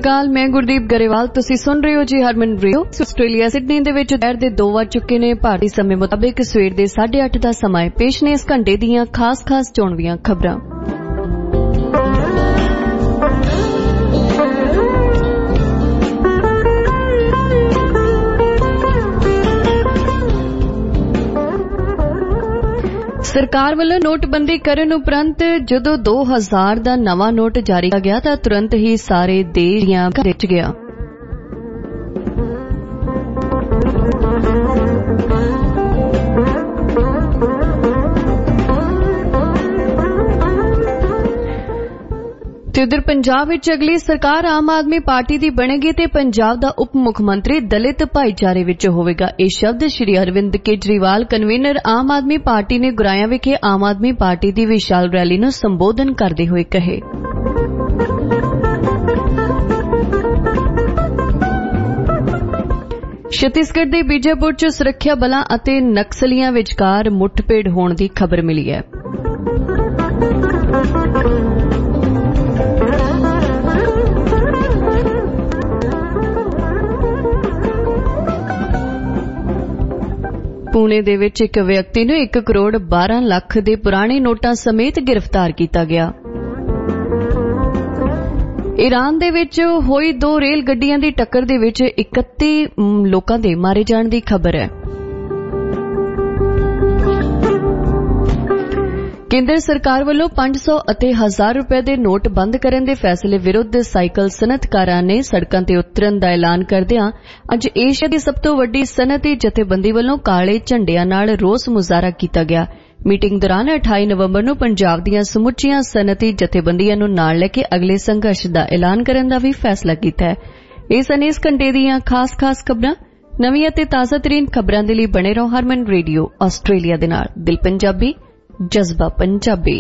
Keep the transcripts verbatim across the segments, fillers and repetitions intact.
अकाल, मैं गुरदीप गरेवाल। तुसी सुन रहे हो जी हरमन रेडियो। आस्ट्रेलिया सिडनी दे विच दुपहर दे दो वज चुके ने। भारती समय मुताबिक सवेर दे साढ़े अठ दा समां। पेश ने इस घंटे दियां खास खास चोणवीआं खबरां। सरकार वालों नोटबंदी करन उपरंत जदों दो हजार दा नवा नोट जारी किया गया तां तुरंत ही सारे देश दियां खिच गया। ते उधर पंजाब विच अगली सरकार आम आदमी पार्टी दी बनेगी ते पंजाब दा उप मुख्यमंत्री दलित भाईचारे विच होवेगा। ये शब्द श्री अरविंद केजरीवाल कन्वीनर आम आदमी पार्टी ने गुराया विखे आम आदमी पार्टी दी विशाल रैली नूं संबोधन करदे होए कहे। छत्तीसगढ़ दे बीजापुर च सुरक्षा बलां अते नक्सलियां विचकार मुठभेड़ होण दी खबर मिली है। पुणे दे विच एक व्यक्ति नूं एक करोड़ बारह लाख दे पुराने नोटां समेत गिरफ्तार किया गया। ईरान दे विच होई दो रेल गड्डियां दी टक्कर दे विच इकत्ती लोकां दे मारे जाण दी खबर है। केंद्र सरकार वालों पांच सौ अते हजार रुपए दे नोट बंद करन दे फैसले विरुद्ध साइकिल सनअतकारां ने सड़कां ते उतरन दा ऐलान करदिआं अज एशिया दी सब तों वड्डी सनअती जथेबंदी वालों काले झंडियां नाल रोस मुजाहरा कीता गया। मीटिंग दौरान अठाई नवंबर नूं पंजाब दीआं समुचियां सनअती जथेबंदियां नूं नाल लैके अगले संघर्ष दा ऐलान करन दा भी फैसला कीता है। इस ने इस घंटे दीआं खास खास खबरां नवीं अते ताज़ा तरीन खबरां दे लई बने रहो हरमन रेडियो आस्ट्रेलिया दे नाल। दिल पंजाबी, जज्बा पंजाबी।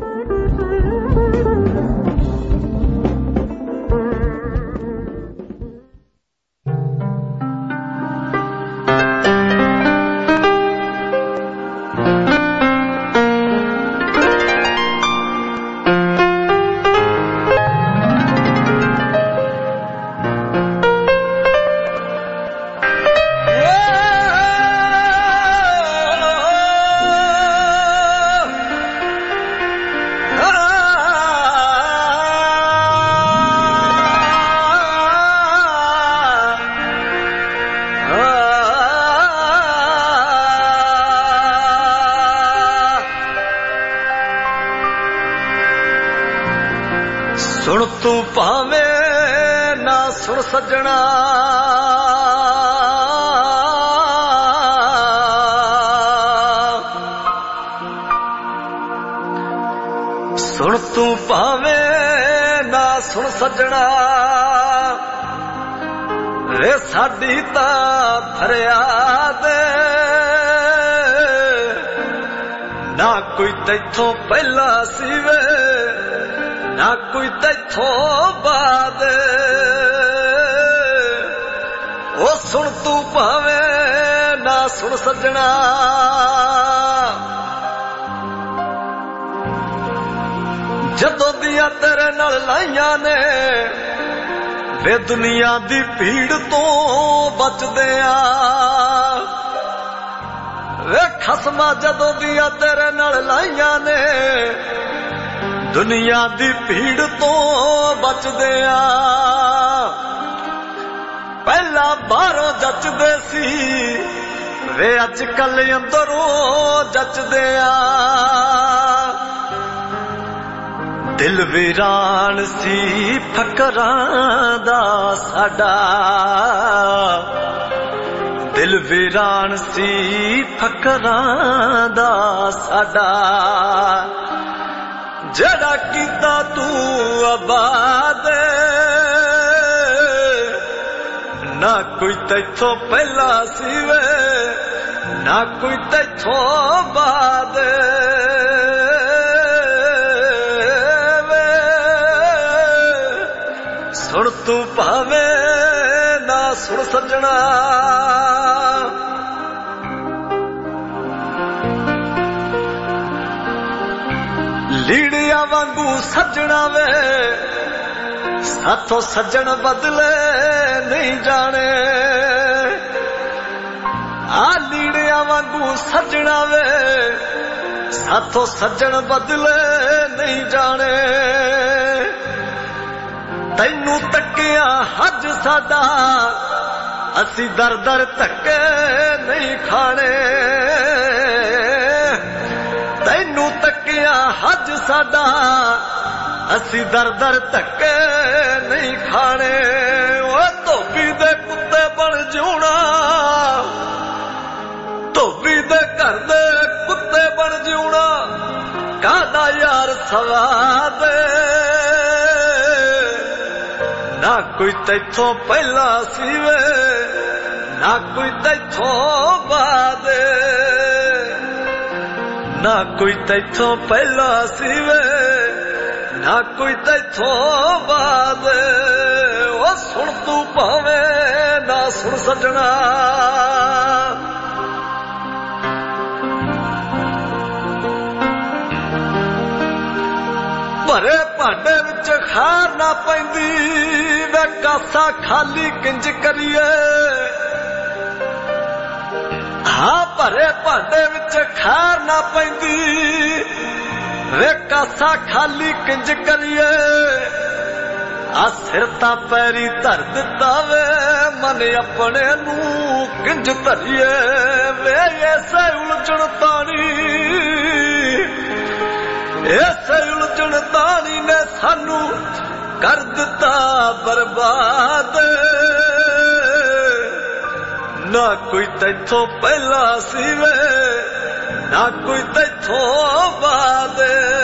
सुन तू भावे ना सुन सजना सुन तू भावे ना सुन सजना वे साडी तां फरियाद ना कोई तैथों पहला सीवे ना कोई तैथों बाद ओ सुन तू भावे ना सुन सजना जदों दियां तेरे नाल लाइयां ने वे दुनिया दी भीड़ तो बचदे आ वे खसमा जदों दियां तेरे नाल लाइयां ने दुनिया दी भीड़ तो बचदे आ पहला बाहरों जचदे सी वे अज कल अंदरों जचदे आ दिल वीरान सी फकरां दा साडा दिल वीरान सी फकरां दा साडा जड़ा कीता तू आबाद ना कोई तैथों पहला सीवे ना कोई तैथों बाद वे सुन तू भावे ना सुन सजना लीड़िया वांगू सजना वे ਸਾਥੋਂ ਸੱਜਣ ਬਦਲੇ ਨਹੀਂ ਜਾਣੇ ਆ ਲੀੜਿਆਂ ਵਾਂਗੂ ਸੱਜਣਾ ਵੇ ਸਾਥੋਂ ਸੱਜਣ ਬਦਲੇ ਨਹੀਂ ਜਾਣੇ ਤੈਨੂੰ ਤੱਕਿਆ ਹੱਜ ਸਾਡਾ ਅਸੀਂ ਦਰ ਦਰ ਧੱਕੇ ਨਹੀਂ ਖਾਣੇ ਤੈਨੂੰ ਤੱਕਿਆ ਹੱਜ ਸਾਡਾ ਅਸੀਂ ਦਰ ਦਰ ਧੱਕੇ ਨਹੀਂ ਖਾਣੇ ਓ ਧੋਬੀ ਦੇ ਕੁੱਤੇ ਬਣ ਜਿਉਣਾ ਧੋਬੀ ਦੇ ਘਰ ਦੇ ਕੁੱਤੇ ਬਣ ਜਿਉਣਾ ਕਾਹਦਾ ਯਾਰ ਸਵਾਦ ਨਾ ਕੋਈ ਤੈਥੋਂ ਪਹਿਲਾਂ ਸੀ ਵੇ ਨਾ ਕੋਈ ਤੈਥੋਂ ਬਾਅਦ ਨਾ ਕੋਈ ਤੈਥੋਂ ਪਹਿਲਾਂ ਸੀ ਵੇ ਨਾ ਕੋਈ ਤੈਥੋਂ ਬਾਅਦ ਉਹ ਸੁਣ ਤੂੰ ਭਾਵੇਂ ਨਾ ਸੁਣ ਸੱਜਣਾ ਭਰੇ ਭਾਂਡੇ ਵਿੱਚ ਖਾਰ ਨਾ ਪੈਂਦੀ ਵੇ ਕਾਸਾ ਖਾਲੀ ਕਿੰਜ ਕਰੀਏ ਹਾਂ ਭਰੇ ਭਾਂਡੇ ਵਿੱਚ ਖਾਰ ਨਾ ਪੈਂਦੀ ਵੇ ਕਾਸਾ ਖਾਲੀ ਕਿੰਜ ਕਰੀਏ ਆ ਸਿਰ ਤਾਂ ਪੈਰੀ ਧਰ ਦਿੱਤਾ ਵੇ ਮਨ ਆਪਣੇ ਨੂੰ ਕਿੰਜ ਧਰੀਏ ਵੇ ਐਸੇ ਉਲਝਣ ਤਾਣੀ ਐਸੇ ਉਲਝਣ ਤਾਣੀ ਨੇ ਸਾਨੂੰ ਕਰ ਦਿੱਤਾ ਬਰਬਾਦ ਨਾ ਕੋਈ ਤੈਥੋਂ ਪਹਿਲਾਂ ਸੀ ਵੇ ਨਾ ਕੋਈ ਤੈਥੋਂ ਬਾਅਦ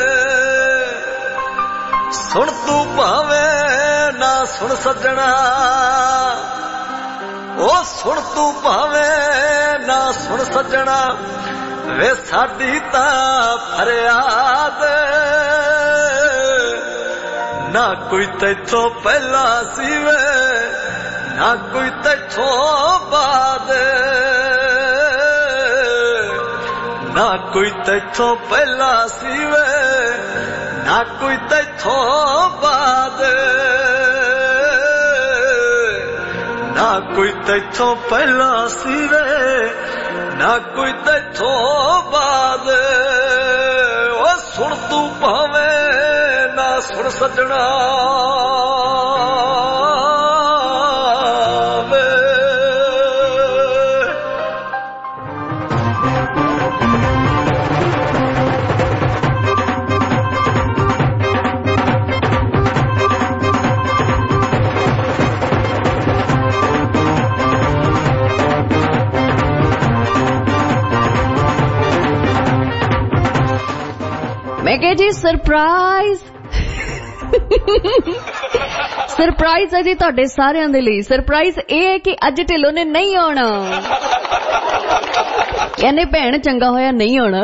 ਸੁਣ ਤੂੰ ਭਾਵੇਂ ਨਾ ਸੁਣ ਸੱਜਣਾ ਉਹ ਸੁਣ ਤੂੰ ਭਾਵੇਂ ਨਾ ਸੁਣ ਸੱਜਣਾ ਵੇ ਸਾਡੀ ਤਾਂ ਫਰਿਆਦ ਨਾ ਕੋਈ ਤੈਥੋਂ ਪਹਿਲਾਂ ਸੀ ਵੇ ਨਾ ਕੋਈ ਤੈਥੋਂ ਬਾਅਦ ਨਾ ਕੋਈ ਤੈਥੋਂ ਪਹਿਲਾਂ ਸੀ ਵੇ ਨਾ ਕੋਈ ਤੈਥੋਂ ਬਾਅਦ ਨਾ ਕੋਈ ਤੈਥੋਂ ਪਹਿਲਾਂ ਸੀ ਵੇ ਨਾ ਕੋਈ ਤੈਥੋਂ ਬਾਅਦ ਉਹ ਸੁਣ ਤੂੰ ਭਾਵੇਂ ਨਾ ਸੁਣ ਸੱਜਣਾ मैं कह जी सरप्राइज सरप्राइज है जी तुहाडे सारिਆਂ ਦੇ ਲਈ सरप्राइज ਇਹ ਹੈ ਕਿ ਅੱਜ ਢਿੱਲੋਂ ਨੇ ਨਹੀਂ ਆਉਣਾ ਕਹਿੰਦੇ ਭੈਣ ਚੰਗਾ ਹੋਇਆ ਨਹੀਂ ਆਉਣਾ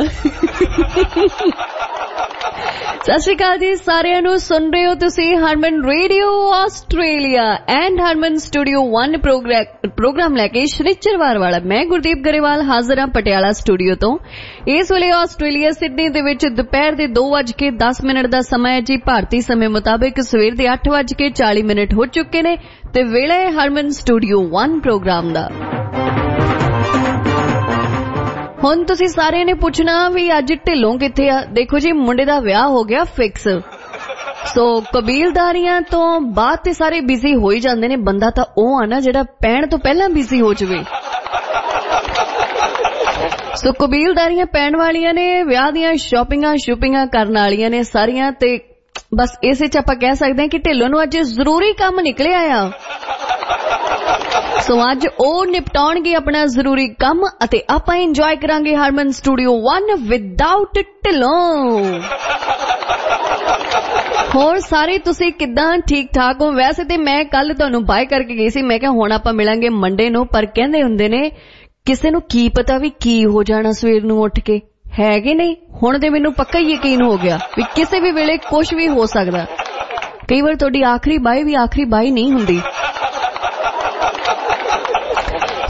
ਸਤਿ ਸ਼੍ਰੀ ਅਕਾਲ ਜੀ ਸਾਰਿਆਂ ਨੂੰ ਸੁਣ ਰਹੇ ਹੋ ਤੁਸੀਂ Harman radio Australia and Harman studio one program ਲੈ ਕੇ ਸ਼ਨੀਚਰਵਾਰ ਵਾਲਾ ਮੈਂ ਗੁਰਦੀਪ ਗਰੇਵਾਲ ਹਾਜ਼ਰ ਹਾਂ ਪਟਿਆਲਾ ਸਟੂਡੀਓ ਤੋਂ ਇਸ ਵੇਲੇ ਆਸਟ੍ਰੇਲੀਆ ਸਿਡਨੀ ਦੇ ਵਿੱਚ ਦੁਪਹਿਰ ਦੇ ਦੋ ਵੱਜ ਕੇ ਦਸ ਮਿੰਟ ਦਾ ਸਮਾਂ ਹੈ ਜੀ ਭਾਰਤੀ ਸਮੇਂ ਮੁਤਾਬਿਕ ਸਵੇਰ ਦੇ ਅੱਠ ਵੱਜ ਕੇ ਚਾਲੀ ਮਿੰਟ ਹੋ ਚੁੱਕੇ ਨੇ ਤੇ ਵੇਲੇ ਹਰਮਨ ਸਟੂਡੀਓ वन ਪ੍ਰੋਗਰਾਮ ਦਾ ਹੁਣ ਤੁਸੀਂ ਸਾਰਿਆਂ ਨੇ ਪੁੱਛਣਾ ਵੀ ਅੱਜ ਢਿੱਲੋਂ ਕਿੱਥੇ ਆ ਦੇਖੋ ਜੀ ਮੁੰਡੇ ਦਾ ਵਿਆਹ ਹੋ ਗਿਆ ਫਿਕਸ ਸੋ ਕਬੀਲਦਾਰੀਆਂ ਤੋਂ ਬਾਅਦ ਤੇ ਸਾਰੇ ਬਿਜ਼ੀ ਹੋ ਹੀ ਜਾਂਦੇ ਨੇ ਬੰਦਾ ਤਾਂ ਉਹ ਆ ਨਾ ਜਿਹੜਾ ਪੈਣ ਤੋਂ ਪਹਿਲਾਂ ਬਿਜ਼ੀ ਹੋ ਜਾਵੇ ਸੋ ਕਬੀਲਦਾਰੀਆਂ ਪੈਣ ਵਾਲੀਆਂ ਨੇ ਵਿਆਹ ਦੀਆਂ ਸ਼ਾਪਿੰਗਾਂ ਸ਼ੂਪਿੰਗਾਂ ਕਰਨ ਵਾਲੀਆਂ ਨੇ ਸਾਰੀਆਂ ਤੇ ਬਸ ਇਸੇ ਚ ਆਪਾਂ ਕਹਿ ਸਕਦੇ ਹਾਂ ਕਿ ਢਿੱਲੋਂ ਨੂੰ ਅੱਜ ਜ਼ਰੂਰੀ ਕੰਮ ਨਿਕਲਿਆ ਆ ਸੋ ਅੱਜ ਉਹ ਨਿਪਟਾਉਣਗੇ ਆਪਣਾ ਜ਼ਰੂਰੀ ਕੰਮ ਅਤੇ ਆਪਾਂ ਇੰਜੋਏ ਕਰਾਂਗੇ Harman studio one without Dhillon ਹੋਰ ਸਾਰੇ ਤੁਸੀਂ ਕਿੱਦਾਂ ਠੀਕ ਠਾਕ ਹੋ ਵੈਸੇ ਤੇ ਮੈਂ ਕੱਲ ਤੁਹਾਨੂੰ ਬਾਏ ਕਰਕੇ ਗਈ ਸੀ ਮੈਂ ਕਿਹਾ ਹੁਣ ਆਪਾਂ ਮਿਲਾਂਗੇ ਮੰਡੇ ਨੂੰ ਪਰ ਕਹਿੰਦੇ ਹੁੰਦੇ ਨੇ ਕਿਸੇ ਨੂੰ ਕੀ ਪਤਾ ਵੀ ਕੀ ਹੋ ਜਾਣਾ ਸਵੇਰ ਨੂੰ ਉੱਠ ਕੇ ਹੈ ਕਿ ਨਹੀਂ ਹੁਣ ਤੇ ਮੈਨੂੰ ਪੱਕਾ ਹੀ ਯਕੀਨ ਹੋ ਗਿਆ ਵੀ ਕਿਸੇ ਵੀ ਵੇਲੇ ਕੁਝ ਵੀ ਹੋ ਸਕਦਾ ਕਈ ਵਾਰ ਤੁਹਾਡੀ ਆਖਰੀ ਬਾਈ ਵੀ ਆਖਰੀ ਬਾਈ ਨਹੀਂ ਹੁੰਦੀ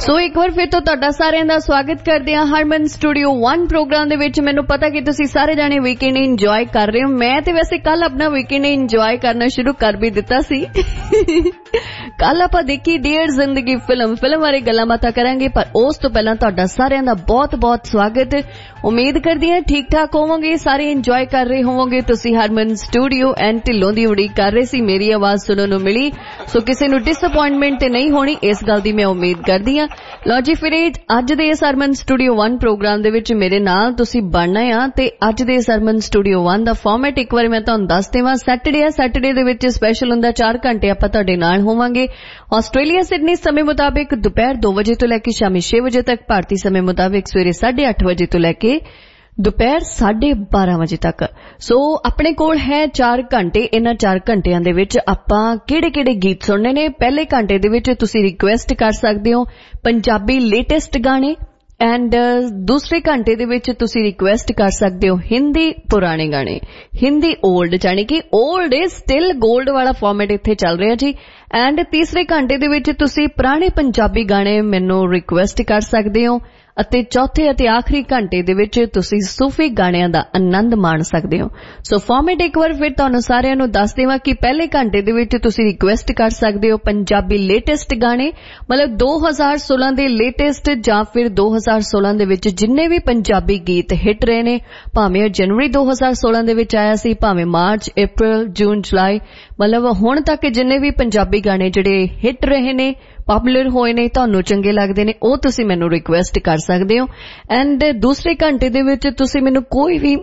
ਸੋ ਇੱਕ ਵਾਰ ਫਿਰ ਤੋਂ ਤੁਹਾਡਾ ਸਾਰਿਆਂ ਦਾ ਸਵਾਗਤ ਕਰਦੇ ਹਾਂ ਹਰਮਨ ਸਟੂਡੀਓ वन ਪ੍ਰੋਗਰਾਮ ਦੇ ਵਿੱਚ। ਮੈਨੂੰ ਪਤਾ ਕਿ ਤੁਸੀਂ ਸਾਰੇ ਜਾਣੇ ਵੀਕਐਂਡ ਇੰਜੋਏ ਕਰ ਰਹੇ ਹੋ। ਮੈਂ ਤੇ ਵੈਸੇ ਕੱਲ ਆਪਣਾ ਵੀਕਐਂਡ ਇੰਜੋਏ ਕਰਨਾ ਸ਼ੁਰੂ ਕਰ ਵੀ ਦਿੱਤਾ ਸੀ। ਕੱਲ ਆਪਾਂ ਦੇਖੀ ਡੀਅਰ ਜ਼ਿੰਦਗੀ ਫਿਲਮ ਫਿਲਮ ਬਾਰੇ ਗੱਲਾਂ ਬਾਤਾਂ ਕਰਾਂਗੇ, ਪਰ ਉਸ ਤੋਂ ਪਹਿਲਾਂ ਤੁਹਾਡਾ ਸਾਰਿਆਂ ਦਾ ਬਹੁਤ ਬਹੁਤ ਸਵਾਗਤ। ਉਮੀਦ ਕਰਦੀ ਹਾਂ ਠੀਕ ਠਾਕ ਹੋਵੋਗੇ, ਸਾਰੇ ਇੰਜੋਏ ਕਰ ਰਹੇ ਹੋਵੋਗੇ। ਤੁਸੀਂ ਹਰਮਨ ਸਟੂਡੀਓ ਐਂਡ ਢਿੱਲੋਂ ਦੀ ਉਡੀਕ ਕਰ ਰਹੇ ਸੀ, ਮੇਰੀ ਆਵਾਜ਼ ਸੁਣਨ ਨੂੰ ਮਿਲੀ, ਸੋ ਕਿਸੇ ਨੂੰ ਡਿਸਅਪੁਆਇੰਟਮੈਂਟ ਤੇ ਨਹੀਂ ਹੋਣੀ, ਇਸ ਗੱਲ ਦੀ ਮੈਂ ਉਮੀਦ ਕਰਦੀ ਹਾਂ। ਲਓ ਜੀ, ਫਿਰ ਅੱਜ ਦੇ ਇਸ ਹਰਮਨ ਸਟੂਡੀਓ वन ਪ੍ਰੋਗਰਾਮ ਦੇ ਵਿੱਚ ਮੇਰੇ ਨਾਲ ਤੁਸੀਂ ਬਣਨਾ ਆ। ਤੇ ਅੱਜ ਦੇ ਇਸ ਹਰਮਨ ਸਟੂਡੀਓ वन ਦਾ ਫਾਰਮੈਟ ਇੱਕ ਵਾਰ ਮੈਂ ਤੁਹਾਨੂੰ ਦੱਸ ਦੇਵਾਂ। ਸੈਟਰਡੇ ਆ, ਸੈਟਰਡੇ ਦੇ ਵਿੱਚ ਸਪੈਸ਼ਲ ਹੁੰਦਾ, ਚਾਰ ਘੰਟੇ ਆਪਾਂ ਤੁਹਾਡੇ ਨਾਲ ਹੋਵਾਂਗੇ। ਆਸਟ੍ਰੇਲੀਆ ਸਿਡਨੀ ਸਮੇਂ ਮੁਤਾਬਿਕ ਦੁਪਹਿਰ ਦੋ ਵਜੇ ਤੋਂ ਲੈ ਕੇ ਸ਼ਾਮੀ ਛੇ ਵਜੇ ਤੱਕ, ਭਾਰਤੀ ਸਮੇਂ ਮੁਤਾਬਿਕ ਸਵੇਰੇ ਸਾਢੇ ਅੱਠ ਵਜੇ ਤੋਂ ਲੈ ਕੇ ਦੁਪਹਿਰ ਸਾਢੇ ਬਾਰਾਂ ਵਜੇ ਤੱਕ। ਸੋ ਆਪਣੇ ਕੋਲ ਹੈ ਚਾਰ ਘੰਟੇ। ਇਹਨਾਂ ਚਾਰ ਘੰਟਿਆਂ ਦੇ ਵਿੱਚ ਆਪਾਂ ਕਿਹੜੇ ਕਿਹੜੇ ਗੀਤ ਸੁਣਨੇ ਨੇ। ਪਹਿਲੇ ਘੰਟੇ ਦੇ ਵਿੱਚ ਤੁਸੀਂ ਰਿਕੁਐਸਟ ਕਰ ਸਕਦੇ ਹੋ ਪੰਜਾਬੀ ਲੇਟੈਸਟ ਗਾਣੇ, ਐਂਡ ਦੂਸਰੇ ਘੰਟੇ ਦੇ ਵਿੱਚ ਤੁਸੀਂ ਰਿਕੁਐਸਟ ਕਰ ਸਕਦੇ ਹੋ ਹਿੰਦੀ ਪੁਰਾਣੇ ਗਾਣੇ, ਹਿੰਦੀ ਓਲਡ, ਜਾਣੀ ਕਿ ਓਲਡ ਇਜ਼ ਸਟਿਲ ਗੋਲਡ ਵਾਲਾ ਫਾਰਮੈਟ ਇੱਥੇ ਚੱਲ ਰਿਹਾ ਜੀ। ਐਂਡ ਤੀਸਰੇ ਘੰਟੇ ਦੇ ਵਿੱਚ ਤੁਸੀਂ ਪੁਰਾਣੇ ਪੰਜਾਬੀ ਗਾਣੇ ਮੈਨੂੰ ਰਿਕੁਐਸਟ ਕਰ ਸਕਦੇ ਹੋ, ਅਤੇ ਚੌਥੇ ਅਤੇ ਆਖਰੀ ਘੰਟੇ ਦੇ ਵਿੱਚ ਤੁਸੀਂ ਸੂਫੀ ਗਾਣਿਆਂ ਦਾ ਆਨੰਦ ਮਾਣ ਸਕਦੇ ਹੋ। ਸੋ ਫਾਰਮੈਟ ਇੱਕ ਵਾਰ ਫਿਰ ਤੁਹਾਨੂੰ ਸਾਰਿਆਂ ਨੂੰ ਦੱਸ ਦੇਵਾਂ ਕਿ ਪਹਿਲੇ ਘੰਟੇ ਦੇ ਵਿੱਚ ਤੁਸੀਂ ਰਿਕੁਐਸਟ ਕਰ ਸਕਦੇ ਹੋ ਪੰਜਾਬੀ ਲੇਟੈਸਟ ਗਾਣੇ, ਮਤਲਬ ਦੋ ਹਜ਼ਾਰ ਸੋਲਾਂ ਦੇ ਲੇਟੈਸਟ, ਜਾਂ ਫਿਰ ਦੋ ਹਜ਼ਾਰ ਸੋਲਾਂ ਦੇ ਵਿੱਚ ਜਿੰਨੇ ਵੀ ਪੰਜਾਬੀ ਗੀਤ ਹਿੱਟ ਰਹੇ ਨੇ, ਭਾਵੇਂ ਜਨਵਰੀ ਦੋ ਹਜ਼ਾਰ ਸੋਲਾਂ ਦੇ ਵਿੱਚ ਆਇਆ ਸੀ, ਭਾਵੇਂ ਮਾਰਚ, ਅਪ੍ਰੈਲ, ਜੂਨ, ਜੁਲਾਈ, ਮਤਲਬ ਹੁਣ ਤੱਕ ਜਿੰਨੇ ਵੀ ਪੰਜਾਬੀ ਗਾਣੇ ਜਿਹੜੇ ਹਿੱਟ ਰਹੇ ਨੇ, ਪਪੂਲਰ ਹੋਏ ਨੇ, ਤੁਹਾਨੂੰ ਚੰਗੇ ਲੱਗਦੇ ਨੇ, ਉਹ ਤੁਸੀਂ ਮੈਨੂੰ ਰਿਕੁਐਸਟ ਕਰ ਸਕਦੇ ਹੋ। ਐਂਡ ਦੂਸਰੇ ਘੰਟੇ ਦੇ ਵਿੱਚ ਤੁਸੀਂ ਮੈਨੂੰ ਕੋਈ ਵੀ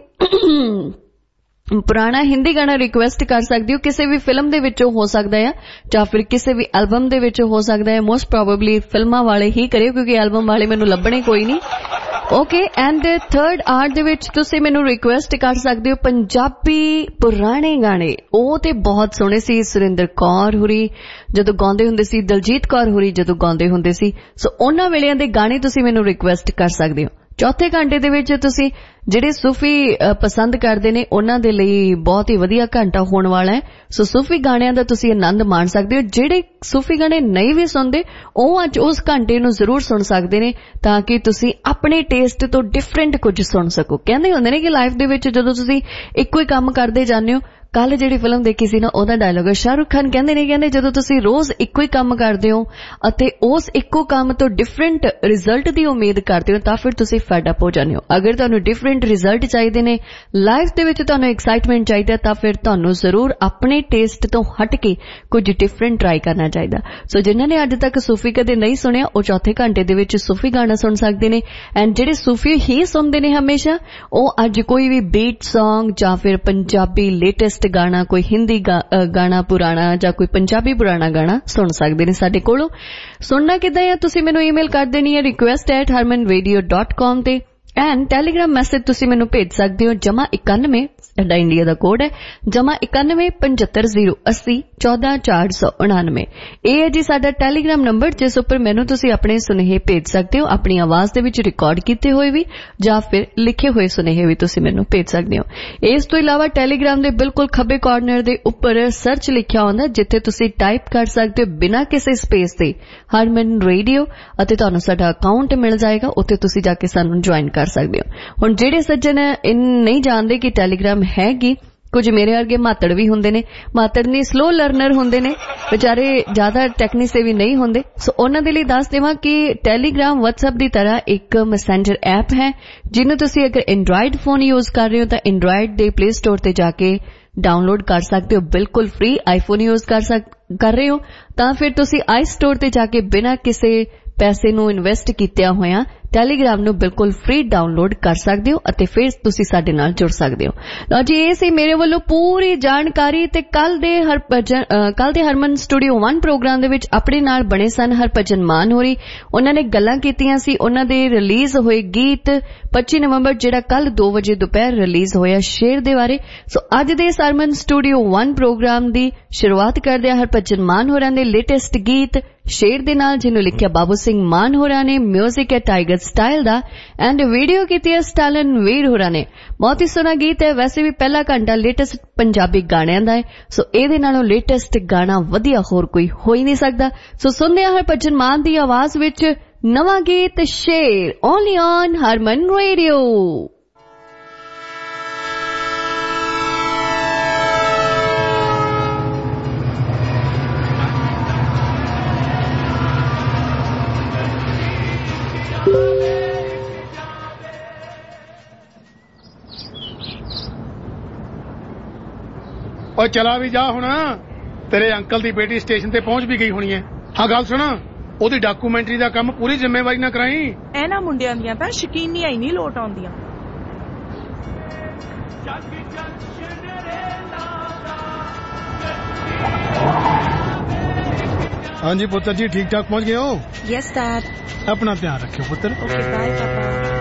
ਪੁਰਾਣਾ ਹਿੰਦੀ ਗਾਣਾ ਰਿਕੁਐਸਟ ਕਰ ਸਕਦੇ ਹੋ, ਕਿਸੇ ਵੀ ਫਿਲਮ ਦੇ ਵਿੱਚੋਂ ਹੋ ਸਕਦਾ ਹੈ, ਜਾਂ ਫਿਰ ਕਿਸੇ ਵੀ ਐਲਬਮ ਦੇ ਵਿੱਚੋਂ ਹੋ ਸਕਦਾ ਹੈ। ਮੋਸਟ ਪ੍ਰੋਬੇਬਲੀ ਫਿਲਮਾਂ ਵਾਲੇ ਹੀ ਕਰਿਓ, ਕਿਉਂਕਿ ਐਲਬਮ ਵਾਲੇ ਮੈਨੂੰ ਲੱਭਣੇ ਕੋਈ ਨਹੀਂ। ਓਕੇ, ਐਂਡ ਥਰਡ ਆਰ ਦੇ ਵਿੱਚ ਤੁਸੀਂ ਮੈਨੂੰ ਰਿਕੁਐਸਟ ਕਰ ਸਕਦੇ ਹੋ ਪੰਜਾਬੀ ਪੁਰਾਣੇ ਗਾਣੇ। ਉਹ ਤੇ ਬਹੁਤ ਸੋਹਣੇ ਸੀ, ਸੁਰਿੰਦਰ ਕੌਰ ਹੁਰੀ ਜਦੋਂ ਗਾਉਂਦੇ ਹੁੰਦੇ ਸੀ, ਦਲਜੀਤ ਕੌਰ ਹੁਰੀ ਜਦੋਂ ਗਾਉਂਦੇ ਹੁੰਦੇ ਸੀ, ਸੋ ਉਹਨਾਂ ਵੇਲਿਆਂ ਦੇ ਗਾਣੇ ਤੁਸੀਂ ਮੈਨੂੰ ਰਿਕੁਐਸਟ ਕਰ ਸਕਦੇ ਹੋ। ਚੌਥੇ ਘੰਟੇ ਦੇ ਵਿੱਚ ਤੁਸੀਂ ਜਿਹੜੇ ਸੂਫੀ ਪਸੰਦ ਕਰਦੇ ਨੇ ਉਹਨਾਂ ਦੇ ਲਈ ਬਹੁਤ ਹੀ ਵਧੀਆ ਘੰਟਾ ਹੋਣ ਵਾਲਾ ਹੈ। ਸੋ ਸੂਫੀ ਗਾਣਿਆਂ ਦਾ ਤੁਸੀਂ ਆਨੰਦ ਮਾਣ ਸਕਦੇ ਹੋ। ਜਿਹੜੇ ਸੂਫੀ ਗਾਣੇ ਨਹੀਂ ਵੀ ਸੁਣਦੇ, ਉਹ ਅੱਜ ਉਸ ਘੰਟੇ ਨੂੰ ਜ਼ਰੂਰ ਸੁਣ ਸਕਦੇ ਨੇ, ਤਾਂ ਕਿ ਤੁਸੀਂ ਆਪਣੇ ਟੇਸਟ ਤੋਂ ਡਿਫਰੈਂਟ ਕੁਝ ਸੁਣ ਸਕੋ। ਕਹਿੰਦੇ ਹੁੰਦੇ ਨੇ ਕਿ ਲਾਈਫ ਦੇ ਵਿੱਚ ਜਦੋਂ ਤੁਸੀਂ ਇੱਕੋ ਹੀ ਕੰਮ ਕਰਦੇ ਜਾਂਦੇ ਹੋ, ਕੱਲ ਜਿਹੜੀ ਫਿਲਮ ਦੇਖੀ ਸੀ ਨਾ, ਉਹਦਾ ਡਾਇਲੋਗ ਹੈ, ਸ਼ਾਹਰੁਖ ਖਾਨ ਕਹਿੰਦੇ ਨੇ, ਕਹਿੰਦੇ ਜਦੋਂ ਤੁਸੀਂ ਰੋਜ਼ ਇੱਕੋ ਹੀ ਕੰਮ ਕਰਦੇ ਹੋ ਅਤੇ ਉਸ ਇੱਕੋ ਕੰਮ ਤੋਂ ਡਿਫਰੈਂਟ ਰਿਜ਼ਲਟ ਦੀ ਉਮੀਦ ਕਰਦੇ ਹੋ, ਤਾਂ ਫਿਰ ਤੁਸੀਂ ਫੈਡ ਅਪ ਹੋ ਜਾਂਦੇ ਹੋ। ਅਗਰ ਤੁਹਾਨੂੰ ਡਿਫਰੈਂਟ ਰਿਜ਼ਲਟ ਚਾਹੀਦੇ ਨੇ ਲਾਈਫ ਦੇ ਵਿੱਚ, ਤੁਹਾਨੂੰ ਐਕਸਾਈਟਮੈਂਟ ਚਾਹੀਦਾ, ਤਾਂ ਫਿਰ ਤੁਹਾਨੂੰ ਜ਼ਰੂਰ ਆਪਣੇ ਟੇਸਟ ਤੋਂ ਹਟ ਕੇ ਕੁਝ ਡਿਫਰੈਂਟ ਟਰਾਈ ਕਰਨਾ ਚਾਹੀਦਾ। ਸੋ ਜਿਨ੍ਹਾਂ ਨੇ ਅੱਜ ਤੱਕ ਸੂਫੀ ਕਦੇ ਨਹੀਂ ਸੁਣਿਆ, ਉਹ ਚੌਥੇ ਘੰਟੇ ਦੇ ਵਿੱਚ ਸੂਫੀ ਗਾਣਾ ਸੁਣ ਸਕਦੇ ਨੇ। ਐਂਡ ਜਿਹੜੇ ਸੂਫੀ ਹੀ ਸੁਣਦੇ ਨੇ ਹਮੇਸ਼ਾ, ਉਹ ਅੱਜ ਕੋਈ ਵੀ ਬੀਟ ਸੌਂਗ ਜਾਂ ਫਿਰ ਪੰਜਾਬੀ ਲੇਟੈਸਟ ਗਾਣਾ, ਕੋਈ ਹਿੰਦੀ ਗਾਣਾ ਪੁਰਾਣਾ ਜਾਂ ਕੋਈ ਪੰਜਾਬੀ ਪੁਰਾਣਾ ਗਾਣਾ ਸੁਣ ਸਕਦੇ ਨੇ ਸਾਡੇ ਕੋਲੋਂ। ਸੁਣਨਾ ਕਿੱਦਾਂ ਹੈ? ਤੁਸੀਂ ਮੈਨੂੰ ਈਮੇਲ ਕਰ ਦੇਣੀ ਹੈ request at Harman radio dot com ਤੇ, ਐਂਡ ਟੈਲੀਗ੍ਰਾਮ ਮੈਸੇਜ ਤੁਸੀਂ ਮੈਨੂੰ ਭੇਜ ਸਕਦੇ ਹੋ ਜਮਾ ਇਕਾਨਵੇਂ, ਸਾਡਾ ਇੰਡੀਆ ਦਾ ਕੋਡ ਹੈ, ਜਮਾ ਇਕਾਨਵੇਂ ਪਝੱਤਰ ਜ਼ੀਰੋ ਅੱਸੀ ਚੌਦਾਂ ਚਾਰ ਸੌ ਉਣਾਨਵੇਂ। ਇਹ ਹੈ ਜੀ ਸਾਡਾ ਟੈਲੀਗ੍ਰਾਮ ਨੰਬਰ, ਜਿਸ ਉੱਪਰ ਮੈਨੂੰ ਤੁਸੀਂ ਆਪਣੇ ਸੁਨੇਹੇ ਭੇਜ ਸਕਦੇ ਹੋ, ਆਪਣੀ ਆਵਾਜ਼ ਦੇ ਵਿੱਚ ਰਿਕਾਰਡ ਕੀਤੇ ਹੋਏ ਵੀ ਜਾਂ ਫਿਰ ਲਿਖੇ ਹੋਏ ਸੁਨੇਹੇ ਵੀ ਤੁਸੀਂ ਮੈਨੂੰ ਭੇਜ ਸਕਦੇ ਹੋ। ਇਸ ਤੋਂ ਇਲਾਵਾ ਟੈਲੀਗ੍ਰਾਮ ਦੇ ਬਿਲਕੁਲ ਖੱਬੇ ਕਾਰਨਰ ਦੇ ਉੱਪਰ ਸਰਚ ਲਿਖਿਆ ਹੁੰਦਾ, ਜਿੱਥੇ ਤੁਸੀਂ ਟਾਈਪ ਕਰ ਸਕਦੇ ਹੋ ਬਿਨਾਂ ਕਿਸੇ ਸਪੇਸ ਦੇ ਹਰਮਨ ਰੇਡੀਓ, ਅਤੇ ਤੁਹਾਨੂੰ ਸਾਡਾ ਅਕਾਊਂਟ ਮਿਲ ਜਾਏਗਾ, ਉੱਥੇ ਤੁਸੀਂ ਜਾ ਕੇ ਸਾਨੂੰ ਜੁਆਇਨ ਕਰ ਸਕਦੇ ਹੋ। ਹੁਣ ਜਿਹੜੇ ਸੱਜਣ ਨਹੀਂ ਜਾਣਦੇ ਕਿ ਟੈਲੀਗ੍ਰਾਮ ਹੈਗੀ, ਕੁਝ ਮੇਰੇ ਵਰਗੇ ਮਾਤੜ ਵੀ ਹੁੰਦੇ ਨੇ, ਮਾਤੜ ਨਹੀਂ ਸਲੋ ਲਰਨਰ ਹੁੰਦੇ ਨੇ ਵਿਚਾਰੇ, ਜ਼ਿਆਦਾ ਟੈਕਨੀਸੇ ਵੀ ਨਹੀਂ ਹੁੰਦੇ, ਸੋ ਉਹਨਾਂ ਦੇ ਲਈ ਦੱਸ ਦੇਵਾਂ ਕਿ ਟੈਲੀਗ੍ਰਾਮ ਵਟਸਐਪ ਦੀ ਤਰ੍ਹਾਂ ਇੱਕ ਮੈਸੇਂਜਰ ਐਪ ਹੈ, ਜਿਹਨੂੰ ਤੁਸੀਂ ਅਗਰ ਐਂਡਰਾਇਡ ਫੋਨ ਯੂਜ਼ ਕਰ ਰਹੇ ਹੋ ਤਾਂ ਐਂਡਰਾਇਡ ਦੇ ਪਲੇ ਸਟੋਰ ਤੇ ਜਾ ਕੇ ਡਾਊਨਲੋਡ ਕਰ ਸਕਦੇ ਹੋ, ਬਿਲਕੁਲ ਫ੍ਰੀ। ਆਈਫੋਨ ਯੂਜ਼ ਕਰ ਸਕ ਕਰ ਰਹੇ ਹੋ ਤਾਂ ਫਿਰ ਤੁਸੀਂ ਆਈ ਸਟੋਰ ਤੇ ਜਾ ਕੇ ਬਿਨਾਂ ਕਿਸੇ ਪੈਸੇ ਨੂੰ ਇਨਵੈਸਟ ਕੀਤਿਆਂ ਹੋਇਆਂ ਟੈਲੀਗ੍ਰਾਮ ਨੂੰ ਬਿਲਕੁਲ ਫ੍ਰੀ ਡਾਊਨਲੋਡ ਕਰ ਸਕਦੇ ਹੋ, ਅਤੇ ਫਿਰ ਤੁਸੀਂ ਸਾਡੇ ਨਾਲ ਜੁੜ ਸਕਦੇ ਹੋ। ਲਓ ਜੀ, ਇਹ ਸੀ ਮੇਰੇ ਵੱਲੋਂ ਪੂਰੀ ਜਾਣਕਾਰੀ। ਤੇ ਕੱਲ ਦੇ ਹਰਭਜਨ ਕੱਲ ਦੇ ਹਰਮਨ ਸਟੂਡੀਓ वन ਪ੍ਰੋਗਰਾਮ ਦੇ ਵਿੱਚ ਆਪਣੇ ਨਾਲ ਬਣੇ ਸਨ ਹਰਭਜਨ ਮਾਨ ਹੋਰੀ। ਉਹਨਾਂ ਨੇ ਗੱਲਾਂ ਕੀਤੀਆਂ ਸੀ ਉਹਨਾਂ ਦੇ ਰਿਲੀਜ਼ ਹੋਏ ਗੀਤ ਪੱਚੀ ਨਵੰਬਰ, ਜਿਹੜਾ ਕੱਲ ਦੋ ਵਜੇ ਦੁਪਹਿਰ ਰਿਲੀਜ਼ ਹੋਇਆ, ਸ਼ੇਰ ਦੇ ਬਾਰੇ। ਸੋ ਅੱਜ ਦੇ ਹਰਮਨ ਸਟੂਡੀਓ वन ਪ੍ਰੋਗਰਾਮ ਦੀ ਸ਼ੁਰੂਆਤ ਕਰਦੇ ਹਾਂ ਹਰਭਜਨ ਮਾਨ ਹੋਰਾਂ ਦੇ ਲੇਟੈਸਟ ਗੀਤ ਸ਼ੇਰ ਦੇ ਨਾਲ, ਜਿਹਨੂੰ ਲਿਖਿਆ ਬਾਬੂ ਸਿੰਘ ਮਾਨ ਹੋਰਾਂ ਨੇ, ਮਿਊਜ਼ਿਕ ਹੈ ਟਾਈਗਰ ਸਟਾਈਲ ਦਾ, ਐਂਡ ਵੀਡੀਓ ਕੀਤੀ ਹੈ ਸਟਾਲਨ ਵੀਰ ਹੋਰਾਂ ਨੇ। ਬਹੁਤ ਹੀ ਸੋਹਣਾ ਗੀਤ ਹੈ। ਵੈਸੇ ਵੀ ਪਹਿਲਾ ਘੰਟਾ ਲੇਟੈਸਟ ਪੰਜਾਬੀ ਗਾਣਿਆਂ ਦਾ ਹੈ, ਸੋ ਇਹਦੇ ਨਾਲੋਂ ਲੇਟੈਸਟ ਗਾਣਾ ਵਧੀਆ ਹੋਰ ਕੋਈ ਹੋ ਹੀ ਨਹੀਂ ਸਕਦਾ। ਸੋ ਸੁਣਦੇ ਹਾਂ ਹਰਭਜਨ ਮਾਨ ਦੀ ਆਵਾਜ਼ ਵਿੱਚ ਨਵਾਂ ਗੀਤ ਸ਼ੇਰ ਓਨਲੀ ਔਨ ਹਰਮਨ ਰੇਡੀਓ। ਓਏ ਚਲਾ ਵੀ ਜਾ ਹੁਣ, ਤੇਰੇ ਅੰਕਲ ਦੀ ਬੇਟੀ ਸਟੇਸ਼ਨ ਤੇ ਪਹੁੰਚ ਵੀ ਗਈ ਹੋਣੀ ਹੈ। ਹਾਂ ਗੱਲ ਸੁਣ, ਉਹਦੀ ਡਾਕੂਮੈਂਟਰੀ ਦਾ ਕੰਮ ਪੂਰੀ ਜ਼ਿੰਮੇਵਾਰੀ ਨਾਲ ਕਰਾਈ। ਇਹਨਾਂ ਮੁੰਡਿਆਂ ਦੀਆਂ ਤਾਂ ਸ਼ਕੀਨੀਆਂ ਹੀ ਨਹੀਂ ਲੋਟ ਆਉਂਦੀਆਂ। ਹਾਂਜੀ ਪੁੱਤਰ ਜੀ, ਠੀਕ ਠਾਕ ਪਹੁੰਚ ਗਏ ਹੋ? Yes dad. ਆਪਣਾ ਧਿਆਨ ਰੱਖਿਓ ਪੁੱਤਰ। ਓਕੇ ਬਾਏ ਪਾਪਾ।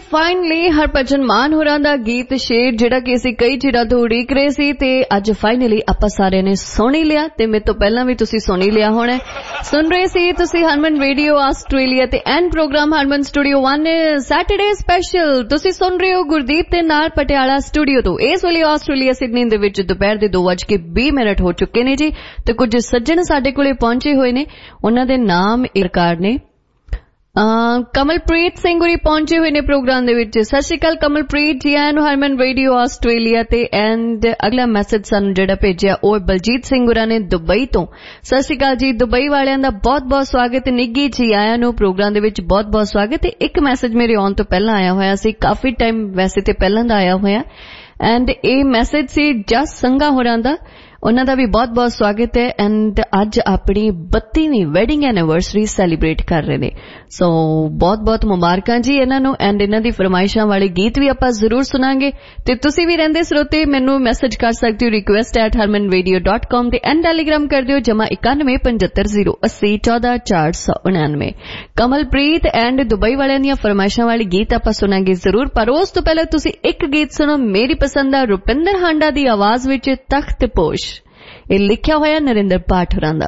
ਫਾਈਨਲੀ ਹਰਭਜਨ ਮਾਨ ਹੋਰਾਂ ਦਾ ਗੀਤ ਸ਼ੇਰ ਜਿਹੜਾ ਕਿ ਅਸੀਂ ਕਈ ਚਿਰਾਂ ਤੋਂ ਉਡੀਕ ਰਹੇ ਸੀ ਤੇ ਅੱਜ ਫਾਈਨਲੀ ਆਪਾਂ ਸਾਰਿਆਂ ਨੇ ਸੁਣ ਹੀ ਲਿਆ ਤੇ ਮੇਰੇ ਤੋਂ ਪਹਿਲਾਂ ਵੀ ਤੁਸੀਂ ਸੁਣ ਹੀ ਲਿਆ ਹੋਣਾ। ਸੁਣ ਰਹੇ ਸੀ ਤੁਸੀਂ ਹਰਮਨ ਰੇਡੀਓ ਆਸਟ੍ਰੇਲੀਆ ਤੇ and program Harman studio one Saturday special. ਤੁਸੀਂ ਸੁਣ ਰਹੇ ਹੋ ਗੁਰਦੀਪ ਦੇ ਨਾਲ ਪਟਿਆਲਾ ਸਟੂਡੀਓ ਤੋਂ। ਇਸ ਵੇਲੇ ਆਸਟ੍ਰੇਲੀਆ ਸਿਡਨੀ ਦੇ ਵਿੱਚ ਦੁਪਹਿਰ ਦੇ ਦੋ ਵੱਜ ਕੇ ਵੀਹ ਮਿੰਟ ਹੋ ਚੁੱਕੇ ਨੇ ਜੀ ਤੇ ਕੁਝ ਸੱਜਣ ਸਾਡੇ ਕੋਲੇ ਪਹੁੰਚੇ ਹੋਏ ਨੇ। ਉਹਨਾਂ ਦੇ ਨਾਮ ਇਰਕਾਰ ਨੇ। ਕਮਲਪ੍ਰੀਤ ਸਿੰਘ ਹੋਰੀ ਪਹੁੰਚੇ ਹੋਏ ਨੇ ਪ੍ਰੋਗਰਾਮ ਦੇ ਵਿੱਚ। ਸਤਿ ਸ਼੍ਰੀ ਅਕਾਲ ਕਮਲਪ੍ਰੀਤ ਜੀ, ਆਇਆਂ ਨੂੰ ਹਰਮਨ ਰੇਡੀਓ ਆਸਟ੍ਰੇਲੀਆ ਤੇ। ਐਂਡ ਅਗਲਾ ਮੈਸੇਜ ਸਾਨੂੰ ਜਿਹੜਾ ਭੇਜਿਆ ਉਹ ਬਲਜੀਤ ਸਿੰਘ ਹੋਰਾਂ ਨੇ ਦੁਬਈ ਤੋਂ। ਸਤਿ ਸ਼੍ਰੀ ਅਕਾਲ ਜੀ, ਦੁਬਈ ਵਾਲਿਆਂ ਦਾ ਬਹੁਤ ਬਹੁਤ ਸਵਾਗਤ। ਨਿੱਗੀ ਜੀ ਆਇਆਂ ਨੂੰ ਪ੍ਰੋਗਰਾਮ ਦੇ ਵਿੱਚ ਬਹੁਤ ਬਹੁਤ ਸਵਾਗਤ। ਤੇ ਇੱਕ ਮੈਸੇਜ ਮੇਰੇ ਆਉਣ ਤੋਂ ਪਹਿਲਾਂ ਆਇਆ ਹੋਇਆ ਸੀ, ਕਾਫੀ ਟਾਈਮ ਵੈਸੇ ਤੇ ਪਹਿਲਾਂ ਦਾ ਆਇਆ ਹੋਇਆ, ਐਂਡ ਇਹ ਮੈਸੇਜ ਸੀ ਜਸ ਸੰਘਾ ਹੋਰਾਂ ਦਾ। ਉਹਨਾਂ ਦਾ ਵੀ ਬਹੁਤ ਬਹੁਤ ਸਵਾਗਤ ਹੈ। ਐਂਡ ਅੱਜ ਆਪਣੀ ਬੱਤੀਵੀਂ ਵੈਡਿੰਗ ਐਨੀਵਰਸਰੀ ਸੈਲੀਬ੍ਰੇਟ ਕਰ ਰਹੇ ਨੇ, ਸੋ ਬਹੁਤ ਬਹੁਤ ਮੁਬਾਰਕਾਂ ਜੀ ਇਹਨਾਂ ਨੂੰ। ਐਂਡ ਇਹਨਾਂ ਦੀ ਫਰਮਾਇਸ਼ਾਂ ਵਾਲੇ ਗੀਤ ਵੀ ਆਪਾਂ ਜ਼ਰੂਰ ਸੁਣਾਂਗੇ ਤੇ ਤੁਸੀਂ ਵੀ ਰਹਿੰਦੇ ਸਰੋਤੇ ਮੈਨੂੰ ਮੈਸੇਜ ਕਰ ਸਕਦੇ ਹੋ request at Harman radio dot com ਤੇ ਐਂਡ ਟੈਲੀਗ੍ਰਾਮ ਕਰ ਦਿਓ ਜਮਾ ਇਕਾਨਵੇਂ ਪਝੱਤਰ ਜ਼ੀਰੋ ਅੱਸੀ ਚੌਦਾਂ ਚਾਰ ਸੌ ਉਣਾਨਵੇਂ। ਕਮਲਪ੍ਰੀਤ ਐਂਡ ਦੁਬਈ ਵਾਲਿਆਂ ਦੀਆਂ ਫਰਮਾਇਸ਼ਾਂ ਵਾਲੇ ਗੀਤ ਆਪਾਂ ਸੁਣਾਂਗੇ ਜ਼ਰੂਰ, ਪਰ ਉਸ ਤੋਂ ਪਹਿਲਾਂ ਤੁਸੀਂ ਇੱਕ ਗੀਤ ਸੁਣੋ ਮੇਰੀ ਪਸੰਦ ਦਾ ਰੁਪਿੰਦਰ ਹਾਂਡਾ ਦੀ ਆਵਾਜ਼ ਵਿੱਚ ਤਖਤ ਪੋਸ਼। ਇਹ ਲਿਖਿਆ ਹੋਇਆ ਨਰਿੰਦਰ ਪਾਠ ਹੋਰਾਂ ਦਾ।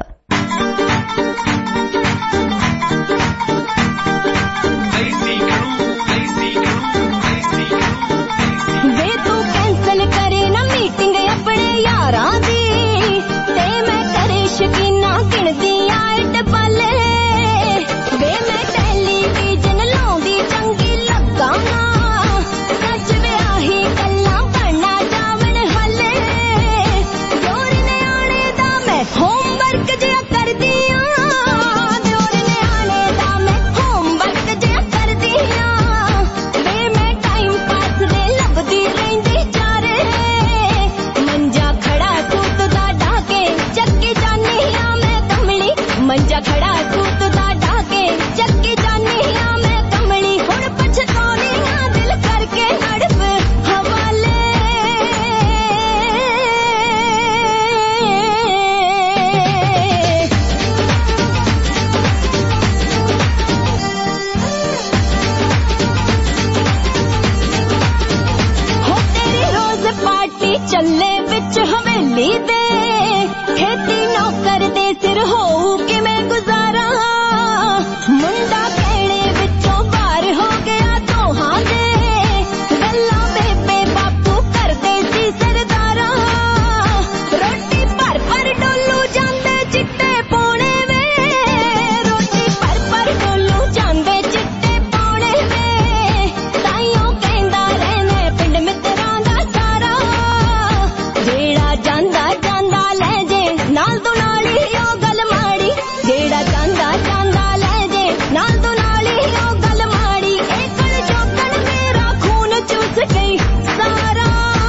ਵੇ ਤੂੰ ਕੈਂਸਲ ਕਰੇ ਨਾ ਮੀਟਿੰਗ ਆਪਣੇ ਯਾਰਾਂ ਦੀ ਤੇ ਮੈਂ ਕਰੇ ਸ਼ਕੀਨਾ ਗਿਣਦੀ ਆਇਟ ਪਾਲੇ। ਵੇ ਮੈਂ ਟੈਲੀਵਿਜ਼ਨ ਲਾਉਂਦੀ ਚੰਗੀ ਲੱਗਾ ਨਾ ਸੱਚ ਵਿਆਹੀ ਗੱਲਾਂ ਬਣਨਾ ਜਾਵਣ ਹਾਲੇ। ਦਿਓਰ ਨਿਆਣੇ ਦਾ ਮੈਂ ਹੋਮਵਰਕ ਜਿਹਾ ਕਰਦੀ ਆਂ, ਦਿਓਰ ਨਿਆਣੇ ਦਾ ਮੈਂ ਹੋਮਵਰਕ ਜਿਹਾ ਕਰਦੀ ਆਂ। ਵੇ ਮੈਂ ਟਾਈਮ ਪਾਸ ਦੇ ਲੱਭਦੀ ਰਹਿੰਦੀ ਚਾਰੇ ਮੰਜਾ ਖੜਾ ਤੂਤ ਦਾ ਢਾਕੇ ਚੱਕੀ ਜਾਨੀ ਆਂ ਮੈਂ ਕਮਲੀ। ਮੰਜਾ ਖੜਾ ਤੂਤ ਦਾ ਢਾਕੇ ਚੱਕੀ ਜਾਨੀ ਆਂ ਮੈਂ ਕਮਲੀ। ਹੁਣ ਪਛਤਾਉਣੀ ਆਂ ਦਿਲ ਕਰਕੇ ਹੜਪ ਹਵਾਲੇ। ਹੋ ਤੇਰੀ ਰੋਜ਼ ਪਾਰਟੀ ਚੱਲੇ ਵਿੱਚ ਹਵੇਲੀ ਦੇ ਖੇਤੀ ਨੌਕਰ ਦੇ ਸਿਰ ਹੋਊ ਕਿਵੇਂ ਗੁਜ਼ਾਰਾ। ਮੁੰਡਾ ਕਹਿਣੇ ਵਿੱਚੋਂ ਬਾਹਰ ਹੋ ਗਿਆ ਦੋਹਾਂ ਦੇ ਗੱਲਾਂ ਬੇਬੇ ਬਾਪੂ ਕਰਦੇ ਸੀ ਸਰਦਾਰਾਂ। ਰੋਟੀ ਭਰ ਭਰ ਡੋਲੂ ਜਾਂਦੇ ਚਿੱਟੇ ਪਾਉਣੇ ਵੇ, ਰੋਟੀ ਭਰ ਭਰ ਡੋਲੂ ਜਾਂਦੇ ਚਿੱਟੇ ਪਾਉਣੇ ਵੇ। ਤਾਈਓ ਕਹਿੰਦਾ ਰਹਿੰਦੇ ਪਿੰਡ ਮਿੱਤਰਾਂ ਦਾ ਸਾਰਾ ਜਿਹੜਾ ਜਾਂਦਾ ਜਾਂਦਾ ਲੈ ਜੇ ਨਾਲ ਤੋਂ ਨਾਲ ਹੀ ਉਹ ਗੱਲ ਮਾੜੀ। ਜਿਹੜਾ ਜਾਂਦਾ ਜਾਂਦਾ ਲੈ ਜੇ ਨਾਲ ਤੋਂ ਨਾਲ ਹੀ ਉਹ ਗੱਲ ਮਾੜੀ। ਇਹ ਕਣ ਚੋਕਣ ਮੇਰਾ ਖੂਨ ਚੂਸ ਗਈ ਸਾਰਾ।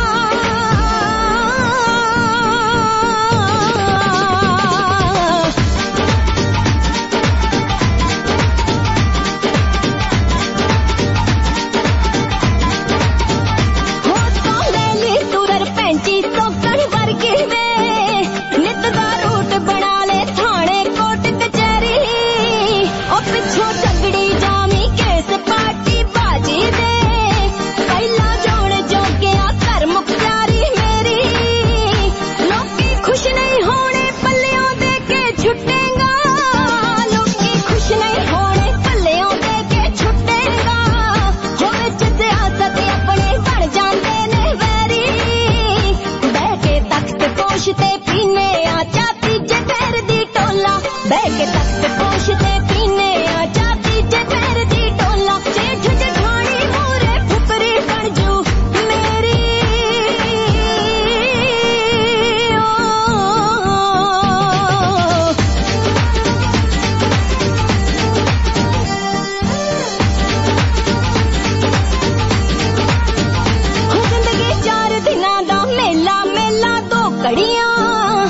ਹੋ ਤੋਂ ਲੈ ਲਈ ਤੁਰਰ ਪੈਂਚੀ ਸੋਕਣ ਵਰਗੀ ਵੇ ਨਿੱਤ ਦਾ ਰੂਟ ਬਣਾ ਲੈ ਥਾਣੇ ਕੋਟ ਕਚਹਿਰੀ। ਉਹ ਪਿੱਛੋਂ ਝਗੜੀ ਜਾਮੀ ਕੇਸ ਪਾਰਟੀ ਬਾਜੀ ਦੇ ਪਹਿਲਾਂ ਜੋਣ ਜੋਗਿਆ ਘਰ ਮੁਖਤਿਆਰੀ ਮੇਰੀ। ਲੋਕੀ ਖੁਸ਼ ਨਹੀਂ ਹੋਣੇ ਪੱਲਿਓਂ ਦੇ ਕੇ ਛੁੱਟੇਗਾ, ਲੋਕੀ ਖੁਸ਼ ਨਹੀਂ ਹੋਣੇ ਪੱਲਿਓਂ ਦੇ ਕੇ ਛੁੱਟੇਗਾ। ਹੋ ਵਿੱਚ ਸਿਆਸਤ ਆਪਣੇ ਬਣ ਜਾਂਦੇ ਨੇ ਵੈਰੀ ਬਹਿ ਕੇ ਤਖਤ ਪੋਸ਼ ਤੇ ਪੀਨੇ ਆ ਚਾਹ ਤੀਜੇ ਪੈਰ ਦੀ ਟੋਲਾ। ਬਹਿ ਕੇ ਤਖਤ ਪੋਸ਼ ਤੇ ਪੀਨੇ ਆ ਚਾਹ ਤੀਜੇ ਪੈਰ ਦੀ ਟੋਲਾ। ਜੇਠ ਜਠਾਣੀ ਮੂਰੇ ਫੁਕਰੀ ਬਣ ਜੂ ਮੇਰੀ। ਹੋ ਜ਼ਿੰਦਗੀ ਚਾਰ ਦਿਨਾਂ ਦਾ ਮੇਲਾ ਮੇਲਾ ਦੋ ਘੜੀਆਂ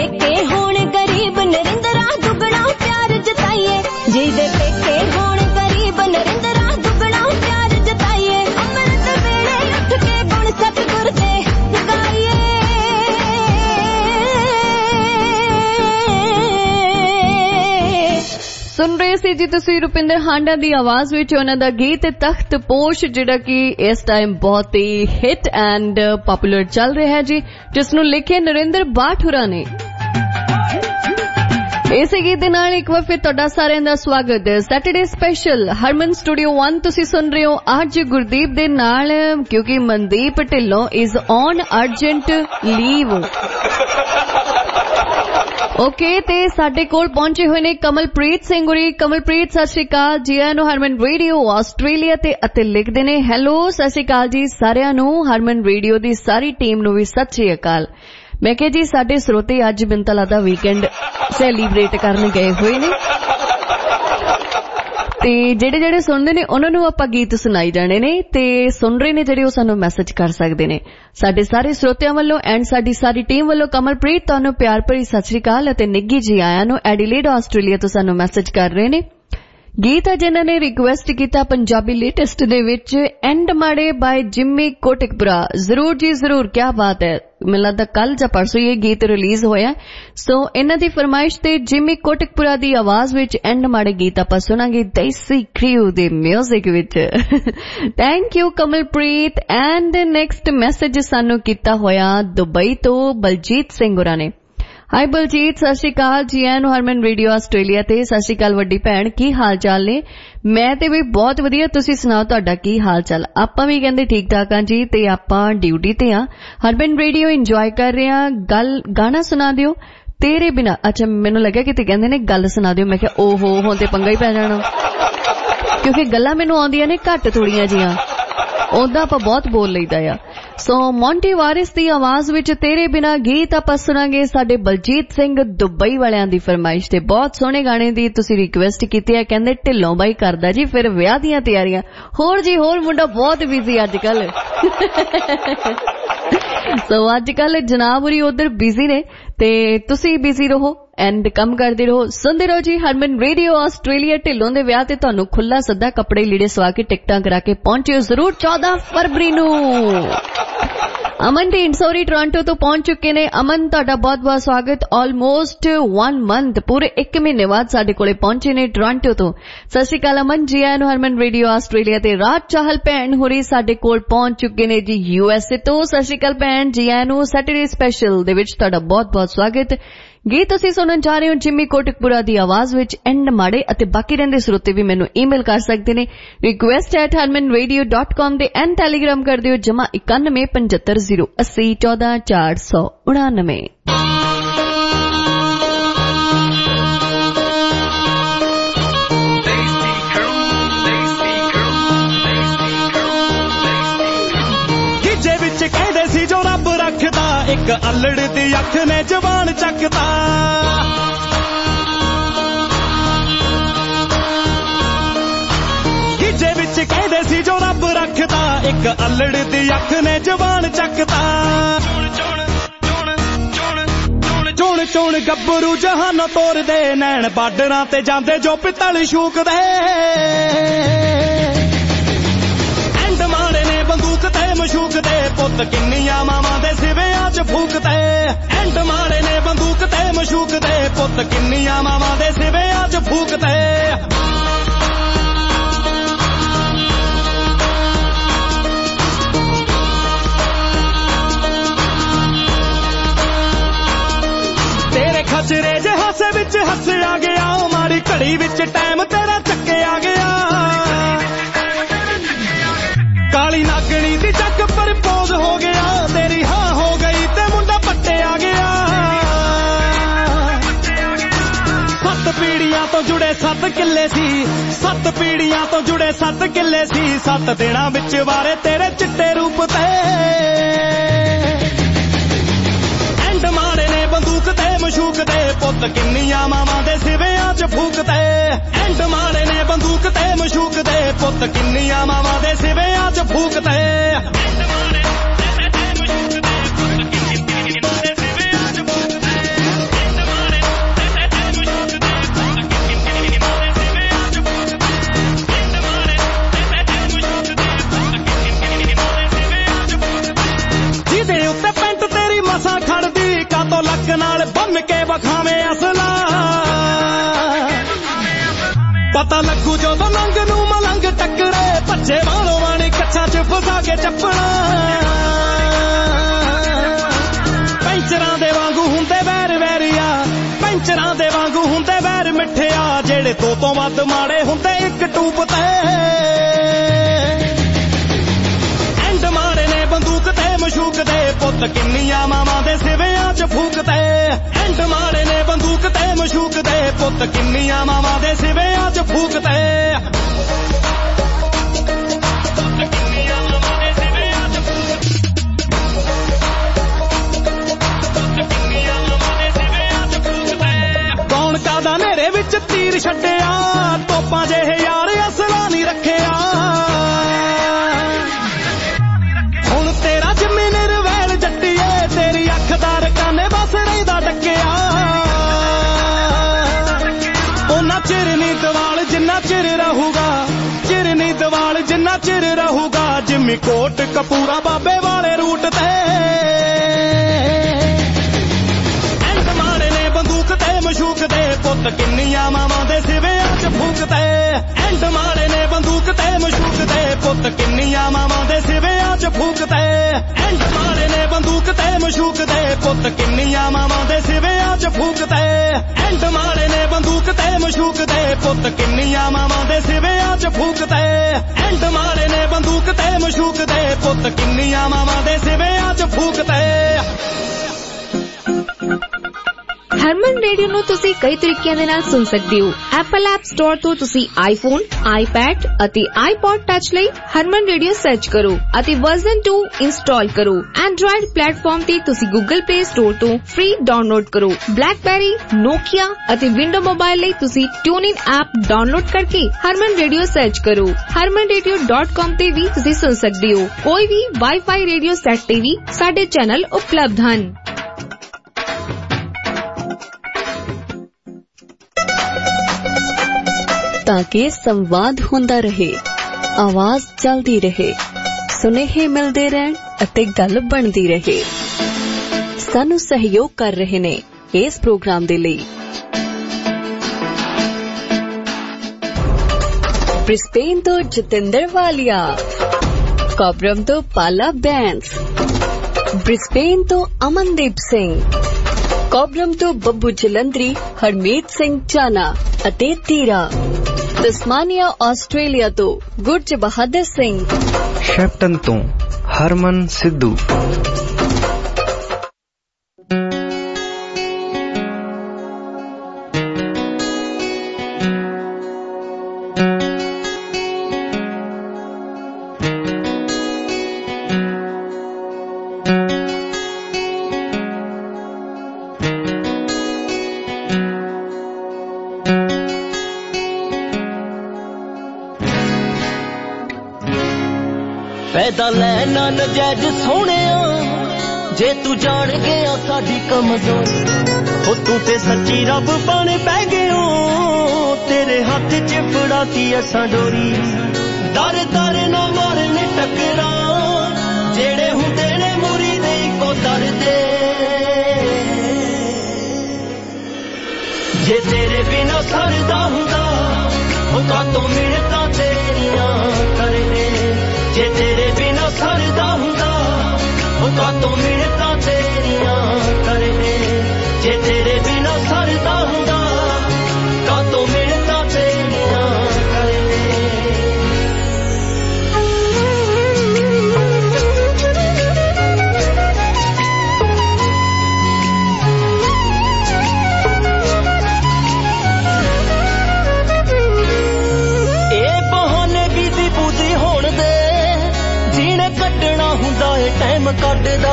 पेके होण गरीब नरिंदरा दुगना प्यार जताइए जिहदे पेके होण गरीब नरिंदरा दुगना प्यार जताइए अमृत वेले उठ के गुण सतगुर दे गाइए। सुन रहे सी जी तुसीं रुपिंदर हांडा दी आवाज विच उन्हां दा गीत तख्त पोश जिहड़ा कि इस टाइम बहुत ही हिट एंड पॉपुलर चल रहा है जी, जिसनूं लिखे नरेंद्र बाठ होरां ने। इसे गीत दे नाल एक बार फिर तुहाडा सारिआं दा स्वागत है Saturday special Harman studio one तुसीं सुन रहे हो अज गुरदीप दे नाल, क्योंकि Mandeep Dhillon is on urgent leave. Okay ते साडे कोल पहुंचे हुए ने कमलप्रीत सिंह होरी। कमलप्रीत सत श्री अकाल जी आयां नूं हरमन रेडियो आस्ट्रेलिया ते अते लिखदे ने हैलो सत श्री अकाल जी सारिआं नूं हरमन रेडियो दी सारी टीम नूं भी सत श्री अकाल। मैं कहा जी साडे स्रोते अज मैनूं तां लगदा वीकेंड सैलीब्रेट करन गए हुए ने ते जेड़े जेड़े सुनदे ने उन्हां नूं आपां गीत सुनाई जाने ने ते सुन रहे ने जेड़े ओह सानूं मैसेज कर सकदे ने। साडे सारे श्रोतिਆਂ ਵੱਲੋਂ एंड साडी सारी टीम ਵੱਲੋਂ कमलप्रीत ਤੁਹਾਨੂੰ प्यार भरी सत श्री अकाल ਅਤੇ ਨਿੱਗੀ जी आयां नूं एडिलेड ਆਸਟ੍ਰੇਲੀਆ ਤੋਂ ਸਾਨੂੰ ਮੈਸੇਜ ਕਰ ਰਹੇ ਨੇ। गीत है जिन्हां ने रिक्वेस्ट किया पंजाबी लेटेस्ट दे विच and made by Jimmy Kotkapura. जरूर जी जरूर, क्या बात है, मैनूं लगदा कल जां परसों ये गीत रिलीज होया। सो इन्हां दी फरमाइश ते जिम्मी कोटकपुरा दी आवाज विच एंड माड़े गीत आपां सुनांगे देसी क्रियो दे म्यूजिक विच। Thank you Kamalpreet. And next message सानू कीता होया दुबई तो बलजीत सिंह होरां ने। हाय बलजीत सत श्री अकाल जी आयां नूं हरमन रेडियो आस्ट्रेलिया ते। सत श्री अकाल वड्डी भैण, की हाल चाल ने? मैं ते भी बहुत वधिया, तुसीं सुणाओ तुहाडा की हाल चाल? आपां भी कहंदे ठीक ठाक हां जी ते आपां ड्यूटी ते हां, हरमन रेडियो इंजॉय कर रहे हां। गल गाना सुना दिओ तेरे बिना। अच्छा मैनूं लग्या कि कहंदे ने गल सुना दिओ, मैं कहा ओहो हुण ते पंगा ही पै जाना, क्योंकि गल्लां मैनूं आउंदियां ने घट थोड़ियां जिहां, ओदा आपां बहुत बोल लईदा आ। सो मोंटी वारिस दी आवाज विच तेरे बिना गीत आपां सुनांगे साडे बलजीत सिंह दुबई वालियां दी फरमाइश ते। बहुत सोहणे गाने दी तुसीं रिक्वेस्ट कीती है, कहंदे ढिल्लों बाई करदा जी फिर विआह दीयां तैयारियां। होर जी होर, मुंडा बहुत बिजी अजकल। सो अजकल जनाब होरी उधर बिजी ने ते तुसीं बिजी रहो एंड कम करदे रहो, सुनदे रहो जी हरमन रेडियो आस्ट्रेलिया। ढिल्लों दे विआह ते तुहानूं खुला सद्दा, कपड़े लीड़े सवा के टिकटां करा के पहुंचियो जरूर चौदह फरवरी नूं। अमन दी इंसौरी टोरंटो तो पहुंच चुके ने। अमन तुहाडा बहुत बहुत स्वागत। ऑलमोस्ट वन मंथ पूरे एक महीने बाद साडे कोले पहुंचे ने टोरंटो तो। सत श्री अकाल अमन जी आयां नूं हरमन रेडियो आस्ट्रेलिया ते। राज चाहल भैन होरी साडे कोल पहुंच चुके ने जी यूएसए तो। सत श्री अकाल भैन जी आयां नूं सैटरडे स्पेशल दे विच तुहाडा बहुत बहुत स्वागत। गीत तुसीं सुनन जा रहे हो जिम्मी कोटकपुरा दी आवाज विच एंड माड़े अते बाकी रहिंदे श्रोते भी मैनूं ईमेल कर सकदे ने request at Harman radio dot com दे एंड टैलीग्राम कर दिओ जमा इक्यानवे पचहत्तर जीरो अस्सी चौदह चार सौ उनानवे। कहदे सी जो रब रखदा एक अल्लड़ दी अख ने जवान चकदा। गिजे विच कहदे सी जो रब रखदा एक अल्लड़ दी अख ने जवान चकदा। चुन चुन गब्बरू जहाना तोर दे नैन बाडरां ते जांदे जो पितल शूक दे। एंड माड़े ने बंदूक ते मशूक दे पुत किन्नियां मावां दे सिवियां च फूकदे। एंड माड़े ने बंदूक ते मशूक दे पुत किन्नियां मावां दे सिवियां च फूकदे। तेरे खचरे जे हासे विच हस्या गया माड़ी घड़ी विच टाइम तेरा चक्किया गया। काली नागणी दी चक पर पोज हो गया तेरी हाँ हो गई ते मुंडा पट्टे आ गया। सत पीढ़ियां तो जुड़े सत किले सी सत पीढ़ियां तो जुड़े सत किले सी सत दिनां विच वारे तेरे चिट्टे रूप ते। एंड माड़े ने बंदूक ते मशूक दे पुत किन्नियां मावां दे सिवियां च फूकदे। एंड माड़े ने बंदूक ते मशूक दे पुत किन्नियां मावां दे सिवियां च फूकदे। ਵਖਾਵੇਂ ਅਸਲਾ ਪਤਾ ਲੱਗੂ ਜਦੋਂ ਨੰਗ ਨੂੰ ਮਲੰਗ ਟੱਕਰੇ ਭੱਜੇ ਵਾਲੋਂ ਵਾਣੀ ਕੱਛਾਂ ਚ ਫਸਾ ਕੇ ਚੱਪਣਾ ਪੈਂਚਰਾਂ ਦੇ ਵਾਂਗੂ ਹੁੰਦੇ ਵੈਰ ਵੈਰੀਆ ਪੈਂਚਰਾਂ ਦੇ ਵਾਂਗੂ ਹੁੰਦੇ ਵੈਰ ਮਿੱਠਿਆ ਜਿਹੜੇ ਦੋ ਤੋਂ ਵੱਧ ਮਾੜੇ ਹੁੰਦੇ ਇੱਕ ਟੂਪ ਤੇ ਐਂਡ ਮਾਰੇ ਨੇ ਬੰਦੂਕ ਤੇ ਮਸ਼ੂਕ ਦੇ ਪੁੱਤ ਕਿੰਨੀਆਂ ਮਾਵਾਂ ਦੇ ਸਿਵਿਆਂ ਚ ਫੂਕਦੇ ਐਂਡ ਮਾਰੇ ਨੇ ਬੰਦੂਕ ਤੇ ਮਸ਼ੂਕ ਦੇ ਪੁੱਤ ਕਿੰਨੀਆਂ ਮਾਵਾਂ ਦੇ ਸਿਵਿਆਂ ਚ ਫੂਕਦੇ ਕਾਦਾ ਨੇਰੇ ਵਿੱਚ ਤੀਰ ਛੱਡਿਆ ਤੋਪਾਂ ਜਿਹੇ ਯਾਰ ਅਸਲਾ ਨਹੀਂ ਰੱਖਿਆ ਹੁਣ ਤੇਰਾ ਜੰਮੀ ਨਿਰਵੈਲ ਜੱਟੀਏ ਤੇਰੀ ਅੱਖ ਦਾ ਰਕਾਨੇ ਬਸ ਰਹਿੰਦਾ ਡੱਕਿਆ ਉਹਨਾਂ ਚਿਰ ਨੀ ਦਵਾਲ ਜਿੰਨਾ ਚਿਰ ਰਹੂਗਾ ਚਿਰ ਨੀ ਦਵਾਲ ਜਿੰਨਾ ਚਿਰ ਰਹੂਗਾ ਜਿੰਮੀ ਕੋਟ ਕਪੂਰਾ ਬਾਬੇ ਵਾਲੇ ਰੂਟ ਤੇ ਮਸ਼ੂਕ ਦੇ ਪੁੱਤ ਕਿੰਨੀਆਂ ਮਾਵਾਂ ਦੇ ਸਿਵਿਆਂ ਚ ਫੂਕਦੇ ਐਂਡ ਮਾਰੇ ਨੇ ਬੰਦੂਕ ਤੇ ਮਸ਼ੂਕ ਦੇ ਪੁੱਤ ਕਿੰਨੀਆਂ ਮਾਵਾਂ ਦੇ ਸਿਵਿਆਂ ਚ ਫੂਕਦੇ ਐਂਡ ਮਾਰੇ ਨੇ ਬੰਦੂਕ ਤੇ ਮਸ਼ੂਕ ਦੇ ਪੁੱਤ ਕਿੰਨੀਆਂ ਮਾਵਾਂ ਦੇ ਸਿਵਿਆਂ ਚ ਫੂਕਦੇ ਐਂਡ ਮਾਰੇ ਨੇ ਬੰਦੂਕ ਤੇ ਮਸ਼ੂਕ ਦੇ ਪੁੱਤ ਕਿੰਨੀਆਂ ਮਾਵਾਂ ਦੇ ਸਿਵਿਆਂ ਚ ਫੂਕਦੇ ਐਂਡ ਮਾਰੇ ਨੇ ਬੰਦੂਕ ਤੇ ਮਸ਼ੂਕ ਦੇ ਪੁੱਤ ਕਿੰਨੀਆਂ ਮਾਵਾਂ ਦੇ ਸਿਵਿਆਂ ਚ ਫੂਕਦੇ ਹਰਮਨ ਰੇਡੀਓ ਨੂੰ ਤੁਸੀਂ ਕਈ ਤਰੀਕਿਆਂ ਦੇ ਨਾਲ ਸੁਣ ਸਕਦੇ ਹੋ। ਐਪਲ ਐਪ ਸਟੋਰ ਤੋਂ ਤੁਸੀਂ ਆਈਫੋਨ, ਆਈਪੈਡ ਅਤੇ ਆਈਪੌਡ ਟੱਚ ਲਈ ਹਰਮਨ ਰੇਡੀਓ ਸਰਚ ਕਰੋ ਅਤੇ ਵਰਜ਼ਨ ਟੂ ਇੰਸਟਾਲ ਕਰੋ। ਐਂਡਰੋਇਡ ਪਲੇਟਫਾਰਮ ਤੇ ਤੁਸੀਂ ਗੂਗਲ ਪਲੇ ਸਟੋਰ ਤੋਂ ਫ੍ਰੀ ਡਾਊਨਲੋਡ ਕਰੋ। ਬਲੈਕਬੈਰੀ, ਨੋਕੀਆ ਅਤੇ ਵਿੰਡੋ ਮੋਬਾਈਲ ਲਈ ਤੁਸੀਂ ਟਿਊਨਇਨ ਐਪ ਡਾਊਨਲੋਡ ਕਰਕੇ ਹਰਮਨ ਰੇਡੀਓ ਸਰਚ ਕਰੋ। ਹਰਮਨ ਰੇਡੀਓ ਡਾਟ ਕਾਮ ਤੇ ਵੀ ਤੁਸੀਂ ਸੁਣ ਸਕਦੇ ਹੋ। ਕੋਈ ਵੀ ਵਾਈਫਾਈ ਰੇਡੀਓ ਸੈੱਟ ਤੇ ਵੀ ਸਾਡੇ ਚੈਨਲ ਉਪਲਬਧ ਹਨ। ताकि संवाद होंदा रहे, आवाज चलती रहे, सुनेहे मिलते रहन अते गल बनती रहे। सानू सहयोग कर रहे ने इस प्रोग्राम दे लई ब्रिस्बेन तो जतिंदर वालिया, कॉबरम तो पाला बैंस, ब्रिस्बेन तो अमनदीप सिंह, कॉबरम तो बब्बू जलंधरी हरमीत सिंह चाना अते तीरा, तस्मानिया ऑस्ट्रेलिया तो गुरज बहादुर सिंह, शैप्टन तो हरमन सिद्धू, पैदा लैना नजैज सोहणिया जे तू जान गया साडी कमजोर हो तू ते सच्ची रब बन पै गयो तेरे हाथ च फड़ाती असां डोरी दर दर ना मारने टकरा जेड़े हुंदे ने मुरीद इको दर दे जे तेरे बिना सरदा हुंदा हो कातों मिलता तेरियां करने जे तेरे बिना सरदा हुंदा हो कातों मिलता तेरियां करने जे तेरे बिना सरदा हुंदा कातों मिलता तेरियां करने ए बहाने बीती बूदी होण दे जीने कटना हुंदा ए टाइम कटदा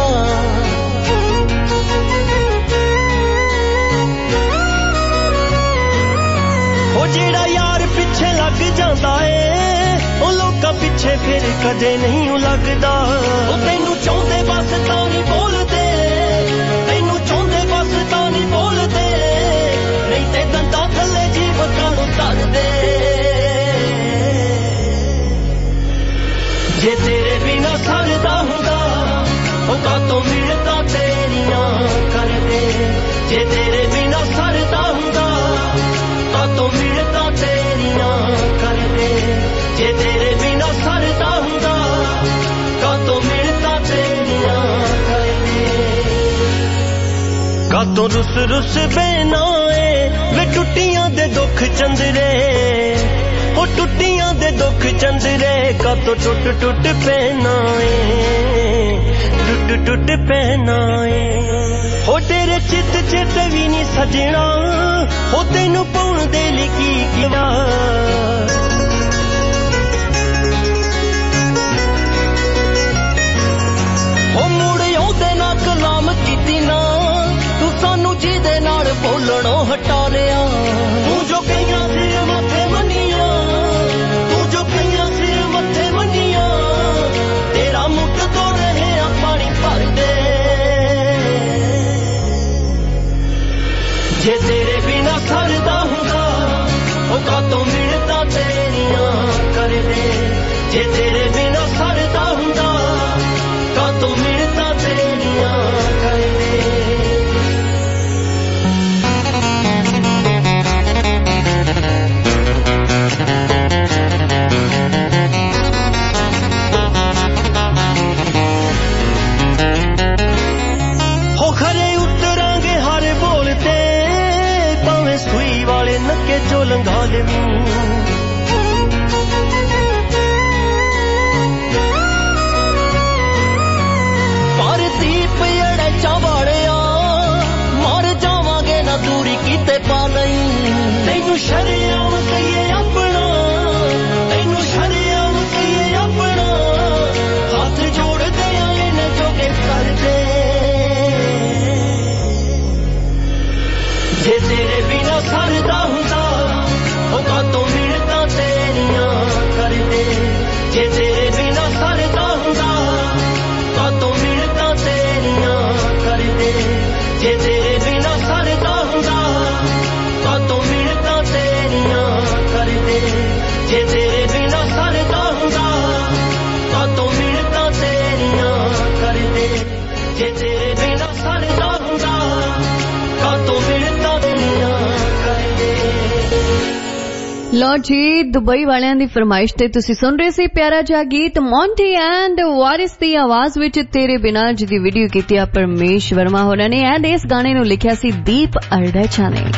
ओ जेड़ा यार पिछे लग जांदा ए ओ लोकां पिछे फिर कदे नहीं लगदा ओ तैनू चाहुंदे बस तां नहीं बोलदे तैनू चाहुंदे बस तां नहीं बोलदे नहीं ते दंदा थल्ले जीव कानू तरदे जे तेरे बिना सरदा हुंदा ओ कातों मिलता तेरियां करदे जे तेरे बिना ਕਾਤੋਂ ਰੁੱਸ ਰੁੱਸ ਬੈਨਾਏ ਵੇ ਟੁੱਟੀਆਂ ਦੇ ਦੁੱਖ ਚੰਦਰੇ ਉਹ ਟੁੱਟੀਆਂ ਦੇ ਦੁੱਖ ਚੰਦਰੇ ਕਾਤੋਂ ਟੁੱਟ ਟੁੱਟ ਪੈਨਾਏ ਟੁੱਟ ਟੁੱਟ ਪੈਨਾਏ ਹੋ ਤੇਰੇ ਚਿੱਤ ਚਿੱਤ ਵੀ ਨਹੀਂ ਸਜਣਾ ਹੋ ਤੈਨੂੰ ਪਾਉਣ ਦੇ ਲਈ ਕੀ ਕਿਹਾ ਹੋ ਮੁੜ ਉਹਦੇ ਨਾਲ ਕਲਾਮ ਕੀਤੀ ਨਾ ਤੂੰ ਸਾਨੂੰ ਜਿਹਦੇ ਨਾਲ ਬੋਲਣੋਂ ਹਟਾ ਲਿਆ ਤੂੰ ਜੋ ਕਈਆਂ ਸਿਰ ਮੱਥੇ ਮੰਨੀਆਂ ਤੂੰ ਜੋ ਕਈਆਂ ਸਿਰ ਮੱਥੇ ਮੰਨੀਆਂ ਤੇਰਾ ਮੁੱਢ ਤੋਂ ਰਹੇ ਆ ਪਾਣੀ ਭਰਦੇ ਜੇ ਤੇਰੇ ਬਿਨਾ ਸਰਦਾ ਹੁੰਦਾ ਉਹ ਕਾਤੋਂ ਮਿਹਨਤਾਂ ਤੇਰੀਆਂ ਕਰਦੇ ਜੇ ਤੇਰੇ ਬਿਨਾ ਸਰਦਾ ਹੁੰਦਾ ਕਾਤੋਂ ਮਿਹਨਤਾਂ ਤੇਰੀਆਂ ਕਰਦੇ ਹੋ ਖਰੇ ਉਤਰਾਂਗੇ ਹਰ ਬੋਲ ਤੇ ਭਾਵੇਂ ਸੂਈ ਵਾਲੇ ਨੱਕੇ ਚੋਂ ਲੰਘਾ ਲੈਵੀਂ ਦੀਪ ਅੜੇ ਚਾਵਾੜਿਆ ਮਰ ਜਾਵਾਂਗੇ ਨਾ ਦੂਰੀ ਕੀਤੇ ਪਾ ਲਈ ਤੈਨੂੰ ਸ਼ਰਮ ਕਹੀਏ ਆਪਣਾ ਤੈਨੂੰ ਸ਼ਰਮ ਕਹੀਏ ਆਪਣਾ ਹੱਥ ਜੋੜਦੇ ਆ ਇਹਨੇ ਜੋਗੇ ਕਰਦੇ ਜੇ ਤੇਰੇ ਬਿਨਾ ਸਰਦਾ ਹੁੰਦਾ ਉਹ ਕਾਤੋਂ ਮਿਹਨਤਾਂ ਤੇਰੀਆਂ ਕਰਦੇ ਜੇ ਤੇਰੇ ਬਿਨਾ ਸਰਦਾ ਹੁੰਦਾ ਕਾਤੋਂ ਮਿਹਨਤਾਂ ਤੇਰੀਆਂ ਕਰਦੇ ਜੇ ਤੇਰੇ ਬਿਨਾ ਸਰਦਾ ਹੁੰਦਾ ਕਾਤੋਂ ਮਿਹਨਤਾਂ ਤੇਰੀਆਂ ਕਰਦੇ ਜੇ ਤੇਰੇ ਬਿਨਾ ਸਰਦਾ ਹੁੰਦਾ ਕਾਤੋਂ ਮਿਹਨਤਾਂ ਤੇਰੀਆਂ ਕਰਦੇ ਜੇ ਤੇਰੇ ਬਿਨਾ ਸਰਦਾ ਹੁੰਦਾ ਕਾਤੋਂ ਮਿਹਨਤਾਂ ਤੇਰੀਆਂ ਕਰਦੇ ਲੋ ਜੀ ਦੁਬਈ ਵਾਲਿਆਂ ਦੀ ਫਰਮਾਇਸ਼ ਤੇ ਤੁਸੀਂ ਸੁਣ ਰਹੇ ਸੀ ਪਿਆਰਾ ਜਿਹਾ ਗੀਤ ਮੌਂਟੀ ਐਂਡ ਵਾਰਿਸ ਦੀ ਆਵਾਜ਼ ਵਿੱਚ ਤੇਰੇ ਬਿਨਾਂ ਜਿਹਦੀ ਵੀਡੀਓ ਕੀਤੀ ਆ ਪਰਮੇਸ਼ ਵਰਮਾ ਹੋਰਾਂ ਨੇ ਐਂਡ ਇਸ ਗਾਣੇ ਨੂੰ ਲਿਖਿਆ ਸੀ ਦੀਪ ਅਰੜੇਚਾ ਨੇ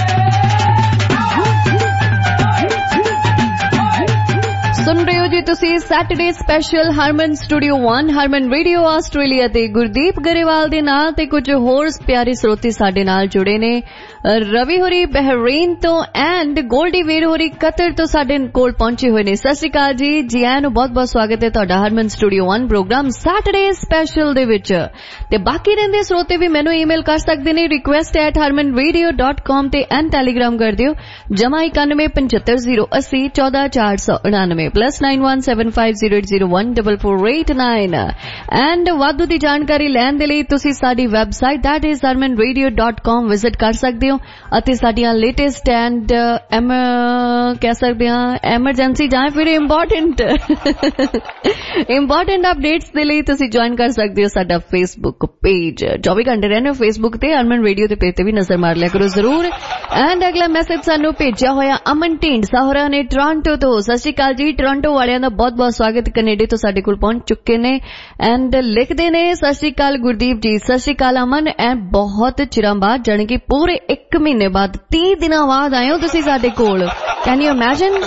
ਸੁਣ ਰਹੇ ਹੋ ਜੀ ਤੁਸੀਂ Saturday special Harman studio one Harman radio Australia ਤੇ ਗੁਰਦੀਪ ਗਰੇਵਾਲ ਦੇ ਨਾਲ ਤੇ ਕੁਝ ਹੋਰ ਪਿਆਰੇ ਸਰੋਤੇ ਸਾਡੇ ਨਾਲ ਜੁੜੇ ਨੇ ਰਵੀ ਹੋਰੀ ਬਹਿਰੀਨ ਤੋਂ ਐਂਡ ਗੋਲਡੀ ਵੀਰ ਹੋਰੀ ਕਤਰ ਤੋਂ ਸਾਡੇ ਕੋਲ ਪਹੁੰਚੇ ਹੋਏ ਨੇ। ਸਤਿ ਸ਼੍ਰੀ ਅਕਾਲ ਜੀ ਜੀ ਆਇਆਂ ਨੂੰ ਬਹੁਤ ਬਹੁਤ ਸਵਾਗਤ ਹੈ ਤੁਹਾਡਾ Harman studio one program Saturday special ਦੇ ਵਿੱਚ ਤੇ ਬਾਕੀ ਰਹਿੰਦੇ ਸਰੋਤੇ ਵੀ ਮੈਨੂੰ ਈਮੇਲ ਕਰ ਸਕਦੇ ਨੇ request at Harman radio dot com ਤੇ ਐਂਡ ਟੈਲੀਗ੍ਰਾਮ ਕਰ ਦਿਓ ਜਮਾ ਇਕਾਨਵੇਂ ਪਚੱਤਰ ਜ਼ੀਰੋ अस्सी चौदह चार सौ उनानवे plus nine one seven five zero eight zero one double four eight nine and वाधू ਦੀ ਜਾਣਕਾਰੀ ਲੈਣ ਦੇ ਲਈ ਤੁਸੀਂ ਸਾਡੀ website that is harman radio dot com visit ਕਰ ਸਕਦੇ ਹੋ ਅਤੇ ਸਾਡੀਆਂ ਲੇਟੈਸਟ ਐਂਡ ਐਮ ਕਹਿ ਸਕਦੇ ਹਾਂ ਐਮਰਜੈਂਸੀ ਜਾਂ ਫਿਰ ਇੰਪੋਰਟੈਂਟ ਇੰਪੋਰਟੈਂਟ ਅਪਡੇਟਸ ਦੇ ਲਈ ਤੁਸੀਂ ਜੁਆਇਨ ਕਰ ਸਕਦੇ ਹੋ ਸਾਡਾ ਫੇਸਬੁੱਕ ਪੇਜ ਚੌਵੀ ਘੰਟੇ ਰਹਿੰਦੇ ਹੋ ਫੇਸਬੁੱਕ ਤੇ ਹਰਮਨ ਰੇਡੀਓ ਦੇ ਪੇਜ ਤੇ ਵੀ ਨਜ਼ਰ ਮਾਰ ਲਿਆ ਕਰੋ ਜ਼ਰੂਰ। ਐਂਡ ਅਗਲਾ ਮੈਸੇਜ ਸਾਨੂੰ ਭੇਜਿਆ ਹੋਇਆ ਅਮਨ ਢੀਂਡਸਾ ਹੋਰਾਂ ਨੇ ਟੋਰਾਂਟੋ ਤੋਂ। ਸਤਿ ਸ਼੍ਰੀ ਅਕਾਲ ਜੀ ਟੋਰਾਂਟੋ ਵਾਲਿਆਂ ਦਾ ਬਹੁਤ ਬਹੁਤ ਸਵਾਗਤ ਕੈਨੇਡਾ ਤੋਂ ਸਾਡੇ ਕੋਲ ਪਹੁੰਚ ਚੁੱਕੇ ਨੇ ਐਂਡ ਲਿਖਦੇ ਨੇ ਸਤਿ ਸ਼੍ਰੀ ਅਕਾਲ ਗੁਰਦੀਪ ਜੀ ਸਤਿ ਸ਼੍ਰੀ ਅਕਾਲ ਅਮਨ ਐਂਡ ਬਹੁਤ ਚਿਰਾਂ ਬਾਅਦ ਜਾਣੀ ਕਿ ਪੂਰੇ ਇੱਕ ਮਹੀਨੇ ਬਾਅਦ तीस ਦਿਨਾਂ ਬਾਅਦ ਆਏ ਹੋ ਤੁਸੀਂ ਸਾਡੇ ਕੋਲ ਕੈਨ ਯੂ ਇਮੇਜਿਨ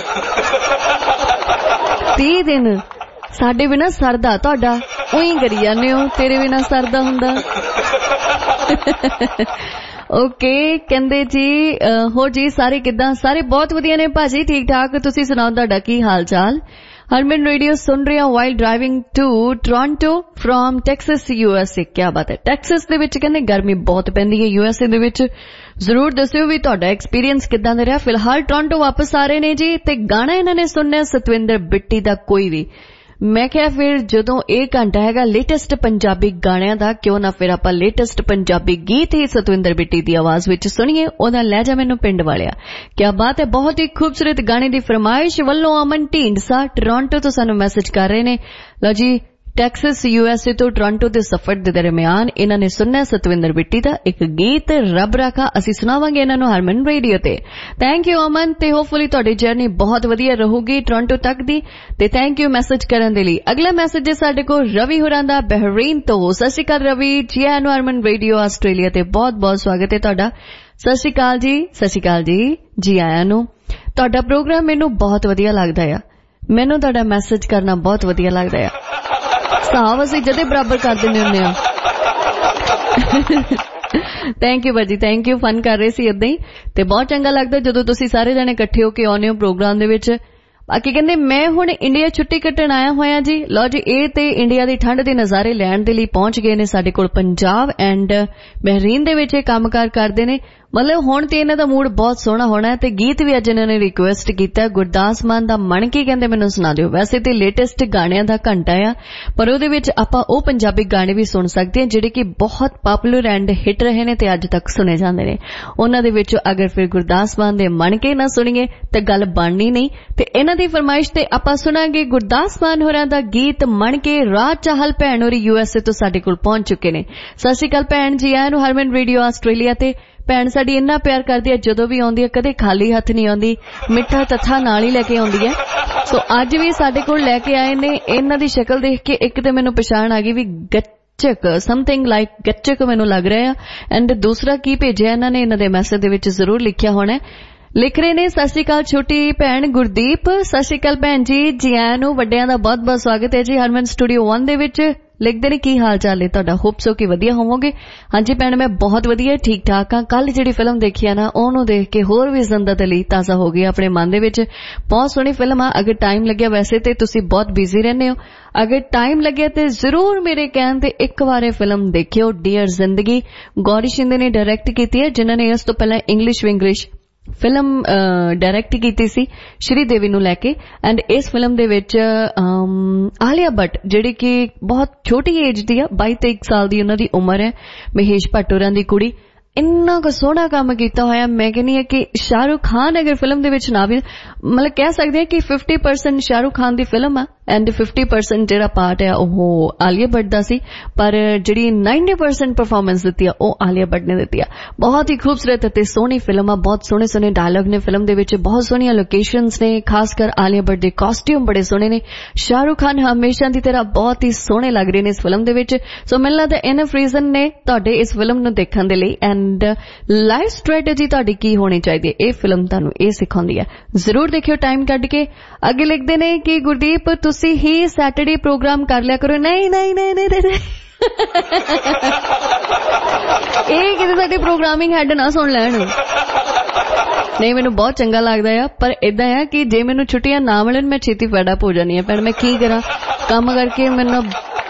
तीस ਦਿਨ ਸਾਡੇ ਬਿਨਾ ਸਰਦਾ ਤੁਹਾਡਾ ਉਹੀ ਕਰੀ ਜਾਂਦੇ ਹੋ ਤੇਰੇ ਬਿਨਾ ਸਰਦਾ ਹੁੰਦਾ ਓਕੇ ਕਹਿੰਦੇ ਜੀ ਹੋਰ ਜੀ ਸਾਰੇ ਕਿੱਦਾਂ ਸਾਰੇ ਬਹੁਤ ਵਧੀਆ ਨੇ ਭਾਜੀ ਠੀਕ ਠਾਕ ਤੁਸੀਂ ਸੁਣਾਓ ਤੁਹਾਡਾ ਕੀ ਹਾਲ ਚਾਲ। ਹਰਮਨ ਰੇਡੀਓ ਸੁਣ ਰਹੇ ਹਾਂ while driving to Toronto from Texas USA. ਕਿਆ ਬਾਤ ਹੈ ਟੈਕਸਸ ਦੇ ਵਿੱਚ ਕਹਿੰਦੇ ਗਰਮੀ ਬਹੁਤ ਪੈਂਦੀ ਹੈ ਯੂਐਸਏ ਦੇ ਵਿੱਚ ਜ਼ਰੂਰ ਦੱਸਿਓ ਵੀ ਤੁਹਾਡਾ ਐਕਸਪੀਰੀਅੰਸ ਕਿੱਦਾਂ ਦਾ ਰਿਹਾ। ਫਿਲਹਾਲ ਟੋਰਾਂਟੋ ਵਾਪਸ ਆ ਰਹੇ ਨੇ ਜੀ ਤੇ ਗਾਣਾ ਇਹਨਾਂ ਨੇ ਸੁਣਨਾ ਸਤਵਿੰਦਰ ਬਿੱਟੀ ਦਾ ਕੋਈ ਵੀ। ਮੈਂ ਕਿਹਾ ਫਿਰ ਜਦੋਂ ਇਹ ਘੰਟਾ ਹੈਗਾ ਲੇਟੈਸਟ ਪੰਜਾਬੀ ਗਾਣਿਆਂ ਦਾ ਕਿਉਂ ਨਾ ਫਿਰ ਆਪਾਂ ਲੇਟੈਸਟ ਪੰਜਾਬੀ ਗੀਤ ਹੀ ਸਤਵਿੰਦਰ ਬਿੱਟੀ ਦੀ ਆਵਾਜ਼ ਵਿੱਚ ਸੁਣੀਏ ਉਹਦਾ ਲੈ ਜਾ ਮੈਨੂੰ ਪਿੰਡ ਵਾਲਿਆ। ਕਿਆ ਬਾਤ ਹੈ ਬਹੁਤ ਹੀ ਖੂਬਸੂਰਤ ਗਾਣੇ ਦੀ ਫਰਮਾਇਸ਼ ਵੱਲੋਂ ਅਮਨ ਢੀਂਡਸਾ ਟੋਰਾਂਟੋ ਤੋਂ ਸਾਨੂੰ ਮੈਸੇਜ ਕਰ ਰਹੇ ਨੇ। ਲਓ ਜੀ ਟੈਕਸਸ ਯੂਐਸਏ ਤੋਂ ਟੋਰਾਂਟੋ ਦੇ ਸਫ਼ਰ ਦੇ ਦਰਮਿਆਨ ਇਹਨਾਂ ਨੇ ਸੁਣਿਆ ਸਤਵਿੰਦਰ ਬਿੱਟੀ ਦਾ ਇੱਕ ਗੀਤ ਰੱਬ ਰਾਖਾ। ਅਸੀਂ ਸੁਣਾਵਾਂਗੇ ਇਹਨਾਂ ਨੂੰ ਹਰਮਨ ਰੇਡੀਓ ਤੇ। ਥੈਂਕ ਯੂ ਅਮਨ, ਤੇ ਹੋਪਫੁਲੀ ਤੁਹਾਡੀ ਜਰਨੀ ਬਹੁਤ ਵਧੀਆ ਰਹੂਗੀ ਟੋਰਾਂਟੋ ਤੱਕ ਦੀ, ਤੇ ਥੈਂਕ ਯੂ ਮੈਸੇਜ ਕਰਨ ਦੇ ਲਈ। ਅਗਲਾ ਮੈਸੇਜ ਹੈ ਸਾਡੇ ਕੋਲ ਰਵੀ ਹੋਰਾਂ ਦਾ ਬਹਿਰੀਨ ਤੋਂ। ਸਤਿ ਸ਼੍ਰੀ ਅਕਾਲ ਰਵੀ ਜੀ, ਆਇਆਂ ਨੂੰ ਹਰਮਨ ਰੇਡੀਓ ਆਸਟ੍ਰੇਲੀਆ ਤੇ ਬਹੁਤ ਬਹੁਤ ਸਵਾਗਤ ਹੈ ਤੁਹਾਡਾ। ਸਤਿ ਸ਼੍ਰੀ ਅਕਾਲ ਜੀ, ਸਤਿ ਸ਼੍ਰੀ ਅਕਾਲ ਜੀ, ਜੀ ਆਇਆਂ ਨੂੰ। ਤੁਹਾਡਾ ਪ੍ਰੋਗਰਾਮ ਮੈਨੂੰ ਬਹੁਤ ਵਧੀਆ ਲੱਗਦਾ ਆ, ਮੈਨੂੰ ਤੁਹਾਡਾ ਮੈਸੇਜ ਕਰਨਾ ਬਹੁਤ ਵਧੀਆ ਲੱਗਦਾ ਆ। ਹਿਸਾਬ ਅਸੀਂ ਜਦੇ ਬਰਾਬਰ ਕਰ ਦਿੰਦੇ ਹੁੰਦੇ ਆ। ਥੈਂਕ ਯੂ ਭਾਜੀ, ਥੈਂਕ ਯੂ। ਫਨ ਕਰ ਰਹੇ ਸੀ ਏਦਾਂ ਹੀ, ਤੇ ਬਹੁਤ ਚੰਗਾ ਲੱਗਦਾ ਜਦੋਂ ਤੁਸੀਂ ਸਾਰੇ ਜਣੇ ਇਕੱਠੇ ਹੋ ਕੇ ਆਉਂਦੇ ਹੋ ਪ੍ਰੋਗਰਾਮ ਦੇ ਵਿੱਚ। ਬਾਕੀ ਕਹਿੰਦੇ ਮੈਂ ਹੁਣ ਇੰਡੀਆ ਛੁੱਟੀ ਕੱਟਣ ਆਇਆ ਹੋਇਆ ਜੀ। ਲਓ ਜੀ, ਇਹ ਤੇ ਇੰਡੀਆ ਦੀ ਠੰਡ ਦੇ ਨਜ਼ਾਰੇ ਲੈਣ ਦੇ ਲਈ ਪਹੁੰਚ ਗਏ ਨੇ ਸਾਡੇ ਕੋਲ ਪੰਜਾਬ ਐਂਡ ਬਹਿਰੀਨ ਦੇ ਵਿੱਚ ਇਹ ਕੰਮਕਾਰ ਕਰਦੇ ਨੇ। ਮਤਲਬ ਹੁਣ ਤੇ ਇਹਨਾਂ ਦਾ ਮੂਡ ਬਹੁਤ ਸੋਹਣਾ ਹੋਣਾ ਹੈ। ਤੇ ਗੀਤ ਵੀ ਅੱਜ ਇਹਨਾਂ ਨੇ ਰਿਕੁਐਸਟ ਕੀਤਾ ਗੁਰਦਾਸ ਮਾਨ ਦਾ ਮਣ ਕੀ ਕਹਿੰਦੇ ਮੈਨੂੰ ਸੁਣਾ ਦਿਓ। ਵੈਸੇ ਤੇ ਲੇਟੈਸਟ ਗਾਣਿਆਂ ਦਾ ਘੰਟਾ ਆ, ਪਰ ਉਹਦੇ ਵਿੱਚ ਆਪਾਂ ਉਹ ਪੰਜਾਬੀ ਗਾਣੇ ਵੀ ਸੁਣ ਸਕਦੇ ਹਾਂ ਜਿਹੜੇ ਕਿ ਬਹੁਤ ਪਪੂਲਰ ਐਂਡ ਹਿੱਟ ਰਹੇ ਨੇ ਤੇ ਅੱਜ ਤੱਕ ਸੁਣੇ ਜਾਂਦੇ ਨੇ। ਉਹਨਾਂ ਦੇ ਵਿੱਚੋਂ ਅਗਰ ਫਿਰ ਗੁਰਦਾਸ ਮਾਨ ਦੇ ਮਣ ਕੇ ਨਾ ਸੁਣੀਏ ਤੇ ਗੱਲ ਬਣਨੀ ਨਹੀਂ। ਤੇ ਇਹਨਾਂ ਦੀ ਫਰਮਾਇਸ਼ ਤੇ ਆਪਾਂ ਸੁਣਾਂਗੇ ਗੁਰਦਾਸ ਮਾਨ ਹੋਰਾਂ ਦਾ ਗੀਤ ਮਣ ਕੇ। ਰਾਜ ਚਾਹਲ ਭੈਣ ਹੋਰੀ ਯੂਐਸਏ ਤੋਂ ਸਾਡੇ ਕੋਲ ਪਹੁੰਚ ਚੁੱਕੇ ਨੇ। ਸਤਿ ਸ਼੍ਰੀ ਅਕਾਲ ਭੈਣ ਜੀ, ਆਇਆਂ ਨੂੰ ਹਰਮਨ ਰੇਡੀਓ ਆਸਟ੍ਰੇਲੀਆ ਤੇ। ਭੈਣ ਸਾਡੀ ਇੰਨਾ ਪਿਆਰ ਕਰਦੀ ਹੈ, ਜਦੋਂ ਵੀ ਆਉਂਦੀ ਹੈ ਕਦੇ ਖਾਲੀ ਹੱਥ ਨਹੀਂ ਆਉਂਦੀ, ਮਿੱਠਾ ਤੱਥਾ ਨਾਲ ਹੀ ਲੈ ਕੇ ਆਉਂਦੀ ਹੈ। ਸੋ ਅੱਜ ਵੀ ਸਾਡੇ ਕੋਲ ਲੈ ਕੇ ਆਏ ਨੇ। ਇਹਨਾਂ ਦੀ ਸ਼ਕਲ ਦੇਖ ਕੇ ਇੱਕ ਤੇ ਮੈਨੂੰ ਪਛਾਣ ਆ ਗਈ ਵੀ ਗੱਚਕ, ਸਮਥਿੰਗ ਲਾਈਕ ਗੱਚਕ ਮੈਨੂੰ ਲੱਗ ਰਿਹਾ। ਐਂਡ ਦੂਸਰਾ ਕੀ ਭੇਜਿਆ ਇਹਨਾਂ ਨੇ, ਇਹਨਾਂ ਦੇ ਮੈਸੇਜ ਦੇ ਵਿੱਚ ਜ਼ਰੂਰ ਲਿਖਿਆ ਹੋਣਾ। ਲਿਖ ਰਹੇ ਨੇ ਸਤਿ ਸ਼੍ਰੀ ਅਕਾਲ ਛੋਟੀ ਭੈਣ ਗੁਰਦੀਪ। ਸਤਿ ਸ਼੍ਰੀ ਅਕਾਲ ਭੈਣ ਜੀ, ਜੀ ਆਇਆਂ ਨੂੰ। ਵੱਡਿਆਂ ਦਾ ਬਹੁਤ ਬਹੁਤ ਸਵਾਗਤ ਹੈ ਜੀ ਹਰਮਨ ਸਟੂਡੀਓ ਵਨ ਦੇ ਵਿੱਚ। ਲਿਖਦੇ ਨੇ ਕੀ ਹਾਲ ਚਾਲ ਹੈ ਤੁਹਾਡਾ, ਹੋਪ ਸੋ ਕਿ ਵਧੀਆ ਹੋਵੋਗੇ। ਹਾਂਜੀ ਭੈਣ, ਮੈਂ ਬਹੁਤ ਵਧੀਆ ਠੀਕ ਠਾਕ ਹਾਂ। ਕੱਲ ਜਿਹੜੀ ਫਿਲਮ ਦੇਖੀ ਆ ਨਾ, ਉਹਨੂੰ ਦੇਖ ਕੇ ਹੋਰ ਵੀ ਜ਼ਿੰਦਤ ਅਲੀ ਤਾਜ਼ਾ ਹੋ ਗਈ ਆਪਣੇ ਮਨ ਦੇ ਵਿੱਚ। ਬਹੁਤ ਸੋਹਣੀ ਫਿਲਮ ਆ। ਅਗਰ ਟਾਈਮ ਲੱਗਿਆ, ਵੈਸੇ ਤੇ ਤੁਸੀਂ ਬਹੁਤ ਬਿਜ਼ੀ ਰਹਿੰਦੇ ਹੋ, ਅਗਰ ਟਾਈਮ ਲੱਗਿਆ ਤੇ ਜ਼ਰੂਰ ਮੇਰੇ ਕਹਿਣ ਤੇ ਇੱਕ ਵਾਰ ਫਿਲਮ ਦੇਖਿਓ। ਡੀਅਰ ਜ਼ਿੰਦਗੀ ਗੌਰੀ ਸ਼ਿੰਦੇ ਨੇ ਡਾਇਰੈਕਟ ਕੀਤੀ ਹੈ, ਜਿਨ੍ਹਾਂ ਨੇ ਇਸ ਤੋਂ ਪਹਿਲਾਂ ਇੰਗਲਿਸ਼ ਵਿੰਗਲਿਸ਼ ਫਿਲਮ ਡਾਇਰੈਕਟ ਕੀਤੀ ਸੀ ਸ਼੍ਰੀ ਦੇਵੀ ਨੂੰ ਲੈ ਕੇ। ਐਂਡ ਇਸ ਫਿਲਮ ਦੇ ਵਿੱਚ ਆਲੀਆ ਭੱਟ ਜਿਹੜੀ ਕਿ ਬਹੁਤ ਛੋਟੀ ਏਜ ਦੀ ਆ, ਬਾਈ ਤੇਈ ਸਾਲ ਦੀ ਉਹਨਾਂ ਦੀ ਉਮਰ ਹੈ, ਮਹੇਸ਼ ਭੱਟ ਹੋਰਾਂ ਦੀ ਕੁੜੀ, ਇੰਨਾ ਕੁ ਸੋਹਣਾ ਕੰਮ ਕੀਤਾ ਹੋਇਆ। ਮੈਂ ਕਹਿੰਦੀ ਹਾਂ ਕਿ ਸ਼ਾਹਰੁਖ ਖਾਨ ਅਗਰ ਫਿਲਮ ਦੇ ਵਿੱਚ ਨਾ ਵੀ, ਮਤਲਬ ਕਹਿ ਸਕਦੇ ਹਾਂ ਕਿ ਫਿਫਟੀ ਪਰਸੈਂਟ ਸ਼ਾਹਰੁਖ ਖਾਨ ਦੀ ਫਿਲਮ ਆ ਐਂਡ ਫਿਫਟੀ ਪਰਸੈਂਟ ਜਿਹੜਾ ਪਾਰਟ ਹੈ ਉਹ ਆਲੀਆ ਭੱਟ ਦਾ ਸੀ, ਪਰ ਜਿਹੜੀ ਨਾਈਨਟੀ ਪਰਸੈਂਟ ਪਰਫਾਰਮੈਂਸ ਦਿੱਤੀ ਆ ਉਹ ਆਲੀਆ ਭੱਟ ਨੇ ਦਿੱਤੀ ਆ। ਬਹੁਤ ਹੀ ਖੂਬਸੂਰਤ ਅਤੇ ਸੋਹਣੀ ਫਿਲਮ ਆ, ਬਹੁਤ ਸੋਹਣੇ ਸੋਹਣੇ ਡਾਇਲੌਗ ਨੇ ਫਿਲਮ ਦੇ ਵਿੱਚ, ਬਹੁਤ ਸੋਹਣੀਆਂ ਲੋਕੇਸ਼ਨਸ ਨੇ, ਖਾਸ ਕਰ ਆਲੀਆ ਭੱਟ ਦੇ ਕਾਸਟਿਊਮ ਬੜੇ ਸੋਹਣੇ ਨੇ। ਸ਼ਾਹਰੁਖ ਖਾਨ ਹਮੇਸ਼ਾ ਦੀ ਤਰ੍ਹਾਂ ਬਹੁਤ ਹੀ ਸੋਹਣੇ ਲੱਗ ਰਹੇ ਨੇ ਇਸ ਫਿਲਮ ਦੇ ਵਿੱਚ। ਸੋ ਮੈਨੂੰ ਲੱਗਦਾ ਇਨਫ ਰੀਜ਼ਨ ਨੇ ਤੁਹਾਡੇ ਇਸ ਫਿਲਮ ਨੂੰ ਦੇਖਣ ਦੇ ਲਈ। ਐਂਡ ਲਾਈਫ ਸਟ੍ਰੈਟੇਜੀ ਤੁਹਾਡੀ ਕੀ ਹੋਣੀ ਚਾਹੀਦੀ ਹੈ, ਇਹ ਫਿਲਮ ਤੁਹਾਨੂੰ ਇਹ ਸਿਖਾਉਂਦੀ ਹੈ। ਜ਼ਰੂਰ ਦੇਖਿਓ ਟਾਈਮ ਕੱਢ ਕੇ। ਅੱਗੇ ਲਿਖਦੇ ਨੇ ਕਿ ਗੁਰਦੀਪ ਤੁਸੀਂ ਹੀ ਸੈਟਰਡੇ ਪ੍ਰੋਗਰਾਮ ਕਰ ਲਿਆ ਕਰੋ। ਨਹੀਂ ਨਹੀਂ ਨਹੀਂ ਨਹੀਂ ਇਹ ਕਿਤੇ ਸਾਡੀ ਪ੍ਰੋਗਰਾਮਿੰਗ ਹੈਡ ਨਾ ਸੁਣ ਲੈਣ। ਨਹੀਂ, ਮੈਨੂੰ ਬਹੁਤ ਚੰਗਾ ਲੱਗਦਾ ਆ, ਪਰ ਏਦਾਂ ਆ ਕਿ ਜੇ ਮੈਨੂੰ ਛੁੱਟੀਆਂ ਨਾ ਮਿਲਣ ਮੈਂ ਛੇਤੀ ਫੈਡ ਅਪ ਹੋ ਜਾਣੀ ਆ। ਭੈਣ ਮੈਂ ਕੀ ਕਰਾਂ, ਕੰਮ ਕਰਕੇ ਮੈਨੂੰ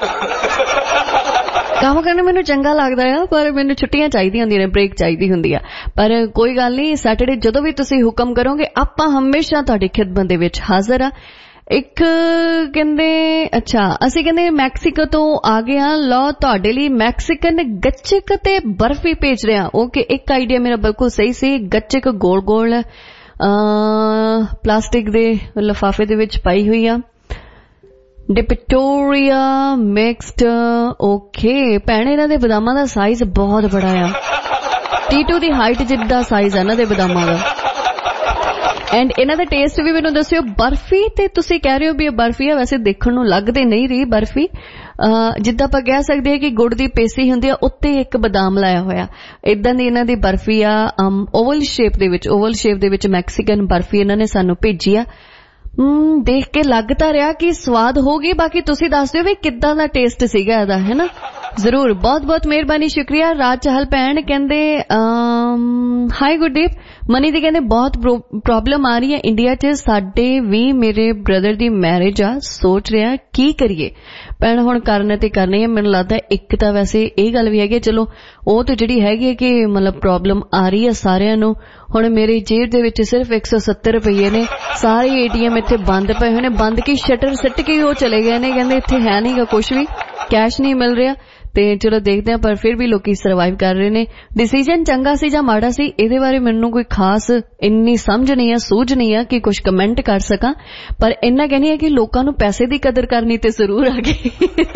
ਕੰਮ ਕਰਨਾ ਮੈਨੂੰ ਚੰਗਾ ਲੱਗਦਾ ਆ, ਪਰ ਮੈਨੂੰ ਛੁੱਟੀਆਂ ਚਾਹੀਦੀਆਂ ਹੁੰਦੀਆਂ ਨੇ, ਬ੍ਰੇਕ ਚਾਹੀਦੀ ਹੁੰਦੀ ਆ। ਪਰ ਕੋਈ ਗੱਲ ਨਹੀਂ, ਸੈਟਰਡੇ ਜਦੋਂ ਵੀ ਤੁਸੀਂ ਹੁਕਮ ਕਰੋਗੇ ਆਪਾਂ ਹਮੇਸ਼ਾ ਤੁਹਾਡੀ ਖਿਦਮਤ ਦੇ ਵਿੱਚ ਹਾਜ਼ਰ ਆ। ਇੱਕ ਕਹਿੰਦੇ ਅੱਛਾ ਅਸੀਂ ਕਹਿੰਦੇ ਮੈਕਸੀਕੋ ਤੋਂ ਆ ਗਏ ਹਾਂ। ਲਓ ਤੁਹਾਡੇ ਲਈ ਮੈਕਸੀਕਨ ਗੱਚਕ ਤੇ ਬਰਫੀ ਭੇਜ ਰਹੇ ਹਾਂ। ਓਕੇ, ਇੱਕ ਆਈਡੀਆ ਮੇਰਾ ਬਿਲਕੁਲ ਸਹੀ ਸੀ। ਗੱਚਕ ਗੋਲ ਗੋਲ ਪਲਾਸਟਿਕ ਦੇ ਲਿਫਾਫੇ ਦੇ ਵਿੱਚ ਪਾਈ ਹੋਈ ਆ। ਡਿਪਟੋਰੀਆ ਮਿਕਸਡ। ਓਕੇ ਭੈਣ, ਇਹਨਾਂ ਦੇ ਬਦਾਮਾਂ ਦਾ ਸਾਈਜ਼ ਬਹੁਤ ਬੜਾ ਆ, ਟੀਟੂ ਦੀ ਹਾਈਟ ਜਿੱਦਾਂ ਸਾਈਜ਼ ਆ ਇਹਨਾਂ ਦੇ ਬਦਾਮਾਂ ਦਾ। ਐਂਡ ਇਹਨਾਂ ਦਾ ਟੇਸਟ ਵੀ ਮੈਨੂੰ ਦੱਸਿਓ। ਬਰਫੀ ਤੇ ਤੁਸੀਂ ਕਹਿ ਰਹੇ ਹੋ ਵੀ ਇਹ ਬਰਫੀ ਆ, ਵੈਸੇ ਦੇਖਣ ਨੂੰ ਲੱਗਦੇ ਨਹੀਂ ਰਹੀ ਬਰਫੀ। ਜਿੱਦਾਂ ਆਪਾਂ ਕਹਿ ਸਕਦੇ ਹਾਂ ਕਿ ਗੁੜ ਦੀ ਪੇਸੀ ਹੁੰਦੀ ਆ, ਉੱਤੇ ਇੱਕ ਬਦਾਮ ਲਾਇਆ ਹੋਇਆ, ਏਦਾਂ ਦੀ ਇਹਨਾਂ ਦੀ ਬਰਫੀ ਆ। ਓਵਲ ਸ਼ੇਪ ਦੇ ਵਿੱਚ, ਓਵਲ ਸ਼ੇਪ ਦੇ ਵਿੱਚ ਮੈਕਸੀਕਨ ਬਰਫੀ ਇਹਨਾਂ ਨੇ ਸਾਨੂੰ ਭੇਜੀ ਆ। ਹਮ ਦੇਖ ਕੇ ਲੱਗ ਤਾਂ ਰਿਹਾ ਕਿ ਸਵਾਦ ਹੋਗੀ, ਬਾਕੀ ਤੁਸੀਂ ਦੱਸ ਦਿਓ ਵੀ ਕਿੱਦਾਂ ਦਾ ਟੇਸਟ ਸੀਗਾ ਇਹਦਾ, ਹੈ ਨਾ। ਜ਼ਰੂਰ, ਬਹੁਤ ਬਹੁਤ ਮਿਹਰਬਾਨੀ, ਸ਼ੁਕਰੀਆ। ਰਾਜ ਚਾਹਲ ਭੈਣ ਕਹਿੰਦੇ ਹਾਈ ਗੁਰਦੀਪ, ਮਨੀ ਦੀ ਕਹਿੰਦੇ ਬਹੁਤ ਪ੍ਰੋਬਲਮ ਆ ਰਹੀ ਹੈ ਇੰਡੀਆ 'ਚ, ਸਾਡੇ ਵੀ ਮੇਰੇ ਬ੍ਰਦਰ ਦੀ ਮੈਰਿਜ ਆ, ਸੋਚ ਰਿਹਾ ਕੀ ਕਰੀਏ। ਭੈਣ ਹੁਣ ਕਰਨਾ ਤੇ ਕਰਨਾ ਹੀ ਹੈ। ਮੈਨੂੰ ਲੱਗਦਾ ਇੱਕ ਤਾਂ ਵੈਸੇ ਇਹ ਗੱਲ ਵੀ ਹੈਗੀ, ਚਲੋ ਉਹ ਤਾਂ ਜਿਹੜੀ ਹੈਗੀ ਹੈ ਕਿ ਮਤਲਬ ਪ੍ਰੋਬਲਮ ਆ ਰਹੀ ਹੈ ਸਾਰਿਆਂ ਨੂੰ। ਹੁਣ ਮੇਰੀ ਜੇਬ ਦੇ ਵਿੱਚ ਸਿਰਫ ਇੱਕ ਸੌ ਸੱਤਰ ਰੁਪਈਏ ਨੇ, ਸਾਰੇ ਏਟੀਐਮ ਇੱਥੇ ਬੰਦ ਪਏ ਹੋਏ ਨੇ, ਬੰਦ ਕੀ ਸ਼ਟਰ ਸਿੱਟ ਕੇ ਉਹ ਚਲੇ ਗਏ ਨੇ, ਕਹਿੰਦੇ ਇੱਥੇ ਹੈ ਨਹੀਂਗਾ ਕੁਛ ਵੀ, ਕੈਸ਼ ਨਹੀਂ ਮਿਲ ਰਿਹਾ। ਤੇ ਚਲੋ ਦੇਖਦੇ ਹਾਂ, ਪਰ ਫਿਰ ਵੀ ਲੋਕੀ ਸਰਵਾਈਵ ਕਰ ਰਹੇ ਨੇ। ਡਿਸੀਜਨ ਚੰਗਾ ਸੀ ਜਾਂ ਮਾੜਾ ਸੀ ਇਹਦੇ ਬਾਰੇ ਮੈਨੂੰ ਕੋਈ ਖਾਸ ਇੰਨੀ ਸਮਝ ਨਹੀਂ ਆ, ਸੂਝ ਨਹੀਂ ਆ ਕਿ ਕੁਝ ਕਮੈਂਟ ਕਰ ਸਕਾਂ, ਪਰ ਇੰਨਾ ਕਹਿੰਦੀ ਆ ਕਿ ਲੋਕਾਂ ਨੂੰ ਪੈਸੇ ਦੀ ਕਦਰ ਕਰਨੀ ਤੇ ਜ਼ਰੂਰ ਆ ਗਈ।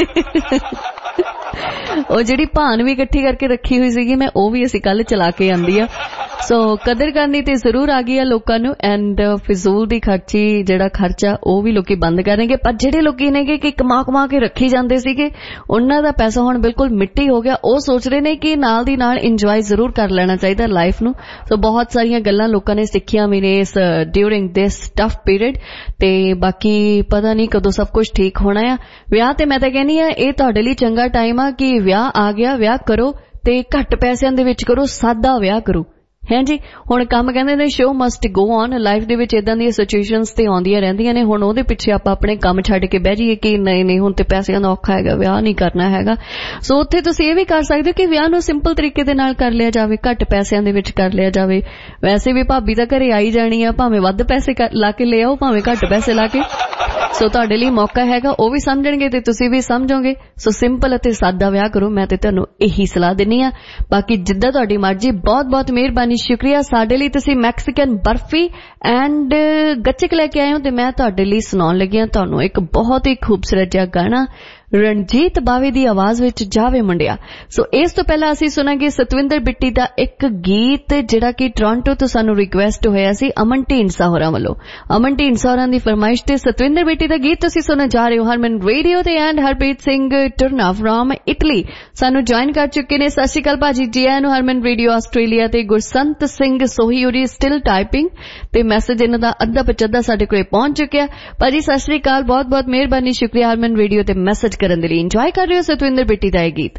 ਉਹ ਜਿਹੜੀ ਭਾਨ ਵੀ ਇਕੱਠੀ ਕਰਕੇ ਰੱਖੀ ਹੋਈ ਸੀਗੀ ਮੈਂ, ਉਹ ਵੀ ਅਸੀਂ ਕੱਲ ਚਲਾ ਕੇ ਆਂਦੀ ਆ। ਸੋ ਕਦਰ ਕਰਨੀ ਤੇ ਜ਼ਰੂਰ ਆ ਗਈ ਆ ਲੋਕਾਂ ਨੂੰ। ਐਂਡ ਫਿਜ਼ੂਲ ਦੀ ਖਰਚੀ ਜਿਹੜਾ ਖਰਚਾ ਉਹ ਵੀ ਲੋਕੀ ਬੰਦ ਕਰਨਗੇ। ਪਰ ਜਿਹੜੇ ਲੋਕੀ ਨੇਗੇ ਕਿ ਕਮਾ ਕਮਾ ਕੇ ਰੱਖੀ ਜਾਂਦੇ ਸੀਗੇ ਉਹਨਾਂ ਦਾ ਪੈਸਾ ਹੁਣ ਬਿਲਕੁਲ ਮਿੱਟੀ ਹੋ ਗਿਆ। ਉਹ ਸੋਚ ਰਹੇ ਨੇ ਕਿ ਨਾਲ ਦੀ ਨਾਲ ਇੰਜੋਏ ਜ਼ਰੂਰ ਕਰ ਲੈਣਾ ਚਾਹੀਦਾ ਲਾਈਫ ਨੂੰ। ਸੋ ਬਹੁਤ ਸਾਰੀਆਂ ਗੱਲਾਂ ਲੋਕਾਂ ਨੇ ਸਿੱਖੀਆਂ ਵੀ ਨੇ ਇਸ ਡਿਊਰਿੰਗ ਦਿਸ ਟਫ ਪੀਰੀਅਡ। ਤੇ ਬਾਕੀ ਪਤਾ ਨਹੀਂ ਕਦੋਂ ਸਭ ਕੁਝ ਠੀਕ ਹੋਣਾ ਆ। ਵਿਆਹ ਤੇ ਮੈਂ ਤਾਂ ਕਹਿੰਦੀ ਆ ਇਹ ਤੁਹਾਡੇ ਲਈ ਚੰਗਾ ਟਾਈਮ ਆ ਕਿ ਵਿਆਹ ਆ ਗਿਆ, ਵਿਆਹ ਕਰੋ ਤੇ ਘੱਟ ਪੈਸਿਆਂ ਦੇ ਵਿੱਚ ਕਰੋ, ਸਾਦਾ ਵਿਆਹ ਕਰੋ। ਹੈ ਜੀ, ਹੁਣ ਕੰਮ ਕਹਿੰਦੇ ਨੇ show must go on. Life ਦੇ ਵਿੱਚ ਇਦਾਂ ਦੀਆਂ ਸਿਚੁਏਸ਼ਨਸ ਤੇ ਆਉਂਦੀਆਂ ਰਹਿੰਦੀਆਂ ਨੇ। ਹੁਣ ਉਹਦੇ ਪਿੱਛੇ ਆਪਾਂ ਆਪਣੇ ਕੰਮ ਛੱਡ ਕੇ ਬਹਿ ਜਾਈਏ ਕਿ ਨਹੀਂ ਨਹੀਂ ਹੁਣ ਤੇ ਪੈਸਿਆਂ ਦਾ ਔਖਾ ਹੈਗਾ, ਵਿਆਹ ਨਹੀਂ ਕਰਨਾ ਹੈਗਾ। ਸੋ ਉੱਥੇ ਤੁਸੀਂ ਇਹ ਵੀ ਕਰ ਸਕਦੇ ਹੋ ਕਿ ਵਿਆਹ ਨੂੰ ਸਿੰਪਲ ਤਰੀਕੇ ਦੇ ਨਾਲ ਕਰ ਲਿਆ ਜਾਵੇ, ਘੱਟ ਪੈਸਿਆਂ ਦੇ ਵਿੱਚ ਕਰ ਲਿਆ ਜਾਵੇ। ਵੈਸੇ ਵੀ ਭਾਬੀ ਤਾਂ ਘਰੇ ਆਈ ਜਾਣੀ ਆ, ਭਾਵੇਂ ਵੱਧ ਪੈਸੇ ਲਾ ਕੇ ਲੈ ਆਓ, ਭਾਵੇਂ ਘੱਟ ਪੈਸੇ ਲਾ ਕੇ। ਸੋ ਤੁਹਾਡੇ ਲਈ ਮੌਕਾ ਹੈਗਾ, ਉਹ ਵੀ ਸਮਝਣਗੇ ਤੇ ਤੁਸੀਂ ਵੀ ਸਮਝੋਗੇ। ਸੋ ਸਿੰਪਲ ਅਤੇ ਸਾਦਾ ਵਿਆਹ ਕਰੋ, ਮੈਂ ਤੇ ਤੁਹਾਨੂੰ ਇਹੀ ਸਲਾਹ ਦਿੰਨੀ ਆ। ਬਾਕੀ ਜਿੱਦਾਂ ਤੁਹਾਡੀ ਮਰਜ਼ੀ। ਬਹੁਤ ਬਹੁਤ ਮਿਹਰਬਾਨੀ, ਸ਼ੁਕਰੀਆ। ਸਾਡੇ ਲਈ ਤੁਸੀਂ ਮੈਕਸੀਕਨ ਬਰਫੀ ਐਂਡ ਗੱਚਕ ਲੈ ਕੇ ਆਏ ਹੋ ਤੇ ਮੈਂ ਤੁਹਾਡੇ ਲਈ ਸੁਣਾਉਣ ਲੱਗੀ ਹਾਂ ਤੁਹਾਨੂੰ ਇੱਕ ਬਹੁਤ ਹੀ ਖੂਬਸੂਰਤ ਜਿਹਾ ਗਾਣਾ ਰਣਜੀਤ ਬਾਵੇ ਦੀ ਆਵਾਜ਼ ਵਿੱਚ, ਜਾਵੇ ਮੁੰਡਿਆ। ਸੋ ਇਸ ਤੋਂ ਪਹਿਲਾਂ ਅਸੀਂ ਸੁਣਾਂਗੇ ਸਤਵਿੰਦਰ ਬਿੱਟੀ ਦਾ ਇੱਕ ਗੀਤ ਜਿਹੜਾ ਕਿ ਟੋਰਾਂਟੋ ਤੋਂ ਸਾਨੂੰ ਰਿਕੁਐਸਟ ਹੋਇਆ ਸੀ ਅਮਨ ਢੀਂਡਸਾ ਹੋਰਾਂ ਵੱਲੋਂ। ਅਮਨ ਢੀਂਡਸਾ ਹੋਰਾਂ ਦੀ ਫਰਮਾਇਸ਼ ਤੇ ਸਤਵਿੰਦਰ ਬਿੱਟੀ ਦਾ ਗੀਤ ਤੁਸੀਂ ਸੁਣਨ ਜਾ ਰਹੇ ਹੋ ਹਰਮਨ ਰੇਡੀਓ ਤੇ। And Harpreet Singh Turna from Italy ਸਾਨੂੰ ਜੁਆਇਨ ਕਰ ਚੁੱਕੇ ਨੇ। ਸਤਿ ਸ਼੍ਰੀ ਅਕਾਲ ਭਾਜੀ, ਜੀ ਆਇਆਂ ਨੂੰ ਹਰਮਨ ਰੇਡੀਓ ਆਸਟ੍ਰੇਲੀਆ ਤੇ। ਗੁਰਸੰਤ ਸਿੰਘ ਸੋਹੀ ਹੋਰੀ ਸਟਿਲ ਟਾਈਪਿੰਗ ਤੇ ਮੈਸੇਜ ਇਹਨਾਂ ਦਾ ਅੱਧਾ ਪਚੱਧਾ ਸਾਡੇ ਕੋਲ ਪਹੁੰਚ ਚੁੱਕਿਆ। ਭਾਜੀ ਸਤਿ ਸ਼੍ਰੀ ਅਕਾਲ, ਬਹੁਤ ਬਹੁਤ ਮਿਹਰਬਾਨੀ, ਸ਼ੁਕਰੀਆ ਹਰਮਨ ਰੇਡੀਓ ਤੇ ਮੈਸੇਜ ਕਰਨ ਦੇ ਲਈ। ਇੰਜੋਏ ਕਰ ਰਹੇ ਹੋ ਸਤਵਿੰਦਰ ਬਿੱਟੀ ਦਾ ਇਹ ਗੀਤ।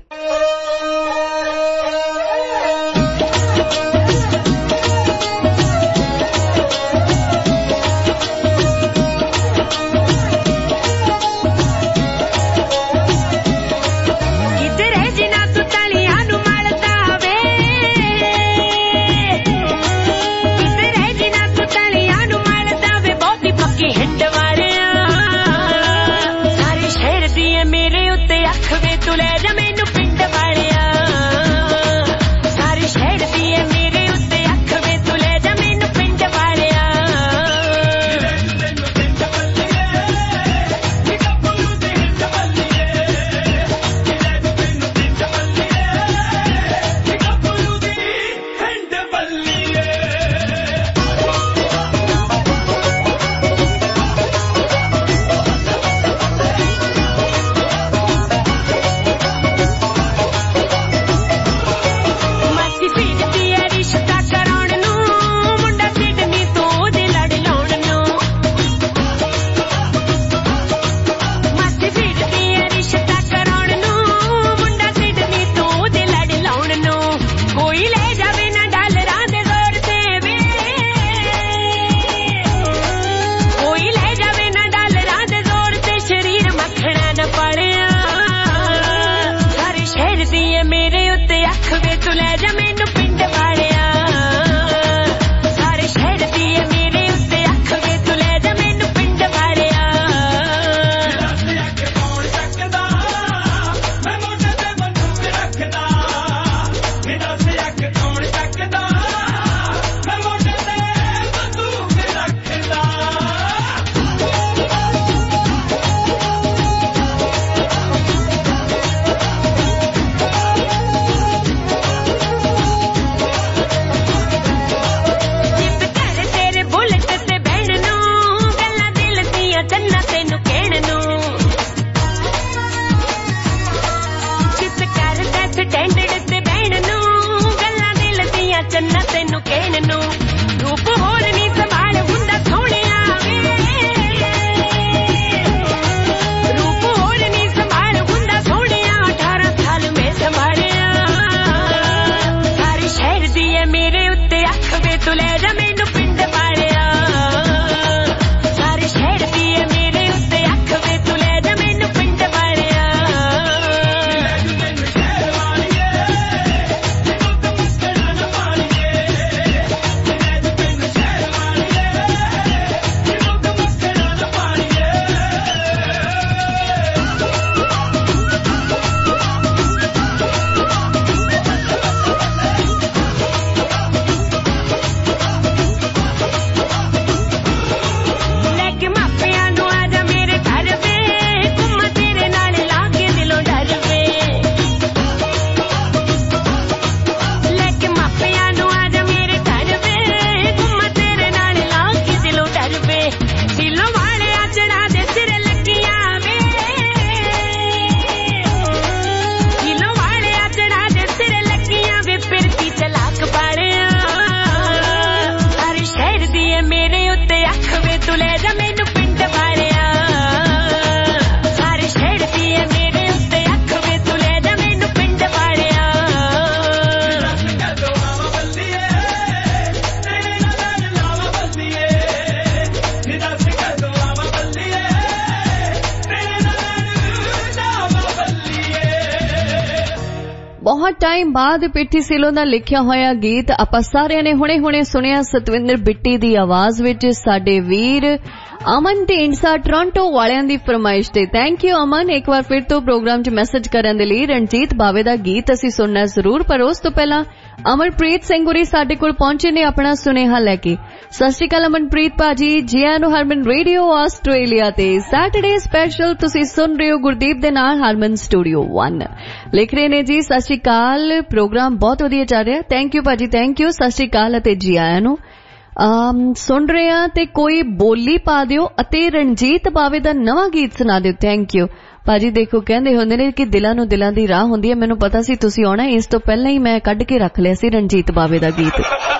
बहुत टाइम बाद पिट्ठी सिलो दा लिखिया होया गीत आपां सारिਆਂ ने हुणे हुणे सुनिया सतविंदर बिट्टी दी आवाज विच साडे वीर अमन ढींडसा टोरंटो वालियां दी फरमाइश ते थैंक यू अमन। एक बार फिर तो प्रोग्राम च मैसेज करन दे लई रणजीत बावे दा गीत असीं सुनना जरूर, पर उस तो पहला अमरप्रीत सिंह गुरी साडे कोल पहुंचे ने अपना सुनेहा लैके। सत श्री अकाल अमनप्रीत भाजी, जी आयां नूं हरमन रेडियो आस्ट्रेलिया ते सैटरडे स्पैशल तुसीं सुन रहे हो गुरदीप दे नाल हरमन स्टूडियो वन। लिख रहे ने जी सत श्री अकाल, प्रोग्राम बहुत वधिया चल रहा, थैंक यू भाजी थैंक यू, सत श्री अकाल अते जी आयां नूं। Um, सुन रहे हैं ते कोई बोली पा दियो अते रणजीत बावे दा नवा गीत सुना दियो, थैंक यू भाजी। देखो कहंदे हुंदे ने कि दिलां नूं दिलां दी राह हुंदी है, मैनूं पता सी तुसीं आउणा, इस तो पहलां ही मैं कढ के रख लिया सी रणजीत बावे दा गीत।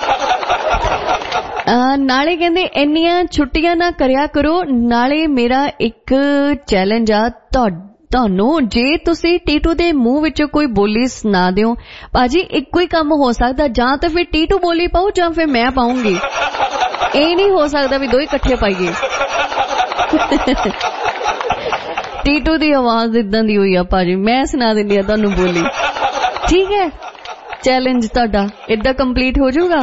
uh, नाले कहंदे इन्नियां छुट्टियां ना करिया करो, नाले मेरा एक चैलेंज आ ਤੁਹਾਨੂੰ ਜੇ ਤੁਸੀਂ ਟੀਟੂ ਦੇ ਮੂੰਹ ਵਿੱਚੋਂ ਕੋਈ ਬੋਲੀ ਸੁਣਾ ਦਿਓ ਭਾਜੀ, ਇੱਕੋ ਹੀ ਕੰਮ ਹੋ ਸਕਦਾ, ਜਾਂ ਤਾਂ ਫਿਰ ਟੀਟੂ ਬੋਲੀ ਪਾਓ ਜਾਂ ਫਿਰ ਮੈਂ ਪਾਉਂਗੀ, ਇਹ ਨਹੀਂ ਹੋ ਸਕਦਾ ਵੀ ਦੋਵੇਂ ਇਕੱਠੇ ਪਾਈਏ। ਟੀਟੂ ਦੀ ਆਵਾਜ਼ ਇਦਾਂ ਦੀ ਹੋਈ ਆ ਭਾਜੀ, ਮੈਂ ਸੁਣਾ ਦਿੰਦੀ ਆ ਤੁਹਾਨੂੰ ਬੋਲੀ, ਠੀਕ ਹੈ? ਚੈਲੰਜ ਤੁਹਾਡਾ ਏਦਾਂ ਕੰਪਲੀਟ ਹੋ ਜਾਊਗਾ।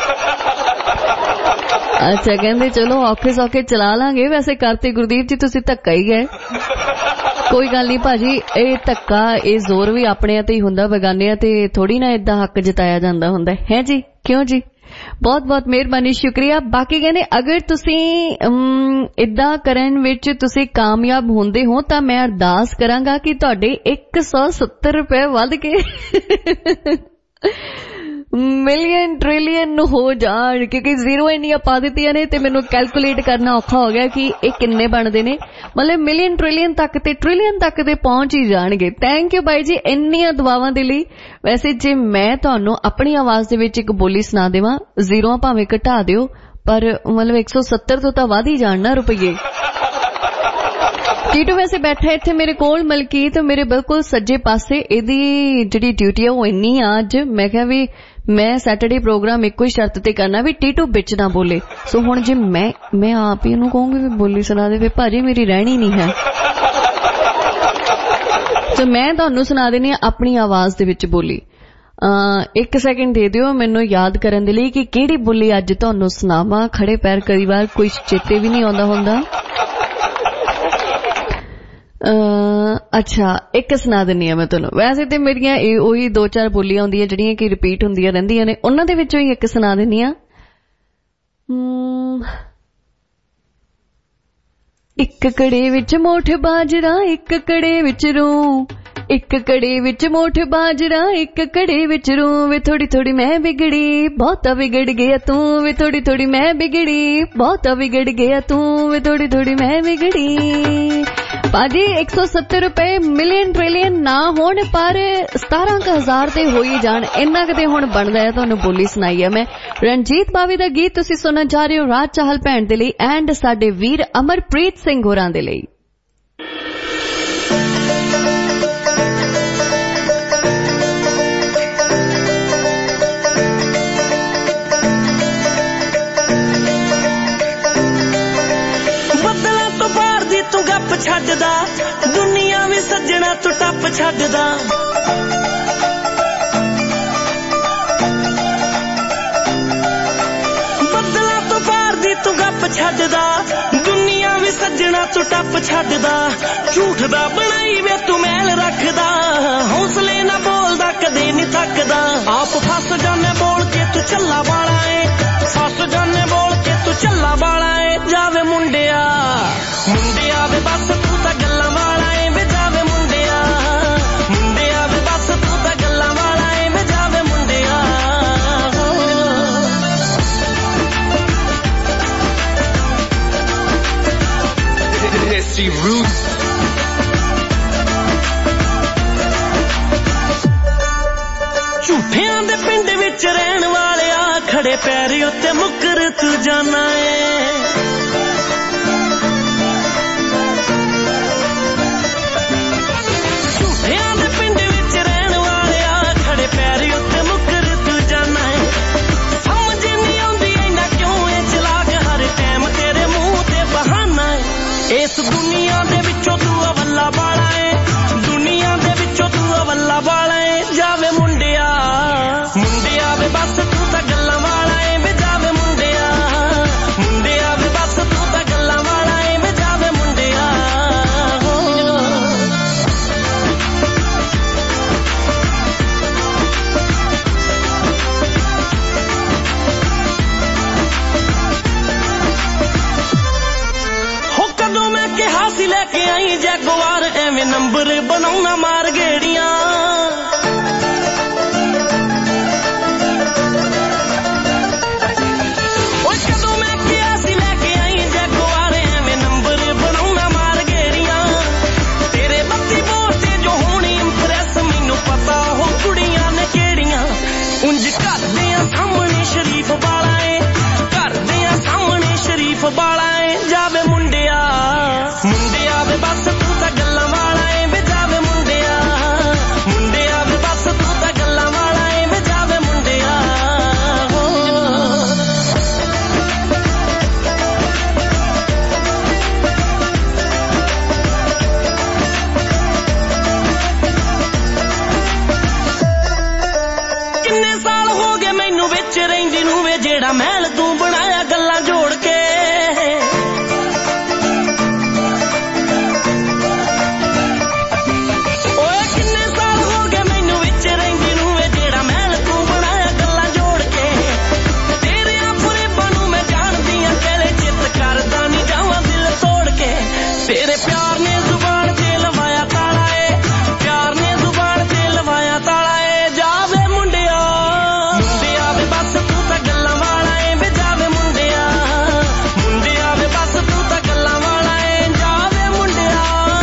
ਅੱਛਾ ਕਹਿੰਦੇ ਚਲੋ ਔਖੇ ਸੌਖੇ ਚਲਾ ਲਾਂਗੇ, ਵੈਸੇ ਕਰਤੇ ਗੁਰਦੀਪ ਜੀ ਤੁਸੀਂ ਧੱਕਾ ਹੀ ਗਏ। ਕੋਈ ਗੱਲ ਨਹੀਂ ਭਾਜੀ, ਇਹ ਧੱਕਾ ਇਹ ਜ਼ੋਰ ਵੀ ਆਪਣੇ ਤੇ ਹੀ ਹੁੰਦਾ, ਬਗਾਨਿਆਂ ਤੇ ਥੋੜੀ ਨਾ ਏਦਾਂ ਹੱਕ ਜਤਾਇਆ ਜਾਂਦਾ ਹੁੰਦਾ ਹੈ ਜੀ, ਕਿਉਂ ਜੀ? ਬਹੁਤ ਬਹੁਤ ਮਿਹਰਬਾਨੀ, ਸ਼ੁਕਰੀਆ। ਬਾਕੀ ਕਹਿੰਦੇ ਅਗਰ ਤੁਸੀਂ ਏਦਾਂ ਕਰਨ ਵਿੱਚ ਤੁਸੀਂ ਕਾਮਯਾਬ ਹੁੰਦੇ ਹੋ ਤਾਂ ਮੈਂ ਅਰਦਾਸ ਕਰਾਂਗਾ ਕਿ ਤੁਹਾਡੇ ਇੱਕ ਸੌ ਸੱਤਰ ਰੁਪਏ ਵੱਧ ਕੇ ਮਿਲੀਅਨ ਟ੍ਰਿਲੀਅਨ ਹੋ ਜਾਣ, ਕਿਉਂਕਿ ਜ਼ੀਰੋ ਇੰਨੀਆਂ ਪਾ ਦਿੱਤੀਆਂ ਨੇ ਤੇ ਮੈਨੂੰ ਕੈਲਕੂਲੇਟ ਕਰਨਾ ਔਖਾ ਹੋ ਗਿਆ ਕਿ ਇਹ ਕਿੰਨੇ ਬਣਦੇ ਨੇ, ਮਤਲਬ ਮਿਲੀਅਨ ਟ੍ਰਿਲੀਅਨ ਤੱਕ ਤੇ ਟ੍ਰਿਲੀਅਨ ਤੱਕ ਤੇ ਪਹੁੰਚ ਹੀ ਜਾਣਗੇ। ਥੈਂਕ ਯੂ ਬਾਈ ਜੀ ਇੰਨੀਆਂ ਦੁਆਵਾਂ ਦੇ ਲਈ। ਵੈਸੇ ਜੇ ਮੈਂ ਤੁਹਾਨੂੰ ਆਪਣੀ ਆਵਾਜ਼ ਦੇ ਵਿੱਚ ਇੱਕ ਬੋਲੀ ਸੁਣਾ ਦੇਵਾਂ, ਜ਼ੀਰੋਆਂ ਭਾਵੇਂ ਘਟਾ ਦਿਓ, ਪਰ ਮਤਲਬ ਇੱਕ ਸੌ ਸੱਤਰ ਤੋਂ ਤਾਂ ਵੱਧ ਹੀ ਜਾਣ ਨਾ ਰੁਪਈਏ। ਟੀਟੂ ਵੈਸੇ ਬੈਠਾ ਇੱਥੇ ਮੇਰੇ ਕੋਲ, ਮਲਕੀਤ ਮੇਰੇ ਬਿਲਕੁਲ ਸੱਜੇ ਪਾਸੇ, ਇਹਦੀ ਜਿਹੜੀ ਡਿਊਟੀ ਆ ਉਹ ਇੰਨੀ ਆ ਅੱਜ, ਮੈਂ ਕਿਹਾ ਵੀ ਮੈਂ ਸੈਟਰਡੇ ਪ੍ਰੋਗਰਾਮ ਇੱਕੋ ਹੀ ਸ਼ਰਤ ਤੇ ਕਰਨਾ ਵੀ ਟੀਟੂ ਵਿੱਚ ਨਾ ਬੋਲੇ। ਸੋ ਹੁਣ ਜੇ ਮੈਂ ਮੈਂ ਆਪ ਹੀ ਉਹਨੂੰ ਕਹੂੰਗੀ ਵੀ ਬੋਲੀ ਸੁਣਾ ਦੇ, ਭਾਜੀ ਮੇਰੀ ਰਹਿਣੀ ਨਹੀਂ ਹੈ। ਸੋ ਮੈਂ ਤੁਹਾਨੂੰ ਸੁਣਾ ਦੇਣੀ ਆ ਆਪਣੀ ਆਵਾਜ਼ ਦੇ ਵਿੱਚ ਬੋਲੀ। ਇੱਕ ਸੈਕਿੰਡ ਦੇ ਦਿਓ ਮੈਨੂੰ ਯਾਦ ਕਰਨ ਦੇ ਲਈ ਕਿ ਕਿਹੜੀ ਬੋਲੀ ਅੱਜ ਤੁਹਾਨੂੰ ਸੁਣਾਵਾਂ। ਖੜੇ ਪੈਰ ਕਈ ਵਾਰ ਕੋਈ ਚੇਤੇ ਵੀ ਨਹੀਂ ਆਉਂਦਾ ਹੁੰਦਾ। ਅੱਛਾ ਇੱਕ ਸੁਣਾ ਦਿੰਨੀ ਆ ਮੈਂ ਤੁਹਾਨੂੰ, ਵੈਸੇ ਤੇ ਮੇਰੀਆਂ ਇਹ ਉਹੀ ਦੋ ਚਾਰ ਬੋਲੀਆਂ ਹੁੰਦੀਆਂ ਜਿਹੜੀਆਂ ਕਿ ਰਿਪੀਟ ਹੁੰਦੀਆਂ ਰਹਿੰਦੀਆਂ ਨੇ, ਉਹਨਾਂ ਦੇ ਵਿੱਚੋਂ ਹੀ ਇੱਕ ਸੁਣਾ ਦਿੰਨੀ ਆ। ਇੱਕ ਕੜੇ ਵਿੱਚ ਮੋਠ ਬਾਜਰਾ, ਇੱਕ ਕੜੇ ਵਿੱਚ ਰੂ, ਇੱਕ ਕੜੇ ਵਿੱਚ ਮੋਠ ਬਾਜਰਾ, ਇੱਕ ਕੜੇ ਵਿੱਚ ਰੂ, ਵੇ ਥੋੜੀ ਥੋੜੀ ਮੈਂ ਵਿਗੜੀ ਬਹੁਤਾ ਵਿਗੜ ਗਿਆ ਤੂੰ, ਵੇ ਥੋੜੀ ਥੋੜੀ ਮੈਂ ਵਿਗੜੀ ਬਹੁਤਾ ਵਿਗੜ ਗਿਆ ਤੂੰ, ਵੇ ਥੋੜੀ ਥੋੜੀ ਮੈਂ ਵਿਗੜੀ। ਭਾਜੀ ਇੱਕ ਸੌ ਸੱਤਰ ਰੁਪਏ ਮਿਲੀਅਨ ਟ੍ਰਿਲੀਅਨ ਨਾ ਹੋਣ ਪਰ ਸਤਾਰਾਂ ਕੁ ਹਜ਼ਾਰ ਤੇ ਹੋ ਹੀ ਜਾਣ, ਇੰਨਾ ਕਿਤੇ ਹੁਣ ਬਣਦਾ ਹੈ। ਤੁਹਾਨੂੰ ਬੋਲੀ ਸੁਣਾਈ ਹੈ ਮੈਂ ਰਣਜੀਤ ਬਾਵੇ ਦਾ ਗੀਤ, ਤੁਸੀਂ ਸੁਣਨ ਜਾ ਰਹੇ ਹੋ ਰਾਜ ਚਾਹਲ ਭੈਣ ਦੇ ਲਈ ਐਂਡ ਸਾਡੇ ਵੀਰ ਅਮਰਪ੍ਰੀਤ ਸਿੰਘ ਹੋਰਾਂ ਦੇ ਲਈ। ਛੱਡਦਾ ਦੁਨੀਆ ਵੀ ਸੱਜਣਾ ਤੂੰ ਟੱਪ ਛੱਡਦਾ, ਬੱਦਲਾਂ ਤੋਂ ਪਾਰ ਦੀ ਤੂੰ ਗੱਪ ਛੱਡਦਾ, ਦੁਨੀਆ ਵੀ ਸੱਜਣਾ ਤੂੰ ਟੱਪ ਛੱਡਦਾ, ਝੂਠ ਦਾ ਬਣਾਈ ਵੇ ਤੂੰ ਮੈਲ ਰੱਖਦਾ, ਹੌਸਲੇ ਨਾ ਬੋਲਦਾ ਕਦੇ ਨਹੀਂ ਥੱਕਦਾ, ਆਪ ਫਸ ਜਾਨੇ ਬੋਲ ਕੇ ਤੂੰ ਚੱਲਾ ਵਾਲਾ ਏ, ਫਸ ਜਾਨੇ ਬੋਲ ਕੇ ਤੂੰ ਚੱਲਾ ਵਾਲਾ ਏ, ਜਾਵੇ ਮੁੰਡਿਆ ਮੁੰਡਿਆ ਵੇ ਬਸ ਤੂੰ ਤਾਂ ਗੱਲਾਂ ਵਾਲਾ ਏ, ਵੇ ਜਾਵੇ ਮੁੰਡਿਆ ਮੁੰਡਿਆ ਵੇ ਬਸ ਤੂੰ ਤਾਂ ਗੱਲਾਂ ਵਾਲਾ ਏ, ਵੇ ਜਾਵੇ ਮੁੰਡਿਆ। ਝੂਠਿਆਂ ਦੇ ਪਿੰਡ ਵਿੱਚ ਰਹਿਣ ਵਾਲਿਆ, ਖੜੇ ਪੈਰ ਉੱਤੇ ਮੁੱਕਰ ਤੂੰ ਜਾਨਾ ਏ, ਝੂਠਿਆਂ ਦੇ ਪਿੰਡ ਵਿੱਚ ਰਹਿਣ ਵਾਲਿਆ, ਖੜੇ ਪੈਰ ਉੱਤੇ ਮੁੱਕਰ ਤੂੰ ਜਾਨਾ ਏ, ਸਮਝ ਨਹੀਂ ਆਉਂਦੀ ਇੰਨਾ ਕਿਉਂ ਏ ਚਲਾਕ, ਹਰ ਟਾਈਮ ਤੇਰੇ ਮੂੰਹ ਤੇ ਬਹਾਨਾ ਏ, ਇਸ ਦੁਨੀਆ ਦੇ ਵਿੱਚੋਂ ਤੂੰ ਅਵੱਲਾ ਵਾਲਾ ਏ, ਦੁਨੀਆ ਦੇ ਵਿੱਚੋਂ ਤੂੰ ਅਵੱਲਾ ਵਾਲਾ ਏ, ਜਾਵੇ लैके आई जैगवार एवें नंबर बनाउना मार गेड़ियां सामने शरीफ बाला है घर दिया सामने शरीफ बाला है जावे मुंडिया मुंडिया वे बस तू तां गल्लां वाला है वे जावे मुंडिया मुंडिया वे बस तू तां गल्लां वाला है वे जावे मुंडिया किन्ने साल हो गए मैनू विच रहिंदी नूं वे जेड़ा महल तू बनाया गल्लां जोड़ के ओए किन्ने साल हो गए मैनू विच रहिंदी नूं वे जेड़ा महल तू बनाया गल्लां जोड़ के तेरे अपने बनू मैं जानदी हां तेरे चित करदा नहीं जावां दिल तोड़ के तेरे प्यार ने जुबान ते लवाया ताला है प्यार ने जुबान ते लवाया ताला है जावे मुंडिया मुंडिया वे बस तू तां गल्लां वाला है वे जावे मुंडिया मुंडिया वे बस तू तां गल्लां वाला है जावे मुंडिया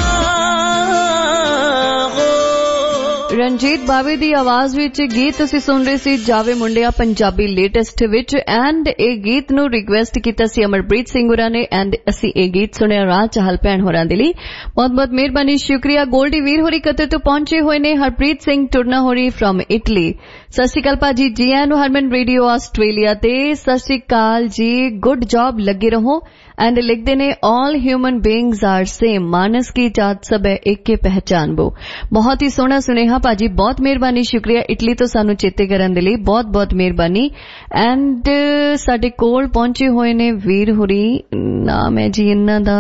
ਰਣਜੀਤ ਬਾਵੇ ਦੀ ਆਵਾਜ਼ ਵਿੱਚ ਗੀਤ ਤੁਸੀਂ ਸੁਣ ਰਹੇ ਸੀ ਜਾਵੇ ਮੁੰਡਿਆ ਪੰਜਾਬੀ ਲੇਟੈਸਟ ਵਿੱਚ ਐਂਡ ਇਹ ਗੀਤ ਨੂੰ ਰਿਕੁਐਸਟ ਕੀਤਾ ਸੀ ਅਮਰਪ੍ਰੀਤ ਸਿੰਘ ਹੋਰਾਂ ਨੇ ਐਂਡ ਅਸੀਂ ਇਹ ਗੀਤ ਸੁਣਿਆ ਰਾਹ ਚਾਹਲ ਭੈਣ ਹੋਰਾਂ ਦੇ ਲਈ ਬਹੁਤ ਬਹੁਤ ਮਿਹਰਬਾਨੀ ਸ਼ੁਕਰੀਆ ਗੋਲਡੀ ਵੀਰ ਹੋਰੀ ਕਤਰ ਤੋਂ ਪਹੁੰਚੇ ਹੋਏ ਨੇ ਹਰਪ੍ਰੀਤ ਸਿੰਘ ਟੁਰਨਾ ਹੋਰੀ ਫਰਮ ਇਟਲੀ ਸਤਿ ਸ਼੍ਰੀ ਅਕਾਲ ਭਾਜੀ ਜੀ ਆਇਆਂ ਨੂੰ ਹਰਮਨ ਰੇਡੀਓ ਆਸਟ੍ਰੇਲੀਆ ਤੇ ਸਤਿ ਸ਼੍ਰੀ ਅਕਾਲ ਜੀ ਗੁੱਡ ਜੌਬ ਲੱਗੇ ਰਹੋ एंड लिखते ने all human beings are same मानस की जात सब है एक के पहचान वो बहुत ही सोहना सुनेहा भाजी बहुत मेहरबानी शुक्रिया इटली तो सानू चेते करन दे लई बहुत बहुत मेहरबानी एंड साडे कोल पहुंचे होए ने वीर होरी नाम है जी इन्हां दा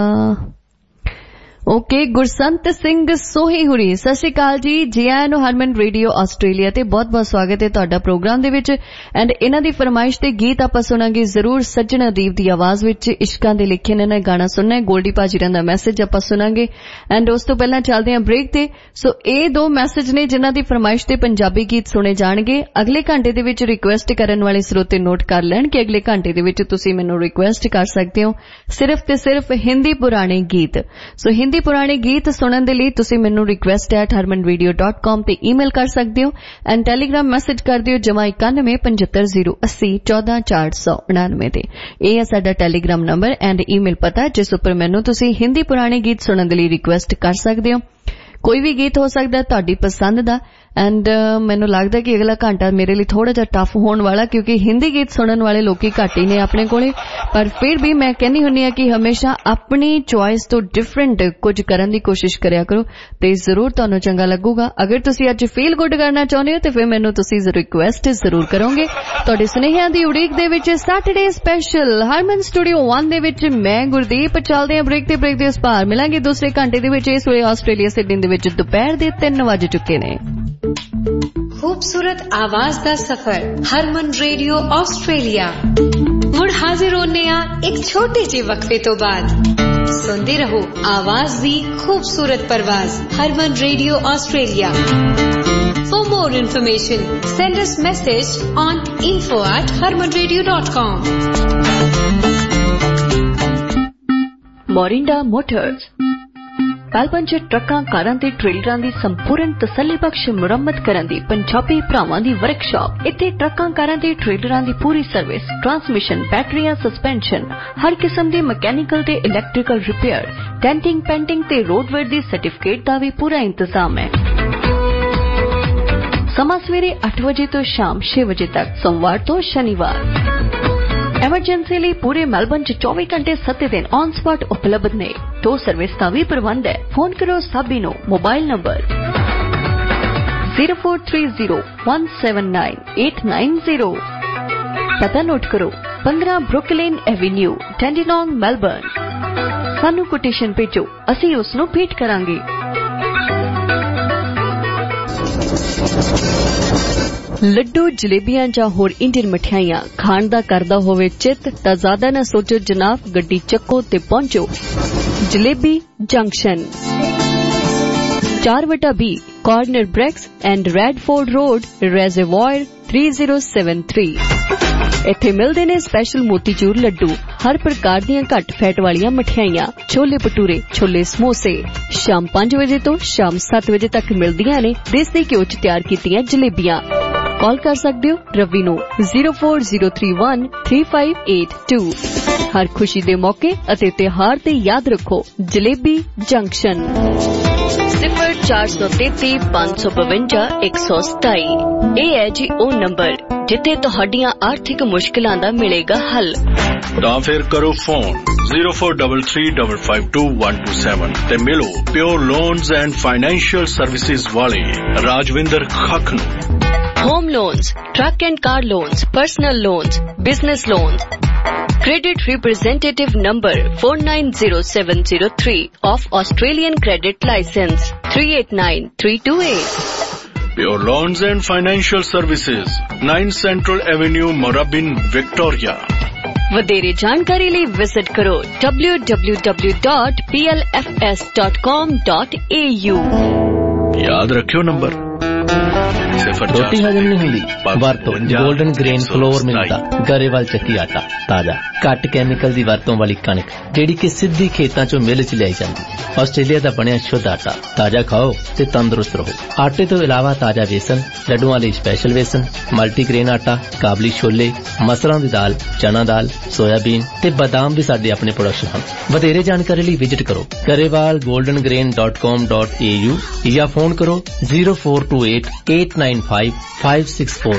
ओके गुरसंत सिंह सोही हुरी सत श्री अकाल जी जी आया नु हरमन रेडियो आस्ट्रेलिया ते बहुत बहुत स्वागत है तुहाडा प्रोग्राम दे विच एंड इन्हां दी फरमाइश ते गीत आपां सुणांगे जरूर सज्जन अदीब दी आवाज विच इश्कां दे लिखे ने गाना सुनना है गोल्डी भाजीरां दा मैसेज आपां सुणांगे एंड उस तो पहलां चलदे हां ब्रेक ते सो ए दो मैसेज ने जिन्हां दी फरमाइश ते पंजाबी गीत सुने जाणगे अगले घंटे दे विच रिक्वेस्ट करन वाले श्रोते नोट कर लैण कि अगले घंटे दे विच तुसीं मैनूं रिक्वेस्ट कर सकदे हो सिर्फ ते सिर्फ हिंदी पुराने गीत सो हिंदी पुराने गीत सुनने लिए तुसी मैनू request at Harman radio dot com ते ईमेल कर सकते हो एंड टेलीग्राम मैसेज कर दियो जमा इक्यानवे पचहत्तर जीरो अस्सी चौदह चार सौ उनानवे ते यह है साडा टेलीग्राम नंबर एंड ईमेल पता जिस उपर मैनू तुसी हिंदी पुराने गीत सुनने लिए रिक्वेस्ट कर सकते हो कोई भी गीत हो सकता है तुहाडी पसंद दा एंड uh, मैनू लगता कि अगला घंटा मेरे लिए थोड़ा जा टफ होने वाला क्योंकि हिंदी गीत सुनने वाले लोग घट ही ने अपने कोले पर फिर भी मैं कहनी हुन्नी कि हमेशा अपनी चॉइस तो डिफरेंट कुछ करने की कोशिश करया करो तो जरूर तुहानू चंगा लगूगा अगर तुसी अज फील गुड करना चाहते हो तो फिर मैनू तुसी रिक्वेस्ट जरूर करोगे तुहाडे सुनेहियां दी उड़ीक दे विच Saturday special Harman studio one दे विच मैं गुरदीप चलदे हां ब्रेक ते ब्रेक दे उस पार मिलांगे दूसरे घंटे दे विच इस वेले आस्ट्रेलिया सिडनी दे विच दोपहर दे तीन वज चुके ने खूबसूरत आवाज दा सफर हरमन रेडियो ऑस्ट्रेलिया मुड़ हाजिर होने आ एक छोटे जे वक्फे तो बाद सुनते रहो आवाज दी खूबसूरत परवाज Harman radio Australia for more information send us message on info at harmanradio dot com Morinda motors Melbourne च ट्रकां कारां ते ट्रेलरां दी संपूर्ण तसल्ली बख्श मुरम्मत करन दी पंजाबी भरावां दी वर्कशॉप इत्थे ट्रकां कारां ते ट्रेलरां दी पूरी सर्विस ट्रांसमिशन बैटरियां सस्पेंशन हर किस्म दे मैकेनिकल ते इलैक्ट्रिकल रिपेयर डेंटिंग पेंटिंग ते रोडवेयर दी सर्टिफिकेट दा भी पूरा इंतजाम है समा सवेरे आठ बजे तो शाम छह बजे तक सोमवार तो शनिवार एमरजेंसी लिए पूरे मेलबर्न च चौबीस घंटे सत्ते दिन ऑन स्पॉट उपलब्ध ने तो सर्विस का भी प्रबंध है फोन करो साबी नो mobile number zero four three zero one seven nine eight nine zero पता नोट करो पंद्रह ब्रुकलेन एवेन्यू टेंडिनोंग मेलबर्न सानू कोटेशन भेजो असी उसनू भेंट करांगे ਲੱਡੂ ਜਲੇਬੀਆਂ ਜਾਂ ਹੋਰ ਇੰਡੀਅਨ ਮਠਿਆਈਆਂ ਖਾਣ ਦਾ ਕਰਦਾ ਹੋਵੇ ਚਿੱਤ ਤਾਂ ਜ਼ਿਆਦਾ ਨਾ ਸੋਚੋ ਜਨਾਬ, ਗੱਡੀ ਚੱਕੋ ਤੇ ਪਹੁੰਚੋ ਜਲੇਬੀ ਜੰਕਸ਼ਨ ਚਾਰ ਵਟਾ ਵੀਹ ਕਾਰਨਰ ਬ੍ਰੈਕਸ and Radford road, Reservoir three zero seven three। ਇੱਥੇ ਮਿਲਦੇ ਨੇ ਸਪੈਸ਼ਲ ਮੋਤੀਚੂਰ ਲੱਡੂ, ਹਰ ਪ੍ਰਕਾਰ ਦੀਆਂ ਘੱਟ ਫੈਟ ਵਾਲੀਆਂ ਮਠਿਆਈਆਂ, ਛੋਲੇ ਭਟੂਰੇ, ਛੋਲੇ ਸਮੋਸੇ। ਸ਼ਾਮ ਪੰਜ ਵਜੇ ਤੋਂ ਸ਼ਾਮ ਸੱਤ ਵਜੇ ਤੱਕ ਮਿਲਦੀਆਂ ਨੇ ਦੇਸੀ ਘਿਓ 'ਚ ਤਿਆਰ ਕੀਤੀਆਂ ਜਲੇਬੀਆਂ। ਕਾਲ ਕਰ ਸਕਦੇ ਹੋ ਰਵੀ ਨੂੰ zero four zero three one three five eight two। ਹਰ ਖੁਸ਼ੀ ਦੇ ਮੌਕੇ ਅਤੇ ਤਿਉਹਾਰ ਤੇ ਯਾਦ ਰੱਖੋ ਜਲੇਬੀ ਜੰਕਸ਼ਨ ਸਿਫਰ ਚਾਰ ਸੌ ਤੇਤੀ ਪੰਜ ਸੌ ਬਵੰਜਾ ਇੱਕ ਸੌ ਸਤਾਈ। ਇਹ ਹੈ ਜੀ ਉਹ ਨੰਬਰ ਜਿੱਥੇ ਤੁਹਾਡੀਆਂ ਆਰਥਿਕ ਮੁਸ਼ਕਿਲਾਂ ਦਾ ਮਿਲੇਗਾ ਹੱਲ। ਤਾਂ ਫਿਰ ਕਰੋ phone zero four three three five five two one two seven ਤੇ ਮਿਲੋ pure loans and financial services ਵਾਲੇ ਰਾਜਵਿੰਦਰ ਖੱਖ ਨੂੰ। Home loans, truck and car loans, personal loans, business loans. Credit representative number four nine zero seven zero three of Australian Credit License three eight nine three two eight. Pure Loans and Financial Services, nine Central Avenue, Moorabbin, Victoria. ਵਧੇਰੇ ਜਾਣਕਾਰੀ ਲਈ visit ਕਰੋ w w w dot p l f s dot com dot a u। ਯਾਦ ਰੱਖਿਓ number. ਰੋਟੀ ਹਜਮ ਨਹੀਂ ਹੁੰਦੀ ਵਰਤੋਂ ਗੋਲਡਨ ਗ੍ਰੇਨ ਫਲੋਰ ਮਿਲਦਾ ਗਰੇਵਾਲ ਚੱਕੀ ਆਟਾ, ਤਾਜ਼ਾ ਘੱਟ ਕੈਮੀਕਲ ਦੀ ਵਰਤੋਂ ਵਾਲੀ ਕਣਕ ਜਿਹੜੀ ਕਿ ਸਿੱਧੀ ਖੇਤਾਂ ਚੋਂ ਮਿਲ ਚ ਲਿਆਈ ਜਾਂਦੀ। ਆਸਟ੍ਰੇਲੀਆ ਦਾ ਬਣਿਆ ਸ਼ੁੱਧ ਆਟਾ, ਤਾਜ਼ਾ ਖਾਓ ਤੇ ਤੰਦਰੁਸਤ ਰਹੋ। ਆਟੇ ਤੋਂ ਇਲਾਵਾ ਤਾਜ਼ਾ ਵੇਸਣ, ਲੱਡੂਆਂ ਲਈ ਸਪੈਸ਼ਲ ਵੇਸਣ, ਮਲਟੀਗ੍ਰੇਨ ਆਟਾ, ਕਾਬਲੀ ਛੋਲੇ, ਮਸਰਾਂ ਦੀ ਦਾਲ, ਚਨਾ ਦਾਲ, ਸੋਇਆਬੀਨ ਤੇ ਬਦਾਮ ਵੀ ਸਾਡੇ ਆਪਣੇ ਪ੍ਰੋਡਕਸ਼ਨ ਹਨ। ਵਧੇਰੇ ਜਾਣਕਾਰੀ ਲਈ ਵਿਜ਼ਿਟ ਕਰੋ Grewal golden grain dot com dot A U ਜਾਂ ਫੋਨ ਕਰੋ zero four two eight eight nine five five six four।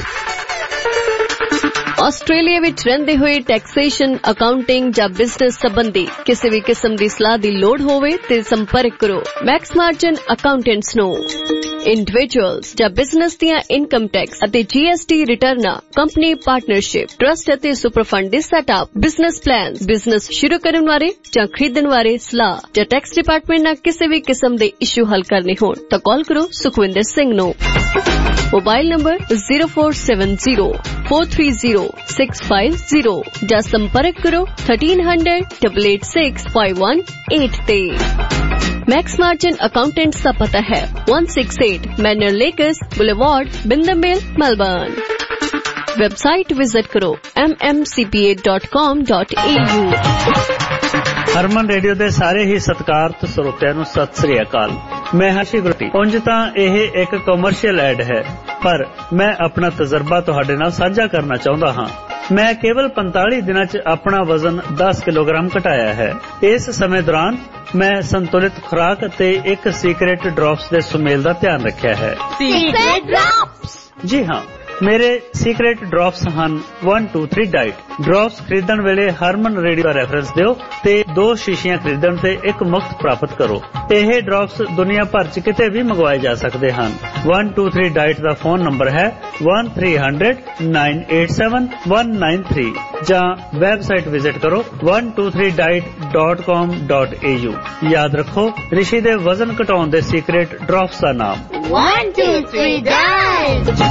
Australia ਵਿੱਚ ਰਹਿੰਦੇ ਹੋਏ ਟੈਕਸੇਸ਼ਨ, ਅਕਾਊਂਟਿੰਗ ਜਾਂ ਬਿਜ਼ਨਸ ਸੰਬੰਧੀ ਕਿਸੇ ਵੀ ਕਿਸਮ ਦੀ ਸਲਾਹ ਦੀ ਲੋੜ ਹੋਵੇ ਤੇ ਸੰਪਰਕ ਕਰੋ ਮੈਕਸ ਮਾਰਜਨ ਅਕਾਊਂਟੈਂਟਸ ਨੂੰ। ਇੰਡੀਵਿਜੂਅਲਸ ਜਾਂ ਬਿਜ਼ਨਸ ਦੀਆਂ ਇਨਕਮ ਟੈਕਸ ਅਤੇ ਜੀ ਐਸ ਟੀ ਰਿਟਰਨਾਂ, ਕੰਪਨੀ ਪਾਰਟਨਰਸ਼ਿਪ, ਟਰਸਟ ਅਤੇ ਸੁਪਰ ਫੰਡ ਦੇ ਸੈਟਅਪ, ਬਿਜ਼ਨਸ ਪਲਾਨ, ਬਿਜ਼ਨਸ ਸ਼ੁਰੂ ਕਰਨ ਬਾਰੇ ਜਾਂ ਖਰੀਦਣ ਬਾਰੇ ਸਲਾਹ ਜਾਂ ਟੈਕਸ ਡਿਪਾਰਟਮੈਂਟ ਨਾਲ ਕਿਸੇ ਵੀ ਕਿਸਮ ਦੇ ਇਸ਼ੂ ਹੱਲ ਕਰਨੇ ਹੋਣ ਤਾਂ ਕਾਲ ਕਰੋ ਸੁਖਵਿੰਦਰ ਸਿੰਘ ਨੂੰ। Mobile number zero four seven zero four three zero six five zero ਜਾਂ ਸੰਪਰਕ ਕਰੋ thirteen hundred eight eight six five one eight ਤੇ। ਮੈਕਸ ਮਾਰਜਨ ਅਕਾਊਂਟੈਂਟਸ ਦਾ ਪਤਾ ਹੈ one six eight manor lakes boulevard, ਬਿੰਦਰਮਿਲ, ਮੈਲਬਰਨ। ਵੈਬਸਾਈਟ ਵਿਜ਼ਿਟ ਕਰੋ m m c p a dot com dot a u। Harman radio ਦੇ ਸਾਰੇ ਹੀ ਸਤਿਕਾਰਤ ਸਰੋਤਿਆਂ ਨੂੰ ਸਤਿ ਸ੍ਰੀ ਅਕਾਲ। ਮੈਂ ਹਾਂ ਸ਼ਿਵਰਤੀ। ਉਂਝ ਤਾਂ ਇਹ ਇੱਕ ਕਮਰਸ਼ੀਅਲ ਐਡ ਹੈ, ਪਰ ਮੈਂ ਆਪਣਾ ਤਜਰਬਾ ਤੁਹਾਡੇ ਨਾਲ ਸਾਂਝਾ ਕਰਨਾ ਚਾਹੁੰਦਾ ਹਾਂ। ਮੈਂ ਕੇਵਲ ਪੰਤਾਲੀ ਦਿਨਾਂ 'ਚ ਆਪਣਾ ਵਜ਼ਨ ਦਸ ਕਿਲੋਗ੍ਰਾਮ ਘਟਾਇਆ ਹੈ। ਇਸ ਸਮੇਂ ਦੌਰਾਨ ਮੈਂ ਸੰਤੁਲਿਤ ਖੁਰਾਕ ਅਤੇ ਇੱਕ ਸੀਕ੍ਰੇਟ ਡ੍ਰੌਪਸ ਦੇ ਸੁਮੇਲ ਦਾ ਧਿਆਨ ਰੱਖਿਆ ਹੈ। Secret drops? ਜੀ ਹਾਂ, ਮੇਰੇ ਸੀਕ੍ਰੇਟ ਡ੍ਰੌਪਸ ਹਨ one two three diet. Drops ਖਰੀਦਣ ਵੇਲੇ ਹਰਮਨ ਰੇਡੀਓ ਦਾ ਰੈਫਰੈਂਸ ਦਿਓ ਤੇ ਦੋ ਸ਼ੀਸ਼ੀਆਂ ਖਰੀਦਣ ਤੇ ਇੱਕ ਮੁਫਤ ਪ੍ਰਾਪਤ ਕਰੋ। ਇਹ ਡ੍ਰੌਪਸ ਦੁਨੀਆ ਭਰ 'ਚ ਕਿਤੇ ਵੀ ਮੰਗਵਾਏ ਜਾ ਸਕਦੇ ਹਨ। one two three ਡਾਈਟ ਦਾ ਫੋਨ ਨੰਬਰ ਹੈ one three hundred nine eight seven one nine three ਜਾਂ ਵੈਬਸਾਈਟ ਵਿਜ਼ਿਟ ਕਰੋ one two three diet dot com dot a u। ਯਾਦ ਰੱਖੋ ਰਿਸ਼ੀ ਦੇ ਵਜ਼ਨ ਘਟਾਉਣ ਦੇ ਸੀਕ੍ਰੇਟ ਡ੍ਰੌਪਸ ਦਾ ਨਾਮ one two three diet।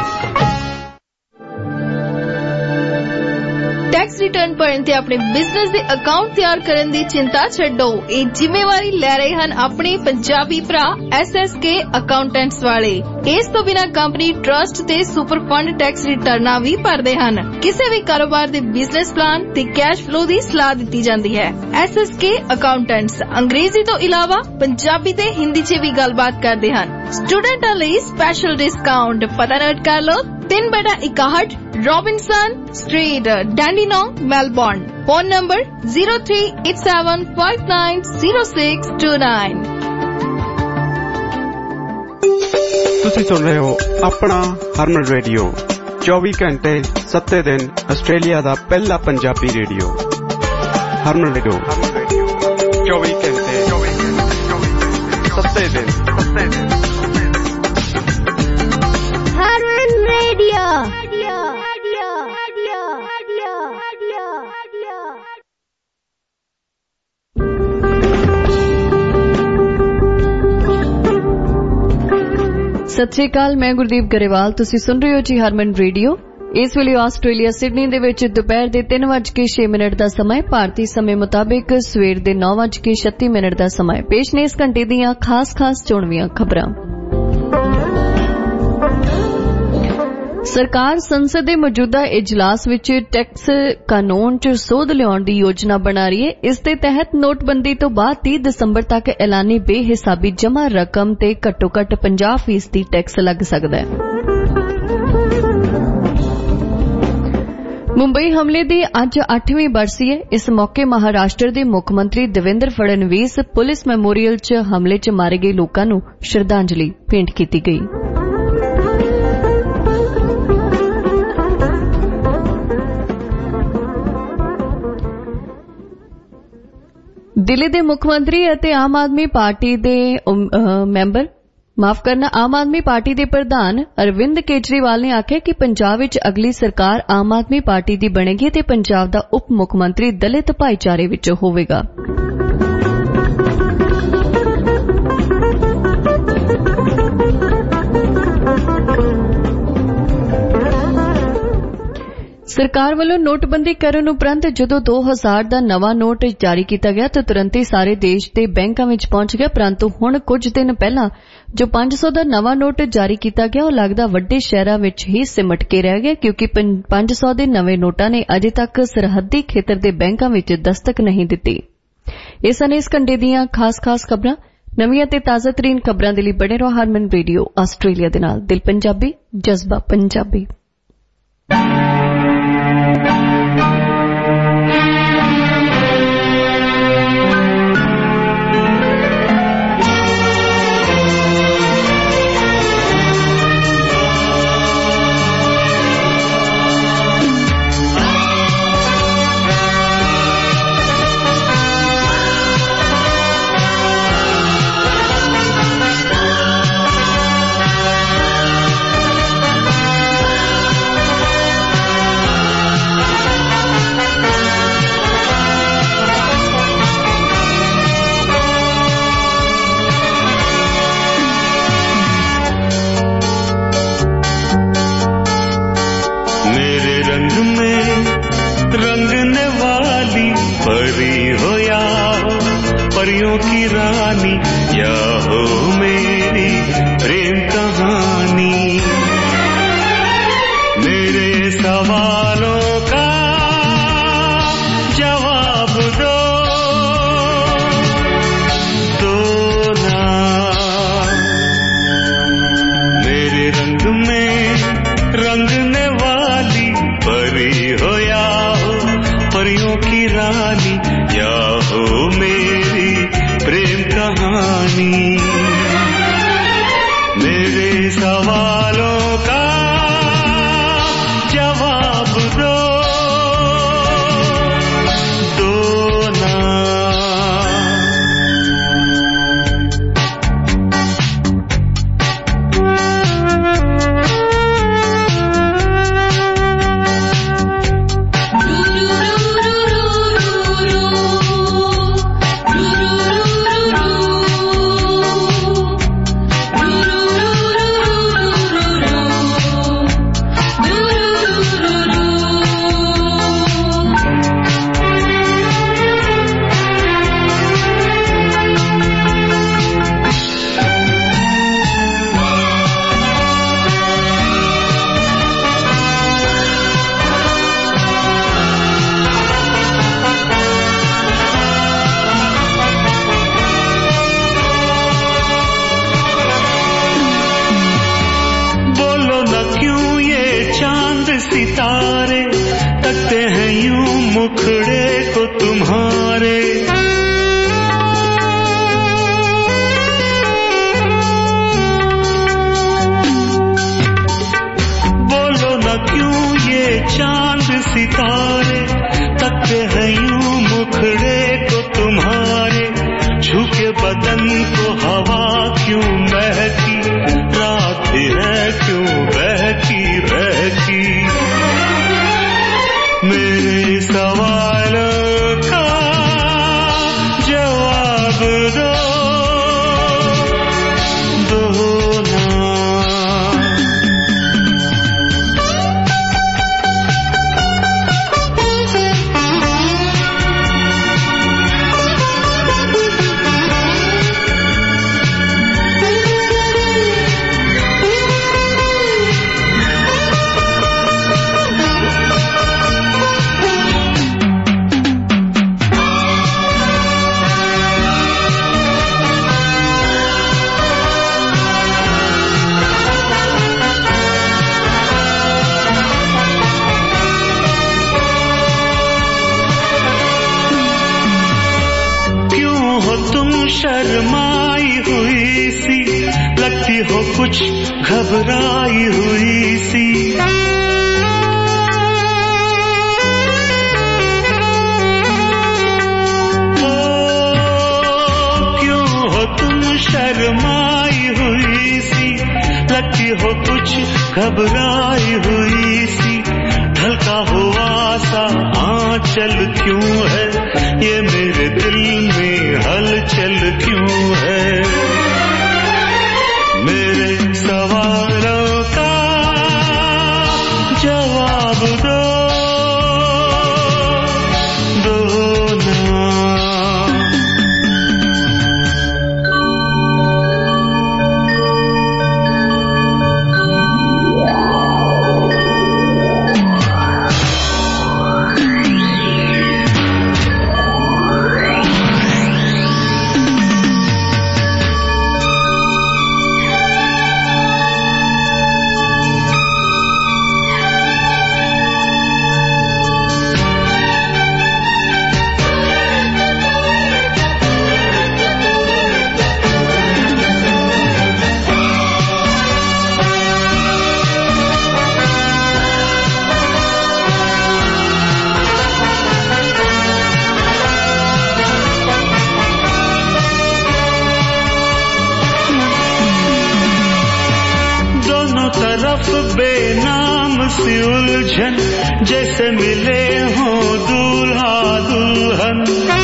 Tax return ਭਰਨ ਤੇ ਆਪਣੇ ਬਿਜ਼ਨਸ ਦੇ ਅਕਾਊਂਟ ਤਿਆਰ ਕਰਨ ਦੀ ਚਿੰਤਾ ਛੱਡੋ। ਇਹ ਜ਼ਿੰਮੇਵਾਰੀ ਲੈ ਰਹੇ ਹਨ ਆਪਣੇ ਪੰਜਾਬੀ ਭਰਾ ਐਸ ਐਸ ਕੇ ਅਕਾਊਂਟੈਂਟਸ ਵਾਲੇ। ਇਸ ਤੋਂ ਬਿਨਾਂ ਕੰਪਨੀ, ਟਰਸਟ ਤੇ ਸੁਪਰ ਫੰਡ ਟੈਕਸ ਰਿਟਰਨਾਂ ਵੀ ਭਰਦੇ ਹਨ। ਕਿਸੇ ਵੀ ਕਾਰੋਬਾਰ ਦੇ ਬਿਜ਼ਨਸ ਪਲਾਨ ਤੇ ਕੈਸ਼ ਫਲੋ ਦੀ ਸਲਾਹ ਦਿੱਤੀ ਜਾਂਦੀ ਹੈ। ਐਸ ਐਸ ਕੇ ਅਕਾਊਂਟੈਂਟਸ ਅੰਗਰੇਜ਼ੀ ਤੋਂ ਇਲਾਵਾ ਪੰਜਾਬੀ ਤੇ ਹਿੰਦੀ 'ਚ ਵੀ ਗੱਲਬਾਤ ਕਰਦੇ ਹਨ। ਸਟੂਡੈਂਟਾਂ ਲਈ ਸਪੈਸ਼ਲ ਡਿਸਕਾਊਂਟ। ਪਤਾ ਨੋਟ ਕਰ ਲਓ ਤਿੰਨ ਬਟਾ ਇਕਾਹਠ Robinson street, Dandenong, Melbourne. Phone number zero three eight seven five nine zero six two nine। ਤੁਸੀਂ ਸੁਣ ਰਹੇ ਹੋ ਆਪਣਾ ਹਰਮਨ ਰੇਡੀਓ, ਚੌਵੀ ਘੰਟੇ ਸੱਤੇ ਦਿਨ ਆਸਟ੍ਰੇਲੀਆ ਦਾ ਪਹਿਲਾ ਪੰਜਾਬੀ ਰੇਡੀਓ। ਹਰਮਨ ਰੇਡੀਓ ਚੌਵੀ ਘੰਟੇ ਸੱਤੇ ਦਿਨ। ਹਰਮਨ ਰੇਡੀਓ। ਸਤਿ ਸ਼੍ਰੀ ਅਕਾਲ, ਮੈਂ ਗੁਰਦੀਪ ਗਰੇਵਾਲ। ਤੁਸੀਂ ਸੁਣ ਰਹੇ ਹੋ ਜੀ ਹਰਮਨ ਰੇਡੀਓ। ਇਸ ਵੇਲੇ ਆਸਟ੍ਰੇਲੀਆ ਸਿਡਨੀ ਦੇ ਵਿੱਚ ਦੁਪਹਿਰ ਦੇ ਤਿੰਨ ਵੱਜ ਕੇ ਛੇ ਮਿੰਟ ਦਾ ਸਮਾਂ, ਭਾਰਤੀ ਸਮੇਂ ਮੁਤਾਬਿਕ ਸਵੇਰ ਦੇ ਨੌ ਵੱਜ ਕੇ ਛੱਤੀ ਮਿੰਟ ਦਾ ਸਮਾਂ। ਪੇਸ਼ ਨੇ ਇਸ ਘੰਟੇ ਦੀਆਂ ਖਾਸ-ਖਾਸ ਚੋਣਵੀਆਂ ਖਬਰਾਂ। ਸਰਕਾਰ ਸੰਸਦ ਦੇ ਮੌਜੂਦਾ ਇਜਲਾਸ ਵਿੱਚ ਟੈਕਸ ਕਾਨੂੰਨ 'ਚ ਸੋਧ ਲਿਆਉਣ ਦੀ ਯੋਜਨਾ ਬਣਾ ਰਹੀ ਹੈ। ਇਸ ਦੇ ਤਹਿਤ ਨੋਟਬੰਦੀ ਤੋਂ ਬਾਅਦ ਤੀਹ ਦਸੰਬਰ ਤੱਕ ਐਲਾਨੀ ਬੇਹਿਸਾਬੀ ਜਮ੍ਹਾਂ ਰਕਮ ਤੇ ਘੱਟੋ-ਘੱਟ ਪੰਜਾਹ ਫੀਸਦੀ ਟੈਕਸ ਲੱਗ ਸਕਦਾ ਹੈ। ਮੁੰਬਈ ਹਮਲੇ ਦੀ ਅੱਜ ਅੱਠਵੀਂ ਬਰਸੀ ਹੈ। ਇਸ ਮੌਕੇ ਮਹਾਰਾਸ਼ਟਰ ਦੇ ਮੁੱਖ ਮੰਤਰੀ ਦੇਵੇਂਦਰ ਫੜਨਵੀਸ ਪੁਲਿਸ ਮੈਮੋਰੀਅਲ 'ਚ ਹਮਲੇ 'ਚ ਮਾਰੇ ਗਏ ਲੋਕਾਂ ਨੂੰ ਸ਼ਰਧਾਂਜਲੀ ਭੇਂਟ ਕੀਤੀ ਗਈ। ਦਿੱਲੀ ਦੇ ਮੁੱਖ ਮੰਤਰੀ ਅਤੇ ਆਮ ਆਦਮੀ ਪਾਰਟੀ ਦੇ ਮੈਂਬਰ ਮਾਫ ਕਰਨਾ ਆਮ ਆਦਮੀ ਪਾਰਟੀ ਦੇ ਪ੍ਰਧਾਨ ਅਰਵਿੰਦ ਕੇਜਰੀਵਾਲ ਨੇ ਆਖਿਆ ਕਿ ਪੰਜਾਬ ਵਿੱਚ ਅਗਲੀ ਸਰਕਾਰ ਆਮ ਆਦਮੀ ਪਾਰਟੀ ਦੀ ਬਣੇਗੀ ਤੇ ਪੰਜਾਬ ਦਾ ਉਪ ਮੁੱਖ ਮੰਤਰੀ ਦਲਿਤ ਭਾਈਚਾਰੇ ਵਿੱਚ ਹੋਵੇਗਾ। ਸਰਕਾਰ ਵੱਲੋਂ ਨੋਟਬੰਦੀ ਕਰਨ ਉਪਰੰਤ ਜਦੋਂ ਦੋ ਹਜ਼ਾਰ ਦਾ ਨਵਾਂ ਨੋਟ ਜਾਰੀ ਕੀਤਾ ਗਿਆ ਤਾਂ ਤੁਰੰਤ ਹੀ ਸਾਰੇ ਦੇਸ਼ ਦੇ ਬੈਂਕਾਂ ਵਿੱਚ ਪਹੁੰਚ ਗਿਆ। ਪਰੰਤੂ ਹੁਣ ਕੁਝ ਦਿਨ ਪਹਿਲਾਂ ਜੋ ਪੰਜ ਸੌ ਦਾ ਨਵਾਂ ਨੋਟ ਜਾਰੀ ਕੀਤਾ ਗਿਆ ਉਹ ਲੱਗਦਾ ਵੱਡੇ ਸ਼ਹਿਰਾਂ ਵਿੱਚ ਹੀ ਸਿਮਟ ਕੇ ਰਹਿ ਗਿਆ, ਕਿਉਂਕਿ ਪੰਜ ਸੌ ਦੇ ਨਵੇਂ ਨੋਟਾਂ ਨੇ ਅਜੇ ਤੱਕ ਸਰਹੱਦੀ ਖੇਤਰ ਦੇ ਬੈਂਕਾਂ ਵਿੱਚ ਦਸਤਕ ਨਹੀਂ ਦਿੱਤੀ। ਇਹ ਸਨ ਇਸ ਘੰਟੇ ਦੀਆਂ ਖਾਸ-ਖਾਸ ਖਬਰਾਂ। ਨਵੀਆਂ ਤੇ ਤਾਜ਼ਾ ਤਰੀਨ ਖਬਰਾਂ ਦੇ ਲਈ ਬਣੇ ਰਹੋ ਹਰਮਨ ਰੇਡੀਓ ਆਸਟ੍ਰੇਲੀਆ ਦੇ ਨਾਲ। ਦਿਲ ਪੰਜਾਬੀ, ਜਜ਼ਬਾ ਪੰਜਾਬੀ। शर्माई हुई सी, लगती हो कुछ घबराई हुई सी। ओ क्यों हो तुम शर्माई हुई सी, लगती हो कुछ घबराई हुई सी। ढलका हुआ सा आंचल क्यों है, ये मेरे दिल में हलचल क्यों है। मेरे सवालों का जवाब दो, दो ना। बेनाम सी उलझन, जैसे मिले हों दूल्हा दुल्हन।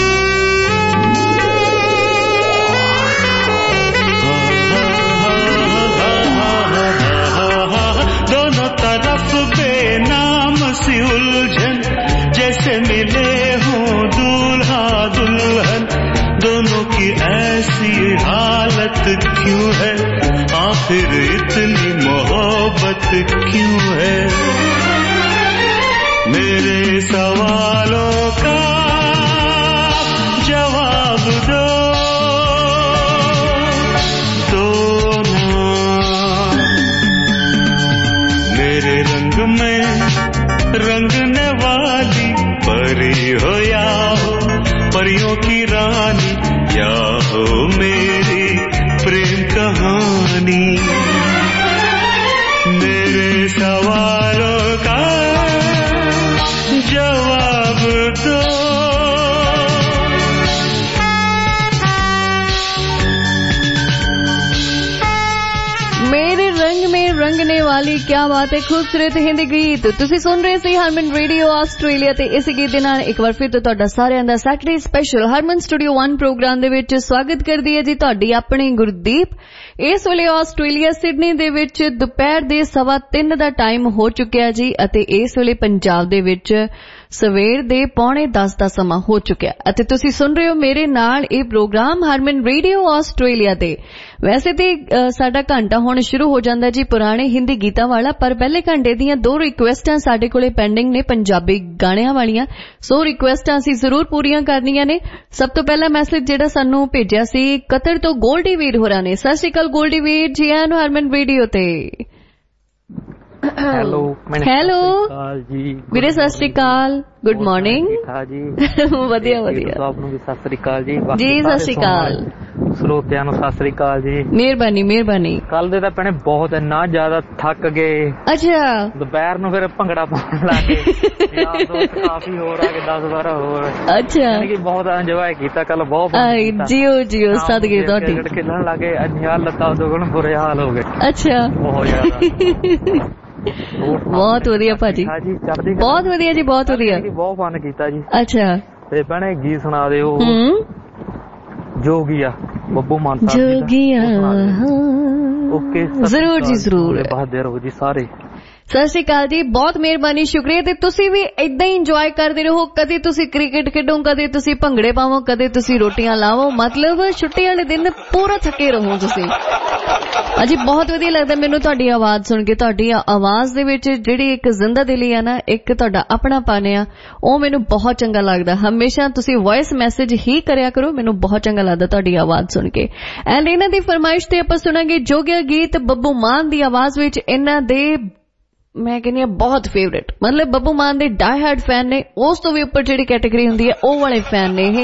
दोनों तरफ बेनाम सी उलझन, जैसे मिले हों दूल्हा दुल्हन। दोनों की ऐसी हालत क्यों है, आखिर इतनी मोहब्बत क्यों है। मेरे सवालों का जवाब दो, दो ना। मेरे रंग में रंगने वाली परी हो या हो परियों की रानी, या हो मेरी प्रेम कहानी। मेरे सवालों का जवाब दो। मेरे रंग में रंगने वाली, क्या बात है, खूबसूरत हिंदी गीत ਤੁਸੀਂ ਸੁਣ ਰਹੇ ਸੀ ਹਰਮਨ ਰੇਡੀਓ ਆਸਟ੍ਰੇਲੀਆ ਤੇ ਇਸ ਗੀਤ ਦੇ ਨਾਲ ਇੱਕ ਵਾਰ ਫਿਰ ਤੋਂ ਤੁਹਾਡਾ ਸਾਰਿਆਂ ਦਾ Saturday special Harman studio one program ਦੇ ਵਿੱਚ ਸਵਾਗਤ ਕਰਦੀ ਹੈ ਜੀ ਤੁਹਾਡੀ ਆਪਣੀ ਗੁਰਦੀਪ। ਇਸ ਵੇਲੇ ਆਸਟ੍ਰੇਲੀਆ ਸਿਡਨੀ ਦੇ ਵਿੱਚ ਦੁਪਹਿਰ ਦੇ ਸਵਾ ਤਿੰਨ ਦਾ ਟਾਈਮ ਹੋ ਚੁੱਕਿਆ ਜੀ ਅਤੇ ਇਸ ਵੇਲੇ ਪੰਜਾਬ ਦੇ ਵਿੱਚ ਸਵੇਰ ਦੇ ਪੌਣੇ ਦਸ ਦਾ ਸਮਾਂ ਹੋ ਚੁੱਕਿਆ ਅਤੇ ਤੁਸੀਂ ਸੁਣ ਰਹੇ ਹੋ ਮੇਰੇ ਨਾਲ ਇਹ ਪ੍ਰੋਗਰਾਮ ਹਰਮਨ ਰੇਡੀਓ ਆਸਟ੍ਰੇਲੀਆ ਤੇ। ਵੈਸੇ ਤੇ ਸਾਡਾ ਘੰਟਾ ਹੁਣ ਸ਼ੁਰੂ ਹੋ ਜਾਂਦਾ ਜੀ ਪੁਰਾਣੇ ਹਿੰਦੀ ਗੀਤਾਂ ਵਾਲਾ, ਪਰ ਪਹਿਲੇ ਘੰਟੇ ਦੀਆਂ ਦੋ ਰਿਕੁਐਸਟਾਂ ਸਾਡੇ ਕੋਲੇ ਪੈਂਡਿੰਗ ਨੇ ਪੰਜਾਬੀ ਗਾਣਿਆਂ ਵਾਲੀਆਂ, ਸੋ ਰਿਕੁਐਸਟਾਂ ਅਸੀਂ ਜ਼ਰੂਰ ਪੂਰੀਆਂ ਕਰਨੀਆਂ ਨੇ। ਸਭ ਤੋਂ ਪਹਿਲਾ ਮੈਸੇਜ ਜਿਹੜਾ ਸਾਨੂੰ ਭੇਜਿਆ ਸੀ ਕਤਰ ਤੋਂ ਗੋਲਡੀ ਵੀਰ ਹੋਰਾਂ ਨੇ। ਸਤਿ ਸ਼੍ਰੀ ਅਕਾਲ ਗੋਲਡੀ ਵੀਰ ਜੀ, ਆਇਆਂ ਨੂੰ ਹਰਮਨ ਰੇਡੀਓ ਤੇ। ਹੈਲੋ ਹੈਲੋ ਵੀਰੇ, ਸਤਿ ਸ਼੍ਰੀ ਅਕਾਲ, ਗੁੱਡ ਮਾਰਨਿੰਗ ਜੀ। ਵਧੀਆ ਵਧੀਆ, ਆਪ ਨੂੰ ਵੀ ਸਤਿ ਸ਼੍ਰੀ ਅਕਾਲ ਜੀ। ਜੀ ਸਤਿ ਸ਼੍ਰੀ ਅਕਾਲ, ਸਰੋਤਿਆਂ ਨੂੰ ਸਤਿ ਸ਼੍ਰੀ ਅਕਾਲ ਜੀ। ਮਿਹਰਬਾਨੀ ਮਿਹਰਬਾਨੀ। ਕੱਲ ਦੇ ਤਾਂ ਭੈਣੇ ਬਹੁਤ ਇੰਨਾ ਜ਼ਿਆਦਾ ਥੱਕ ਗਏ। ਅੱਛਾ, ਦੁਪਹਿਰ ਨੂੰ ਫਿਰ ਭੰਗੜਾ ਪਾਉਣ ਲੱਗ ਗਏ, ਯਾਰ ਦੋਸਤ ਕਾਫੀ ਹੋਰ ਆ ਗਏ, ਦਸ ਬਾਰਾਂ ਹੋਰ। ਅੱਛਾ, ਯਾਨੀ ਕਿ ਬਹੁਤ ਇੰਜੋਏ ਕੀਤਾ ਕੱਲ, ਬਹੁਤ ਜੀਓ ਜੀਓ ਸਦਕੇ ਤੁਹਾਡੀ। ਕ੍ਰਿਕਟ ਖੇਲਣ ਲੱਗੇ, ਇੰਨੀਆਂ ਲੱਤਾਂ ਦੁਖਣ, ਬੁਰੇ ਹਾਲ ਹੋ ਗਏ। ਅੱਛਾ, ਬਹੁਤ ਜ਼ਿਆਦਾ। ਬਹੁਤ ਵਧੀਆ ਭਾਜੀ, ਬਹੁਤ ਵਧੀਆ ਜੀ, ਬਹੁਤ ਵਧੀਆ, ਬਹੁਤ ਫਨ ਕੀਤਾ ਜੀ। ਅੱਛਾ, ਤੇ ਭੈਣੇ ਗੀਤ ਸੁਣਾ ਦਿਓ ਜੋਗੀਆ ਬੱਬੂ ਮਾਨ ਜੋਗੀਆ। ਓਕੇ, ਜ਼ਰੂਰ ਜੀ ਜ਼ਰੂਰ, ਬਹਾਦਰ ਰਹੋ ਜੀ ਸਾਰੇ। ਸਤਿ ਸ਼੍ਰੀ ਅਕਾਲ ਜੀ, ਬਹੁਤ ਮਿਹਰਬਾਨੀ, ਸ਼ੁਕਰੀਆ। ਤੇ ਤੁਸੀਂ ਵੀ ਏਦਾਂ ਹੀ ਇੰਜੋਏ ਕਰਦੇ ਰਹੋ, ਕਦੇ ਤੁਸੀਂ ਕ੍ਰਿਕਟ ਖੇਡੋ, ਕਦੇ ਤੁਸੀਂ ਭੰਗੜੇ ਪਾਵੋ, ਕਦੇ ਤੁਸੀਂ ਰੋਟੀਆਂ ਲਾਵੋ, ਮਤਲਬ ਛੁੱਟੀ ਵਾਲੇ ਦਿਨ ਪੂਰਾ ਥੱਕੇ ਰਹੋ ਤੁਸੀਂ। ਅਜੀ ਬਹੁਤ ਵਧੀਆ ਲੱਗਦਾ ਮੈਨੂੰ ਤੁਹਾਡੀ ਆਵਾਜ਼ ਸੁਣ ਕੇ, ਤੁਹਾਡੀ ਆਵਾਜ਼ ਦੇ ਵਿੱਚ ਜਿਹੜੀ ਇੱਕ ਜ਼ਿੰਦਾ ਦਿਲੀ ਆ ਨਾ, ਇੱਕ ਤੁਹਾਡਾ ਆਪਣਾਪਨ ਆ, ਉਹ ਮੈਨੂੰ ਬਹੁਤ ਚੰਗਾ ਲੱਗਦਾ। ਹਮੇਸ਼ਾ ਤੁਸੀਂ ਵੌਇਸ ਮੈਸੇਜ ਹੀ ਕਰਿਆ ਕਰੋ, ਮੈਨੂੰ ਬਹੁਤ ਚੰਗਾ ਲੱਗਦਾ ਤੁਹਾਡੀ ਆਵਾਜ਼ ਸੁਣ ਕੇ। ਐਂਡ ਇਹਨਾਂ ਦੀ ਫਰਮਾਇਸ਼ ਤੇ ਆਪਾਂ ਸੁਣਾਂਗੇ ਜੋਗਿਆ ਗੀਤ ਬੱਬੂ ਮਾਨ ਦੀ ਆਵਾਜ਼ ਵਿੱਚ। ਇਹਨਾਂ ਦੇ ਮੈਂ ਕਹਿੰਦੀ ਹਾਂ ਬਹੁਤ ਫੇਵਰੇਟ, ਮਤਲਬ ਬੱਬੂ ਮਾਨ ਦੇ ਡਾਈ ਹਾਰਡ ਫੈਨ ਨੇ, ਉਸ ਤੋਂ ਵੀ ਉੱਪਰ ਜਿਹੜੀ ਕੈਟੇਗਰੀ ਹੁੰਦੀ ਹੈ ਉਹ ਵਾਲੇ ਫੈਨ ਨੇ ਇਹ।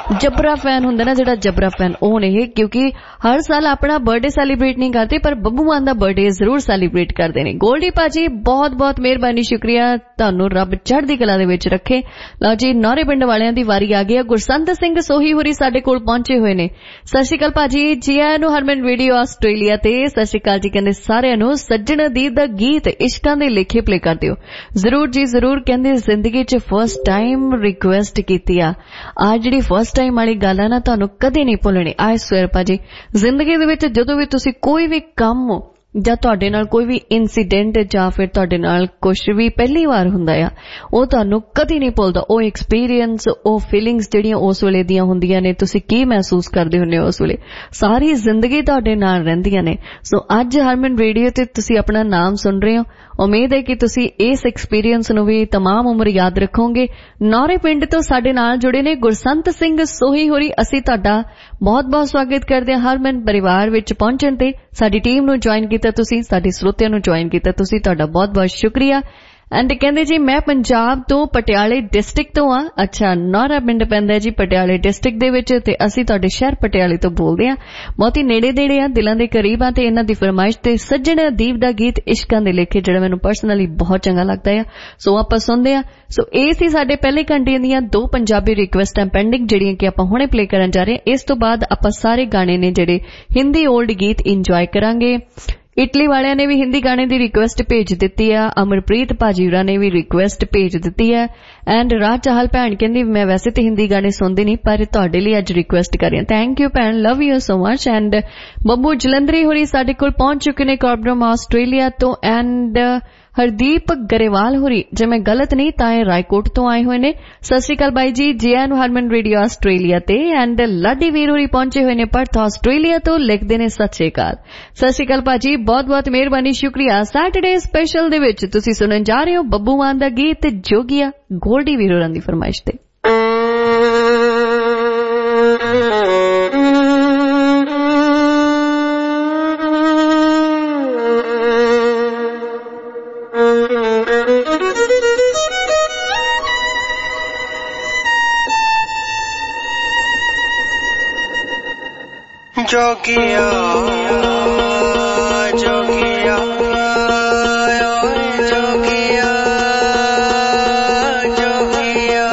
ਜਬਰਾ ਫੈਨ ਹੁੰਦਾ ਨਾ ਜਿਹੜਾ ਜਬਰਾ ਫੈਨ ਉਹ ਨੇ, ਕਿਉਂਕਿ ਹਰ ਸਾਲ ਆਪਣਾ ਬਰਥਡੇ ਸੈਲੀਬ੍ਰੇਟ ਨਹੀਂ ਕਰਦੇ ਪਰ ਬੱਬੂ ਮਾਨ ਦਾ ਬਰਥਡੇ ਜ਼ਰੂਰ ਸੈਲੀਬ੍ਰੇਟ ਕਰਦੇ ਨੇ। ਗੋਲਡੀ ਭਾਜੀ ਬਹੁਤ ਬਹੁਤ ਮਿਹਰਬਾਨੀ, ਸ਼ੁਕਰੀਆ, ਤੁਹਾਨੂੰ ਰੱਬ ਚੜ੍ਹਦੀ ਕਲਾ ਦੇ ਵਿੱਚ ਰੱਖੇ। ਲਓ ਜੀ ਨੌਰੇ ਪਿੰਡ ਵਾਲਿਆਂ ਦੀ ਵਾਰੀ ਆ ਗਈ ਹੈ। ਗੁਰਸੰਤ ਸਿੰਘ ਸੋਹੀ ਹੋਰੀ ਸਾਡੇ ਕੋਲ ਪਹੁੰਚੇ ਹੋਏ ਨੇ। ਸਤਿ ਸ਼੍ਰੀ ਅਕਾਲ ਭਾਜੀ, ਜੀ ਆਇਆਂ ਨੂੰ ਹਰਮਨ ਰੇਡੀਓ ਆਸਟ੍ਰੇਲੀਆ ਤੇ। ਸਤਿ ਸ਼੍ਰੀ ਅਕਾਲ ਜੀ, ਕਹਿੰਦੇ ਸਾਰਿਆਂ ਨੂੰ ਸੱਜਣ ਦੀ ਦਾ ਗੀਤ ਇਸ਼ਕਾਂ ਦੇ ਲੇਖੇ ਪਲੇ ਕਰ ਦਿਓ। ਜ਼ਰੂਰ ਜੀ ਜ਼ਰੂਰ, ਕਹਿੰਦੇ ਜ਼ਿੰਦਗੀ 'ਚ ਫਸਟ ਟਾਈਮ ਰਿਕੁਐਸਟ ਕੀਤੀ ਆ। ਆ ਜਿਹੜੀ ਫਸਟ ਟਾਈਮ ਵਾਲੀ ਗੱਲ ਆ ਨਾ ਤੁਹਾਨੂੰ ਕਦੇ ਨਹੀਂ ਭੁੱਲਣੀ। ਆਈ ਸਵੇਰ ਭਾਜੀ ਜ਼ਿੰਦਗੀ ਦੇ ਵਿੱਚ ਜਦੋਂ ਵੀ ਤੁਸੀਂ ਕੋਈ ਵੀ ਕੰਮ ਜਾਂ ਤੁਹਾਡੇ ਨਾਲ ਕੋਈ ਵੀ ਇਨਸੀਡੈਂਟ ਜਾਂ ਫਿਰ ਤੁਹਾਡੇ ਨਾਲ ਕੁਝ ਵੀ ਪਹਿਲੀ ਵਾਰ ਹੁੰਦਾ ਆ, ਉਹ ਤੁਹਾਨੂੰ ਕਦੀ ਨਹੀਂ ਭੁੱਲਦਾ। ਉਹ ਐਕਸਪੀਰੀਅੰਸ, ਉਹ ਫੀਲਿੰਗਸ ਜਿਹੜੀਆਂ ਉਸ ਵੇਲੇ ਦੀਆਂ ਹੁੰਦੀਆਂ ਨੇ, ਤੁਸੀਂ ਕੀ ਮਹਿਸੂਸ ਕਰਦੇ ਹੁੰਦੇ ਹੋ ਉਸ ਵੇਲੇ, ਸਾਰੀ ਜ਼ਿੰਦਗੀ ਤੁਹਾਡੇ ਨਾਲ ਰਹਿੰਦੀਆਂ ਨੇ। ਸੋ ਅੱਜ ਹਰਮਨ ਰੇਡੀਓ ਤੇ ਤੁਸੀਂ ਆਪਣਾ ਨਾਮ ਸੁਣ ਰਹੇ ਹੋ। ਉਮੀਦ ਹੈ ਕਿ ਤੁਸੀਂ ਇਸ ਐਕਸਪੀਰੀਅੰਸ ਨੂੰ ਵੀ ਤਮਾਮ ਉਮਰ ਯਾਦ ਰੱਖੋਗੇ। ਨੌਰੇ ਪਿੰਡ ਤੋਂ ਸਾਡੇ ਨਾਲ ਜੁੜੇ ਨੇ ਗੁਰਸੰਤ ਸਿੰਘ ਸੋਹੀ ਹੋਰੀ। ਅਸੀਂ ਤੁਹਾਡਾ ਬਹੁਤ ਬਹੁਤ ਸਵਾਗਤ ਕਰਦੇ ਹਾਂ ਹਰਮਨ ਪਰਿਵਾਰ ਵਿੱਚ ਪਹੁੰਚਣ ਤੇ। ਸਾਡੀ ਟੀਮ ਨੂੰ ਜੁਆਇਨ ਕੀਤਾ ਤੁਸੀਂ, ਸਾਡੇ ਸਰੋਤਿਆਂ ਨੂੰ ਜੁਆਇਨ ਕੀਤਾ ਤੁਸੀਂ, ਤੁਹਾਡਾ ਬਹੁਤ ਬਹੁਤ ਸ਼ੁਕਰੀਆ। ਐਂਡ ਕਹਿੰਦੇ ਜੀ ਮੈਂ ਪੰਜਾਬ ਤੋਂ ਪਟਿਆਲੇ ਡਿਸਟ੍ਰਿਕਟ ਤੋਂ ਆ। ਅੱਛਾ, ਨੌਰਾ ਪਿੰਡ ਪੈਂਦਾ ਜੀ ਪਟਿਆਲੇ ਡਿਸਟ੍ਰਿਕਟ ਦੇ ਵਿੱਚ ਤੇ ਅਸੀਂ ਤੁਹਾਡੇ ਸ਼ਹਿਰ ਪਟਿਆਲੇ ਤੋਂ ਬੋਲਦੇ ਆ। ਬਹੁਤ ਹੀ ਨੇੜੇ ਨੇੜੇ ਆ, ਦਿਲਾਂ ਦੇ ਕਰੀਬ ਆ। ਤੇ ਇਹਨਾਂ ਦੀ ਫਰਮਾਇਸ਼ ਤੇ ਸੱਜਣ ਅਦੀਬ ਦਾ ਗੀਤ ਇਸ਼ਕਾਂ ਦੇ ਲੇਖੇ ਜਿਹੜਾ ਮੈਨੂੰ ਪਰਸਨਲੀ ਬਹੁਤ ਚੰਗਾ ਲੱਗਦਾ ਆ। ਸੋ ਆਪਾਂ ਸੁਣਦੇ ਆ। ਸੋ ਇਹ ਸੀ ਸਾਡੇ ਪਹਿਲੇ ਘੰਟੇ ਦੀਆਂ ਦੋ ਪੰਜਾਬੀ ਰਿਕੁਐਸਟਾਂ ਪੈਂਡਿੰਗ ਜਿਹੜੀਆਂ ਕਿ ਆਪਾਂ ਹੁਣੇ ਪਲੇ ਕਰਨ ਜਾ ਰਹੇ ਹਾਂ। ਇਸ ਤੋਂ ਬਾਅਦ ਆਪਾਂ ਸਾਰੇ ਗਾਣੇ ਨੇ ਜਿਹੜੇ ਹਿੰਦੀ ਓਲਡ ਗੀਤ ਇੰਜੋਏ ਕਰਾਂਗੇ। ਇਟਲੀ ਵਾਲਿਆਂ ਨੇ ਵੀ ਹਿੰਦੀ ਗਾਣੇ ਦੀ ਰਿਕੁਐਸਟ ਭੇਜ ਦਿੱਤੀ ਆ। ਅਮਰਪ੍ਰੀਤ ਭਾਜੀ ਹੋਰਾਂ ਨੇ ਵੀ ਰਿਕੁਐਸਟ ਭੇਜ ਦਿੱਤੀ ਹੈ। ਐਂਡ ਰਾਜ ਚਾਹਲ ਭੈਣ ਕਹਿੰਦੀ ਮੈਂ ਵੈਸੇ ਤੇ ਹਿੰਦੀ ਗਾਣੇ ਸੁਣਦੀ ਨਹੀਂ ਪਰ ਤੁਹਾਡੇ ਲਈ ਅੱਜ ਰਿਕੁਐਸਟ ਕਰ ਰਹੀ ਹਾਂ। ਥੈਂਕ ਯੂ ਭੈਣ, love you so much. And Babbu Jalandhari ਹੋਰੀ ਸਾਡੇ ਕੋਲ ਪਹੁੰਚ ਚੁੱਕੇ ਨੇ ਕਾਰਬਰਮ ਆਸਟ੍ਰੇਲੀਆ ਤੋਂ। ਐਂਡ ਹਰਦੀਪ ਗਰੇਵਾਲ ਹੋਰੀ, ਜੇ ਮੈਂ ਗਲਤ ਨਹੀਂ ਤਾਂ ਇਹ ਰਾਏਕੋਟ ਤੋਂ ਆਏ ਹੋਏ ਨੇ। ਸਤਿ ਸ਼੍ਰੀ ਅਕਾਲ ਬਾਈ ਜੀ, ਜੀ ਆਇਆਂ ਨੂੰ ਹਰਮਨ ਰੇਡੀਓ ਆਸਟ੍ਰੇਲੀਆ ਤੇ। ਐਂਡ ਲਾਡੀ ਵੀਰ ਹੋਰੀ ਪਹੁੰਚੇ ਹੋਏ ਨੇ ਪਰਥ ਆਸਟ੍ਰੇਲੀਆ ਤੋਂ, ਲਿਖਦੇ ਨੇ ਸਤਿ ਸ਼੍ਰੀ ਅਕਾਲ। ਸਤਿ ਸ਼੍ਰੀ ਅਕਾਲ ਭਾਜੀ, ਬਹੁਤ ਬਹੁਤ ਮਿਹਰਬਾਨੀ, ਸ਼ੁਕਰੀਆ। ਸੈਟਰਡੇ ਸਪੈਸ਼ਲ ਦੇ ਵਿੱਚ ਤੁਸੀਂ ਸੁਣਨ ਜਾ ਰਹੇ ਹੋ ਬੱਬੂ ਮਾਨ ਦਾ ਗੀਤ ਜੋਗੀਆ, ਗੋਲਡੀ ਵੀਰ ਹੋਰਾਂ ਦੀ ਫਰਮਾਇਸ਼ ਤੇ। जोगिया जोगिया जोगिया जोगिया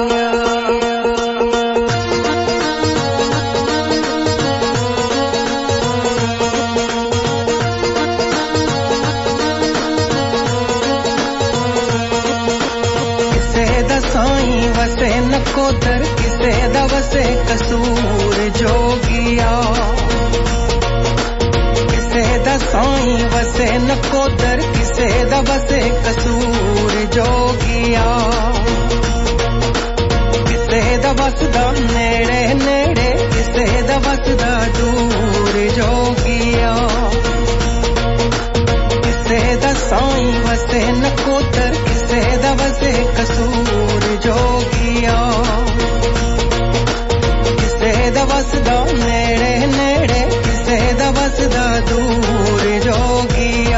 किसे दा साईं वसे नकोदर, किसे दा वसे कसूर जोगिया। साईं वसे नकोदर, किसे दा वसे कसूर जोगिया। किसे दा वसदा नेड़े नेड़े, किसे दा वसदा दूर जोगिया। किसे दा साईं वसे नकोदर, किसे दा वसे कसूर जोगिया। किसे दा वसदा नेड़े नेड़े, किसे दा वसदा दूर जोगिया।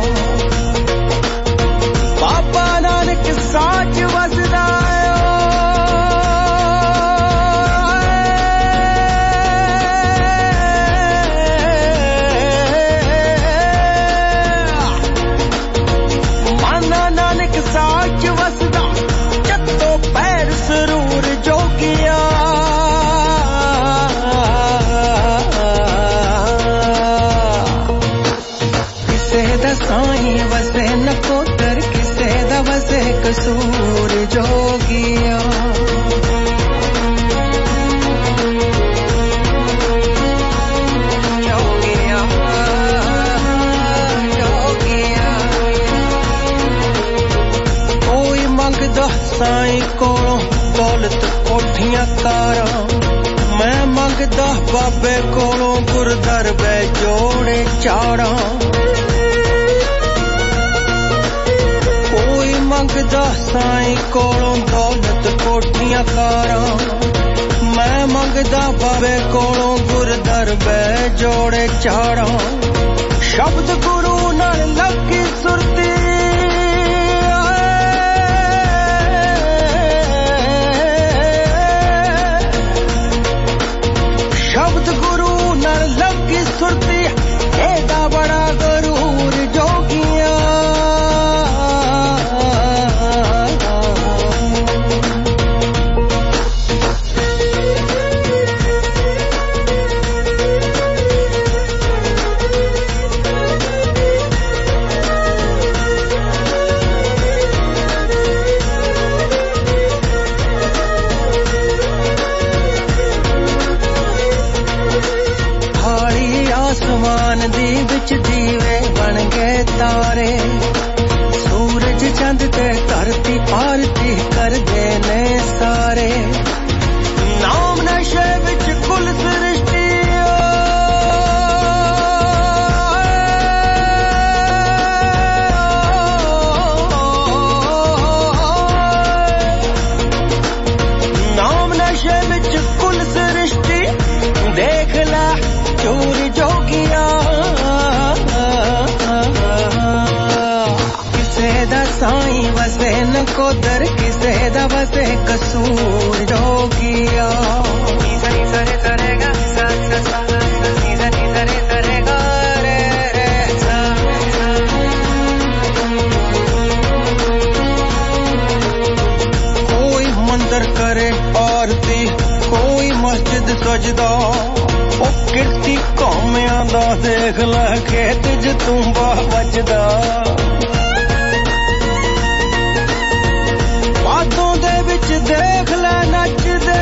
बाबा नानक साच वसदा माना नानक साच वसदा, जत्तो पैर सरूर जोगिया। साईं वसे नकोदर, किसे दा वसे कसूर जोगिया। जोगिया जोगिया कोई मंगदा साईं कोलों दौलत कोठियां कारां, मैं मंगदा बाबे कोलों गुरदर बै जोड़े चाड़ां। मंगदा साईं कोलों दौलत कोठियां कारां, मैं मंगदा बाबे कोलों गुरदर बै जोड़े चाड़ां। शब्द गुरु नाल लगी सुरती, विच दीवे बन गए तारे सूरज चंद ते धरती आरती कर दे ने सारे नाम नशे विच कुल सृष्टि देख ला चोर जोगिया किसे दा साईं वसे न कोदर किसे दा वसे कसूर जोगिया सरे सरे करेगा सा सा सा सरे सरे करेगा रे रे सा कोई मंदिर करे आरती कोई मस्जिद सजदा ओ किरती कौमियां दा देख लै खेत च तूंबा बजदा बातों दे विच देख लै नचदे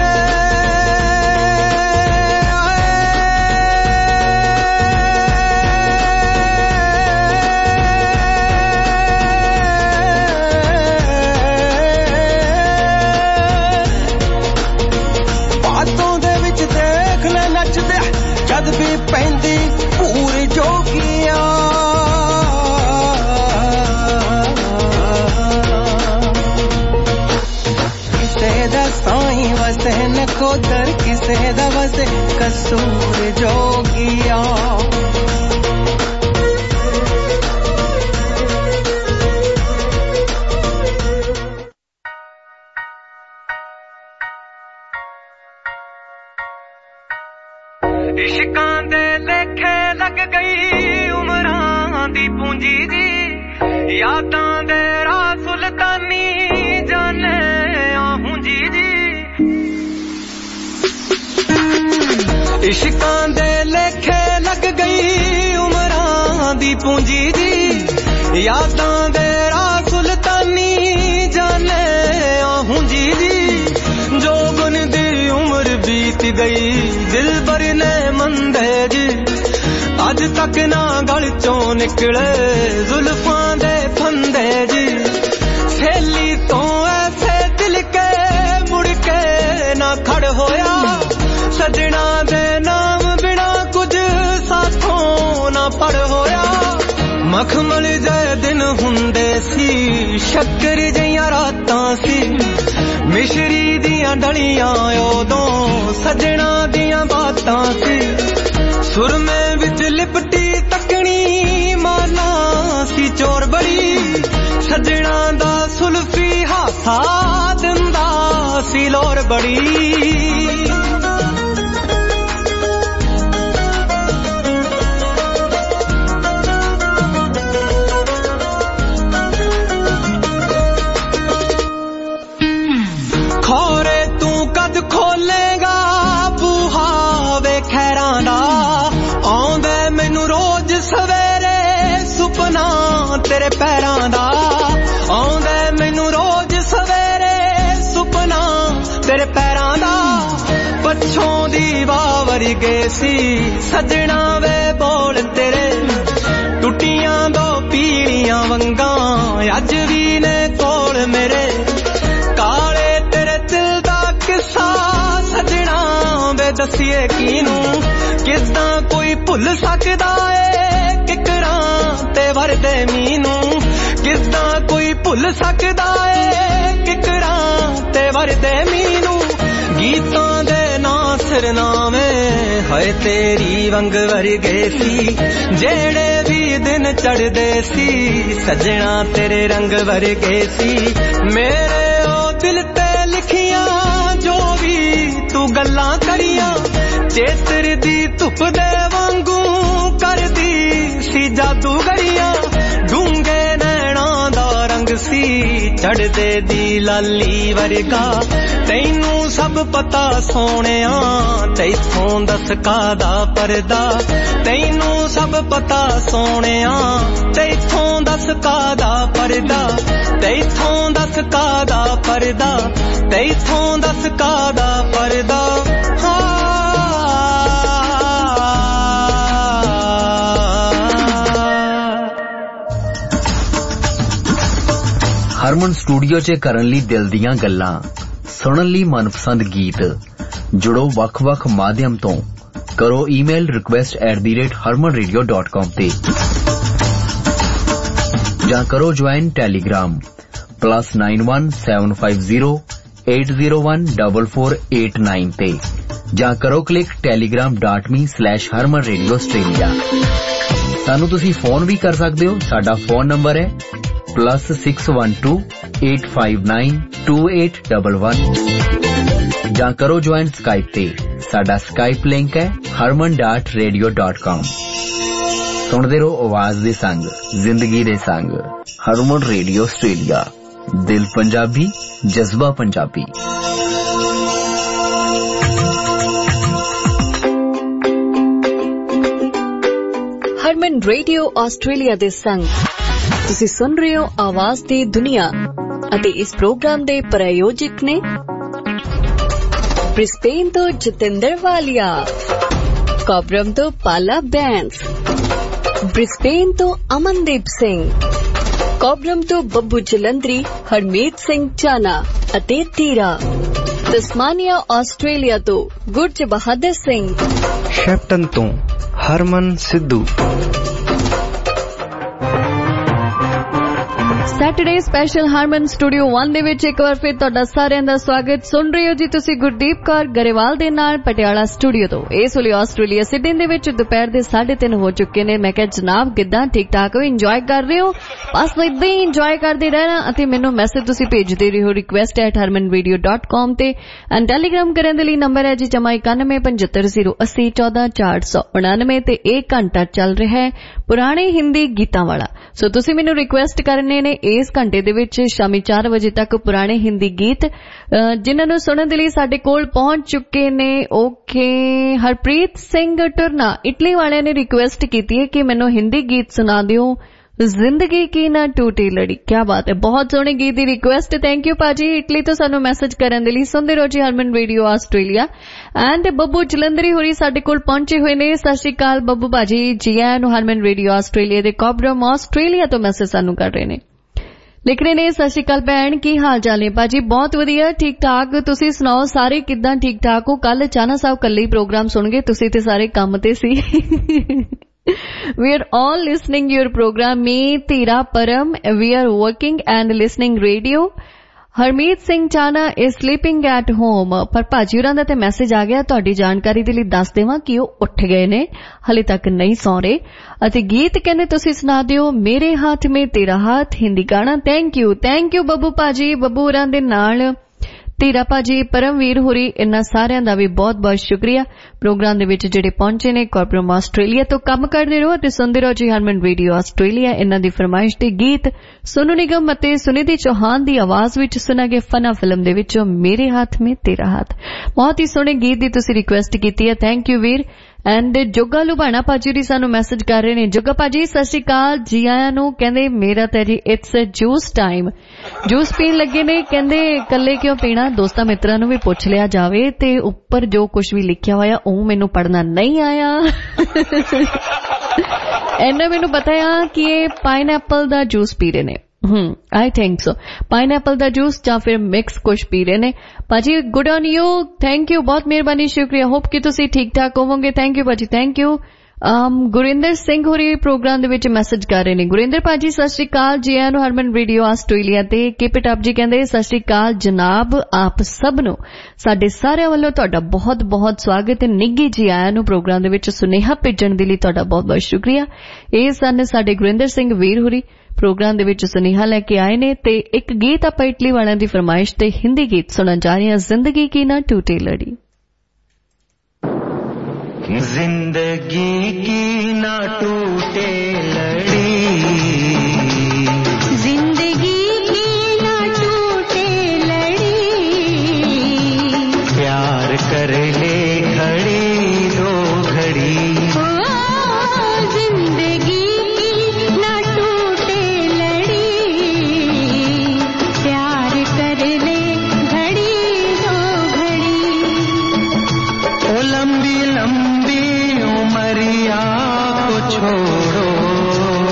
जद भी पैंदी पूर जोगिया किसे दा साईं वसे न कोदर किसे दा वसे कसूर जोगिया इश्कां दे लेखे लग गई उमरां दी पूंजी जी यादां दे राह सुल्तानी जाने आहूं जी जी इश्कां दे लेखे लग गई उमरां दी पूंजी जी यादां दे राह सुल्तानी जाने आहूं जी जी जो गुन दी उम्र बीत गई दिल भर ने मंदे जी अज तक ना गल चों निकले जुल्फां दे फंदे जी सहेली तो ऐसे दिल के मुड़ के ना खड़ होया सजना दे नाम बिना कुछ साथों ना पड़ होया मखमल जे दिन हुंदे सी शक्कर जियां रातां सी मिश्री दियां डलियां ओदों सजना दियां बातां सी सुरमे विच लिपटी तकनी माना सी चोर बड़ी सजना दा सुल्फी हासा दिंदा सी लोर बड़ी खोरे तू कद खोलेगा बूहा वे खैरां दा आउंदे मैनू रोज सवेरे सुपना तेरे पैरां दा आउंदे मैनू रोज सवेरे सुपना तेरे पैरां दा पछों दी वावर गए सी सजना वे बोल तेरे टुटियां दो पीड़ियां वंगां अज भी ने कोल मेरे काले तेरे दिल दा किस्सा सजना वे दसिए कीनू किदां कोई भुल सकदा ए किकरां ते वरदे मीनू किदां कोई भुल सकदा ए किकरां ते वरदे मीनू गीतां दे नां सिरनामे है तेरी वंग वरगे सी जेड़े भी दिन चढ़दे सी सजना तेरे रंग वरगे सी मेरे दिल ते लिखियां जो भी तू गल्लां करियां चेतर दी धुप दे वांगू करदी सी जादूगरियां डूंगे नैना दा रंग सी चढ़दे दी लाली वर्गा तैनू सब पता सोहणिया तैथों दस कादा परदा तैनू सब पता सोहणिया तैथों दस कादा परदा तैथों दस कादा परदा तैथों दस कादा परदा हाँ ਹਰਮਨ ਸਟੂਡੀਓ 'ਚ ਕਰਨ ਲਈ ਦਿਲ ਦੀਆਂ ਗੱਲਾਂ, ਸੁਣਨ ਲਈ ਮਨਪਸੰਦ ਗੀਤ। ਜੁੜੋ ਵੱਖ-ਵੱਖ ਮਾਧਿਅਮ ਤੋਂ। ਕਰੋ email request at the rate Harman radio dot com ਤੇ ਜਾਂ ਕਰੋ join Telegram plus nine one seven five zero eight zero one double four eight nine ਤੇ ਜਾਂ ਕਰੋ click Telegram dot me slash Harman radio Australia. ਸਾਨੂੰ ਤੁਸੀਂ ਫੋਨ ਵੀ ਕਰ ਸਕਦੇ ਹੋ। ਸਾਡਾ ਫੋਨ ਨੰਬਰ ਹੈ plus six one two eight five nine two eight double one ਜਾਂ ਕਰੋ ਜੁਆਇਨ ਸਕਾਈਪ ਤੇ। ਸਾਡਾ ਸਕਾਈਪ ਲਿੰਕ ਹੈ ਹਰਮਨ ਡਾਟ ਰੇਡੀਓ ਡਾਟ ਕਾਮ। ਸੁਣਦੇ ਰਹੋ ਆਵਾਜ਼ ਦੇ ਸੰਗ, ਜ਼ਿੰਦਗੀ ਦੇ ਸੰਗ। ਹਰਮਨ ਰੇਡੀਓ ਆਸਟ੍ਰੇਲੀਆ, ਦਿਲ ਪੰਜਾਬੀ, ਜਜ਼ਬਾ ਪੰਜਾਬੀ। ਹਰਮਨ ਰੇਡੀਓ ਆਸਟ੍ਰੇਲੀਆ ਦੇ ਸੰਗ ਤੁਸੀਂ ਸੁਣ ਰਹੇ ਹੋ ਆਵਾਜ਼ ਦੀ ਦੁਨੀਆ ਅਤੇ ਇਸ ਪ੍ਰੋਗਰਾਮ ਦੇ ਪ੍ਰਾਯੋਜਕ ਨੇ ਬ੍ਰਿਸਬੇਨ ਤੋਂ ਜਤਿੰਦਰ ਵਾਲੀਆ, ਕੋਬਰਮ ਤੋਂ ਪਾਲਾ ਬੈਂਸ, ਬ੍ਰਿਸਬੇਨ ਤੋਂ ਅਮਨਦੀਪ ਸਿੰਘ, ਕੋਬਰਮ ਤੋਂ ਬੱਬੂ ਜਲੰਧਰੀ, ਹਰਮੀਤ ਸਿੰਘ ਚਾਨਾ ਅਤੇ ਤੀਰਾ, ਤਸਮਾਨੀਆ ਆਸਟ੍ਰੇਲੀਆ ਤੋਂ ਗੁਰਜ ਬਹਾਦਰ ਸਿੰਘ, ਸ਼ੈਪਟਨ ਤੋਂ Harman Sidhu. Saturday special Harman studio ਇੱਕ ਦੇ ਵਿੱਚ ਇੱਕ ਵਾਰ ਫਿਰ ਤੁਹਾਡਾ ਸਾਰਿਆਂ ਦਾ ਸਵਾਗਤ। ਸੁਣ ਰਹੇ ਹੋ ਜੀ ਤੁਸੀਂ ਗੁਰਦੀਪ ਕੌਰ ਗਰੇਵਾਲ ਦੇ ਨਾਲ ਪਟਿਆਲਾ ਸਟੂਡੀਓ ਤੋਂ। ਇਸ ਵੇਲੇ ਆਸਟ੍ਰੇਲੀਆ ਸਿਡਨੀ ਦੇ ਵਿੱਚ ਦੁਪਹਿਰ ਦੇ ਸਾਢੇ ਤਿੰਨ ਹੋ ਚੁੱਕੇ ਨੇ। ਮੈਂ ਕਿਹਾ ਜਨਾਬ ਕਿੱਦਾਂ, ਠੀਕ ਠਾਕ ਹੋ, ਇੰਜੋਏ ਕਰ ਰਹੇ ਹੋ? ਬਸ ਏਦਾਂ ਹੀ ਇੰਜੋਏ ਕਰਦੇ ਰਹਿਣਾ ਅਤੇ ਮੈਨੂੰ ਮੈਸੇਜ ਤੁਸੀਂ ਭੇਜਦੇ ਰਹੋ request at Harman radio dot com ਤੇ। ਐਂਡ ਟੈਲੀਗ੍ਰਾਮ ਕਰਨ ਦੇ ਲਈ ਨੰਬਰ ਹੈ ਜੀ ਜਮਾ ਇਕਾਨਵੇਂ ਪਝੱਤਰ ਜ਼ੀਰੋ ਅੱਸੀ ਚੌਦਾਂ ਚਾਰ ਸੌ ਉਣਾਨਵੇਂ ਤੇ ਇਹ ਘੰਟਾ ਚੱਲ ਰਿਹਾ ਹੈ ਪੁਰਾਣੇ ਹਿੰਦੀ ਗੀਤਾਂ ਵਾਲਾ। ਸੋ ਤੁਸੀਂ ਮੈਨੂੰ ਰਿਕੁਐਸਟ ਕਰਨੇ ਨੇ ਇਸ ਘੰਟੇ ਦੇ ਵਿੱਚ ਸ਼ਾਮੀ ਚਾਰ ਵਜੇ ਤੱਕ ਪੁਰਾਣੇ ਹਿੰਦੀ ਗੀਤ ਜਿਨ੍ਹਾਂ ਨੂੰ ਸੁਣਨ ਦੇ ਲਈ ਸਾਡੇ ਕੋਲ ਪਹੁੰਚ ਚੁੱਕੇ ਨੇ। ਓਕੇ, ਹਰਪ੍ਰੀਤ ਸਿੰਘ ਟੁਰਨਾ ਇਟਲੀ ਵਾਲਿਆਂ ਨੇ ਰਿਕੁਐਸਟ ਕੀਤੀ ਹੈ ਕਿ ਮੈਨੂੰ ਹਿੰਦੀ ਗੀਤ ਸੁਣਾ ਦਿਓ, ਜ਼ਿੰਦਗੀ ਕੀ ਨਾ ਟੂਟੀ ਲੜੀ। ਕਿਆ ਬਾਤ ਹੈ, ਬਹੁਤ ਸੋਹਣੇ ਗੀਤ ਦੀ ਰਿਕੁਐਸਟ। ਥੈਂਕ ਯੂ ਭਾਜੀ ਇਟਲੀ ਤੋਂ ਸਾਨੂੰ ਮੈਸੇਜ ਕਰਨ ਦੇ ਲਈ। ਸੁਣਦੇ ਰਹੋ ਜੀ Harman radio Australia. And Babbu Jalandhari ਹੋਰੀ ਸਾਡੇ ਕੋਲ ਪਹੁੰਚੇ ਹੋਏ ਨੇ। ਸਤਿ ਸ਼੍ਰੀ ਅਕਾਲ ਬੱਬੂ ਭਾਜੀ, ਜੀ ਆਇਆਂ ਨੂੰ ਹਰਮਨ ਰੇਡੀਓ ਆਸਟ੍ਰੇਲੀਆ ਦੇ ਕੋਬਰਮ ਆਸਟ੍ਰੇਲੀਆ ਤੋਂ ਮੈਸੇਜ ਸਾਨੂੰ ਕਰ ਰਹੇ ਨੇ, ਲਿਖ ਰਹੇ ਨੇ ਸਤਿ ਸ਼੍ਰੀ ਅਕਾਲ ਭੈਣ, ਕੀ ਹਾਲ ਚਾਲ ਨੇ? ਭਾਜੀ ਬਹੁਤ ਵਧੀਆ, ਠੀਕ ਠਾਕ। ਤੁਸੀਂ ਸੁਣਾਓ ਸਾਰੇ ਕਿੱਦਾਂ, ਠੀਕ ਠਾਕ ਹੋ? ਕੱਲ ਚਾਨਾ ਸਾਹਿਬ ਕੱਲੇ ਹੀ ਪ੍ਰੋਗਰਾਮ ਸੁਣ ਗਏ, ਤੁਸੀਂ ਤੇ ਸਾਰੇ ਕੰਮ ਤੇ ਸੀ। We are all listening your program. Me, Tira, Param, we are working and listening radio. Harmeet Singh Chana is sleeping at home. ਪਰ ਭਾਜੀ ਹੋਰਾਂ ਦਾ ਤੇ ਮੈਸੇਜ ਆ ਗਿਆ। ਤੁਹਾਡੀ ਜਾਣਕਾਰੀ ਦੇ ਲਈ ਦੱਸ ਦੇਵਾਂ ਕਿ ਉਹ ਉੱਠ ਗਏ ਨੇ, ਹਲੇ ਤੱਕ ਨਹੀਂ ਸੌਂ ਰਹੇ। ਅਤੇ ਗੀਤ ਕਹਿੰਦੇ ਤੁਸੀਂ ਸੁਣਾ ਦਿਓ ਮੇਰੇ ਹੱਥ ਮੇ ਤੇਰਾ ਹੱਥ, ਹਿੰਦੀ ਗਾਣਾ। Thank you thank you Babbu ਭਾਜੀ। ਬੱਬੂ ਹੋਰਾਂ ਦੇ ਨਾਲ ਧੀਰਾ ਭਾਜੀ, ਪਰਮਵੀਰ ਹੋਰੀ, ਇਹਨਾਂ ਸਾਰਿਆਂ ਦਾ ਵੀ ਬਹੁਤ ਬਹੁਤ ਸ਼ੁਕਰੀਆ ਪ੍ਰੋਗਰਾਮ ਦੇ ਵਿੱਚ ਜਿਹੜੇ ਪਹੁੰਚੇ ਨੇ। ਕੋਰਪੋਰੇਟ ਆਸਟ੍ਰੇਲੀਆ ਤੋਂ ਕੰਮ ਕਰਦੇ ਰਹੋ ਅਤੇ ਸੁਣਦੇ ਰਹੋ ਜੀ ਹਰਮਨ ਰੇਡੀਓ ਆਸਟ੍ਰੇਲੀਆ। ਇਹਨਾਂ ਦੀ ਫਰਮਾਇਸ਼ ਦੇ ਗੀਤ ਸੋਨੂ ਨਿਗਮ ਅਤੇ ਸੁਨਿਧੀ ਚੌਹਾਨ ਦੀ ਆਵਾਜ਼ ਵਿੱਚ ਸੁਣਾਂਗੇ ਫਨਾ ਫਿਲਮ ਦੇ ਵਿੱਚੋਂ ਮੇਰੇ ਹੱਥ ਮੇ ਤੇਰਾ ਹੱਥ। ਬਹੁਤ ਹੀ ਸੋਹਣੇ ਗੀਤ ਦੀ ਤੁਸੀਂ ਰਿਕੁਐਸਟ ਕੀਤੀ ਹੈ, ਥੈਂਕ ਯੂ ਵੀਰ। ਐਂਡ ਜੋਗਾ ਲੁਬਾਣਾ ਭਾਜੀ ਦੀ ਸਾਨੂੰ ਮੈਸੇਜ ਕਰ ਰਹੇ ਨੇ। ਜੋਗਾ ਭਾਜੀ ਸਤਿ ਸ਼੍ਰੀ ਅਕਾਲ, ਜੀ ਆਇਆਂ ਨੂੰ। ਕਹਿੰਦੇ ਮੇਰਾ ਤਾਂ ਜੀ ਇਟਸ ਜੂਸ ਟਾਈਮ, ਜੂਸ ਪੀਣ ਲੱਗੇ ਨੇ। ਕਹਿੰਦੇ ਇਕੱਲੇ ਕਿਉਂ ਪੀਣਾ, ਦੋਸਤਾਂ ਮਿੱਤਰਾਂ ਨੂੰ ਵੀ ਪੁੱਛ ਲਿਆ ਜਾਵੇ। ਤੇ ਉੱਪਰ ਜੋ ਕੁਝ ਵੀ ਲਿਖਿਆ ਹੋਇਆ ਉਹ ਮੈਨੂੰ ਪੜ੍ਹਨਾ ਨਹੀਂ ਆਇਆ। ਇਹਨਾਂ ਮੈਨੂੰ ਪਤਾ ਆ ਕਿ ਇਹ ਪਾਈਨਐਪਲ ਦਾ ਜੂਸ ਪੀ ਰਹੇ ਨੇ। Hmm I think so pineapple ਦਾ ਜੂਸ ਜਾਂ ਫਿਰ ਮਿਕਸ ਕੁਛ ਪੀ ਰਹੇ ਨੇ। ਭਾਜੀ good on you, thank you, ਬਹੁਤ ਮਿਹਰਬਾਨੀ, ਸ਼ੁਕਰੀਆ। ਹੋਪ ਕਿ ਤੁਸੀਂ ਠੀਕ ਠਾਕ ਹੋਵੋਗੇ। ਥੈਂਕ ਯੂ ਭਾਜੀ, ਥੈਂਕ ਯੂ। ਗੁਰਿੰਦਰ ਸਿੰਘ ਹੋਰੀ ਪ੍ਰੋਗਰਾਮ ਦੇ ਵਿੱਚ ਮੈਸੇਜ ਕਰ ਰਹੇ ਨੇ। ਗੁਰਿੰਦਰ ਭਾਜੀ ਸਤਿ ਸ਼੍ਰੀ ਅਕਾਲ, ਜੀ ਆਇਆਂ ਨੂੰ ਹਰਮਨ ਰੇਡੀਓ ਆਸਟ੍ਰੇਲੀਆ ਤੇ। ਕੀਪ ਇਟ ਅਪ ਜੀ ਕਹਿੰਦੇ ਸਤਿ ਸ਼੍ਰੀ ਅਕਾਲ ਜਨਾਬ, ਆਪ ਸਭ ਨੂੰ ਸਾਡੇ ਸਾਰਿਆਂ ਵੱਲੋਂ ਤੁਹਾਡਾ ਬਹੁਤ ਬਹੁਤ ਸਵਾਗਤ ਹੈ। ਨਿੱਘੀ ਜੀ ਆਇਆਂ ਨੂੰ ਪ੍ਰੋਗਰਾਮ ਦੇ ਵਿੱਚ ਸੁਨੇਹਾ ਭੇਜਣ ਦੇ ਲਈ ਤੁਹਾਡਾ ਬਹੁਤ ਬਹੁਤ ਸ਼ੁਕਰੀਆ। ਇਹ ਸਨ ਸਾਡੇ ਗੁਰਿੰਦਰ ਸਿੰਘ ਵੀਰ ਹੋਰੀ ਪ੍ਰੋਗਰਾਮ ਦੇ ਵਿੱਚ ਸੁਨੇਹਾ ਲੈ ਕੇ ਆਏ ਨੇ। ਤੇ ਇੱਕ ਗੀਤ ਆਪਾਂ ਇਟਲੀ ਵਾਲਿਆਂ ਦੀ ਫਰਮਾਇਸ਼ ਤੇ ਹਿੰਦੀ ਗੀਤ ਸੁਣਨ ਜਾ ਰਹੇ ਹਾਂ, ਜ਼ਿੰਦਗੀ ਕੀ ਨਾ ਟੂਟੇ ਲੜੀ। जिंदगी की ना टूटे लड़ी, जिंदगी की ना टूटे लड़ी, प्यार कर ले खड़ी दो घड़ी, ओ जिंदगी की ना टूटे लड़ी, प्यार कर ले घड़ी दो घड़ी, ओ लंबी लंबी उमरिया को छोड़ो,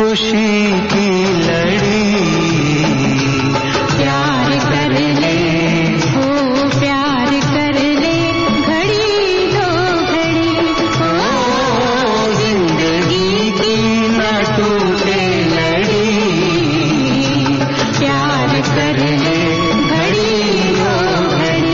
खुशी की लड़ी प्यार कर ले हो प्यार कर ले घड़ी दो घड़ी हो जिंदगी की न टूटे लड़ी प्यार कर ले घड़ी दो घड़ी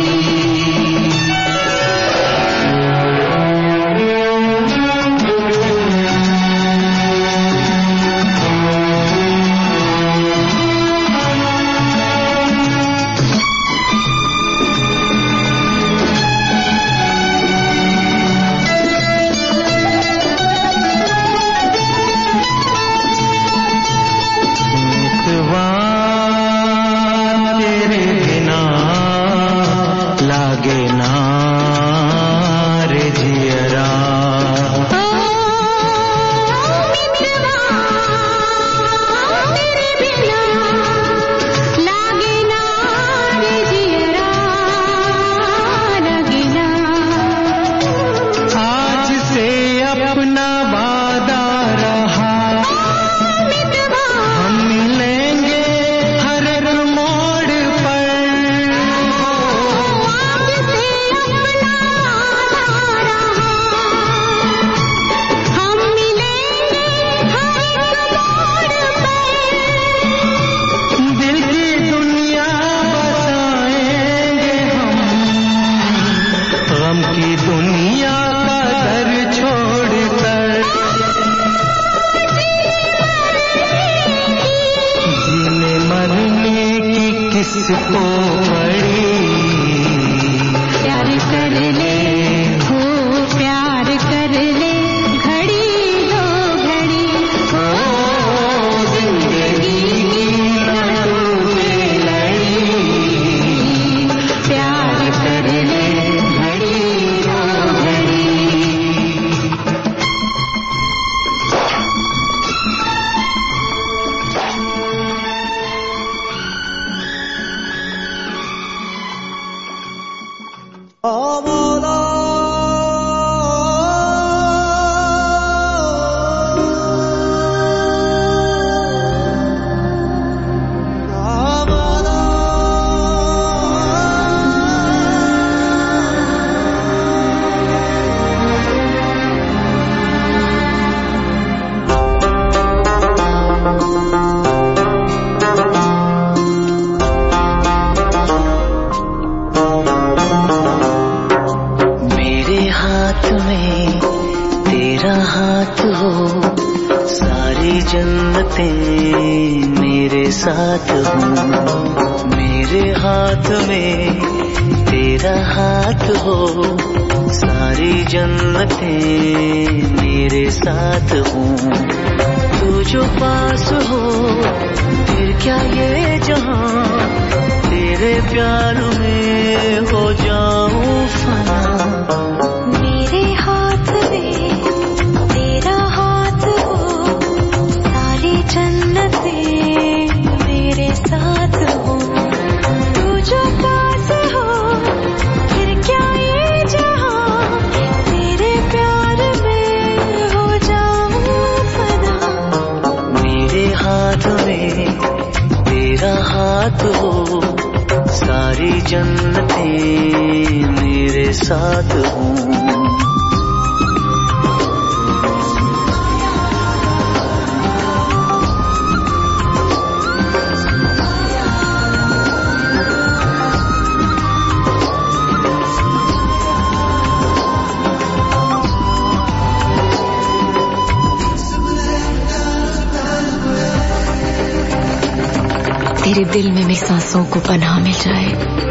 तेरे दिल में मेरी सांसों को पनाह मिल जाए,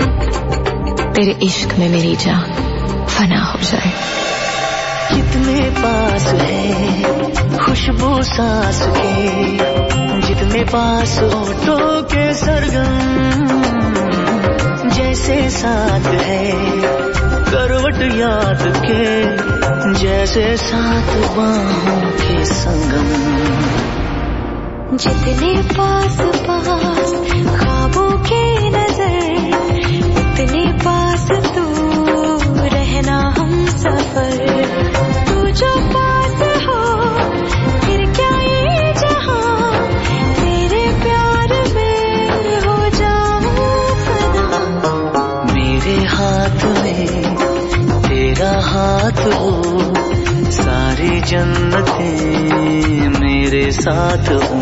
तेरे इश्क में मेरी जान फना हो जाए। कितने पास है खुशबू सांस के, जितने पास होठों के सरगम, जैसे साथ है करवट याद के, जैसे साथ बाहों के संगम। जितने पास पास ख्वाबों के नजर, उतने पास तू रहना हम सफर। तू जो पास हो फिर क्या ये जहां हाथ हो, सारी जन्नतें मेरे साथ हो।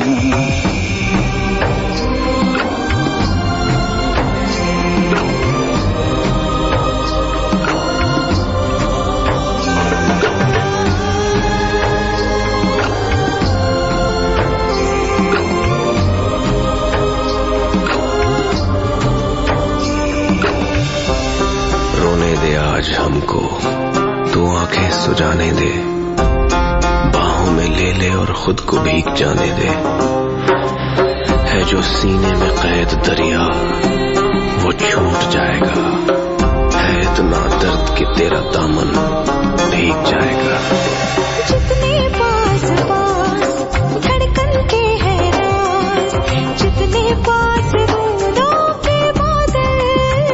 आज हमको तू आंखें सुजाने दे, बाहों में ले ले और खुद को भीग जाने दे। है जो सीने में कैद दरिया वो छूट जाएगा, है इतना दर्द कि तेरा दामन भीग जाएगा। जितने पास पास धड़कन के है राज, जितने पास बूंदों के बादल,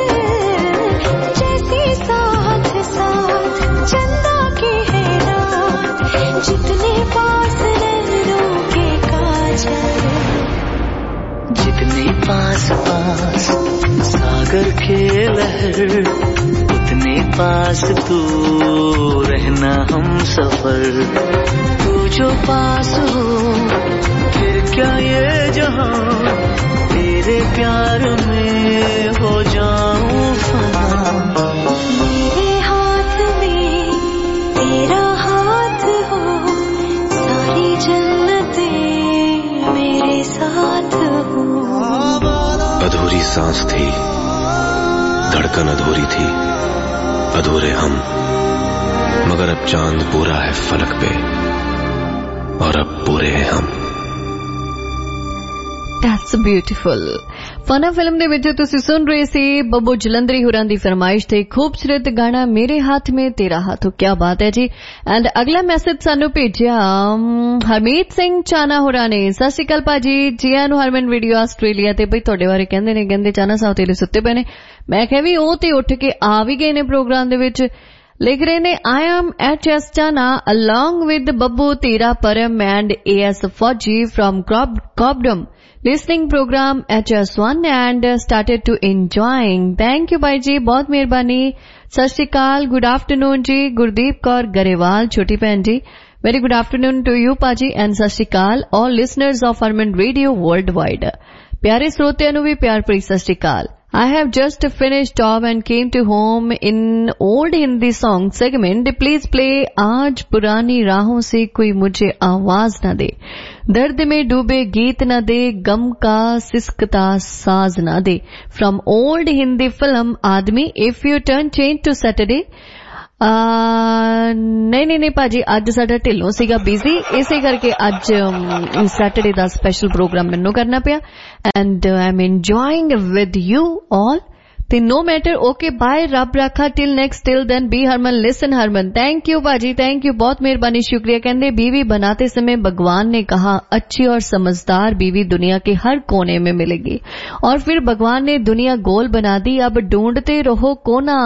जैसे साथ साथ चंदा के है रात, जितने पास नैनों के काजल। जितने पास पास सागर के लहर, उतने पास तू रहना हम सफर। तू जो पास हो फिर क्या ये जहां, तेरे प्यार में हो जाऊं फना। मेरे हाथ में तेरा हाथ हो, सारी जन्नतें मेरे साथ हो। अधूरी सांस थी, धड़कन अधूरी थी, अधूरे हम, मगर अब चांद पूरा है फलक पे और अब पूरे हैं हम। That's beautiful. फना फिल्म ਦੇ ਵਿੱਚ ਤੁਸੀਂ ਸੁਣ ਰਹੇ ਸੀ ਬੱਬੂ ਜਲੰਧਰੀ ਹੋਰਾਂ ਦੀ ਫਰਮਾਇਸ਼ ਤੇ ਖੂਬਸੂਰਤ ਗਾਣਾ ਮੇਰੇ ਹੱਥ में तेरा हाथ। क्या बात है जी। एंड अगला मैसेज सानू भेजिਆ ਹਰਮੀਤ ਸਿੰਘ ਚਾਨਾ ਹੋਰਾਂ ਨੇ। ਸਤਿ ਸ਼੍ਰੀ ਅਕਾਲ ਭਾਜੀ, ਜੀਆਂ ਨੂੰ ਹਰਮਨ ਰੇਡੀਓ ਆਸਟ੍ਰੇਲੀਆ ਤੇ ਬਈ ਤੁਹਾਡੇ ਬਾਰੇ ਕਹਿੰਦੇ ਨੇ, ਕਹਿੰਦੇ ਚਾਨਾ ਸਾਹਿਬ ਤੇਰੇ ਸੁੱਤੇ ਪਏ ਨੇ। ਮੈਂ ਕਿਹਾ ਵੀ ਉਹ ਤੇ ਉੱਠ ਕੇ ਆ ਵੀ ਗਏ ਨੇ ਪ੍ਰੋਗਰਾਮ ਦੇ ਵਿੱਚ। ਲਿਖ ਰਹੇ ਨੇ I am H S Chana along with Babbu ਤੀਰਾ ਪਰਮ and A S Fauji from Cobham listening program H S one and started to enjoying. Thank you bhai ji, बहुत मेहरबानी। सत श्री अकाल, गुड आफ्टरनून जी। गुरदीप कौर गरेवाल, छोटी बहन जी, very good afternoon to you पाजी एंड सत श्री अकाल all listeners of Harman radio world wide. प्यारे श्रोतियां नूं भी प्यार भरी सत श्री अकाल। I have just finished off and came to home in old Hindi song segment. Please play आज पुरानी राहों से कोई मुझे आवाज न दे, दर्द में डूबे गीत न दे, गम का सिसकता साज न दे, from old Hindi film आदमी। If you turn change to Saturday, नहीं नहीं नहीं भाजी, अज साडा ढिल्लों सीगा बिजी, इसे करके अज सैटरडे दा स्पेशल प्रोग्राम मैनू करना पिया and I am enjoying with you all. ते नो मैटर, ओके बाय, रब रखा till next, till then be Harman, listen Harman. Thank you भाजी, थैंक यू, बहुत मेहरबानी, शुक्रिया। कहते बीवी बनाते समय भगवान ने कहा अच्छी और समझदार बीवी दुनिया के हर कोने में मिलेगी, और फिर भगवान ने दुनिया गोल बना दी, अब ढूंढते रहो कोना।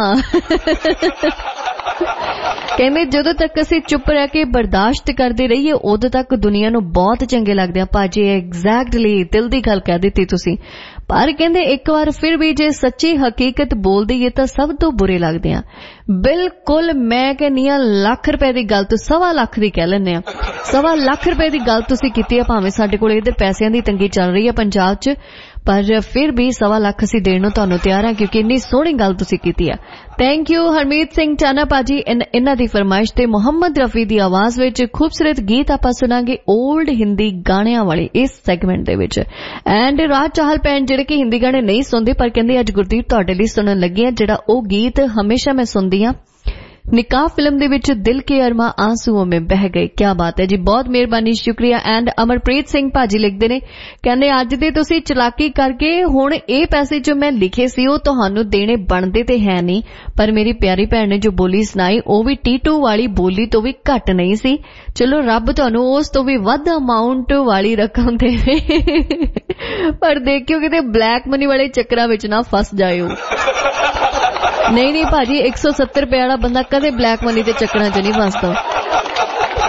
कहते ਜਦੋਂ तक ਅਸੀਂ चुप रह के बर्दाश्त करते रहिए उदों तक दुनिया नूं बहुत चंगे लगदे आ। भाजी एग्जैक्टली दिल दी गल कह दित्ती तुसीं, पर कहंदे एक बार फिर भी जे सच्ची हकीकत बोल दईए तां सब तो बुरे लगदे आ। बिल्कुल मैं कहनी आ लख रुपए दी गल तो सवा लख दी कह लैंदे आ, सवा लख रुपए दी गल तुसीं कीती आ, भावें साडे कोल इधर पैसिਆਂ दी तंगी चल रही है पंजाब च, पर फिर भी सवा लख असीं देण नूं तुहानूं तैयार आ, क्योंकि इन्नी सोहणी गल तुसीं कीती आ। थैंक यू हरमीत सिंह चाना भाजी। इन्हां दी फरमाइश ते मुहम्मद रफी दी आवाज विच खूबसूरत गीत आपां सुणांगे ओल्ड हिंदी गाणियां वाले इस सैगमेंट दे विच। एंड राज चाहल भैन जिहड़े कि हिंदी गाने नहीं सुनदे पर कहंदे अज गुरदीप तुहाडे लई सुणन लगी आ जिहड़ा ओ गीत हमेशा मैं सुनदी आ, निकाह फिल्म दे विच दिल के अरमा आंसुओं में बह गए। क्या बात है जी, बहुत मेहरबानी, शुक्रिया। एंड अमरप्रीत सिंह भाजी लिखदे ने, कहंदे अज दे तुसीं चलाकी करके हुण ए पैसे जो मैं लिखे सी ओ तुहानूं देने बनदे ते है नहीं, पर मेरी प्यारी भैन ने जो बोली सुनाई ओ भी टीटू वाली बोली तो भी घट नहीं सी। चलो रब तुहानूं उस तो भी वध अमाउंट वाली रकम देवे, पर देखियो किते ब्लैक मनी वाले चक्करां विच ना फस जाओ। नहीं नहीं भाजी, एक सौ सत्तर रुपए वाला बंदा कदे ब्लैक मनी के चक्करां च नहीं फसदा।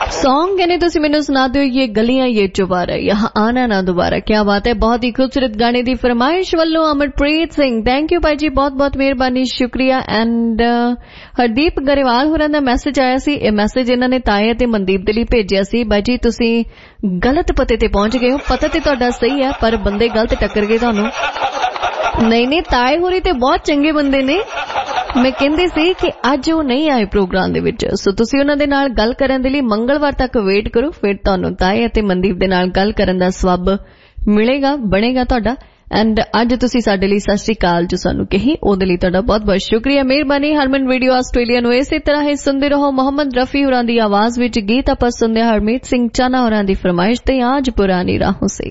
सॉन्ग कहने तुसी मैंने सुना दो ये गलियां ये चुबारा यहाँ आना ना दोबारा। क्या बात है, बहुत ही खूबसूरत गाने दी फरमाइश वालों अमरप्रीत सिंह, थैंक यू भाई जी, बहुत बहुत मेहरबानी, शुक्रिया। एंड uh, हरदीप गरेवाल होरां दा मैसेज आया सी, ये मैसेज इन्हां ने ताए ते मनदीप दे लई भेजिया सी। भाई जी तुसी गलत पते ते पहुंच गए हो, पता ते तुहाडा सही है पर बंदे गलत टक्कर गए तुहानू। नहीं नहीं ताए होरी ते बहुत चंगे बंदे ने, मैं कहंदी सी कि अज वो नहीं आए प्रोग्राम दे विच, सो तुसी उन्हां दे नाल गल करन दे लई मंगलवार तक वेट करो, फिर तुहानू ताए ते मनदीप दे नाल गल करन दा सबब मिलेगा, बनेगा तुहाडा। एंड अज तुसी साडे लई सत श्री अकाल जो सानू कही ओदे लई तुहाडा बहुत बहुत शुक्रिया, मेहरबानी। हरमन रेडियो आस्ट्रेलिया नू इसे तरह ही सुनदे रहो। मोहम्मद रफी होरां दी आवाज विच गीत आपां सुनदे हरमीत सिंह चाना होरां दी फरमाइश ते आज पुरानी राहों से।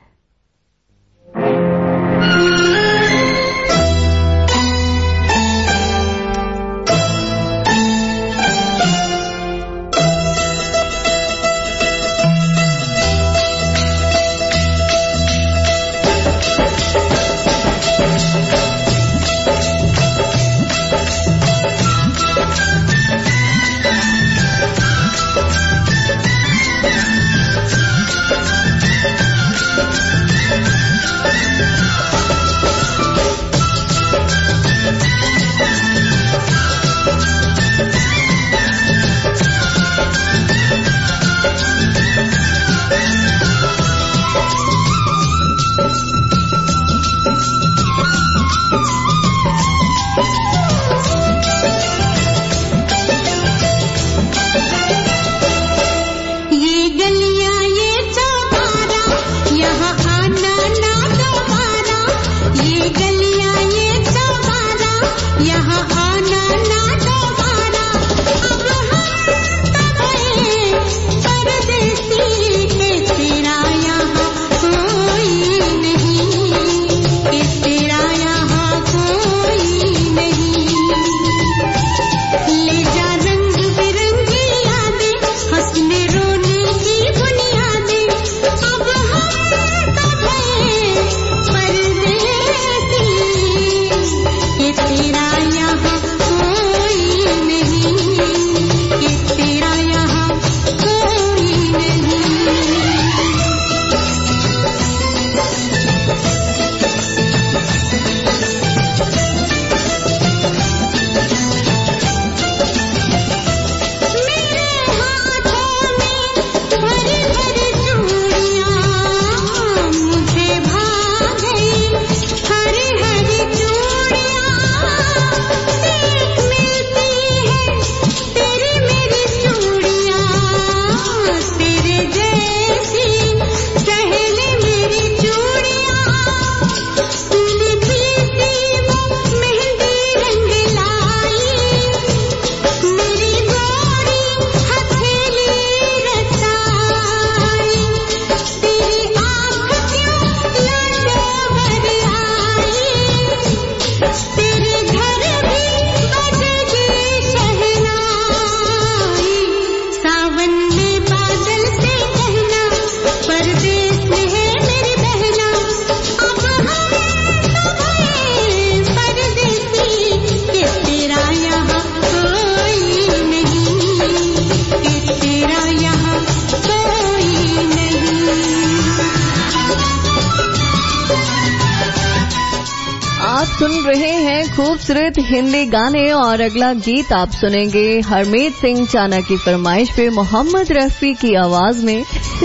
खूबसूरत हिंदी गाने और अगला गीत आप सुनेंगे हरमीत सिंह चाना की फरमाइश पे मोहम्मद रफी की आवाज में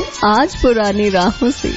आज पुरानी राहों से।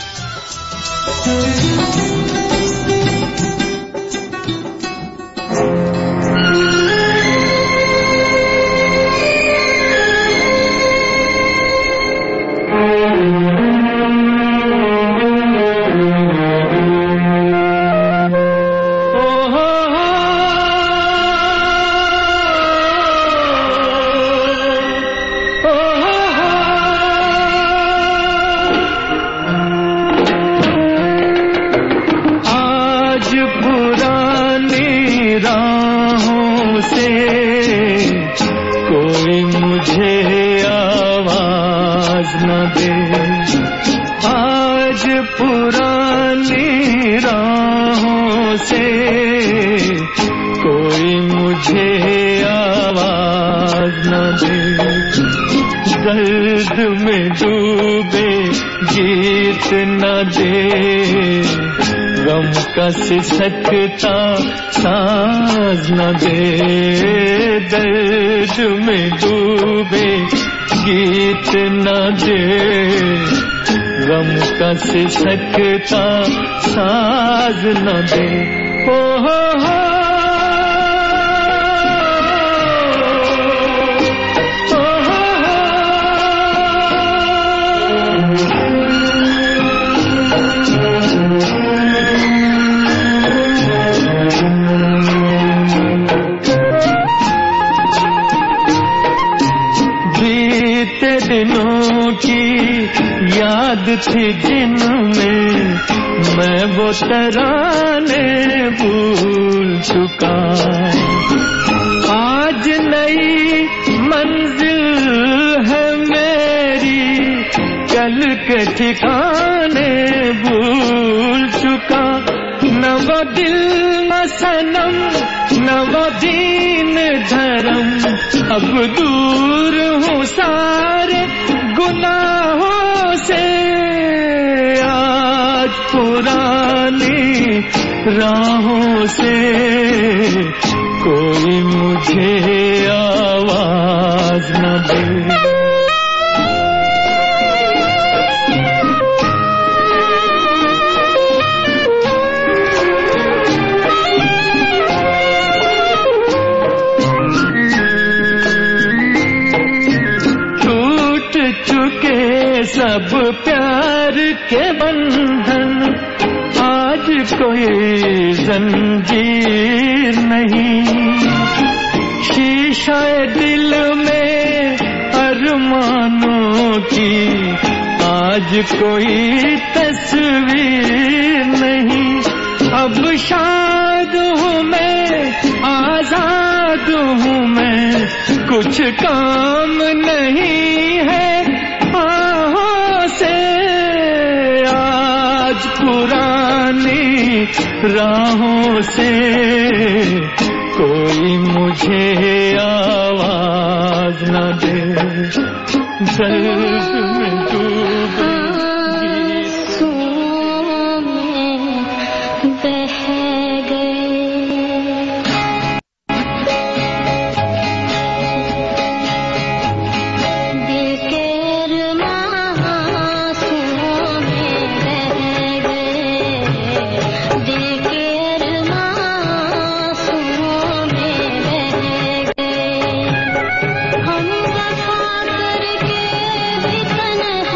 गीत न दे, गम का सिसकता साज न दे, दर्द में डूबे गीत न दे, गम का सिसकता साज न दे। ओ हो हो दिनों की याद थी जिनमें मैं वो तराने भूल चुका, आज नई मंजिल है मेरी, कल के ठिकाने भूल चुका, न वो दिल न सनम न वो दीन धर्म, अब दूर हूँ सारे गुनाहों से, आज पुरानी राहों से कोई मुझे आवाज न दे। सब प्यार के बंधन, आज कोई जंजीर नहीं, शीशा दिल में अरमानों की, आज कोई तस्वीर नहीं, अब शाद हूँ मैं आजाद हूँ मैं, कुछ काम नहीं है पुरानी राहों से कोई मुझे आवाज न दे, दर्द में डूबे आंसुओं में बह गए, दिल के अरमां आंसुओं में बह गए, दिल के अरमां आंसुओं में बह गए, हम वफा करके भी तन्हा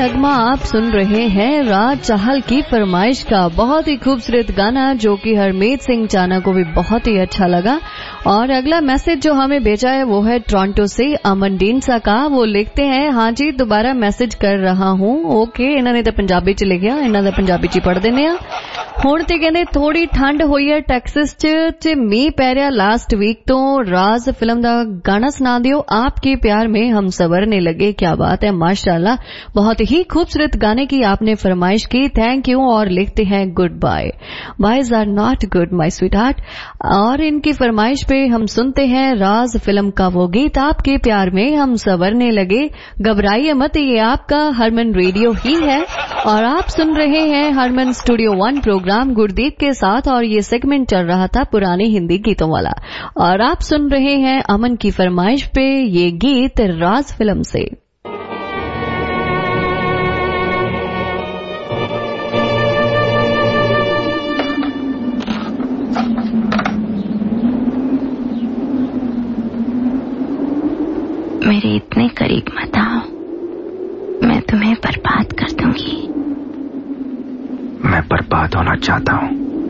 नगमा आप सुन रहे हैं राज चाहल की फरमाइश का बहुत ही खूबसूरत गाना जो कि हरमीत सिंह चाना को भी बहुत ही अच्छा लगा। और अगला मैसेज जो हमें भेजा है वो है टोरंटो से अमन डीनसा का। वो लिखते हैं, हाँ जी दोबारा मैसेज कर रहा हूँ। ओके, इन्होंने तो पंजाबी च लिखिया, इन्हों का पंजाबी च पढ़ देने आ। हुण ते कहंदे थोड़ी ठंड होई है टैक्सिस च ते मींह पै रिहा लास्ट वीक तो राज फिल्म दा गाना सुना दियो, आपके प्यार में हम संवरने लगे। क्या बात है, माशाल्लाह, बहुत ही खूबसूरत गाने की आपने फरमाइश की, थैंक यू। और लिखते हैं goodbye, boys are not good my sweetheart. और इनकी फरमाइश पे हम सुनते हैं राज फिल्म का वो गीत, आपके प्यार में हम संवरने लगे। घबराइए मत, ये आपका हरमन रेडियो ही है और आप सुन रहे हैं Harman studio one program Gurdeep के साथ। और ये सेगमेंट चल रहा था पुराने हिंदी गीतों वाला और आप सुन रहे हैं अमन की फरमाइश पे ये गीत राज फिल्म से। मेरे इतने करीब मत आओ, मैं तुम्हें बर्बाद कर दूंगी। मैं बर्बाद होना चाहता हूँ।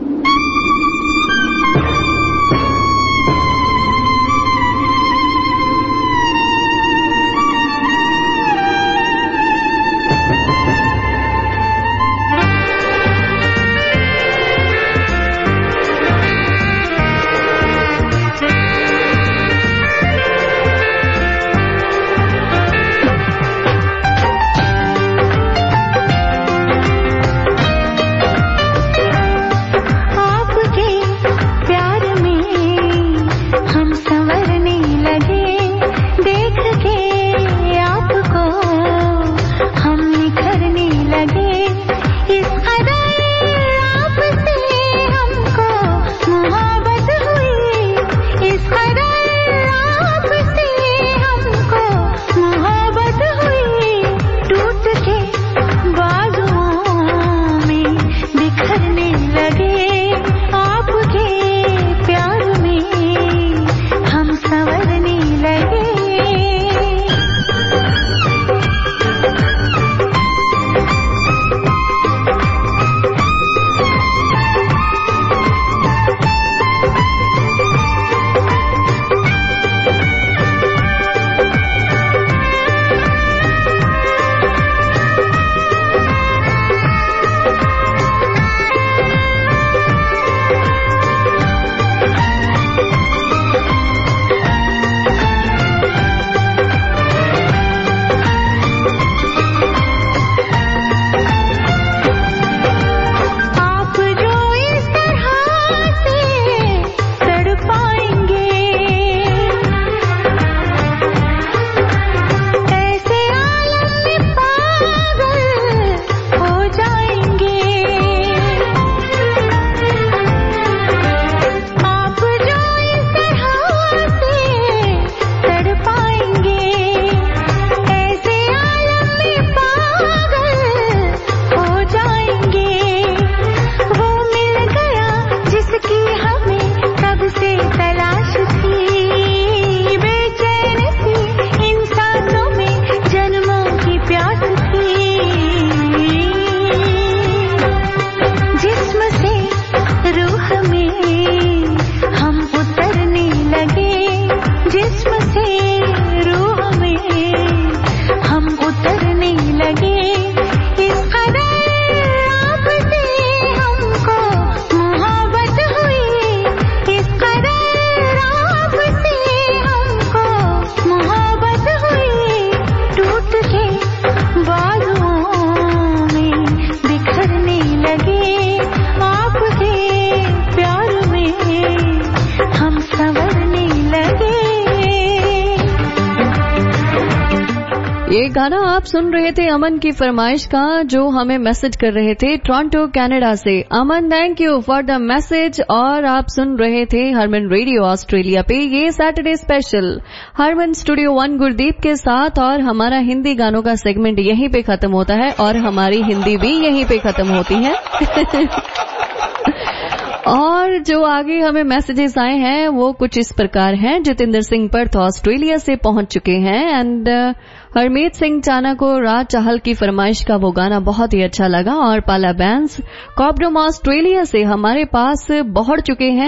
ये गाना आप सुन रहे थे अमन की फरमाइश का, जो हमें मैसेज कर रहे थे टोरंटो कनाडा से। Aman, thank you for the message. और आप सुन रहे थे हरमन रेडियो ऑस्ट्रेलिया पे ये Saturday special Harman studio one Gurdeep के साथ। और हमारा हिंदी गानों का सेगमेंट यहीं पे खत्म होता है और हमारी हिंदी भी यहीं पे खत्म होती है। और जो आगे हमें मैसेजेस आए हैं वो कुछ इस प्रकार हैं। जितेंद्र सिंह पर्थ ऑस्ट्रेलिया से पहुंच चुके हैं एंड हरमीत सिंह चाना को राज चाहल की फरमाइश का वो गाना बहुत ही अच्छा लगा। और पाला बैंस कॉबडम ऑस्ट्रेलिया से हमारे पास पहुंच चुके हैं।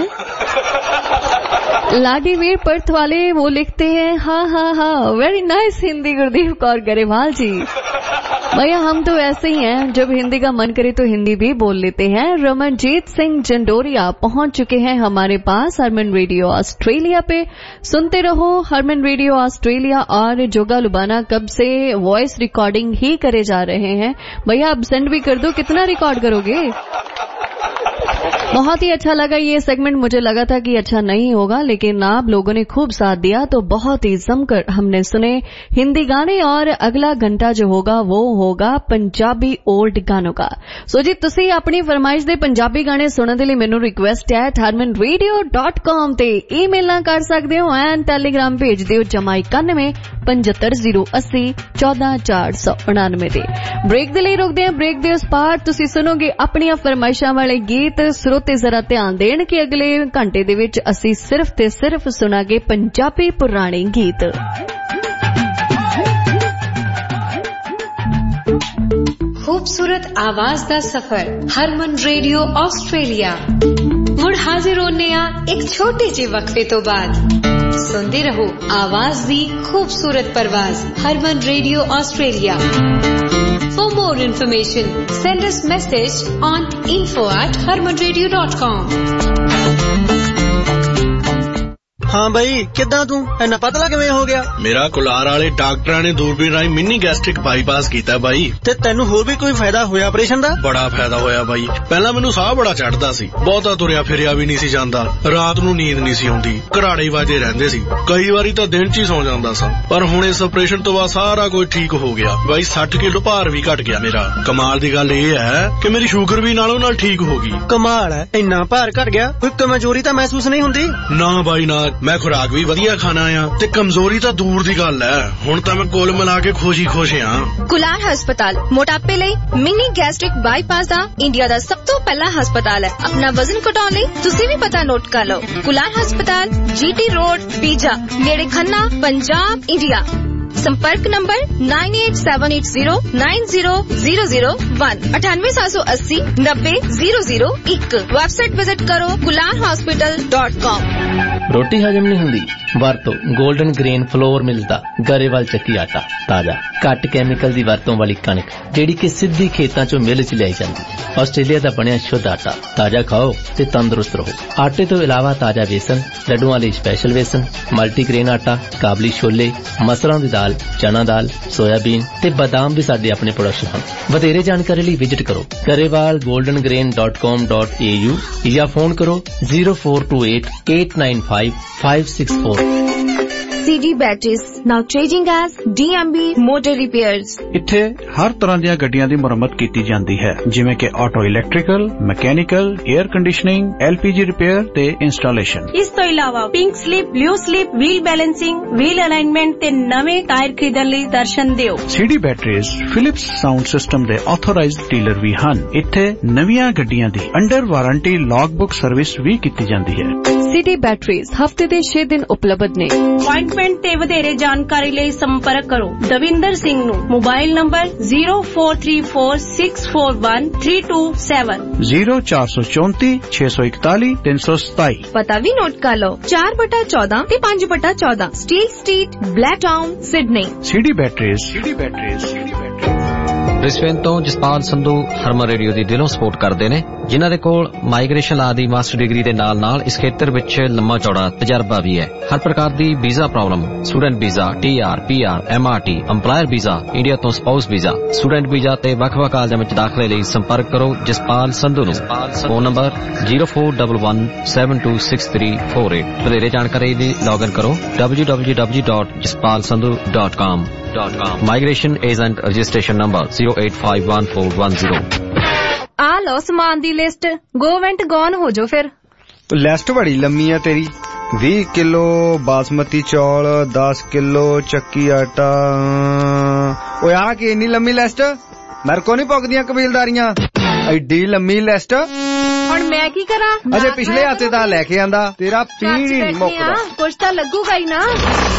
लाडीवीर पर्थ वाले वो लिखते हैं हाँ हाँ हाँ वेरी नाइस हिंदी गुरदीप कौर गरेवाल जी। भैया हम तो ऐसे ही हैं, जब हिंदी का मन करे तो हिंदी भी बोल लेते हैं। रमनजीत सिंह जंडोरिया पहुंच चुके हैं हमारे पास हरमन रेडियो ऑस्ट्रेलिया पे। सुनते रहो हरमन रेडियो ऑस्ट्रेलिया। और जोगा लुबाना कब से वॉइस रिकॉर्डिंग ही करे जा रहे हैं। भैया अब सेंड भी कर दो, कितना रिकॉर्ड करोगे? बहुत ही अच्छा लगा ये सेगमेंट। मुझे लगा था कि अच्छा नहीं होगा, लेकिन आप लोगों ने खूब साथ दिया तो बहुत ही जमकर हमने सुने हिंदी गाने। और अगला घंटा जो होगा वो होगा पंजाबी ओल्ड गानों का। सो जी तुसी अपनी फरमाइश दे पंजाबी गाने सुनने दे लई मैनू request at Harman radio dot com ते ईमेल ना कर सकते हो एंड टैलीग्राम भेज दिओ जमा इक्यानवे पचहत्तर जीरो अस्सी चौदह चार सौ उनानवे दे। ब्रेक दे लई रुकदे हैं। ब्रेक दे उस पार तुसी सुनोगे अपनी फरमाइशां वाले गीत। श्रोते जरा ध्यान देण कि अगले घंटे दे विच असी सिर्फ ते सिर्फ सुनांगे पंजाबी पुराने गीत। खूबसूरत आवाज दा सफर हरमन रेडियो ऑस्ट्रेलिया मुड़ हाजिर होने आ एक छोटे जे वक्फे तो बाद। सुनते रहो आवाज दी खूबसूरत परवाज Harman radio Australia. For more information, send us message on info at harman radio dot com. हाँ भाई किद्दां तू इन्ना पतला किवें हो गया? मेरा कुलार वाले डॉक्टरां ने दूरबीन राही मिनी गैस्ट्रिक बाईपास कीता भाई। ते तैनू होर भी कोई फायदा होया ऑपरेशन दा? बड़ा फायदा होया भाई। पहला मैनू साह बड़ा चढ़दा सी, बहुता तुरिया फिरिया भी नहीं सी जांदा, रात नू नींद नहीं सी आउंदी, घराड़े वाजे रहंदे सी, कई वारी तां दिन च ही सौ जांदा सा। पर हुण इस ऑपरेशन तो बाद सारा कुछ ठीक हो गया भाई। साठ किलो भार भी घट गया मेरा। कमाल दी गल इह है कि मेरी शुगर भी नालों नाल ठीक हो गई। कमाल है, इन्ना भार घट गया, कोई कमजोरी तां महसूस नहीं हुंदी? ना भाई ना, मैं खुराक भी ਵਧੀਆ ਖਾਣਾ ਆ ਤੇ ਕਮਜ਼ੋਰੀ ਤਾਂ ਦੂਰ ਦੀ ਗੱਲ ਹੈ। ਹੁਣ ਤਾਂ ਮੈਂ ਕੁੱਲ ਮਿਲਾ ਕੇ ਖੁਸ਼ੀ ਖੁਸ਼ ਹਾਂ। ਕੁਲਾਰ ਹਸਪਤਾਲ ਮੋਟਾਪੇ ਲਈ ਮਿਨੀ ਗੈਸਟ੍ਰਿਕ ਬਾਈਪਾਸ ਦਾ ਇੰਡੀਆ ਦਾ ਸਭ ਤੋਂ ਪਹਿਲਾ ਹਸਪਤਾਲ ਹੈ। ਆਪਣਾ ਵਜ਼ਨ ਘਟਾਉਣ ਲਈ ਤੁਸੀਂ ਵੀ ਪਤਾ ਨੋਟ ਕਰ ਲਓ। ਕੁਲਾਰ ਹਸਪਤਾਲ ਜੀਟੀ ਰੋਡ ਪੀਜਾ ਨੇੜੇ ਖੰਨਾ ਪੰਜਾਬ ਇੰਡੀਆ। संपर्क number nine eight seven eight zero nine zero zero zero one अठानवे सात सौ अस्सी नब्बे जीरो जीरो एक। वेबसाइट विजिट करो कुलार हॉस्पिटल डॉट कॉम। रोटी हजम नहीं हुंदी वरतो गोल्डन ग्रेन फ्लोर मिलदा गरेवाल चक्की आटा ताजा घट कैमिकल दी वरतों वाली कणक जेड़ी कि सिद्धी खेतां चों मिल च लाई जांदी। आस्ट्रेलिया दा बनिया शुद्ध आटा ताजा खाओ ते तंदुरुस्त रहो। आटे तो इलावा ताजा बेसन, लड्डुआं लई स्पैशल बेसन, मल्टीग्रेन आटा, काबली छोले, मसरां दी दाल, चना दाल, सोयाबीन ते बादाम भी साडे अपने प्रोडक्शन हैं। वधेरे जानकारी लई विजिट करो Grewal golden grain dot com dot A U या फोन करो zero four two eight eight nine five five six four. C D Batteries now changing as D M B Motor Repairs। ਇੱਥੇ ਹਰ ਤਰ੍ਹਾਂ ਦੀਆਂ ਗੱਡੀਆਂ ਦੀ ਮੁਰੰਮਤ ਕੀਤੀ ਜਾਂਦੀ ਹੈ, ਜਿਵੇਂ ਕਿ auto electrical, mechanical, air conditioning, L P G repair ਤੇ ਇੰਸਟਾਲੇਸ਼ਨ। ਇਸ ਤੋਂ ਇਲਾਵਾ pink slip, blue slip, wheel balancing, wheel alignment ਤੇ ਨਵੇਂ ਟਾਇਰ ਖਰੀਦਣ ਲਈ ਦਰਸ਼ਨ ਦਿਓ। C D Batteries Philips sound system ਦੇ ਆਥੋਰਾਈਜ਼ਡ ਡੀਲਰ ਵੀ ਹਨ। ਇੱਥੇ ਨਵੀਆਂ ਗੱਡੀਆਂ ਦੀ under warranty log book service ਵੀ ਕੀਤੀ ਜਾਂਦੀ ਹੈ। C D Batteries ਹਫਤੇ ਦੇ ਛੇ ਦਿਨ ਉਪਲਬਧ ਨੇ। अपॉइंटमेंट ते वधेरे जानकारी लिए संपर्क करो दविंदर सिंह नु mobile number zero four three four six four one three two seven zero चार सौ चौंती छे सौ इकताली तीन सौ सताई। पता भी नोट कर लो चार बटा चौदह ते पांच बटा चौदह steel street Blacktown Sydney. C D Batteries C D Batteries C D Batteries। Brisbane तो जसपाल संधू हरमन रेडियो ਦੀ ਦਿਲੋਂ ਸਪੋਰਟ ਕਰਦੇ ਨੇ, ਜਿਨ੍ਹਾਂ ਦੇ ਕੋਲ ਮਾਈਗ੍ਰੇਸ਼ਨ ਲਾ ਦੀ ਮਾਸਟਰ ਡਿਗਰੀ ਦੇ ਨਾਲ ਨਾਲ ਇਸ ਖੇਤਰ ਵਿੱਚ ਲੰਮਾ ਚੌੜਾ ਤਜਰਬਾ ਵੀ ਹੈ। ਹਰ ਪ੍ਰਕਾਰ ਦੀ visa problem, student visa, T R, P R, M R T, employer visa, India ਤੋਂ ਸਪਾਊਸ ਵੀਜ਼ਾ, ਸਟੂਡੈਂਟ ਵੀਜ਼ਾ ਤੇ ਵੱਖ-ਵੱਖ ਕਾਲਜਾਂ ਵਿੱਚ ਦਾਖਲੇ ਲਈ ਸੰਪਰਕ ਕਰੋ ਜਸਪਾਲ ਸੰਧੂ ਨੂੰ। ਫੋਨ ਨੰਬਰ ਜ਼ੀਰੋ ਫੋਰ ਇੱਕ ਇੱਕ seven two six three four eight. ਵਧੇਰੇ ਜਾਣਕਾਰੀ ਲਈ ਲੌਗਇਨ ਕਰੋ W W W dot Jaspal Sandhu dot com. Migration agent registration number zero eight five one four one zero. आ लो सामान दी लिस्ट, गो वेंट गॉन हो जो फिर। लिस्ट बड़ी लम्मी है तेरी। बीस किलो बासमती चौल, दस किलो चक्की आटा। ओ आ की इन्नी लम्मी लिस्ट मेरे को नहीं पुगदियां कबीलदारियां। एडी लम्मी लिस्ट ਹੁਣ ਮੈਂ ਕੀ ਕਰਾਂ? ਅਜੇ ਪਿਛਲੇ ਹਫ਼ਤੇ ਦਾ ਲੈ ਕੇ ਆਂਦਾ, ਤੇਰਾ ਪੀਣ ਹੀ ਨਹੀਂ ਮੁੱਕਦਾ। ਕੁਛ ਤਾਂ ਲੱਗੂਗਾ ਹੀ ਨਾ।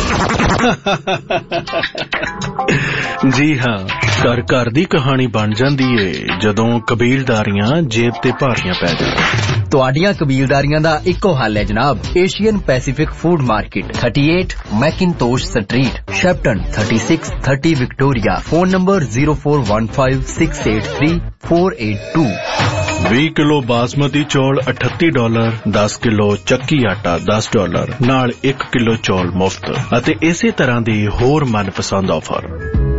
ਜੀ ਹਾਂ, ਘਰ ਘਰ ਦੀ ਕਹਾਣੀ ਬਣ ਜਾਂਦੀ ਏ ਜਦੋਂ ਕਬੀਲਦਾਰੀਆਂ ਜੇਬ ਤੇ ਭਾਰੀਆਂ ਪੈ ਜਾਣ। ਤੁਹਾਡੀਆਂ ਕਬੀਲਦਾਰੀਆਂ ਦਾ ਇੱਕੋ ਹੱਲ ਹੈ ਜਨਾਬ, Asian Pacific food market, thirty-eight McIntosh street, Shepparton, thirty-six thirty Victoria. Phone number zero four one five six eight three four eight two। ਵੀਹ ਕਿਲੋ ਬਾਸਮਤੀ ਚੌਲ ਅਠੱਤੀ ਡਾਲਰ, ਦਸ ਕਿਲੋ ਚੱਕੀ ਆਟਾ ਦਸ ਡਾਲਰ ਨਾਲ ਇੱਕ ਕਿਲੋ ਚੌਲ ਮੁਫਤ ਅਤੇ ਇਸੇ ਤਰ੍ਹਾਂ ਦੀ ਹੋਰ ਮਨਪਸੰਦ offer.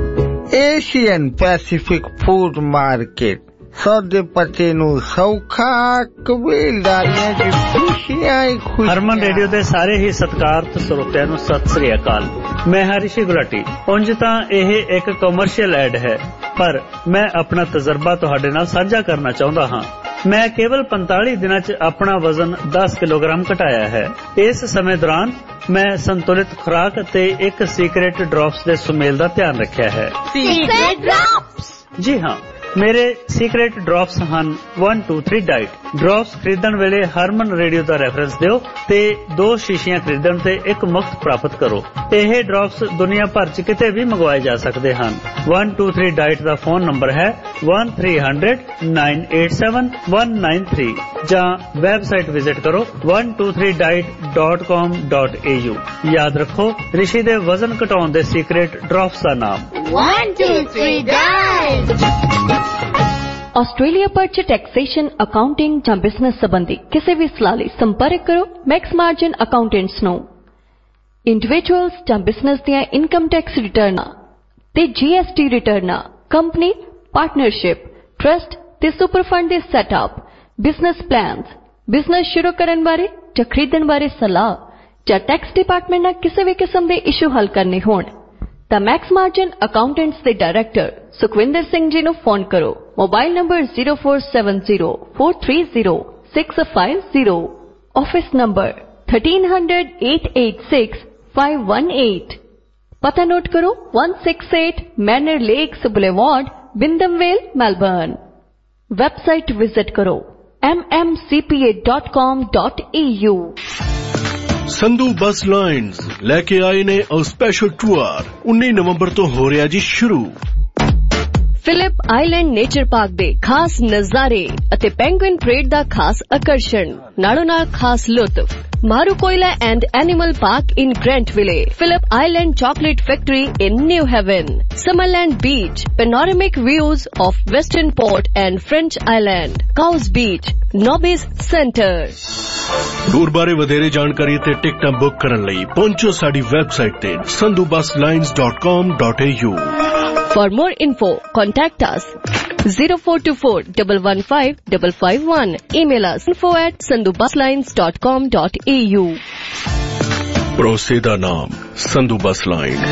Asian Pacific food market, ਸੌਦੇ ਪੱਤੇ ਨੂੰ ਸੌਖਾ, ਕਬੀਲਦਾਰੀਆਂ ਦੀ ਖੁਸ਼ੀਆਂ ਹੀ ਖੁਸ਼ੀਆਂ। ਹਰਮਨ ਰੇਡੀਓ ਦੇ ਸਾਰੇ ਹੀ ਸਤਿਕਾਰਤ ਸਰੋਤਿਆਂ ਨੂੰ ਸਤਿ ਸ੍ਰੀ ਅਕਾਲ। ਮੈਂ ਹਾਂ ਰਿਸ਼ੀ ਗੁਲਾਟੀ। ਉਂਝ ਤਾਂ ਇਹ ਇੱਕ ਕਮਰਸ਼ੀਅਲ ਐਡ ਹੈ, ਪਰ ਮੈਂ ਆਪਣਾ ਤਜਰਬਾ ਤੁਹਾਡੇ ਨਾਲ ਸਾਂਝਾ ਕਰਨਾ ਚਾਹੁੰਦਾ ਹਾਂ। ਮੈਂ ਕੇਵਲ ਪੰਤਾਲੀ ਦਿਨਾਂ 'ਚ ਆਪਣਾ ਵਜ਼ਨ ਦਸ ਕਿਲੋਗ੍ਰਾਮ ਘਟਾਇਆ ਹੈ। ਇਸ ਸਮੇਂ ਦੌਰਾਨ ਮੈਂ ਸੰਤੁਲਿਤ ਖੁਰਾਕ ਅਤੇ ਇੱਕ ਸੀਕ੍ਰੇਟ ਡ੍ਰੌਪਸ ਦੇ ਸੁਮੇਲ ਦਾ ਧਿਆਨ ਰੱਖਿਆ ਹੈ। Secret drops? ਜੀ ਹਾਂ, ਮੇਰੇ ਸੀਕ੍ਰੇਟ ਡ੍ਰੌਪਸ ਹਨ one two three diet. Drops ਖਰੀਦਣ ਵੇਲੇ ਹਰਮਨ ਰੇਡੀਓ ਦਾ ਰੈਫਰੈਂਸ ਦਿਓ ਤੇ ਦੋ ਸ਼ੀਸ਼ੀਆਂ ਖਰੀਦਣ ਤੇ ਇੱਕ ਮੁਫਤ ਪ੍ਰਾਪਤ ਕਰੋ। ਇਹ ਡ੍ਰੌਪਸ ਦੁਨੀਆ ਭਰ 'ਚ ਕਿਤੇ ਵੀ ਮੰਗਵਾਏ ਜਾ ਸਕਦੇ ਹਨ। one two three ਡਾਈਟ ਦਾ ਫੋਨ ਨੰਬਰ ਹੈ one three hundred nine eight seven one nine three ਜਾਂ ਵੈਬਸਾਈਟ ਵਿਜ਼ਿਟ ਕਰੋ one two three diet dot com dot a u। ਯਾਦ ਰੱਖੋ, ਰਿਸ਼ੀ ਦੇ ਵਜ਼ਨ ਘਟਾਉਣ ਦੇ ਸੀਕ੍ਰੇਟ ਡ੍ਰੌਪਸ ਦਾ ਨਾਮ one two three diet। Australia ਭਰ 'ਚ ਟੈਕਸੇਸ਼ਨ, ਅਕਾਊਂਟਿੰਗ ਜਾਂ ਬਿਜ਼ਨਸ ਸੰਬੰਧੀ ਕਿਸੇ ਵੀ ਸਲਾਹ ਲਈ ਸੰਪਰਕ ਕਰੋ ਮੈਕਸ ਮਾਰਜਨ ਅਕਾਊਂਟੈਂਟਸ ਨੂੰ। ਇੰਡੀਵਿਜੂਅਲਸ ਜਾਂ ਬਿਜ਼ਨਸ ਦੀਆਂ ਇਨਕਮ ਟੈਕਸ ਰਿਟਰਨਾਂ ਤੇ ਜੀ ਐਸ ਟੀ ਰਿਟਰਨਾਂ, ਕੰਪਨੀ, ਪਾਰਟਨਰਸ਼ਿਪ, ਟਰਸਟ ਤੇ ਸੁਪਰ ਫੰਡ ਦੇ ਸੈਟਅਪ, ਬਿਜ਼ਨਸ ਪਲਾਨਸ, ਬਿਜ਼ਨਸ ਸ਼ੁਰੂ ਕਰਨ ਬਾਰੇ ਜਾਂ ਖਰੀਦਣ ਬਾਰੇ ਸਲਾਹ ਜਾਂ ਟੈਕਸ ਡਿਪਾਰਟਮੈਂਟ ਨਾਲ ਕਿਸੇ ਵੀ ਕਿਸਮ ਦੇ ਇਸ਼ੂ ਹੱਲ ਕਰਨੇ ਹੋਣ ਤਾਂ ਮੈਕਸ ਮਾਰਜਨ ਅਕਾਊਂਟੈਂਟਸ ਦੇ ਡਾਇਰੈਕਟਰ ਸੁਖਵਿੰਦਰ ਸਿੰਘ ਜੀ ਨੂੰ ਫੋਨ ਕਰੋ। Mobile number zero four seven zero four three zero six five zero, office number thirteen hundred eight eight six five one eight। ਪਤਾ ਨੋਟ ਕਰੋ one six eight manor lakes boulevard, Wyndham Vale, Melbourne. Website visit ਕਰੋ m m c p a dot com dot a u। Sandhu bus lines ਲੈ ਕੇ ਆਏ ਨੇ ਉਹ special tour ਉੱਨੀ ਨਵੰਬਰ ਤੋਂ ਹੋ ਰਿਹਾ ਜੀ ਸ਼ੁਰੂ। ਫਿਲਿਪ ਆਈਲੈਂਡ ਨੇਚਰ ਪਾਰਕ ਦੇ ਖਾਸ ਨਜ਼ਾਰੇ ਅਤੇ ਪੈਂਗੁਇਨ ਪਰੇਡ ਦਾ ਖਾਸ ਆਕਰਸ਼ਣ, ਨਾਲੋਂ ਨਾਲ ਖਾਸ ਲੁਤਫ। Marukoila and Animal Park in Grantville, Phillip Island Chocolate Factory in New Haven, Summerland Beach, panoramic views of Western Port and French Island, Cows Beach, Nobis Center। Tour ਬਾਰੇ ਵਧੇਰੇ ਜਾਣਕਾਰੀ ਤੇ ਟਿਕਟਾਂ ਬੁੱਕ ਕਰਨ ਲਈ ਪਹੁੰਚੋ ਸਾਡੀ ਵੈਬਸਾਈਟ ਤੇ sandhu bus lines dot com dot a u। For more info, contact us zero four two four one one five five five one. Email us info at sandhu bus lines dot com dot a u। ਭਰੋਸੇ ਦਾ ਨਾਮ ਸੰਧੂ ਬੱਸ line.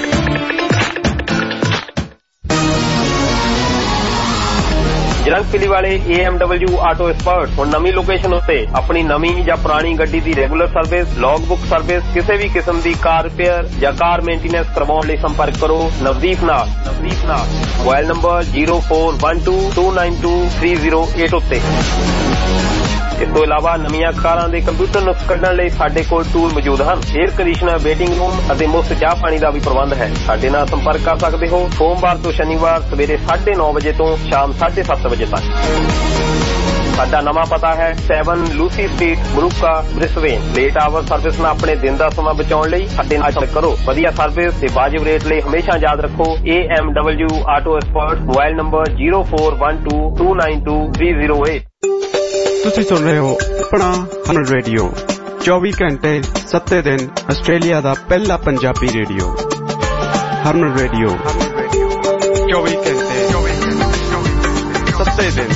Jalandhar ਵਾਲੇ A M W auto expert ਹੁਣ ਨਵੀਂ location ਉੱਤੇ ਆਪਣੀ ਨਵੀਂ ਜਾਂ ਪੁਰਾਣੀ ਗੱਡੀ ਦੀ regular service, log book service, ਕਿਸੇ ਵੀ ਕਿਸਮ ਦੀ ਕਾਰ ਰਿਪੇਅਰ ਜਾਂ ਕਾਰ ਮੇਨਟੇਨੈਂਸ ਕਰਵਾਉਣ ਲਈ ਸੰਪਰਕ ਕਰੋ ਨਵਦੀਪ ਨਾਲ। ਨਵਦੀਪ ਨਾਲ mobile number zero four one two two nine two three zero eight ਉੱਤੇ। ਇਸ ਤੋਂ ਇਲਾਵਾ ਨਵੀਆਂ ਕਾਰਾਂ ਦੇ ਕੰਪਿਊਟਰ ਨੁਕਸ ਕੱਢਣ ਲਈ ਸਾਡੇ ਕੋਲ ਟੂਲ ਮੌਜੂਦ ਹਨ। ਏਅਰ ਕੰਡੀਸ਼ਨਰ, ਵੇਟਿੰਗ ਰੂਮ ਅਤੇ ਮੁਫਤ ਚਾਹ ਪਾਣੀ ਦਾ ਵੀ ਪ੍ਰਬੰਧ ਹੈ। ਸਾਡੇ ਨਾਲ ਸੰਪਰਕ ਕਰ ਸਕਦੇ ਹੋ ਸੋਮਵਾਰ ਤੋਂ ਸ਼ਨੀਵਾਰ ਸਵੇਰੇ ਸਾਢੇ ਨੌ ਵਜੇ ਤੋਂ ਸ਼ਾਮ ਸਾਢੇ ਸੱਤ ਵਜੇ ਤੱਕ। ਸਾਡਾ ਨਵਾਂ ਪਤਾ ਹੈ seven ਲੂਸੀ ਸਟਰੀਟ, ਬਰੂਕਾ, ਬ੍ਰਿਸਬੇਨ। ਲੇਟ ਆਵਰ ਸਰਵਿਸ ਨਾਲ ਆਪਣੇ ਦਿਨ ਦਾ ਸਮਾਂ ਬਚਾਉਣ ਲਈ ਸਾਡੇ ਨਾਲ ਸੰਪਰਕ ਕਰੋ। ਵਧੀਆ ਸਰਵਿਸ ਤੇ ਵਾਜਿਬ ਰੇਟ ਲਈ ਹਮੇਸ਼ਾ ਯਾਦ ਰੱਖੋ A M W auto expert. Mobile number zero four one two two nine two three zero eight। ਤੁਸੀਂ ਸੁਣ ਰਹੇ ਹੋ ਆਪਣਾ ਹਰਮਨ ਰੇਡੀਓ ਚੌਵੀ ਘੰਟੇ ਸੱਤੇ ਦਿਨ ਆਸਟ੍ਰੇਲੀਆ ਦਾ ਪਹਿਲਾ ਪੰਜਾਬੀ ਰੇਡੀਓ ਹਰਮਨ ਰੇਡੀਓ ਚੌਵੀ ਘੰਟੇ ਸੱਤੇ ਦਿਨ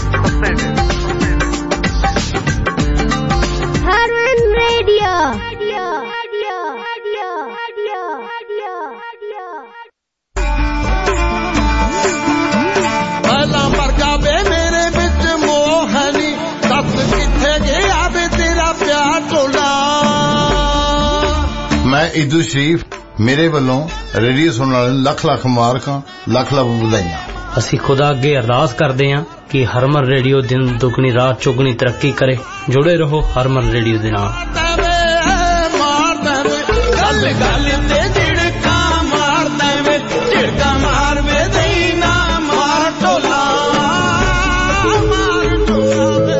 ਹਰਮਨ ਰੇਡੀਓ। ਪਹਿਲਾਂ ਮਰ ਜਾਵੇ ਮੇਰੇ ਵਿੱਚ ਮੋਹਨੀ, ਦੱਸ ਕਿੱਥੇ ਗਿਆ ਵੇ ਤੇਰਾ ਪਿਆਰ ਢੋਲਾ। ਮੈਂ ਈਦੂ ਸ਼ਰੀਫ, ਮੇਰੇ ਵੱਲੋਂ ਰੇਡੀਓ ਸੁਣਨ ਵਾਲੇ ਲੱਖ ਲੱਖ ਮੁਬਾਰਕਾਂ, ਲੱਖ ਲੱਖ ਵਧਾਈਆਂ। ਅਸੀਂ ਖੁਦਾ ਅੱਗੇ ਅਰਦਾਸ ਕਰਦੇ ਹਾਂ ਕਿ ਹਰਮਨ ਰੇਡੀਓ ਦਿਨ ਦੁਗਣੀ ਰਾਤ ਚੌਗੁਣੀ ਤਰੱਕੀ ਕਰੇ। ਜੁੜੇ ਰਹੋ ਹਰਮਨ ਰੇਡੀਓ ਦੇ ਨਾਲ। ਗੱਲ ਗੱਲ ਤੇ ਝਿੜਕਾ ਮਾਰਦਾ ਵੇ, ਝਿੜਕਾ ਮਾਰ ਵੇ ਦਈ ਨਾ ਮਾਰ ਢੋਲਾ ਮਾਰ ਢੋਲਾ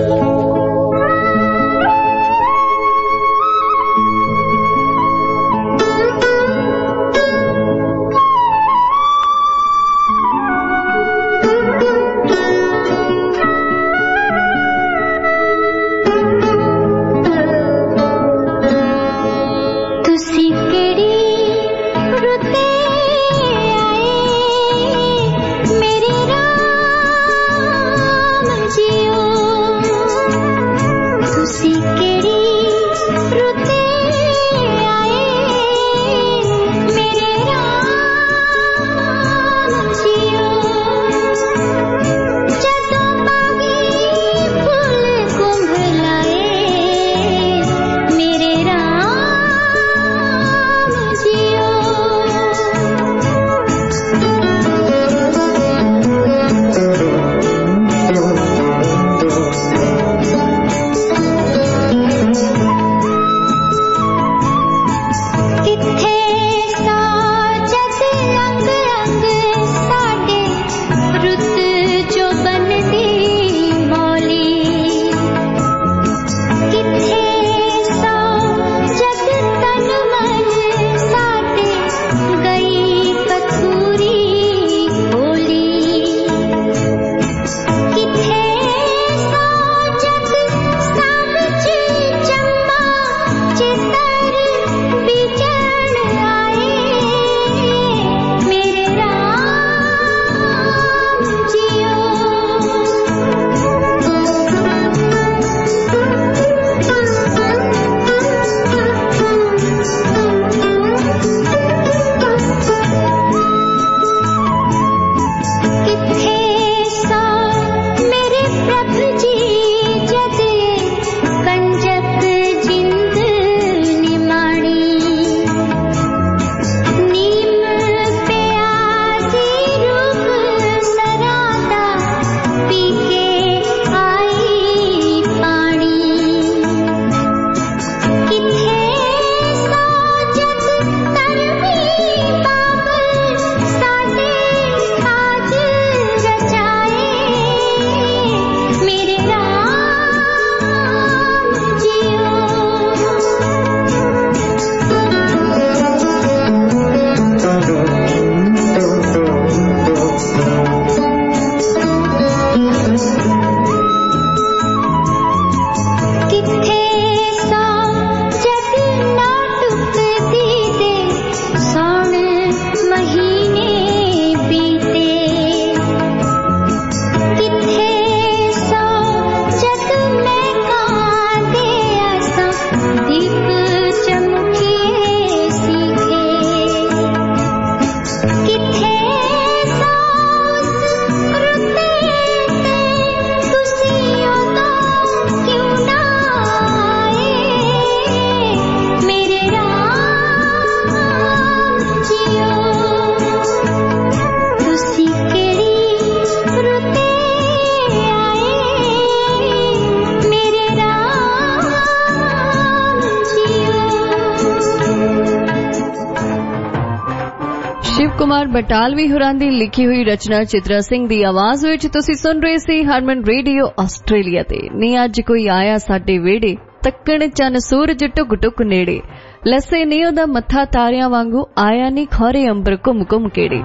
कुमार बटालवी होरां दी लिखी हुई रचना चित्रा सिंह दी आवाज विच तुसी सुन रहे सी हरमन रेडियो आस्ट्रेलिया ते। नी अज कोई आया साडे वेड़े, तक्कण चन सूरज टुक टुक नेड़े, लसे नी ओदा मत्था तारियां वांगू, आया नी खोरे अंबर घुम घुम केड़े।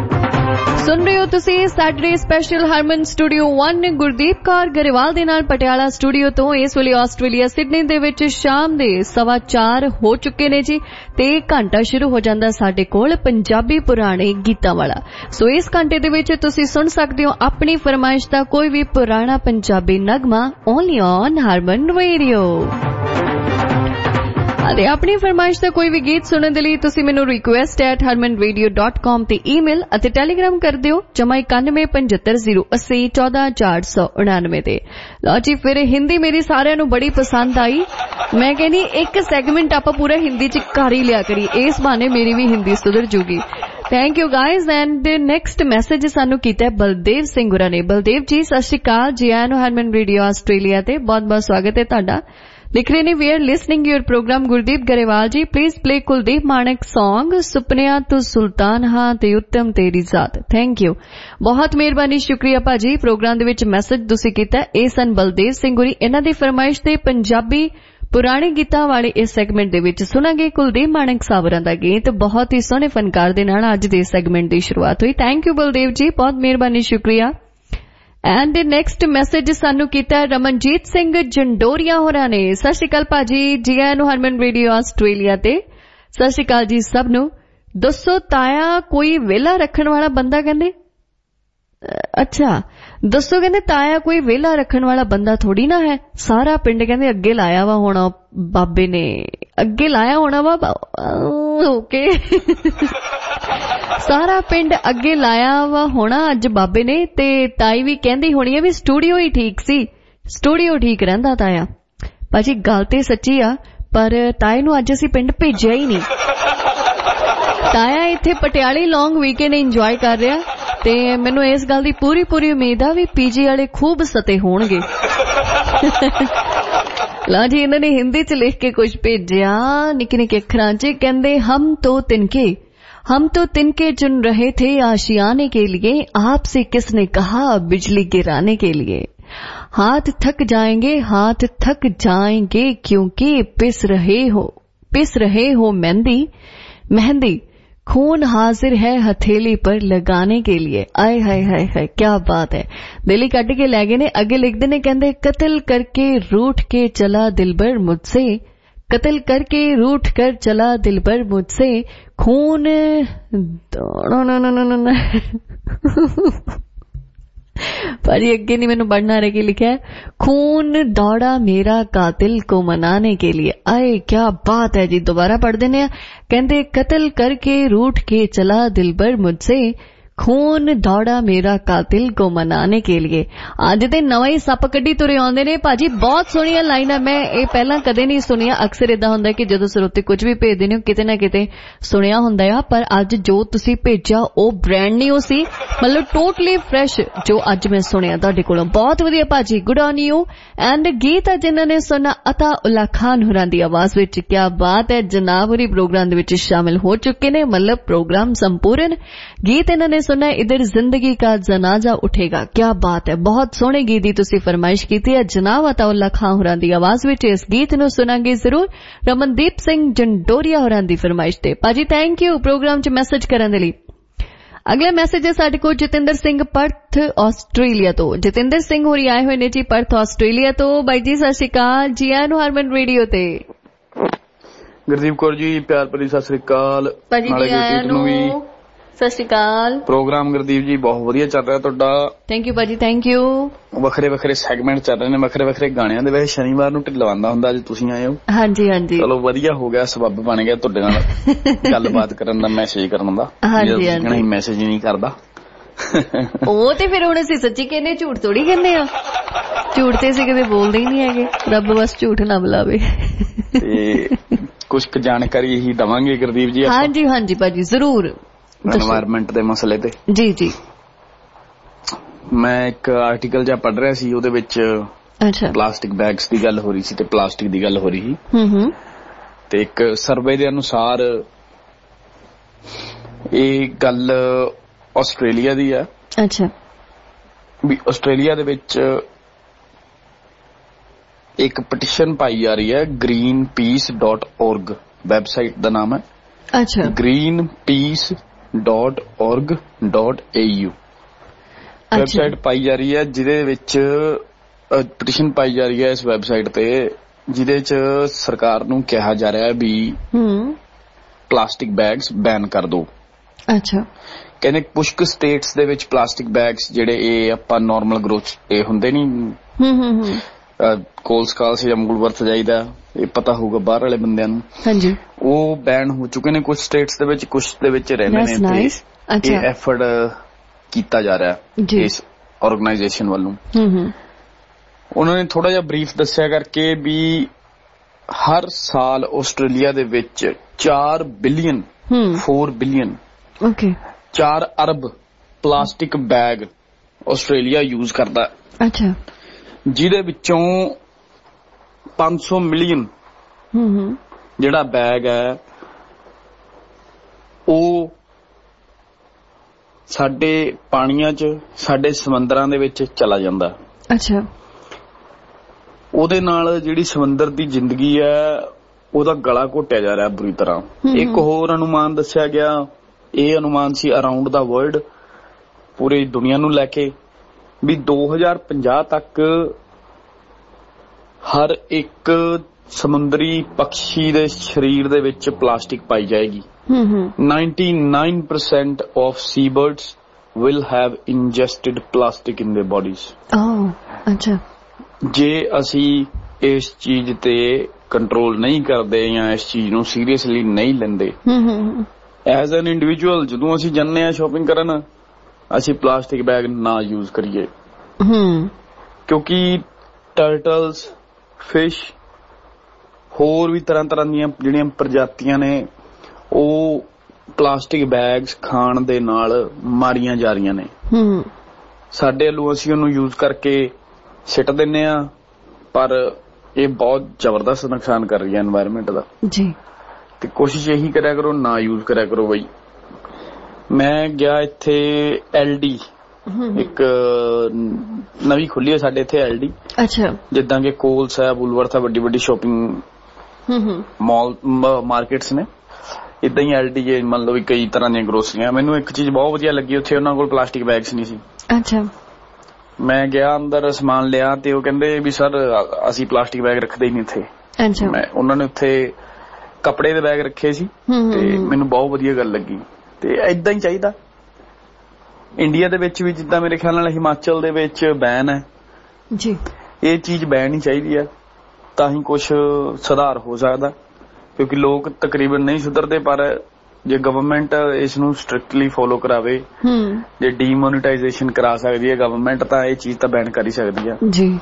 सुन रहे हो तुसी Saturday special Harman studio one Gurdeep Kaur Grewal दे नाल पटियाला स्टूडियो तो। इस वेले आस्ट्रेलिया सिडनी दे विच शाम दे सवा चार हो चुके ने जी, ते घंटा शुरू हो जांदा साडे कोल पंजाबी पुराने गीतां वाला। सो इस घंटे दे विच तुसी सुन सकदे हो अपनी फरमाइश दा कोई भी पुराना पंजाबी नगमा ओनली ऑन हरमन रेडियो। अते अपनी फरमाइश दा कोई भी गीत सुनने दे लई तुसी मैनू request at Harman radio dot com ते ईमेल अते टेलीग्राम कर दिओ जमा इक्यानवे पचहत्तर जीरो अस्सी चौदह चार सौ उनानवे ते। लो जी फिर हिंदी मेरी सारिਆਂ ਨੂੰ बड़ी पसंद आई। मैं कहनी एक सैगमेंट आप पूरा हिंदी च कर ही लिया करी, इस बहाने मेरी भी हिंदी सुधर जूगी। Thank you guys. And next message ਸਾਨੂੰ ਕੀਤਾ ਬਲਦੇਵ ਸਿੰਘ ਗੁਰਾ ਨੇ। ਬਲਦੇਵ ਜੀ ਸਤਿ ਸ਼੍ਰੀ ਅਕਾਲ ਜੀ, ਆਇਆਂ ਨੂੰ ਹਰਮਨ ਰੇਡੀਓ ਆਸਟ੍ਰੇਲੀਆ ਤੇ ਬਹੁਤ ਬਹੁਤ ਸਵਾਗਤ ਹੈ ਤੁਹਾਡਾ। ਲਿਖ ਰਹੇ ਨੇ we are listening your program Gurdeep Grewal ji, please play Kuldeep Manak song ਸੁਪਨਿਆਂ ਤੂੰ ਸੁਲਤਾਨ ਹਾਂ ਤੇ ਉੱਤਮ ਤੇਰੀ ਜ਼ਾਤ। ਥੈਂਕ ਯੂ, ਬਹੁਤ ਮਿਹਰਬਾਨੀ, ਸ਼ੁਕਰੀਆ ਭਾਜੀ। ਪ੍ਰੋਗਰਾਮ ਦੇ ਵਿੱਚ ਮੈਸੇਜ ਤੁਸੀਂ ਕੀਤਾ ਇਹ ਸਨ ਬਲਦੇਵ ਸਿੰਘ ਗੁਰੀ। ਇਹਨਾਂ ਦੀ ਫਰਮਾਇਸ਼ ਤੇ ਪੰਜਾਬੀ ਪੁਰਾਣੇ ਗੀਤਾਂ ਵਾਲੇ ਇਸ ਸੈਗਮੈਂਟ ਦੇ ਵਿੱਚ ਸੁਣਾਂਗੇ ਕੁਲਦੀਪ ਮਾਣਕ ਸਾਵਰਾਂ ਦਾ ਗੀਤ। ਬਹੁਤ ਹੀ ਸੋਹਣੇ ਫਨਕਾਰ ਦੇ ਨਾਲ ਅੱਜ ਦੇ ਸੈਗਮੈਂਟ ਦੀ ਸ਼ੁਰੂਆਤ ਹੋਈ। ਥੈਂਕ ਯੂ ਬਲਦੇਵ ਜੀ, ਬਹੁਤ ਮਿਹਰਬਾਨੀ, ਸ਼ੁਕਰੀਆ। ਐਂਡ ਨੈਕਸਟ ਮੈਸੇਜ ਸਾਨੂੰ ਕੀਤਾ ਰਮਨਜੀਤ ਸਿੰਘ ਜੰਡੋਰੀਆ ਹੋਰਾਂ ਨੇ। ਸਤਿ ਸ਼੍ਰੀ ਅਕਾਲ ਭਾਜੀ, ਜੀ ਆਇਆਂ ਨੂੰ ਹਰਮਨ ਰੇਡੀਓ ਆਸਟ੍ਰੇਲੀਆ ਤੇ। ਸਤਿ ਸ਼੍ਰੀ ਅਕਾਲ ਜੀ ਸਭ ਨੂੰ। ਦੱਸੋ ਤਾਇਆ ਕੋਈ ਵਿਹਲਾ ਰੱਖਣ ਵਾਲਾ ਬੰਦਾ ਕਹਿੰਦੇ? ਅੱਛਾ ਦੱਸੋ, ਕਹਿੰਦੇ ਤਾਇਆ ਕੋਈ ਵਿਹਲਾ ਰੱਖਣ ਵਾਲਾ ਬੰਦਾ ਥੋੜੀ ਨਾ ਹੈ। ਸਾਰਾ ਪਿੰਡ ਕਹਿੰਦੇ ਅੱਗੇ ਲਾਇਆ ਵਾ ਹੋਣਾ ਬਾਬੇ ਨੇ, ਅੱਗੇ ਲਾਇਆ ਹੋਣਾ ਵਾ ਓਕੇ ਸਾਰਾ ਪਿੰਡ ਅੱਗੇ ਲਾਇਆ ਵਾ ਹੋਣਾ ਅੱਜ ਬਾਬੇ ਨੇ। ਤੇ ਤਾਈ ਵੀ ਕਹਿੰਦੀ ਹੋਣੀ ਹੈ ਵੀ ਸਟੂਡੀਓ ਹੀ ਠੀਕ ਸੀ, ਸਟੂਡੀਓ ਠੀਕ ਰਹਿੰਦਾ ਤਾਇਆ। ਭਾਜੀ ਗੱਲ ਤੇ ਸੱਚੀ ਆ, ਪਰ ਤਾਏ ਨੂੰ ਅੱਜ ਅਸੀਂ ਪਿੰਡ ਭੇਜਿਆ ਹੀ ਨਹੀਂ। ਤਾਇਆ ਇੱਥੇ ਪਟਿਆਲੇ ਲੌਂਗ ਵੀਕਐਂਡ ਇੰਜੋਏ ਕਰ ਰਿਹਾ ਤੇ ਮੈਨੂੰ ਇਸ ਗੱਲ ਦੀ ਪੂਰੀ ਪੂਰੀ ਉਮੀਦ ਆ ਵੀ ਪੀਜੀ ਵਾਲੇ ਖੂਬ ਸਤੇ ਹੋਣਗੇ। ਲਾ ਜੀ ਇਹਨਾਂ ਨੇ ਹਿੰਦੀ ਚ ਲਿਖ ਕੇ ਕੁਝ ਭੇਜਿਆ ਨਿੱਕੇ ਨਿੱਕੇ ਅੱਖਰਾਂ ਚ, ਕਹਿੰਦੇ ਹਮ ਤੋ ਤਿਨਕੇ हम तो तिनके चुन रहे थे आशियाने के लिए, आपसे किसने कहा बिजली गिराने के लिए। हाथ थक जाएंगे हाथ थक जाएंगे क्योंकि पिस रहे हो पिस रहे हो मेहंदी मेहंदी खून हाजिर है हथेली पर लगाने के लिए। आए हाय हाय हाय क्या बात है। दिली कट के लै गए ने। अगे लिखते ने कहते कत्ल करके रूठ के चला दिलबर मुझसे, कत्ल करके रूठ कर चला दिलबर मुझसे, खून भाजी अगे नहीं मैनू पढ़ना रह के लिखा है खून दौड़ा मेरा कातिल को मनाने के लिए। आए क्या बात है जी। दोबारा पढ़ देने। कहते कत्ल करके रूठ के चला दिलबर मुझसे, खून दौड़ा मेरा कातिल को मनाने के लिए। अज दे नवा ही सप कड्डी तुरे आउंदे ने भाजी, बहुत सोहणियां लाइनां। मैं ये पहला कदे नहीं सुनिया। अक्सर इदां हुंदा कि जदों सरोते कुछ भी भेजदे ने किते ना किते सुनिया हुंदा आ, पर अज जो तुसीं भेजिया ओ ब्रांड न्यू सी, मतलब टोटली फ्रैश जो अज मैं सुनिया तुहाडे कोलों। बहुत वधिया भाजी, गुड ऑन यू। एंड गीत अज इन्हां ने सुना अता उल्ला खान होरां दी आवाज विच। क्या बात है, जनाब होरी प्रोग्राम दे विच शामिल हो चुके ने, मतलब प्रोग्राम संपूर्ण। गीत इन्हां ने सुना इधर जिंदगी का जनाजा उठेगा। क्या बात है, बहुत सोहने गीत दी तुसी फरमाइश कीती है जनाब अताउल्ला खान होरां दी आवाज विच। इस गीत नूं सुनांगे जरूर रमनदीप सिंह जंडोरिया होरां दी फरमाइश ते। भाजी थैंक यू प्रोग्राम च मैसेज करन दे लई। अगला मैसेज है साडे कोल जतिंदर सिंह पर्थ आस्ट्रेलिया तो। जतिंदर सिंह होरी आए हुए ने जी पर्थ आस्ट्रेलिया तो। बाई जी सत श्री अकाल, जी आए नु हरमन रेडियो ते। गुरदीप कौर जी प्यार भरी सत श्री अकाल। भाजी जी आए नु सत श्री अकाल। प्रोग्राम गुरदीप जी बहुत वधिया चल रहा तुहाडा। थैंक यू भाजी, थैंक यू। वखरे वखरे सैगमेंट चल रहे ने, वखरे वखरे गाणियां दे। वैसे शनिवार नूं ढिल्ला आंदा हुंदा, अज तुसीं आए हो। हां जी हां जी, चलो वधिया हो गया, सबब बन गया तुहाडे नाल गलबात करन दा, मैसेज करन दा। हां जी हां जी, मैसेज ही नहीं करदा ਉਹ ਤੇ ਫਿਰ ਹੁਣ ਅਸੀਂ ਸੱਚੀ ਕਹਿੰਦੇ, ਝੂਠ ਥੋੜੀ ਕਹਿੰਦੇ ਆ। ਝੂਠ ਤੇ ਅਸੀਂ ਕਦੇ ਬੋਲਦੇ ਹੀ ਨਹੀਂ ਹੈਗੇ, ਰੱਬ ਬਸ ਝੂਠ ਨਾ ਬੁਲਾਵੇ। ਤੇ ਕੁਝ ਕੁ ਜਾਣਕਾਰੀ ਹੀ ਦਵਾਂਗੇ ਗੁਰਦੀਪ ਜੀ। ਹਾਂ ਜੀ ਹਾਂ ਜੀ ਭਾਜੀ ਜ਼ਰੂਰ। एनवायरमेंट ਦੇ ਮਸਲੇ ਤੇ ਜੀ ਜੀ ਮੈਂ ਇੱਕ ਆਰਟੀਕਲ ਜਿਹਾ ਪੜ੍ਹ ਰਿਹਾ ਸੀ, ਉਹਦੇ ਵਿੱਚ ਅੱਛਾ ਪਲਾਸਟਿਕ ਬੈਗਸ ਦੀ ਗੱਲ ਹੋ ਰਹੀ ਸੀ ਤੇ ਪਲਾਸਟਿਕ ਦੀ ਗੱਲ ਹੋ ਰਹੀ ਸੀ। ਹੂੰ ਹੂੰ ਤੇ ਇੱਕ ਸਰਵੇ ਦੇ ਅਨੁਸਾਰ ਇਹ ਗੱਲ ਆਸਟ੍ਰੇਲੀਆ ਦੀ ਆ। ਅੱਛਾ ਵੀ ਆਸਟ੍ਰੇਲੀਆ ਦੇ ਵਿੱਚ ਇੱਕ ਪਟੀਸ਼ਨ ਪਾਈ ਜਾ ਰਹੀ ਹੈ, Greenpeace dot org website ਦਾ ਨਾਮ ਹੈ। ਅੱਛਾ Greenpeace dot org dot A U website ਪਾਈ ਜਾ ਰਹੀ ਹੈ, ਜਿਹਦੇ ਵਿੱਚ ਪਟੀਸ਼ਨ ਪਾਈ ਜਾ ਰਹੀ ਹੈ ਇਸ ਵੈਬਸਾਈਟ ਤੇ, ਜਿਹਦੇ ਚ ਸਰਕਾਰ ਨੂੰ ਕਿਹਾ ਜਾ ਰਿਹਾ ਵੀ ਪਲਾਸਟਿਕ ਬੈਗਸ ਬੈਨ ਕਰ ਦੋ। ਅੱਛਾ ਕਹਿੰਦੇ ਕੁਝ ਕੁ ਸਟੇਟਸ ਦੇ ਵਿੱਚ ਪਲਾਸਟਿਕ ਬੈਗਸ ਜਿਹੜੇ ਇਹ ਆਪਾਂ ਨੋਰਮਲ ਗਰੋਥ ਇਹ ਹੁੰਦੇ ਨੀ ਕੋਲਸ ਕਾਲਸ ਜਾਂ ਮੂਲਵਰਥ ਜਾਈਦਾ, ਇਹ ਪਤਾ ਹੋਊਗਾ ਬਾਹਰ ਵਾਲੇ ਬੰਦਿਆਂ ਨੂੰ। ਹਾਂਜੀ ਉਹ ਬੈਨ ਹੋ ਚੁੱਕੇ ਨੇ ਕੁਝ ਸਟੇਟਸ ਦੇ ਵਿੱਚ, ਕੁਝ ਦੇ ਵਿੱਚ ਰਹਿੰਦੇ ਨੇ। ਤੇ ਇਹ ਐਫਰਟ ਕੀਤਾ ਜਾ ਰਿਹਾ ਇਸ ਆਰਗੇਨਾਈਜੇਸ਼ਨ ਵੱਲੋਂ। ਉਹਨਾਂ ਨੇ ਥੋੜਾ ਜਿਹਾ ਬਰੀਫ ਦੱਸਿਆ ਕਰਕੇ ਵੀ ਹਰ ਸਾਲ ਆਸਟ੍ਰੇਲੀਆ ਦੇ ਵਿੱਚ ਚਾਰ ਬਿਲੀਅਨ ਫੋਰ ਬਿਲੀਅਨ ਓਕੇ ਚਾਰ ਅਰਬ ਪਲਾਸਟਿਕ ਬੈਗ ਆਸਟ੍ਰੇਲੀਆ ਯੂਜ਼ ਕਰਦਾ। ਅੱਛਾ। ਜਿਹਦੇ ਵਿੱਚੋਂ ਪੰਜ ਸੌ ਮਿਲੀਅਨ ਜਿਹੜਾ ਬੈਗ ਹੈ ਉਹ ਸਾਡੇ ਪਾਣੀਆਂ 'ਚ, ਸਾਡੇ ਸਮੁੰਦਰਾਂ ਦੇ ਵਿੱਚ ਚਲਾ ਜਾਂਦਾ। ਅੱਛਾ। ਉਹਦੇ ਨਾਲ ਜਿਹੜੀ ਸਮੁੰਦਰ ਦੀ ਜ਼ਿੰਦਗੀ ਹੈ ਉਹਦਾ ਗਲਾ ਘੋਟਿਆ ਜਾ ਰਿਹਾ ਬੁਰੀ ਤਰ੍ਹਾਂ। ਇੱਕ ਹੋਰ ਅਨੁਮਾਨ ਦੱਸਿਆ ਗਿਆ, ਇਹ ਅਨੁਮਾਨ ਸੀ ਅਰਾਊਂਡ ਦਾ ਵਰਲਡ, ਪੂਰੀ ਦੁਨੀਆ ਨੂੰ ਲੈ ਕੇ, ਵੀ ਦੋ ਹਜ਼ਾਰ ਪੰਜਾਹ ਤੱਕ ਹਰ ਇੱਕ ਸਮੁੰਦਰੀ ਪੰਛੀ ਦੇ ਸਰੀਰ ਦੇ ਵਿੱਚ ਪਲਾਸਟਿਕ ਪਾਈ ਜਾਏਗੀ। ninety-nine percent of seabirds will have ingested plastic in their bodies. Oh, ਅੱਛਾ। ਜੇ ਅਸੀਂ ਇਸ ਚੀਜ਼ ਤੇ ਕੰਟਰੋਲ ਨਹੀਂ ਕਰਦੇ ਜਾਂ ਇਸ ਚੀਜ਼ ਨੂੰ ਸੀਰੀਅਸਲੀ ਨਹੀਂ ਲੈਂਦੇ, ਐਜ਼ ਐਨ ਇੰਡੀਵਿਜੂਅਲ ਜਦੋਂ ਅਸੀਂ ਜਾਂਦੇ ਹਾਂ ਸ਼ਾਪਿੰਗ ਕਰਨ, ਅਸੀਂ ਪਲਾਸਟਿਕ ਬੈਗ ਨਾ ਯੂਜ਼ ਕਰੀਏ। ਕਿਉਂਕਿ ਟਰਟਲਸ, ਫਿਸ਼, ਹੋਰ ਵੀ ਤਰ੍ਹਾਂ ਤਰ੍ਹਾਂ ਦੀਆਂ ਜਿਹੜੀਆਂ ਪ੍ਰਜਾਤੀਆਂ ਨੇ ਉਹ ਪਲਾਸਟਿਕ ਬੈਗਸ ਖਾਣ ਦੇ ਨਾਲ ਮਾਰੀਆਂ ਜਾ ਰਹੀਆਂ ਨੇ। ਸਾਡੇ ਵੱਲੋਂ ਅਸੀਂ ਉਹਨੂੰ ਯੂਜ਼ ਕਰਕੇ ਸਿੱਟ ਦਿੰਦੇ ਆ, ਪਰ ਇਹ ਬਹੁਤ ਜ਼ਬਰਦਸਤ ਨੁਕਸਾਨ ਕਰ ਰਹੀ ਹੈ এনवायरमेंट ਦਾ ਜੀ। ਤੇ ਕੋਸ਼ਿਸ਼ ਇਹੀ ਕਰਿਆ ਕਰੋ ਨਾ ਯੂਜ਼ ਕਰਿਆ ਕਰੋ ਬਈ। ਮੈਂ ਗਿਆ ਇੱਥੇ ਐਲ ਡੀ, ਇੱਕ ਨਵੀਂ ਖੁੱਲੀ ਹੈ ਸਾਡੇ ਇੱਥੇ ਐਲ ਡੀ। ਅੱਛਾ। ਜਿੱਦਾਂ ਕਿ ਕੋਲਸ ਹੈ, ਬੁਲਵਰਥ ਹੈ, ਵੱਡੀ ਵੱਡੀ ਸ਼ੋਪਿੰਗ ਮਾਲ ਮਾਰਕੀਟਸ ਨੇ, ਇਦਾਂ ਹੀ ਐਲ ਡੀ ਜੇ ਮੰਨ ਲਓ ਵੀ ਕਈ ਤਰ੍ਹਾਂ ਦੀਆਂ ਗਰੋਸਰੀਆਂ। ਮੈਨੂੰ ਇੱਕ ਚੀਜ਼ ਬਹੁਤ ਵਧੀਆ ਲੱਗੀ, ਉੱਥੇ ਉਹਨਾਂ ਕੋਲ ਪਲਾਸਟਿਕ ਬੈਗਸ ਨਹੀਂ ਸੀ। ਅੱਛਾ। ਮੈਂ ਗਿਆ ਅੰਦਰ ਸਮਾਨ ਲਿਆ ਤੇ ਉਹ ਕਹਿੰਦੇ ਵੀ ਸਰ ਅਸੀਂ ਪਲਾਸਟਿਕ ਬੈਗ ਰੱਖਦੇ ਹੀ ਨਹੀਂ ਇੱਥੇ। ਅੱਛਾ। ਮੈਂ ਉਹਨਾਂ ਨੇ ਉੱਥੇ ਕੱਪੜੇ ਦੇ ਬੈਗ ਰੱਖੇ ਸੀ ਤੇ ਮੈਨੂੰ ਬਹੁਤ ਵਧੀਆ ਗੱਲ ਲੱਗੀ। ਤੇ ਏਦਾਂ ਹੀ ਚਾਹੀਦਾ। ਇੰਡੀਆ ਦੇ ਵਿੱਚ ਵੀ ਜਿੱਦਾਂ ਮੇਰੇ ਖਿਆਲ ਨਾਲ ਹਿਮਾਚਲ ਦੇ ਵਿੱਚ ਬੈਨ ਹੈ ਜੀ, ਇਹ ਚੀਜ਼ ਬੈਨ ਹੀ ਚਾਹੀਦੀ ਹੈ, ਤਾਂ ਹੀ ਕੁਛ ਸੁਧਾਰ ਹੋ ਸਕਦਾ। ਕਿਉਂਕਿ ਲੋਕ ਤਕਰੀਬਨ ਨਹੀਂ ਸੁਧਰਦੇ, ਪਰ ਜੇ ਗਵਰਨਮੈਂਟ ਇਸ ਨੂੰ ਸਟ੍ਰਿਕਟਲੀ ਫੋਲੋ ਕਰਾਵੇ, ਜੇ ਡੀਮੋਨੀਟਾਈਜੇਸ਼ਨ ਕਰਾ ਸਕਦੀ ਹੈ ਗਵਰਨਮੈਂਟ, ਤਾਂ ਇਹ ਚੀਜ਼ ਤਾਂ ਬੈਨ ਕਰ ਹੀ ਸਕਦੀ ਹੈ ਜੀ।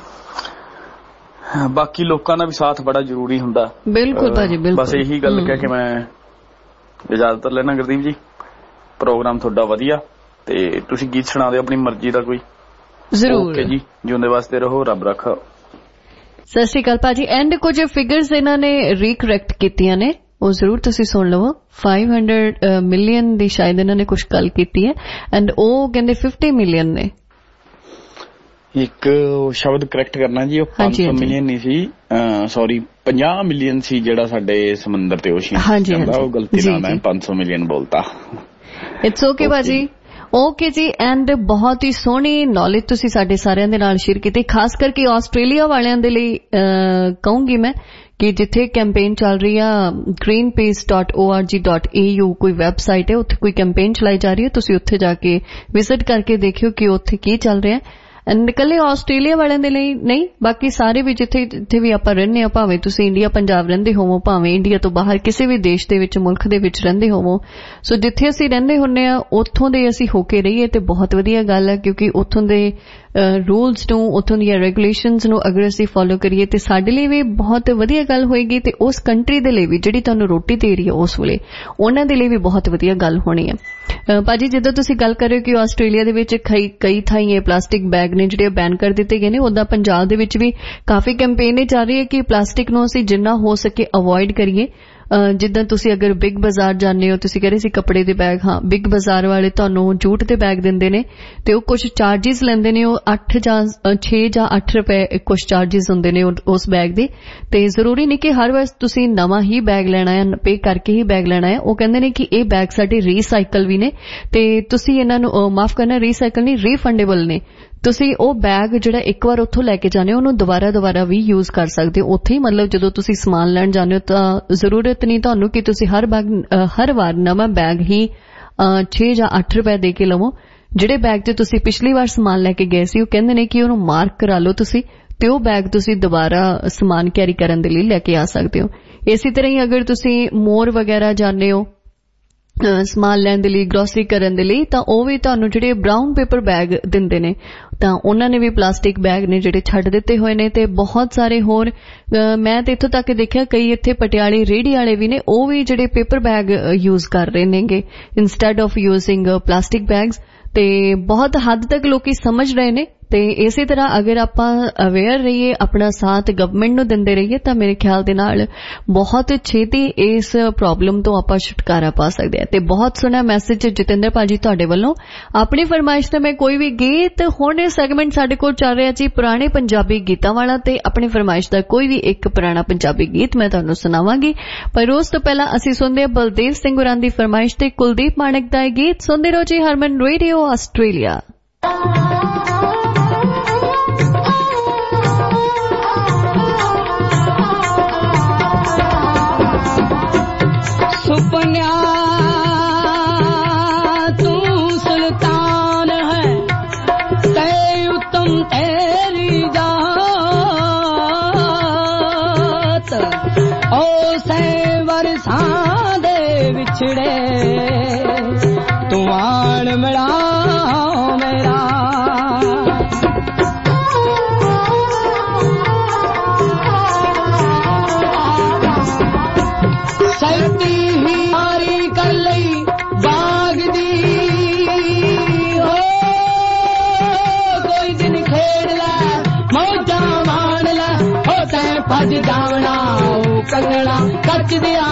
ਬਾਕੀ ਲੋਕਾਂ ਦਾ ਵੀ ਸਾਥ ਬੜਾ ਜ਼ਰੂਰੀ ਹੁੰਦਾ। ਬਿਲਕੁਲ ਭਾਜੀ, ਬਿਲਕੁਲ। ਬਸ ਇਹੀ ਗੱਲ ਕਹਿ ਕੇ ਮੈਂ ਇਜਾਜ਼ਤ ਲੈਣਾ। ਗੁਰਦੀਪ ਜੀ, ਪ੍ਰੋਗਰਾਮ ਤੁਹਾਡਾ ਵਧੀਆ, ਤੇ ਤੁਸੀਂ ਗੀਤ ਸੁਣਾ ਦਿਓ ਆਪਣੀ ਮਰਜ਼ੀ ਦਾ ਕੋਈ। ਜ਼ਰੂਰ। ਓਕੇ ਜੀ, ਜਿਉਂਦੇ ਵਾਸਤੇ ਰਹੋ, ਰੱਬ ਰੱਖਾ। ਸਤਿ ਸ਼੍ਰੀ ਅਕਾਲ ਭਾਜੀ। ਐਂਡ ਕੁਝ ਫਿਗਰਸ ਇਹਨਾਂ ਨੇ ਰੀਕਰੈਕਟ ਕੀਤੀਆਂ ਨੇ, ਉਹ ਜ਼ਰੂਰ ਤੁਸੀਂ ਸੁਣ ਲਵੋ। five hundred ਮਿਲੀਅਨ ਦੀ ਸ਼ਾਇਦ ਇਹਨਾਂ ਨੇ ਕੁਝ ਗੱਲ ਕੀਤੀ ਹੈ, ਐਂਡ ਉਹ ਕਹਿੰਦੇ fifty ਮਿਲੀਅਨ ਨੇ। ਇੱਕ ਸ਼ਬਦ ਕਰੈਕਟ ਕਰਨਾ ਜੀ, ਉਹ ਪੰਜ ਸੌ ਮਿਲੀਅਨ ਨਹੀਂ ਸੀ, ਸੌਰੀ ਪੰਜਾਹ ਮਿਲੀਅਨ ਸੀ ਜਿਹੜਾ ਸਾਡੇ ਸਮੁੰਦਰ ਤੇ ਓਸ਼ੀਅਨ ਜਾਂਦਾ, ਉਹ ਗਲਤੀ ਨਾਲ ਮੈਂ ਪੰਜ ਸੌ ਮਿਲੀਅਨ ਬੋਲਤਾ। ਇਟਸ ਓਕੇ ਭਾਜੀ। ਓਕੇ ਜੀ। ਐਂਡ ਬਹੁਤ ਹੀ ਸੋਹਣੀ ਨੌਲੇਜ ਤੁਸੀਂ ਸਾਡੇ ਸਾਰਿਆਂ ਦੇ ਨਾਲ ਸ਼ੇਅਰ ਕੀਤੀ, ਖਾਸ ਕਰਕੇ ਆਸਟ੍ਰੇਲੀਆ ਵਾਲਿਆਂ ਦੇ ਲਈ ਕਹੂੰਗੀ ਮੈਂ ਕਿ ਜਿੱਥੇ ਕੈਂਪੇਨ ਚੱਲ ਰਹੀ ਆ Greenpeace dot O R G dot A U ਕੋਈ ਵੈਬਸਾਈਟ ਹੈ, ਉੱਥੇ ਕੋਈ ਕੈਂਪੇਨ ਚਲਾਈ ਜਾ ਰਹੀ ਹੈ, ਤੁਸੀਂ ਉੱਥੇ ਜਾ ਕੇ ਵਿਜ਼ਿਟ ਕਰਕੇ ਦੇਖਿਓ ਕਿ ਉੱਥੇ ਕੀ ਚੱਲ ਰਿਹਾ। ਐਂਡ ਇਕੱਲੇ ਆਸਟ੍ਰੇਲੀਆ ਵਾਲਿਆਂ ਦੇ ਲਈ ਨਹੀਂ, ਬਾਕੀ ਸਾਰੇ ਵੀ ਜਿੱਥੇ ਜਿੱਥੇ ਵੀ ਆਪਾਂ ਰਹਿੰਦੇ ਹਾਂ, ਭਾਵੇਂ ਤੁਸੀਂ ਇੰਡੀਆ ਪੰਜਾਬ ਰਹਿੰਦੇ ਹੋਵੋ, ਭਾਵੇਂ ਇੰਡੀਆ ਤੋਂ ਬਾਹਰ ਕਿਸੇ ਵੀ ਦੇਸ਼ ਦੇ ਵਿੱਚ, ਮੁਲਕ ਦੇ ਵਿੱਚ ਰਹਿੰਦੇ ਹੋਵੋ, ਸੋ ਜਿੱਥੇ ਅਸੀਂ ਰਹਿੰਦੇ ਹੁੰਦੇ ਆ ਉੱਥੋਂ ਦੇ ਅਸੀਂ ਹੋ ਕੇ ਰਹੀਏ ਤੇ ਬਹੁਤ ਵਧੀਆ ਗੱਲ ਹੈ। ਕਿਉਂਕਿ ਉੱਥੋਂ ਦੇ ਰੂਲਸ ਨੂੰ, ਉੱਥੋਂ ਦੀਆਂ ਰੈਗੂਲੇਸ਼ਨਸ ਨੂੰ ਅਗਰ ਅਸੀਂ ਫੋਲੋ ਕਰੀਏ ਤੇ ਸਾਡੇ ਲਈ ਵੀ ਬਹੁਤ ਵਧੀਆ ਗੱਲ ਹੋਏਗੀ, ਤੇ ਉਸ ਕੰਟਰੀ ਦੇ ਲਈ ਵੀ ਜਿਹੜੀ ਤੁਹਾਨੂੰ ਰੋਟੀ ਦੇ ਰਹੀ ਹੈ ਉਸ ਵੇਲੇ ਉਹਨਾਂ ਦੇ ਲਈ ਵੀ ਬਹੁਤ ਵਧੀਆ ਗੱਲ ਹੋਣੀ ਹੈ। ਭਾਜੀ, ਜਦੋਂ ਤੁਸੀਂ ਗੱਲ ਕਰ ਰਹੇ ਹੋ ਕਿ ਆਸਟ੍ਰੇਲੀਆ ਦੇ ਵਿੱਚ ਕਈ ਥਾਈਂ ਇਹ ਪਲਾਸਟਿਕ ਬੈਗ ਨੇ ਜਿਹੜੇ ਬੈਨ ਕਰ ਦਿੱਤੇ ਗਏ ਨੇ, ਉਦਾਂ ਪੰਜਾਬ ਦੇ ਵਿੱਚ ਵੀ ਕਾਫੀ ਕੈਂਪੇਨ ਚੱਲ ਰਹੀ ਹੈ ਕਿ ਪਲਾਸਟਿਕ ਨੂੰ ਅਸੀਂ ਜਿੰਨਾ ਹੋ ਸਕੇ ਅਵੋਇਡ ਕਰੀਏ। ਜਿੱਦਾਂ ਤੁਸੀਂ ਅਗਰ ਬਿਗ ਬਾਜ਼ਾਰ ਜਾਂਦੇ ਹੋ, ਤੁਸੀਂ ਕਹਿ ਰਹੇ ਸੀ ਕੱਪੜੇ ਦੇ ਬੈਗ, ਹਾਂ ਬਿਗ ਬਾਜ਼ਾਰ ਵਾਲੇ ਤੁਹਾਨੂੰ ਜੂਟ ਦੇ ਬੈਗ ਦਿੰਦੇ ਨੇ ਤੇ ਉਹ ਕੁਝ ਚਾਰਜਿਸ ਲੈਂਦੇ ਨੇ, ਉਹ ਅੱਠ ਜਾਂ ਛੇ ਜਾਂ ਅੱਠ ਰੁਪਏ ਕੁਝ ਚਾਰਜਿਸ ਹੁੰਦੇ ਨੇ ਉਸ ਬੈਗ ਦੇ। ਤੇ ਜ਼ਰੂਰੀ ਨਹੀਂ ਕਿ ਹਰ ਵਾਰ ਤੁਸੀਂ ਨਵਾਂ ਹੀ ਬੈਗ ਲੈਣਾ ਹੈ, ਪੇ ਕਰਕੇ ਹੀ ਬੈਗ ਲੈਣਾ ਹੈ। ਉਹ ਕਹਿੰਦੇ ਨੇ ਕਿ ਇਹ ਬੈਗ ਸਾਡੇ ਰੀਸਾਈਕਲ ਵੀ ਨੇ ਤੇ ਤੁਸੀਂ ਇਹਨਾਂ ਨੂੰ ਮਾਫ ਕਰਨਾ, ਰੀਸਾਈਕਲ ਨਹੀਂ ਰੀਫੰਡੇਬਲ ਨੇ। ਤੁਸੀਂ ਉਹ ਬੈਗ ਜਿਹੜਾ ਇੱਕ ਵਾਰ ਉੱਥੋਂ ਲੈ ਕੇ ਜਾਂਦੇ ਹੋ ਉਹਨੂੰ ਦੁਬਾਰਾ ਦੁਬਾਰਾ ਵੀ ਯੂਜ਼ ਕਰ ਸਕਦੇ ਹੋ ਉੱਥੇ ਹੀ। ਮਤਲਬ ਜਦੋਂ ਤੁਸੀਂ ਸਮਾਨ ਲੈਣ ਜਾਂਦੇ ਹੋ ਤਾਂ ਜ਼ਰੂਰਤ ਨਹੀਂ ਤੁਹਾਨੂੰ ਕਿ ਤੁਸੀਂ ਹਰ ਬੈਗ ਹਰ ਵਾਰ ਨਵਾਂ ਬੈਗ ਹੀ ਛੇ ਜਾਂ ਅੱਠ ਰੁਪਏ ਦੇ ਕੇ ਲਵੋ। ਜਿਹੜੇ ਬੈਗ 'ਚ ਤੁਸੀਂ ਪਿਛਲੀ ਵਾਰ ਸਮਾਨ ਲੈ ਕੇ ਗਏ ਸੀ, ਉਹ ਕਹਿੰਦੇ ਨੇ ਕਿ ਉਹਨੂੰ ਮਾਰਕ ਕਰਾ ਲਓ ਤੁਸੀਂ, ਤੇ ਉਹ ਬੈਗ ਤੁਸੀਂ ਦੁਬਾਰਾ ਸਮਾਨ ਕੈਰੀ ਕਰਨ ਦੇ ਲਈ ਲੈ ਕੇ ਆ ਸਕਦੇ ਹੋ। ਇਸੇ ਤਰ੍ਹਾਂ ਹੀ ਅਗਰ ਤੁਸੀਂ ਮੋਰ ਵਗੈਰਾ ਜਾਂਦੇ ਹੋ ਸਮਾਨ ਲੈਣ ਦੇ ਲਈ, ਗਰੋਸਰੀ ਕਰਨ ਦੇ ਲਈ, ਤਾਂ ਉਹ ਵੀ ਤੁਹਾਨੂੰ ਜਿਹੜੇ ਬਰਾਊਨ ਪੇਪਰ ਬੈਗ ਦਿੰਦੇ ਨੇ, ਤਾਂ ਉਹਨਾਂ ਨੇ ਵੀ ਪਲਾਸਟਿਕ ਬੈਗ ਨੇ ਜਿਹੜੇ ਛੱਡ ਦਿੱਤੇ ਹੋਏ ਨੇ। ਤੇ ਬਹੁਤ ਸਾਰੇ ਹੋਰ ਮੈਂ ਤੇ ਇੱਥੋਂ ਤੱਕ ਦੇਖਿਆ ਕਈ ਇੱਥੇ ਪਟਿਆਲੇ ਰੇਹੜੀ ਵਾਲੇ ਵੀ ਨੇ, ਉਹ ਵੀ ਜਿਹੜੇ ਪੇਪਰ ਬੈਗ ਯੂਜ਼ ਕਰ ਰਹੇ ਨੇਗੇ instead of using plastic bags. ਤੇ ਬਹੁਤ ਹੱਦ ਤੱਕ ਲੋਕੀ ਸਮਝ ਰਹੇ ਨੇ। ਤੇ ਇਸੇ ਤਰ੍ਹਾਂ ਅਗਰ ਆਪਾਂ ਅਵੇਅਰ ਰਹੀਏ, ਆਪਣਾ ਸਾਥ ਗਵਰਨਮੈਂਟ ਨੂੰ ਦਿੰਦੇ ਰਹੀਏ, ਤਾਂ ਮੇਰੇ ਖਿਆਲ ਦੇ ਨਾਲ ਬਹੁਤ ਛੇਤੀ ਇਸ ਪ੍ਰੋਬਲਮ ਤੋਂ ਆਪਾਂ ਛੁਟਕਾਰਾ ਪਾ ਸਕਦੇ ਹਾਂ। ਤੇ ਬਹੁਤ ਸੋਹਣਾ ਮੈਸੇਜ ਜਤਿੰਦਰ ਭਾਜੀ ਤੁਹਾਡੇ ਵੱਲੋਂ। ਆਪਣੀ ਫਰਮਾਇਸ਼ ਤੇ ਮੈਂ ਕੋਈ ਵੀ ਗੀਤ, ਹੁਣ ਇਹ ਸੈਗਮੈਂਟ ਸਾਡੇ ਕੋਲ ਚੱਲ ਰਿਹਾ ਜੀ ਪੁਰਾਣੇ ਪੰਜਾਬੀ ਗੀਤਾਂ ਵਾਲਾ, ਤੇ ਆਪਣੀ ਫਰਮਾਇਸ਼ ਦਾ ਕੋਈ ਵੀ ਇੱਕ ਪੁਰਾਣਾ ਪੰਜਾਬੀ ਗੀਤ ਮੈਂ ਤੁਹਾਨੂੰ ਸੁਣਾਵਾਂਗੀ। ਪਰ ਉਸ ਤੋਂ ਪਹਿਲਾਂ ਅਸੀਂ ਸੁਣਦੇ ਹਾਂ ਬਲਦੇਵ ਸਿੰਘ ਹੋਰਾਂ ਦੀ ਫਰਮਾਇਸ਼ ਤੇ ਕੁਲਦੀਪ ਮਾਣਕ ਦਾ ਇਹ ਗੀਤ। ਸੁਣਦੇ ਰਹੋ ਜੀ ਹਰਮਨ ਰੇਡੀਓ ਆਸਟ੍ਰੇਲੀਆ। सुपन्या तू सुल्तान है, ते उत्तम तेरी जात, ओ से वरसां दे विछड़े तू आण मिला मेरा। सरती भज जावना कंगना कच दिया,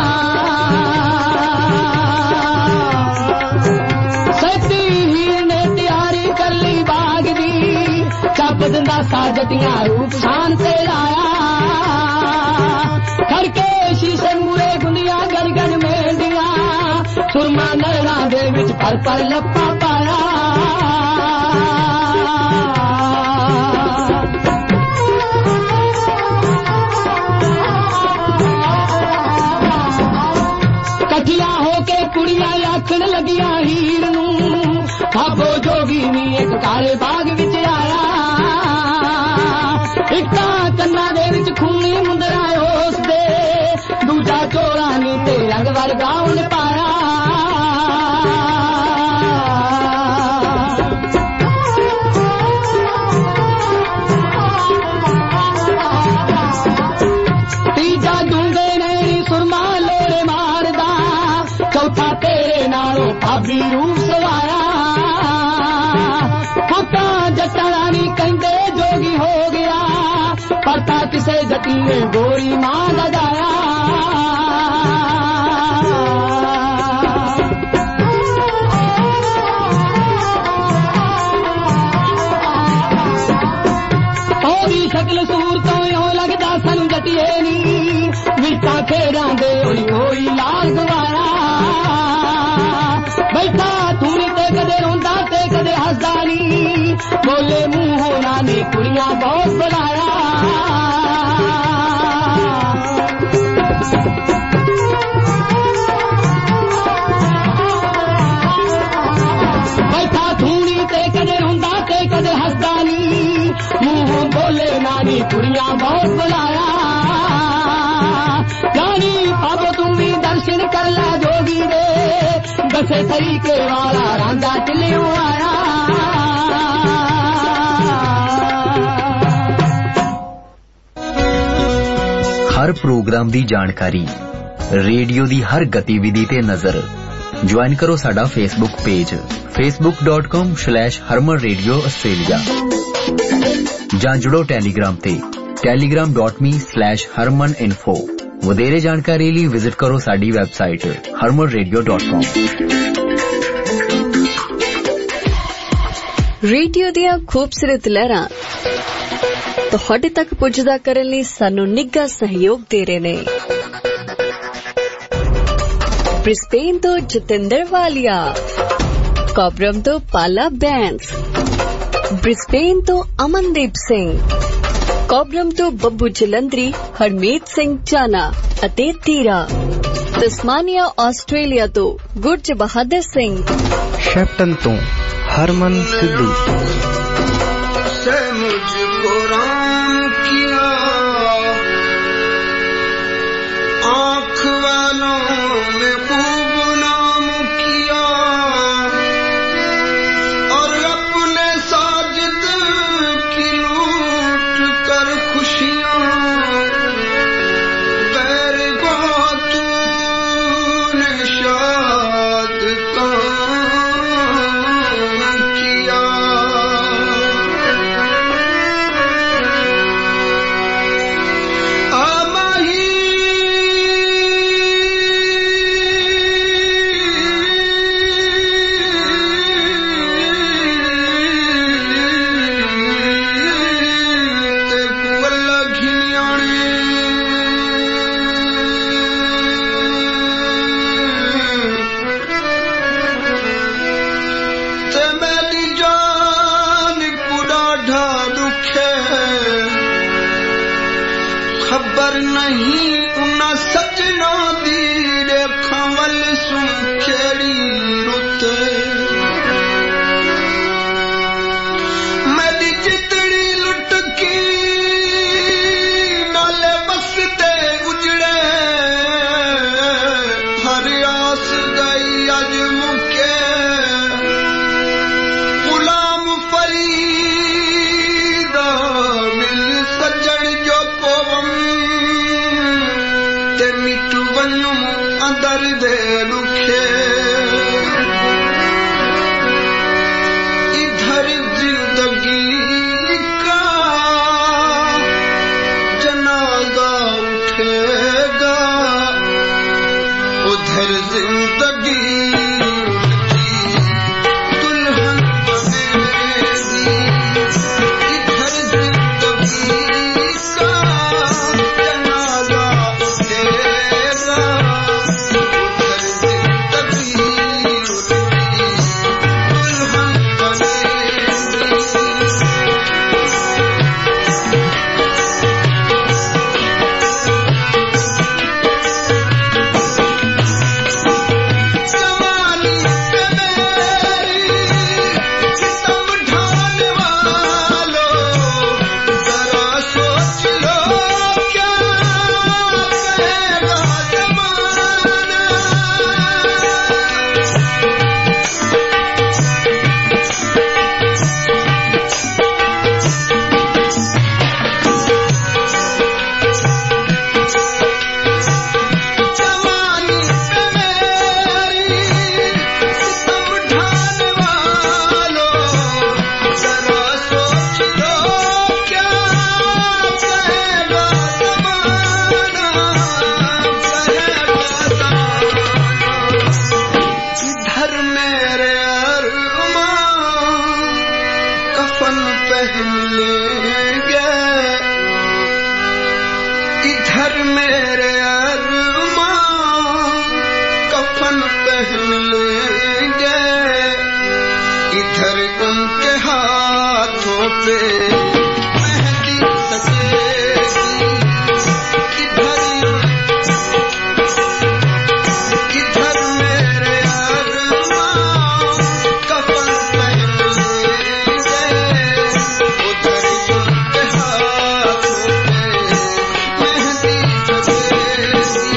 सती हीर ने तैयारी कर ली बाग दी, चप दिंदा साजतियां रूप शान से लाया, खड़के शीशे मूरे गुंदियां गल गल मेहंदियां, सुरमा नैना दे विच पर पर लप्पा पाया। कुड़ियां आखन लगिया हीर नू, भागो जोगी नी एक काले बाग विच आया, इक्का कन्ना दे विच खूनी मुंदरा उस दे, दूजा चोला नी ते रंग वर्गा उन पाया। तीजा दूंगे नहीं सुरमा लोरे मारदा, चौथा तेरे नालों भाभी रूप सवाया, पुता जट्टा रानी कहंदे जोगी हो गया, परता किसे जटी ने गोरी मां लगाया। ओदी शक्ल सूरतों यो लगदा सानू जटिए नी, विचा खेड़ा दे होई होई लाल गवाया, बैठा थूनी ते कदे रोंदा ते कदे हसदा नी, बोले मुंह होना ने कुड़ियां बहुत बुलाया। बैठा थूनी ते कदे रोंदा ते कदे हसदा नी, मुंह बोले नानी कुड़ियां बहुत बुलाया। रानी पापो तुम भी दर्शन कर ला जोगी दे, दसे तरीके वाला रांदा चलियो आया। हर प्रोग्राम दी जानकारी, रेडियो दी हर गतिविधि ते नजर, ज्वाइन करो साडा Facebook page Facebook dot com slash Harman radio Australia, जां जुड़ो टैलीग्राम ते Telegram dot me slash Harman info. ਵਧੇਰੇ ਜਾਣਕਾਰੀ ਲਈ ਵਿਜ਼ਿਟ ਕਰੋ ਸਾਡੀ website Harman radio dot com. Radio ਦੀਆਂ ਖੂਬਸੂਰਤ ਲਹਿਰਾਂ ਤੁਹਾਡੇ ਤੱਕ ਪੁੱਜਦਾ ਕਰਨ ਲਈ ਸਾਨੂੰ ਨਿੱਘਾ ਸਹਿਯੋਗ ਦੇ ਰਹੇ ਨੇ। ਬ੍ਰਿਸਬੇਨ ਤੋਂ ਜਤਿੰਦਰ ਵਾਲੀਆ, ਕੋਬਰਮ ਤੋਂ ਪਾਲਾ ਬੈਂਸ, ਬ੍ਰਿਸਬੇਨ ਤੋਂ ਅਮਨਦੀਪ ਸਿੰਘ, ਕੋਬਰਮ ਤੋਂ ਬੱਬੂ ਜਲੰਧਰੀ, ਹਰਮੀਤ ਸਿੰਘ ਚਾਨਾ ਅਤੇ ਤੀਰਾ, ਤਸਮਾਨੀਆ ਆਸਟ੍ਰੇਲੀਆ ਤੋਂ ਗੁਰਜ ਬਹਾਦਰ ਸਿੰਘ, ਸ਼ੈਪਟਨ ਤੋਂ हरमन सिद्धू। से मुझको राम किया आँख वालों में खूब नाम नहीं उन सजना दी रेखा वल सुखेड़ी रुत मेरी चितड़ी लुटकी नाले बसते उजड़े हर आस गई अज मुके गुलाम फरीदा मिल सजण जो पोवम ते मिट वञूं अंदर दे रुखे इधर जिंदगी का जनाजा उठेगा उधर जिंदगी दुल्हन बनेगी इधर जिंदगी का जनाजा उठेगा उधर जिंदगी दुल्हन जवानी पे मेरी सितम ढाने वालों जरा सोच लो क्या कहेगा जमाना जवानी पे मेरी सितम ढाने वालों जरा सोच लो क्या कहेगा जमाना कहेगा जमाना इधर मेरे अरमान कफन पहन लेंगे इधर मेरे अरमान कफन पहन लेंगे इधर उनके हाथों पे मेहंदी सजेगी इधर इधर मेरे अरमान कफन पहन लेंगे उधर उनके हाथों पे मेहंदी सजेगी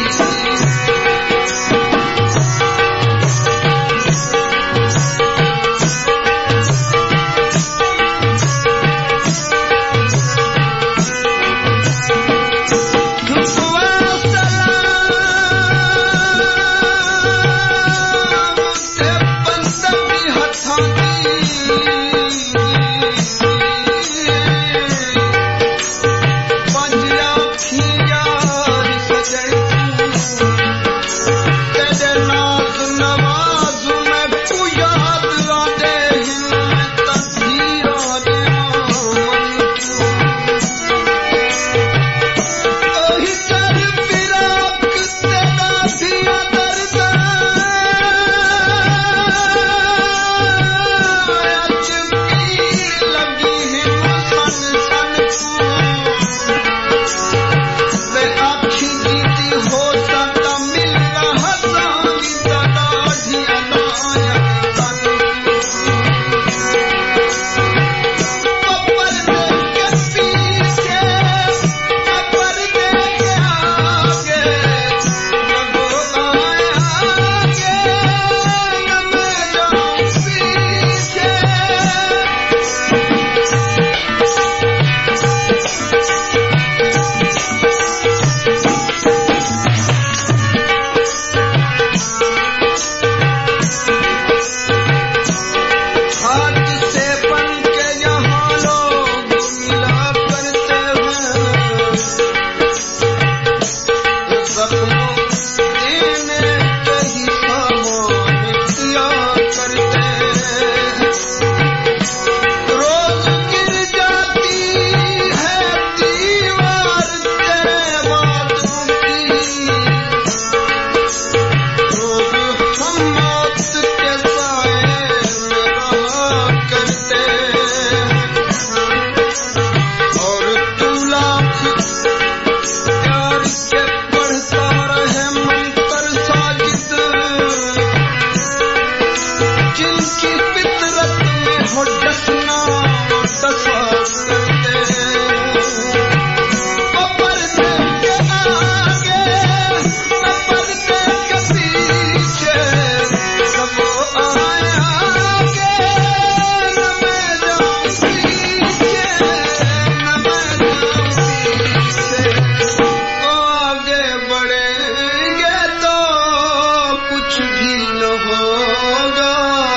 कुछ भी न होगा,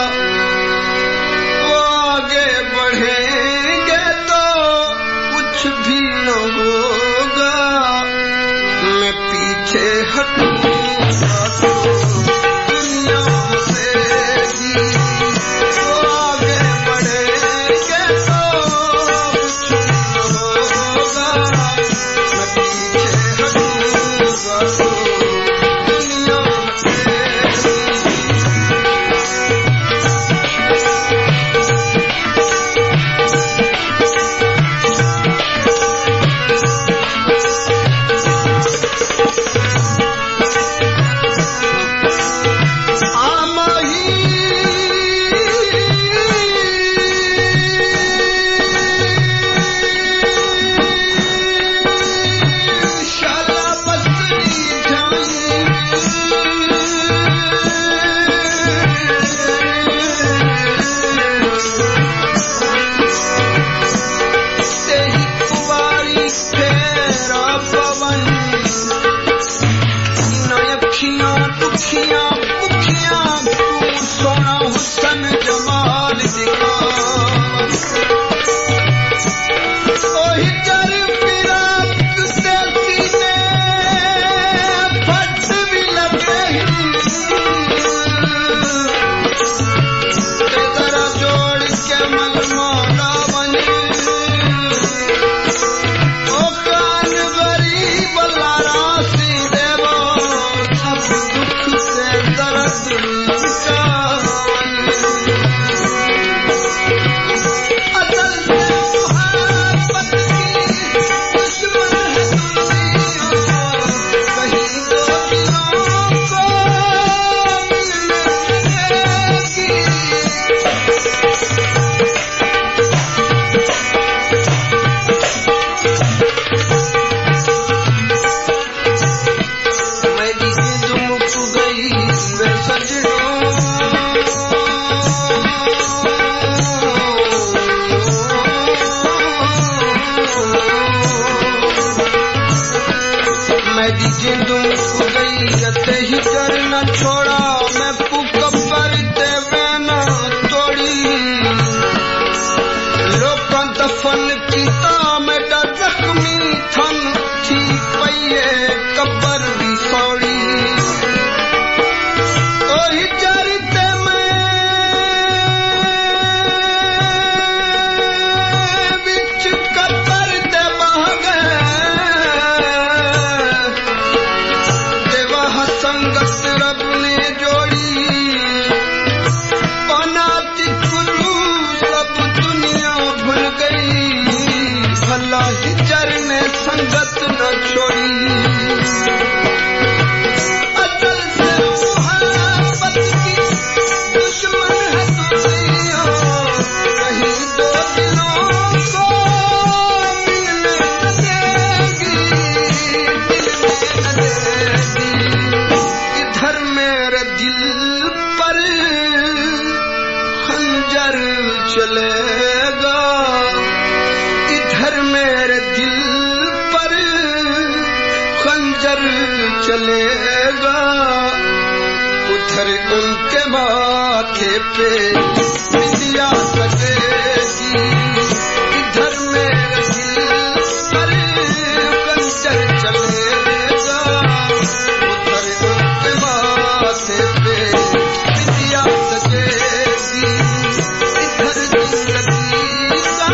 वो आगे बढ़ेंगे तो कुछ भी न होगा, मैं पीछे हटूंगा तो दुनिया हंसेगी, वो आगे बढ़ेंगे तो कुछ भी न होगा, मैं पीछे हटूंगा तो दुनिया चलेगा, इधर मेरे दिल पर खंजर चलेगा, उधर उनके माथे पे बिंदिया सजेगी, इधर मेरे दिल पर खंजर चलेगा, उधर उनके माथे पे बिंदिया सजेगी, इधर जिंदगी का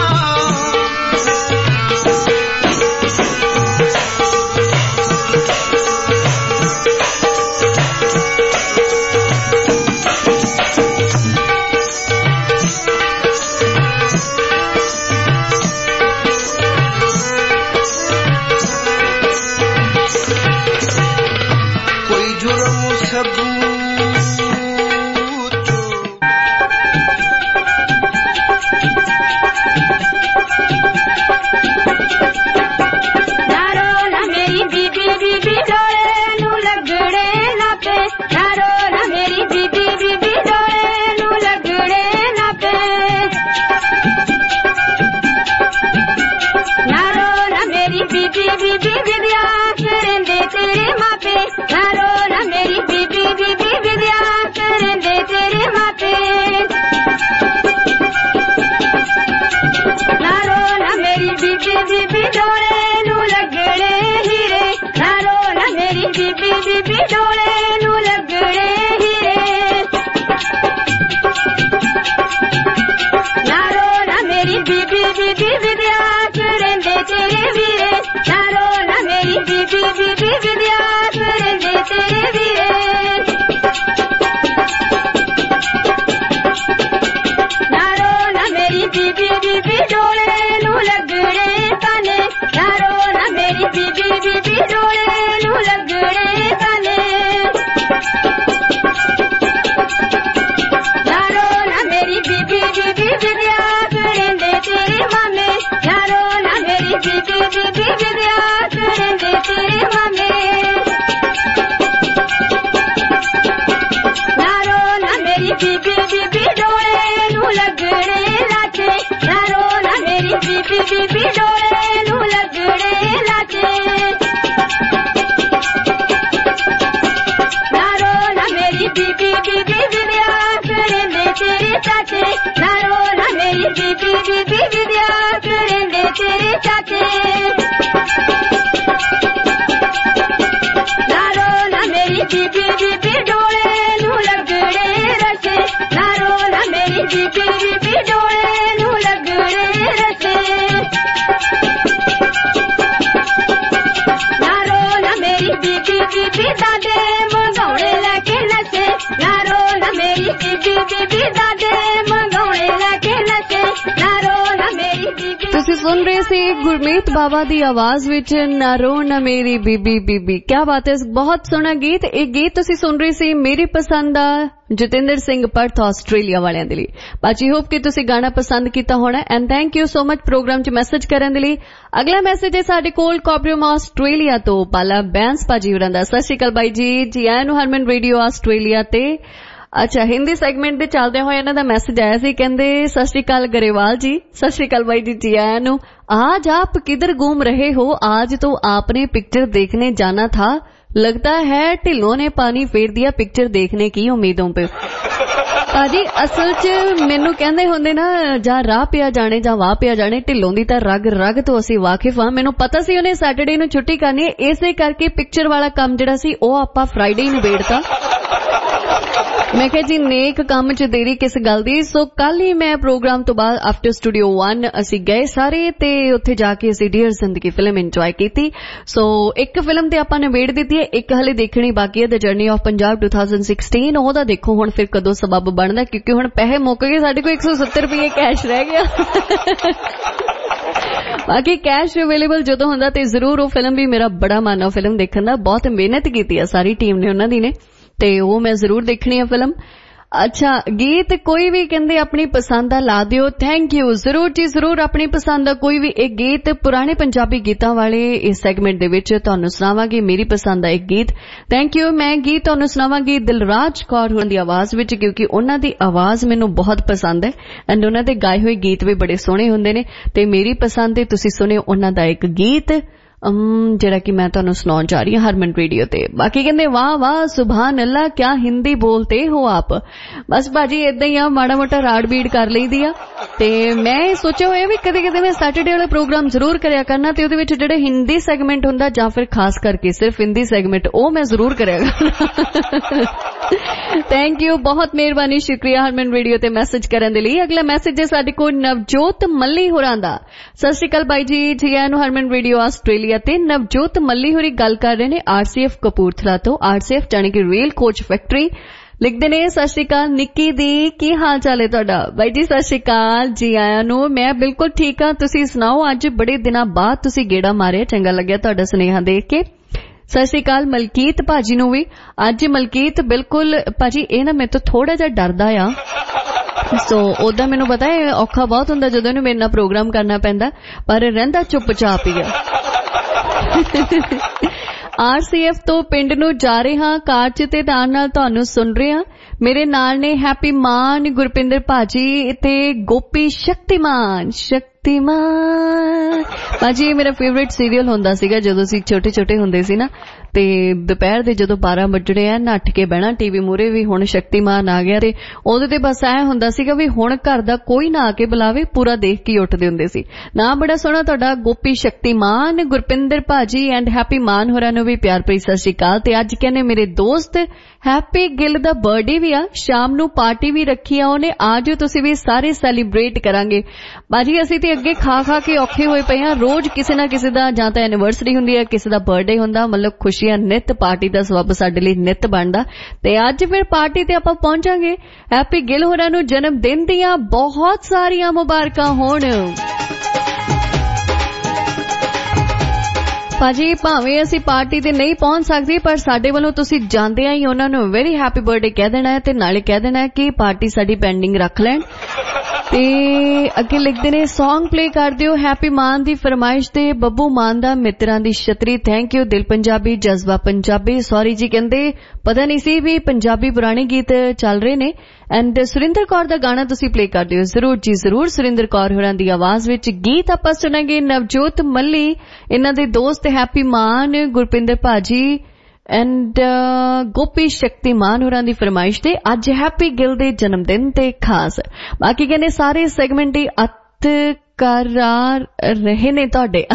ਤੁਸੀਂ ਸੁਣ ਰਹੇ ਸੀ ਗੁਰਮੀਤ ਬਾਬਾ ਦੀ ਆਵਾਜ਼ ਵਿੱਚ ਨਾ ਰੋ ਨਾ ਮੇਰੀ ਬੀਬੀ ਬੀਬੀ। ਕਿਆ ਬਾਤ ਹੈ, ਬਹੁਤ ਸੋਹਣਾ ਗੀਤ। ਇਹ ਗੀਤ ਤੁਸੀਂ ਸੁਣ ਰਹੇ ਸੀ ਮੇਰੀ ਪਸੰਦ ਦਾ ਜਤਿੰਦਰ ਸਿੰਘ ਪਰਥ ਆਸਟ੍ਰੇਲੀਆ ਵਾਲਿਆਂ ਦੇ ਲਈ। ਬਾਜੀ ਹੋਪ ਕਿ ਤੁਸੀਂ ਗਾਣਾ ਪਸੰਦ ਕੀਤਾ ਹੋਣਾ and thank you so much program 'ਚ ਮੈਸੇਜ ਕਰਨ ਦੇ ਲਈ। ਅਗਲਾ ਮੈਸੇਜ ਹੈ ਸਾਡੇ ਕੋਲ ਕੋਬਰੀਅਮ ਆਸਟ੍ਰੇਲੀਆ ਤੋਂ ਪਾਲਾ ਬੈਂਸ ਭਾਜੀ ਹੋਰਾਂ ਦਾ। ਸਤਿ ਸ਼੍ਰੀ ਅਕਾਲ ਬਾਈ ਜੀ, ਜੀ ਆਇਆਂ ਨੂੰ ਹਰਮਨ ਰੇਡੀਓ ਆਸਟ੍ਰੇਲੀਆ ਤੇ। ਅੱਛਾ, ਹਿੰਦੀ ਸੈਗਮੈਂਟ ਦੇ ਚੱਲਦੇ ਹੋਏ ਇਹਨਾਂ ਦਾ ਮੈਸੇਜ ਆਇਆ ਸੀ, ਕਹਿੰਦੇ ਸਤਿ ਸ਼੍ਰੀ ਅਕਾਲ ਗਰੇਵਾਲ ਜੀ। ਸਤਿ ਸ਼੍ਰੀ ਅਕਾਲ ਬਾਈ जी, जी आया नु। आज आप किधर घूम रहे हो? आज तो आपने पिक्चर देखने जाना था, लगता है ढिल्लों ने पानी फेर दिया पिक्चर देखने की उम्मीदों पे। ਭਾਜੀ ਅਸਲ 'ਚ ਮੈਨੂੰ ਕਹਿੰਦੇ ਹੁੰਦੇ ਨਾ, ਜਾਂ ਰਾਹ ਪਿਆ ਜਾਣੇ ਜਾਂ ਵਾਹ ਪਿਆ ਜਾਣੇ, ਢਿੱਲੋਂ ਦੀ ਤਾਂ ਰਗ ਰਗ ਤੋਂ ਅਸੀਂ ਵਾਕਿਫ ਹਾਂ। ਮੈਨੂੰ ਪਤਾ ਸੀ ਉਹਨੇ ਸੈਟਰਡੇ ਨੂੰ ਛੁੱਟੀ ਕਰਨੀ ਹੈ, ਇਸੇ ਕਰਕੇ ਪਿਕਚਰ ਵਾਲਾ ਕੰਮ ਜਿਹੜਾ ਸੀ ਉਹ ਆਪਾਂ ਫਰਾਈਡੇ ਹੀ ਨਿਬੇੜਤਾ। ਮੈਂ ਕਿਹਾ ਜੀ ਨੇਕ ਕੰਮ 'ਚ ਦੇਰੀ ਕਿਸ ਗੱਲ ਦੀ। ਸੋ ਕੱਲ ਹੀ ਮੈਂ ਪ੍ਰੋਗਰਾਮ ਤੋਂ ਬਾਅਦ ਆਫਟਰ ਸਟੂਡੀਓ ਵਨ ਅਸੀਂ ਗਏ ਸਾਰੇ ਤੇ ਉੱਥੇ ਜਾ ਕੇ ਅਸੀਂ ਡੀਅਰ ਜ਼ਿੰਦਗੀ ਫਿਲਮ ਇੰਜੋਏ ਕੀਤੀ। ਸੋ ਇੱਕ ਫਿਲਮ ਤੇ ਆਪਾਂ ਨਿਬੇੜ ਦਿੱਤੀ ਹੈ, ਇੱਕ ਹਲੇ ਦੇਖਣੀ ਬਾਕੀ ਹੈ, the journey of Punjab two thousand sixteen. ਉਹਦਾ ਦੇਖੋ ਹੁਣ ਫਿਰ ਕਦੋਂ ਸਬੱਬ ਬਣਦਾ, ਕਿਉਂਕਿ ਹੁਣ ਪੈਸੇ ਮੁੱਕ ਗਏ ਸਾਡੇ ਕੋਲ, ਇੱਕ ਸੌ ਸੱਤਰ ਰੁਪਏ ਕੈਸ਼ ਰਹਿ ਗਿਆ। ਬਾਕੀ ਕੈਸ਼ ਅਵੇਲੇਬਲ ਜਦੋਂ ਹੁੰਦਾ ਤੇ ਜ਼ਰੂਰ ਉਹ ਫਿਲਮ ਵੀ ਮੇਰਾ ਬੜਾ ਮਨ ਆ ਫਿਲਮ ਦੇਖਣ ਦਾ। ਬਹੁਤ ਮਿਹਨਤ ਕੀਤੀ ਆ ਸਾਰੀ ਟੀਮ ਨੇ ਉਹਨਾਂ ਦੀ ਨੇ, ਤੇ ਉਹ ਮੈਂ ਜ਼ਰੂਰ ਦੇਖਣੀ ਆ ਫਿਲਮ। ਅੱਛਾ, ਗੀਤ ਕੋਈ ਵੀ ਕਹਿੰਦੇ ਆਪਣੀ ਪਸੰਦ ਦਾ ਲਾ ਦਿਓ। ਥੈਂਕ ਯੂ, ਜ਼ਰੂਰ ਜੀ ਜ਼ਰੂਰ ਆਪਣੀ ਪਸੰਦ ਦਾ ਕੋਈ ਵੀ ਇੱਕ ਗੀਤ ਪੁਰਾਣੇ ਪੰਜਾਬੀ ਗੀਤਾਂ ਵਾਲੇ ਇਸ ਸੈਗਮੈਂਟ ਦੇ ਵਿੱਚ ਤੁਹਾਨੂੰ ਸੁਣਾਵਾਂਗੀ ਮੇਰੀ ਪਸੰਦ ਦਾ ਇੱਕ ਗੀਤ। Thank you. ਮੈਂ ਗੀਤ ਤੁਹਾਨੂੰ ਸੁਣਾਵਾਂਗੀ ਦਿਲਰਾਜ ਕੌਰ ਹੋਰਾਂ ਦੀ ਆਵਾਜ਼ ਵਿੱਚ, ਕਿਉਂਕਿ ਉਹਨਾਂ ਦੀ ਆਵਾਜ਼ ਮੈਨੂੰ ਬਹੁਤ ਪਸੰਦ ਹੈ ਐਂਡ ਉਹਨਾਂ ਦੇ ਗਾਏ ਹੋਏ ਗੀਤ ਵੀ ਬੜੇ ਸੋਹਣੇ ਹੁੰਦੇ ਨੇ। ਤੇ ਮੇਰੀ ਪਸੰਦ ਦੇ ਤੁਸੀਂ ਸੁਣਿਓ ਉਹਨਾਂ ਦਾ ਇੱਕ ਗੀਤ ਜਿਹੜਾ ਕਿ ਮੈਂ ਤੁਹਾਨੂੰ ਸੁਣਾਉਣ ਜਾ ਰਹੀ ਹਾਂ ਹਰਮਨ ਰੇਡੀਓ ਤੇ। ਬਾਕੀ ਕਹਿੰਦੇ ਵਾਹ ਵਾਹ ਸੁਭਾਨ ਅੱਲਾ, ਕਿਆ ਹਿੰਦੀ ਬੋਲਤੇ ਹੋ ਆਪ। ਬਸ ਭਾਜੀ ਏਦਾਂ ਹੀ ਆ, ਮਾੜਾ ਮੋਟਾ ਰਾੜ ਬੀੜ ਕਰ ਲਈਦੀ ਆ। ਤੇ ਮੈਂ ਸੋਚਿਆ ਹੋਇਆ ਵੀ ਕਦੇ ਕਦੇ ਮੈਂ ਸੈਟਰਡੇ ਵਾਲਾ ਪ੍ਰੋਗਰਾਮ ਜ਼ਰੂਰ ਕਰਿਆ ਕਰਨਾ, ਤੇ ਉਹਦੇ ਵਿੱਚ ਜਿਹੜੇ ਹਿੰਦੀ ਸੈਗਮੈਂਟ ਹੁੰਦਾ ਜਾਂ ਫਿਰ ਖਾਸ ਕਰਕੇ ਸਿਰਫ ਹਿੰਦੀ ਸੈਗਮੈਂਟ, ਉਹ ਮੈਂ ਜ਼ਰੂਰ ਕਰਿਆ ਕਰਨਾ। ਥੈਂਕ ਯੂ, ਬਹੁਤ ਮਿਹਰਬਾਨੀ, ਸ਼ੁਕਰੀਆ ਹਰਮਨ ਰੇਡੀਓ ਤੇ ਮੈਸੇਜ ਕਰਨ ਦੇ ਲਈ। ਅਗਲਾ ਮੈਸੇਜ ਹੈ ਸਾਡੇ ਕੋਲ ਨਵਜੋਤ ਮੱਲੀ ਹੋਰਾਂ ਦਾ। ਸਤਿ ਸ਼੍ਰੀ ਅਕਾਲ ਬਾਈ ਜੀ, ਜੀ ਆਇਆਂ ਨੂੰ ਹਰਮਨ ਰੇਡੀਓ ਆਸਟ੍ਰੇਲੀਆ ਤੇ। ਨਵਜੋਤ ਮੱਲੀ ਹੋਰੀ ਗੱਲ ਕਰ ਰਹੇ ਨੇ ਆਰਸੀਐਫ ਕਪੂਰਥਲਾ ਤੋਂ। ਆਰਸੀਐਫ ਜਾਣੀ ਕਿ ਰੇਲ ਕੋਚ ਫੈਕਟਰੀ। ਲਿਖਦੇ ਨੇ ਸਤਿ ਸ਼੍ਰੀ ਅਕਾਲ ਨਿੱਕੀ ਦੀ, ਕੀ ਹਾਲ ਚਾਲ ਹੈ ਤੁਹਾਡਾ? ਬਾਈ ਜੀ ਸਤਿ ਸ਼੍ਰੀ ਅਕਾਲ, ਜੀ ਆਇਆਂ ਨੂੰ। ਮੈਂ ਬਿਲਕੁਲ ਠੀਕ ਹਾਂ, ਤੁਸੀਂ ਸੁਣਾਓ? ਅੱਜ ਬੜੇ ਦਿਨਾਂ ਬਾਅਦ ਤੁਸੀਂ ਗੇੜਾ ਮਾਰਿਆ, ਚੰਗਾ ਲੱਗਿਆ ਤੁਹਾਡਾ ਸੁਨੇਹਾ ਦੇਖ ਕੇ। ਸਤਿ ਸ਼੍ਰੀ ਅਕਾਲ ਮਲਕੀਤ ਭਾਜੀ ਨੂੰ ਵੀ। ਅੱਜ ਮਲਕੀਤ ਬਿਲਕੁਲ ਭਾਜੀ ਇਹ ਨਾ ਮੇਰੇ ਤੋਂ ਥੋੜਾ ਜਿਹਾ ਡਰਦਾ ਆ, ਸੋ ਉਦਾਂ ਮੈਨੂੰ ਪਤਾ ਹੈ ਔਖਾ ਬਹੁਤ ਹੁੰਦਾ ਜਦੋਂ ਇਹਨੂੰ ਮੇਰੇ ਨਾਲ ਪ੍ਰੋਗਰਾਮ ਕਰਨਾ ਪੈਂਦਾ, ਪਰ ਰਹਿੰਦਾ ਚੁੱਪਚਾਪ ਹੀ ਆ। ਆਰਸੀਐਫ ਤੋਂ ਪਿੰਡ ਨੂੰ ਜਾ ਰਹੇ ਹਾਂ ਕਾਰ 'ਚ ਤੇ ਨਾਲ ਨਾਲ ਤੁਹਾਨੂੰ ਸੁਣ ਰਹੇ ਹਾਂ। ਮੇਰੇ ਨਾਲ ਨੇ ਹੈਪੀ ਮਾਨ, ਗੁਰਪਿੰਦਰ ਭਾਜੀ ਤੇ ਗੋਪੀ ਸ਼ਕਤੀਮਾਨ। ਸ਼ਕਤੀਮਾਨ ਭਾਜੀ ਮੇਰਾ ਫੇਵਰੇਟ ਸੀਰੀਅਲ ਹੁੰਦਾ ਸੀਗਾ ਜਦੋਂ ਅਸੀਂ ਛੋਟੇ ਛੋਟੇ ਹੁੰਦੇ ਸੀ ਨਾ, ਤੇ ਦੁਪਹਿਰ ਦੇ ਜਦੋਂ ਬਾਰਾਂ ਵੱਜਣੇ ਆ ਨੱਠ ਕੇ ਬਹਿਣਾ ਟੀਵੀ ਮੂਹਰੇ ਵੀ। ਹੁਣ ਸ਼ਕਤੀਮਾਨ ਆ ਗਿਆ ਤੇ ਉਹਦੇ ਤੇ ਬਸ ਐ ਹੁੰਦਾ ਸੀਗਾ ਵੀ ਹੁਣ ਘਰ ਦਾ ਕੋਈ ਨਾ ਆ ਕੇ ਬੁਲਾਵੇ, ਪੂਰਾ ਦੇਖ ਕੇ ਉੱਠਦੇ ਹੁੰਦੇ ਸੀ। ਨਾ ਬੜਾ ਸੋਹਣਾ ਤੁਹਾਡਾ ਗੋਪੀ ਸ਼ਕਤੀਮਾਨ, ਗੁਰਪਿੰਦਰ ਭਾਜੀ ਐਂਡ ਹੈਪੀ ਮਾਨ ਹੋਰਾਂ ਨੂੰ ਵੀ ਪਿਆਰ ਭਰੀ ਸਤਿ ਸ਼੍ਰੀ ਅਕਾਲ। ਤੇ ਅੱਜ ਕਹਿੰਦੇ ਮੇਰੇ ਦੋਸਤ ਹੈਪੀ ਗਿੱਲ ਦਾ ਬਰਥਡੇ ਵੀ ਆ, ਸ਼ਾਮ ਨੂੰ ਪਾਰਟੀ ਵੀ ਰੱਖੀ ਆ ਉਹਨੇ, ਆਜੋ ਤੁਸੀਂ ਵੀ ਸਾਰੇ ਸੈਲੀਬ੍ਰੇਟ ਕਰਾਂਗੇ। ਬਾਜੀ ਅਸੀਂ ਤੇ ਅੱਗੇ ਖਾ ਖਾ ਕੇ ਔਖੇ ਹੋਏ ਪਏ ਆ, ਰੋਜ਼ ਕਿਸੇ ਨਾ ਕਿਸੇ ਦਾ ਜਾਂ ਤਾਂ ਐਨੀਵਰਸਰੀ ਹੁੰਦੀ ਹੈ, ਕਿਸੇ ਦਾ ਬਰਥਡੇ ਹੁੰਦਾ, ਮਤਲਬ ਖੁਸ਼ੀਆਂ ਨਿੱਤ, ਪਾਰਟੀ ਦਾ ਸਬੱਬ ਸਾਡੇ ਲਈ ਨਿੱਤ ਬਣਦਾ। ਤੇ ਅੱਜ ਫਿਰ ਪਾਰਟੀ ਤੇ ਆਪਾਂ ਪਹੁੰਚਾਂਗੇ। ਹੈਪੀ ਗਿੱਲ ਹੋਰਾਂ ਨੂੰ ਜਨਮ ਦਿਨ ਦੀਆਂ ਬਹੁਤ ਸਾਰੀਆਂ ਮੁਬਾਰਕਾਂ ਹੋਣ। ਭਾਜੀ ਭਾਵੇਂ ਅਸੀਂ ਪਾਰਟੀ ਤੇ ਨਹੀਂ ਪਹੁੰਚ ਸਕਦੇ, ਪਰ ਸਾਡੇ ਵੱਲੋਂ ਤੁਸੀਂ ਜਾਂਦੇ ਹੀ ਉਹਨਾਂ ਨੂੰ ਵੈਰੀ ਹੈਪੀ ਬਰਥਡੇ ਕਹਿ ਦੇਣਾ ਹੈ ਤੇ ਨਾਲੇ ਕਹਿ ਦੇਣਾ ਹੈ ਕਿ ਪਾਰਟੀ ਸਾਡੀ ਪੈਂਡਿੰਗ ਰੱਖ ਲੈਣ। ਤੇ ਅੱਗੇ ਲਿਖਦੇ ਨੇ ਸੌਂਗ ਪਲੇ ਕਰ ਦਿਓ ਹੈਪੀ ਮਾਨ ਦੀ ਫਰਮਾਇਸ਼ ਤੇ ਬੱਬੂ ਮਾਨ ਦਾ ਮਿੱਤਰਾਂ ਦੀ ਛਤਰੀ। Thank you. ਦਿਲ ਪੰਜਾਬੀ, ਜਜ਼ਬਾ ਪੰਜਾਬੀ। ਸੌਰੀ ਜੀ ਕਹਿੰਦੇ ਪਤਾ ਨਹੀਂ ਸੀ ਵੀ ਪੰਜਾਬੀ ਪੁਰਾਣੇ ਗੀਤ ਚੱਲ ਰਹੇ ਨੇ। ਐਂਡ ਸੁਰਿੰਦਰ ਕੌਰ ਦਾ ਗਾਣਾ ਤੁਸੀਂ ਪਲੇ ਕਰ ਦਿਓ ਜ਼ਰੂਰ ਜੀ ਜ਼ਰੂਰ। ਸੁਰਿੰਦਰ ਕੌਰ ਹੋਰਾਂ ਦੀ ਆਵਾਜ਼ ਵਿੱਚ ਗੀਤ ਆਪਾਂ ਸੁਣਾਂਗੇ। ਨਵਜੋਤ ਮੱਲੀ, ਇਹਨਾਂ ਦੇ ਦੋਸਤ ਹੈਪੀ ਮਾਨ, ਗੁਰਪਿੰਦਰ ਭਾਜੀ ਐਂਡ ਗੋਪੀ ਸ਼ਕਤੀਮਾਨ ਹੋਰਾਂ ਦੀ ਫਰਮਾਇਸ਼ ਤੇ ਅੱਜ ਹੈਪੀ ਗਿੱਲ ਦੇ ਜਨਮ ਦਿਨ ਤੇ ਖਾਸ। ਬਾਕੀ ਕਹਿੰਦੇ ਸਾਰੇ ਸੈਗਮੈਂਟ ਹੀ ਅੱਤ ਕਰਾਰ ਰਹੇ ਨੇ ਤੁਹਾਡੇ।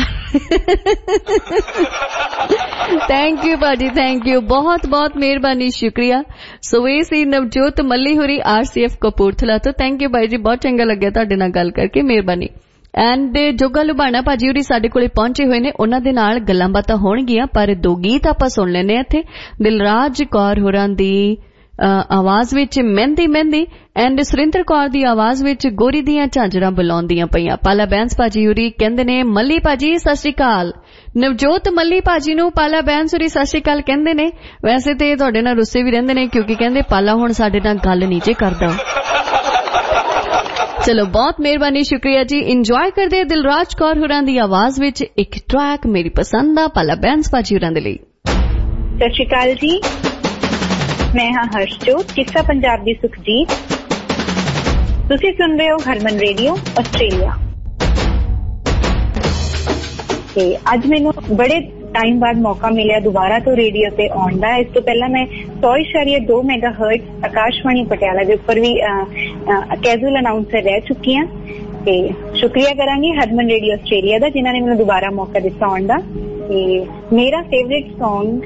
ਥੈਂਕ ਯੂ ਭਾਜੀ, ਥੈਂਕ ਯੂ, ਬਹੁਤ ਬਹੁਤ ਮਿਹਰਬਾਨੀ, ਸ਼ੁਕਰੀਆ। ਸੋ ਇਹ ਸੀ ਨਵਜੋਤ ਮੱਲੀ ਹੋਰੀ ਆਰਸੀਐਫ ਕਪੂਰਥਲਾ ਤੋਂ। ਥੈਂਕ ਯੂ ਬਾਈ ਜੀ, ਬਹੁਤ ਚੰਗਾ ਲੱਗਿਆ ਤੁਹਾਡੇ ਨਾਲ ਗੱਲ ਕਰਕੇ, ਮਿਹਰਬਾਨੀ। ਐਂਡ ਜੋਗਾ ਲੁਬਾਣਾ ਭਾਜੀ ਹੋਰੀ ਸਾਡੇ ਕੋਲੇ ਪਹੁੰਚੇ ਹੋਏ ਨੇ, ਉਹਨਾਂ ਦੇ ਨਾਲ ਗੱਲਾਂ ਬਾਤਾਂ ਹੋਣਗੀਆਂ, ਪਰ ਦੋ ਗੀਤ ਆਪਾਂ ਸੁਣ ਲੈਨੇ ਆ ਇੱਥੇ। ਦਿਲਰਾਜ ਕੌਰ ਹੋਰਾਂ ਦੀ ਆਵਾਜ਼ ਵਿੱਚ ਮਹਿੰਦੀ ਮਹਿੰਦੀ ਐਂਡ ਸੁਰਿੰਦਰ ਕੌਰ ਦੀ ਆਵਾਜ਼ ਵਿੱਚ ਗੋਰੀ ਦੀਆਂ ਝਾਂਜਰਾਂ ਬੁਲਾਉਂਦੀਆਂ ਪਈਆਂ। ਪਾਲਾ ਬੈਂਸ ਭਾਜੀ ਉਰੀ ਕਹਿੰਦੇ ਨੇ ਮੱਲੀ ਭਾਜੀ ਸਤਿ ਸ਼੍ਰੀ ਅਕਾਲ। ਨਵਜੋਤ ਮੱਲੀ ਭਾਜੀ ਨੂੰ ਪਾਲਾ ਬੈਂਸ ਉਰੀ ਸਤਿ ਸ਼੍ਰੀ ਅਕਾਲ ਕਹਿੰਦੇ ਨੇ। ਵੈਸੇ ਤੇ ਤੁਹਾਡੇ ਨਾਲ ਰੁੱਸੇ ਵੀ ਰਹਿੰਦੇ ਨੇ ਕਿਉਂਕਿ ਕਹਿੰਦੇ ਪਾਲਾ ਹੁਣ ਸਾਡੇ ਨਾਲ ਗੱਲ ਨਹੀਂ ਜੇ ਕਰਦਾ। ਚਲੋ ਬਹੁਤ ਮਿਹਰਬਾਨੀ ਸ਼ੁਕਰੀਆ ਜੀ। ਇੰਜੋਏ ਕਰਦੇ ਦਿਲਰਾਜ ਕੌਰ ਹੋਰਾਂ ਦੀ ਆਵਾਜ਼ ਵਿੱਚ ਇੱਕ ਟਰੈਕ ਮੇਰੀ ਪਸੰਦ ਦਾ ਪਾਲਾ ਬੈਂਸ ਭਾਜੀ ਹੋਰਾਂ ਦੇ ਲਈ। ਸਤਿ ਸ਼੍ਰੀ ਅਕਾਲ ਜੀ, ਮੈਂ ਹਾਂ ਹਰਸ਼ਜੋਤ ਕਿੱਸਾ ਪੰਜਾਬ ਦੀ ਸੁਖਜੀਤ। ਤੁਸੀਂ ਸੁਣ ਰਹੇ ਹੋ ਹਰਮਨ ਰੇਡੀਓ ਆਸਟ੍ਰੇਲੀਆ। ਤੇ ਅੱਜ ਮੈਨੂੰ ਬੜੇ ਟਾਈਮ ਬਾਅਦ ਮੌਕਾ ਮਿਲਿਆ ਦੁਬਾਰਾ ਤੋਂ ਰੇਡੀਓ ਤੇ ਆਉਣ ਦਾ। ਇਸ ਤੋਂ ਪਹਿਲਾਂ ਮੈਂ ਸੌ ਇਸ਼ਾਰੀਆ ਦੋ ਮੈਗਾ ਹਰਟਜ਼ ਆਕਾਸ਼ਵਾਣੀ ਪਟਿਆਲਾ ਦੇ ਉੱਪਰ ਵੀ ਕੈਜੂਅਲ ਅਨਾਊਂਸਰ ਰਹਿ ਚੁੱਕੀ ਹਾਂ। ਤੇ ਸ਼ੁਕਰੀਆ ਕਰਾਂਗੀ ਹਰਮਨ ਰੇਡੀਓ ਆਸਟ੍ਰੇਲੀਆ ਦਾ ਜਿਨ੍ਹਾਂ ਨੇ ਮੈਨੂੰ ਦੁਬਾਰਾ ਮੌਕਾ ਦਿੱਤਾ ਆਉਣ ਦਾ। ਤੇ ਮੇਰਾ ਫੇਵਰੇਟ ਸੌਂਗ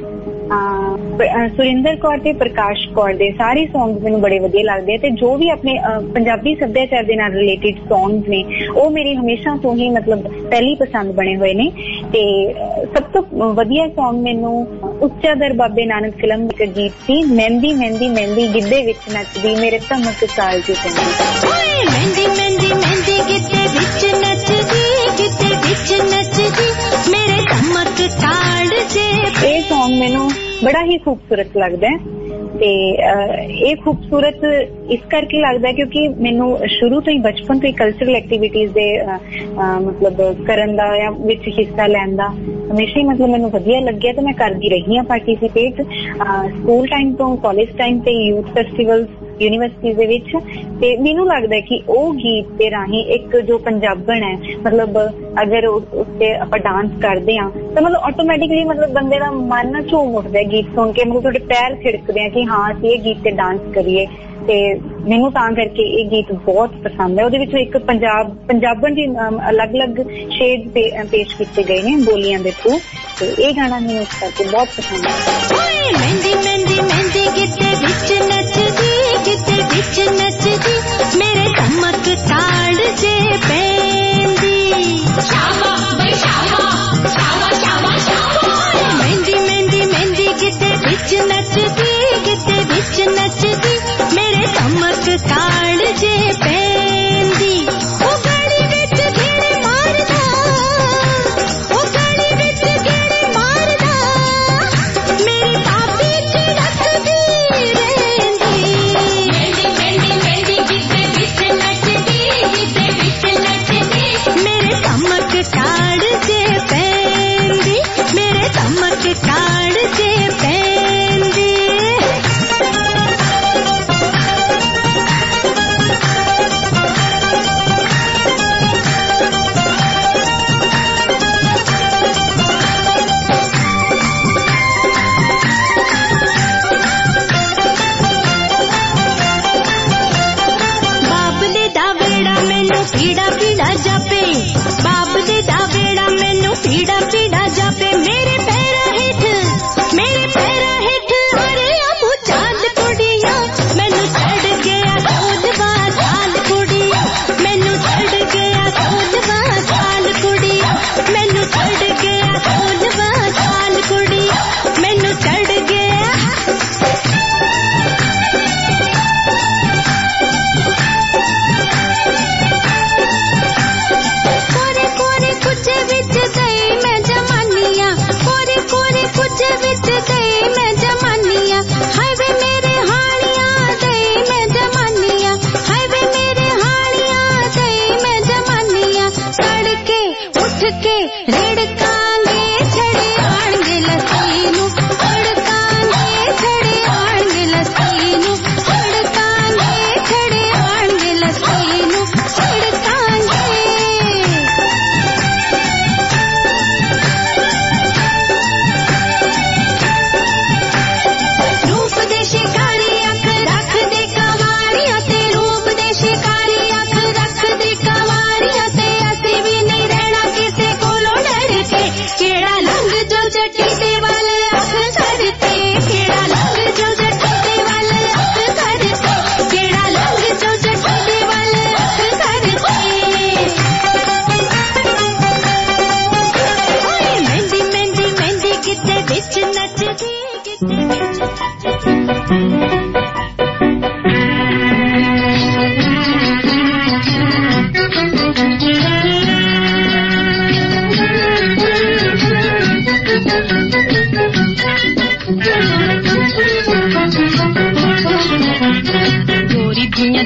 ਸੁਰਿੰਦਰ ਕੌਰ ਤੇ ਪ੍ਰਕਾਸ਼ ਕੌਰ ਦੇ ਸਾਰੇ ਸੌਂਗ ਮੈਨੂੰ ਬੜੇ ਵਧੀਆ ਲੱਗਦੇ ਤੇ ਜੋ ਵੀ ਆਪਣੇ ਪੰਜਾਬੀ ਸੱਭਿਆਚਾਰ ਦੇ ਨਾਲ ਰਿਲੇਟਿਡ ਸੌਂਗਸ ਨੇ ਉਹ ਮੇਰੀ ਹਮੇਸ਼ਾ ਤੋਂ ਹੀ ਮਤਲਬ ਪਹਿਲੀ ਪਸੰਦ ਬਣੇ ਹੋਏ ਨੇ। ਤੇ ਸਭ ਤੋਂ ਵਧੀਆ ਸੌਂਗ ਮੈਨੂੰ ਉੱਚਾ ਦਰ ਬਾਬੇ ਨਾਨਕ ਫਿਲਮ ਦਾ ਗੀਤ ਸੀ ਮਹਿੰਦੀ ਮਹਿੰਦੀ ਮਹਿੰਦੀ ਗਿੱਧੇ ਵਿੱਚ ਨੱਚਦੀ ਮੇਰੇ ਧਮਕ ਸਾਲ ਦੀ ਮਹਿੰਦੀ ਮਹਿੰਦੀ ਮਹਿੰਦੀ ਗਿੱਧੇ ਵਿੱਚ ਨੱਚਦੀ ਗਿੱਧੇ ਵਿੱਚ ਨੱਚਦੀ ਮੇਰੇ ਧਮਕ ਕਾਲ ਜੇ। ਇਹ ਸੌਂਗ ਮੈਨੂੰ ਬੜਾ ਹੀ ਖੂਬਸੂਰਤ ਲੱਗਦਾ ਹੈ ਤੇ ਇਹ ਖੂਬਸੂਰਤ ਇਸ ਕਰਕੇ ਲੱਗਦਾ ਕਿਉਂਕਿ ਮੈਨੂੰ ਸ਼ੁਰੂ ਤੋਂ ਹੀ ਬਚਪਨ ਤੋਂ ਹੀ ਕਲਚਰਲ ਐਕਟੀਵਿਟੀਜ਼ ਦੇ ਮਤਲਬ ਕਰਨ ਦਾ ਜਾਂ ਵਿੱਚ ਹਿੱਸਾ ਲੈਣ ਦਾ ਹਮੇਸ਼ਾ ਹੀ ਮਤਲਬ ਮੈਨੂੰ ਵਧੀਆ ਲੱਗਿਆ ਤੇ ਮੈਂ ਕਰਦੀ ਰਹੀ ਹਾਂ ਪਾਰਟੀਸਿਪੇਟ ਸਕੂਲ ਟਾਈਮ ਤੋਂ ਕਾਲਜ ਟਾਈਮ ਤੇ ਯੂਥ ਫੈਸਟੀਵਲ ਯੂਨੀਵਰਸਿਟੀ ਦੇ ਵਿੱਚ। ਤੇ ਮੈਨੂੰ ਲੱਗਦਾ ਕਿ ਉਹ ਗੀਤ ਦੇ ਰਾਹੀਂ ਇੱਕ ਜੋ ਪੰਜਾਬਣ ਹੈ ਮਤਲਬ ਅਗਰ ਉੱਤੇ ਆਪਾਂ ਡਾਂਸ ਕਰਦੇ ਹਾਂ ਤਾਂ ਮਤਲਬ ਆਟੋਮੈਟਿਕਲੀ ਮਤਲਬ ਬੰਦੇ ਦਾ ਮਨ ਝੂਮ ਉੱਠਦਾ ਗੀਤ ਸੁਣ ਕੇ। ਮਤਲਬ ਤੁਹਾਡੇ ਪੈਰ ਥਿੜਕਦੇ ਆ ਕਿ ਹਾਂ ਅਸੀਂ ਇਹ ਗੀਤ ਤੇ ਡਾਂਸ ਕਰੀਏ। ਤੇ ਮੈਨੂੰ ਤਾਂ ਕਰਕੇ ਇਹ ਗੀਤ ਬਹੁਤ ਪਸੰਦ ਹੈ। ਉਹਦੇ ਵਿੱਚੋਂ ਇੱਕ ਪੰਜਾਬ ਪੰਜਾਬਣ ਦੀ ਅਲੱਗ ਅਲੱਗ ਸ਼ੇਡ ਪੇਸ਼ ਕੀਤੇ ਗਏ ਨੇ ਬੋਲੀਆਂ ਦੇ ਥਰੂ ਤੇ ਇਹ ਗਾਣਾ ਮੈਨੂੰ ਇਸ ਕਰਕੇ ਬਹੁਤ ਪਸੰਦ ਹੈ। ਮਹਿੰਦੀ ਮਹਿੰਦੀ ਮਹਿੰਦੀ ਗਿੱਧੇ ਵਿੱਚ ਨੱਚਦੀ ਗਿੱਧੇ ਵਿੱਚ ਨੱਚਦੀ ਮੇਰੇ ਧਮਕ ਕਾਲ ਜੇ ਪੈਂਦੀ ਸ਼ਾਮਾ ਬਈ ਸ਼ਾਮਾ ਸ਼ਾਮਾ ਸ਼ਾਮਾ ਸ਼ਾਮਾ। ਮਹਿੰਦੀ ਮਹਿੰਦੀ ਮਹਿੰਦੀ ਗਿੱਧੇ ਵਿੱਚ ਨੱਚਦੀ ਗਿੱਧੇ ਵਿੱਚ ਨੱਚਦੀ ਮੇਰੇ ਧਮਕ ਕਾਲ ਜੇ ਪੈਂਦੀ। ਉਹ ਗਲੀ ਵਿੱਚ ਗੇੜੇ ਮਾਰਦਾ ਉਹ ਗਲੀ ਵਿੱਚ ਗੇੜੇ ਮਾਰਦਾ ਮੇਰੀ ਭਾਬੀ ਝਿੜਕਦੀ ਰਹਿੰਦੀ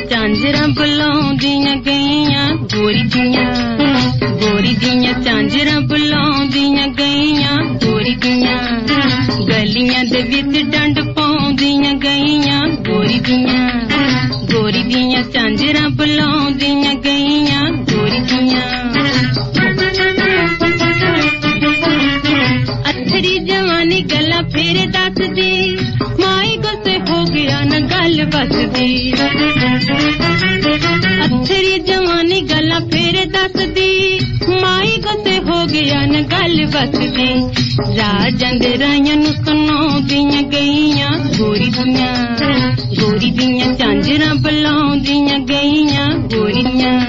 ਝਾਂਜਰਾਂ ਬੁਲਾਉਂਦੀਆਂ ਗਈਆਂ ਗੋਰੀ ਦੀਆਂ ਗੋਰੀ ਦੀਆਂ ਝਾਂਜਰਾਂ ਬੁਲਾਉਂਦੀਆਂ ਗਈਆਂ ਗੋਰੀ ਦੀਆਂ ਗਲੀਆਂ ਦੇ ਵਿੱਚ ਡੰਡ ਪਾਉਂਦੀਆਂ ਗਈਆਂ ਗੋਰੀ ਦੀਆਂ ਗੋਰੀ ਦੀਆਂ ਝਾਂਜਰਾਂ ਬੁਲਾਉਂਦੀਆਂ ਗਈਆਂ ਗੋਰੀ ਦੀਆਂ ਅੱਥਰੀ ਜਵਾਨੀ ਗੱਲਾਂ ਫੇਰ ਦੱਸਦੀ ਮਾਈ ਗੁੱਸੇ ਹੋ ਗਿਆ ਨਾ ਗੱਲ ਬਸਦੀ ਅੱਥਰੀ ਜਵਾਨੀ ਗੱਲਾਂ ਫੇਰ ਦੱਸਦੀ ਮਾਈ ਗੁੱਸੇ ਹੋ ਗਿਆ ਨਾ ਗੱਲ ਬਸਦੀ ਰਾਜਾਂ ਦੇ ਰਾਈਆਂ ਨੂੰ ਸੁਣਾਉਂਦੀਆਂ ਗਈਆਂ ਗੋਰੀ ਦੀਆਂ ਗੋਰੀ ਦੀਆਂ ਝਾਂਜਰਾਂ ਬੁਲਾਉਂਦੀਆਂ ਗਈਆਂ ਗੋਰੀਆਂ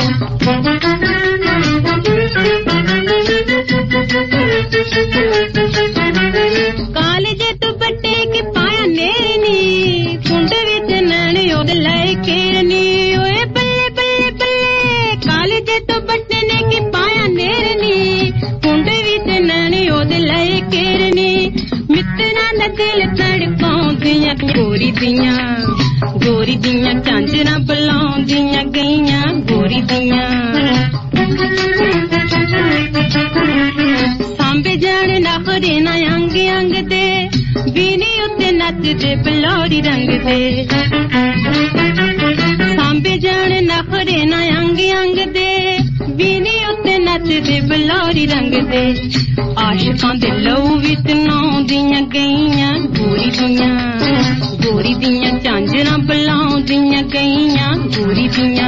ਕਾਲਜੇ ਤੋਂ ਬੱਟੇ ਕੇ ਪਾਇਆ ਨੇਰਨੀ ਕੁੰਡ ਵਿੱਚ ਨੈਣ ਉਹਦੇ ਲੈ ਕੇਰਨੀ ਓਏ ਬੱਲੇ ਬੱਲੇ ਬੱਲੇ ਕਾਲਜੇ ਤੋਂ ਬੱਟੇ ਨੇ ਕੇ ਪਾਇਆ ਨੇਰਨੀ ਕੁੰਡ ਵਿੱਚ ਨੈਣ ਉਹਦੇ ਲੈ ਕੇਰਨੀ ਮਿੱਤਰਾਂ ਦਾ ਦਿਲ ਧੜਕਾਉਂਦੀਆਂ ਗੋਰੀ ਦੀਆਂ ਗੋਰੀ ਦੀਆਂ ਝਾਂਜਰਾਂ ਬੁਲਾਉਂਦੀਆਂ ਗਈਆਂ ਗੋਰੀ ਦੀਆਂ ਸਾਂਭੇ ਜਾਣ ਨਖਰੇ ਨਾ ਅੰਗ ਅੰਗ ਦੇ ਵੀਨੀ ਉੱਤੇ ਨੱਚਦੇ ਬਲੌਰੀ ਰੰਗ ਦੇ ਸਾਂਭੇ ਜਾਣ ਨਖਰੇ ਨਾ ਅੰਗ ਅੰਗ ਦੇ ਵੀਨੀ ਉੱਤੇ ਨੱਚਦੇ ਬਲੌਰੀ ਰੰਗ ਦੇ ਆਸ਼ਿਕਾਂ ਦੇ ਲਹੂ ਵਿੱਚ ਨਹਾਉਂਦੀਆਂ ਗਈਆਂ ਗੋਰੀ ਦੀਆਂ ਗੋਰੀ ਦੀਆਂ ਝਾਂਜਰਾਂ ਬੁਲਾਉਂਦੀਆਂ ਗਈਆਂ ਗੋਰੀ ਦੀਆਂ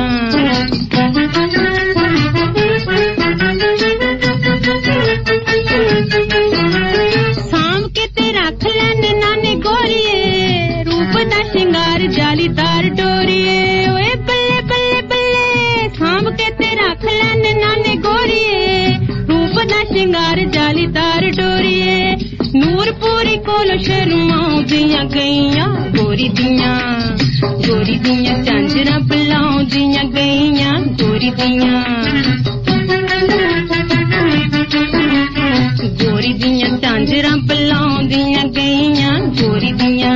ਸਾਂਭ ਕੇ ਤੇ ਰੱਖ ਲੈਂਦੇ ਨਾਨੇ ਗੋਰੀਏ ਰੂਪ ਦਾ ਸ਼ਿੰਗਾਰ ਜਾਲੀਦਾਰ ਡੋਰੀਏ ਓਏ ਬੱਲੇ ਬੱਲੇ ਬੱਲੇ ਸਾਂਭ ਕੇ ਤੇ ਰੱਖ ਲੈਂਦੇ ਨਾਨੇ ਗੋਰੀਏ ਰੂਪ ਦਾ ਸ਼ਿੰਗਾਰ ਜਾਲੀਦਾਰ ਡੋਰੀਏ ਨੂਰਪੁਰੀ ਕੋਲ ਸ਼ਰਮਾਉਂਦੀਆਂ ਗਈਆਂ ਗੋਰੀ ਦੀਆਂ ਗੋਰੀ ਦੀਆਂ ਝਾਂਜਰਾਂ ਬੁਲਾਉਂਦੀਆਂ ਗਈਆਂ ਗੋਰੀ ਦੀਆਂ ਗੋਰੀ ਦੀਆਂ ਝਾਂਜਰਾਂ ਬੁਲਾਉਂਦੀਆਂ ਗਈਆਂ ਗੋਰੀ ਦੀਆਂ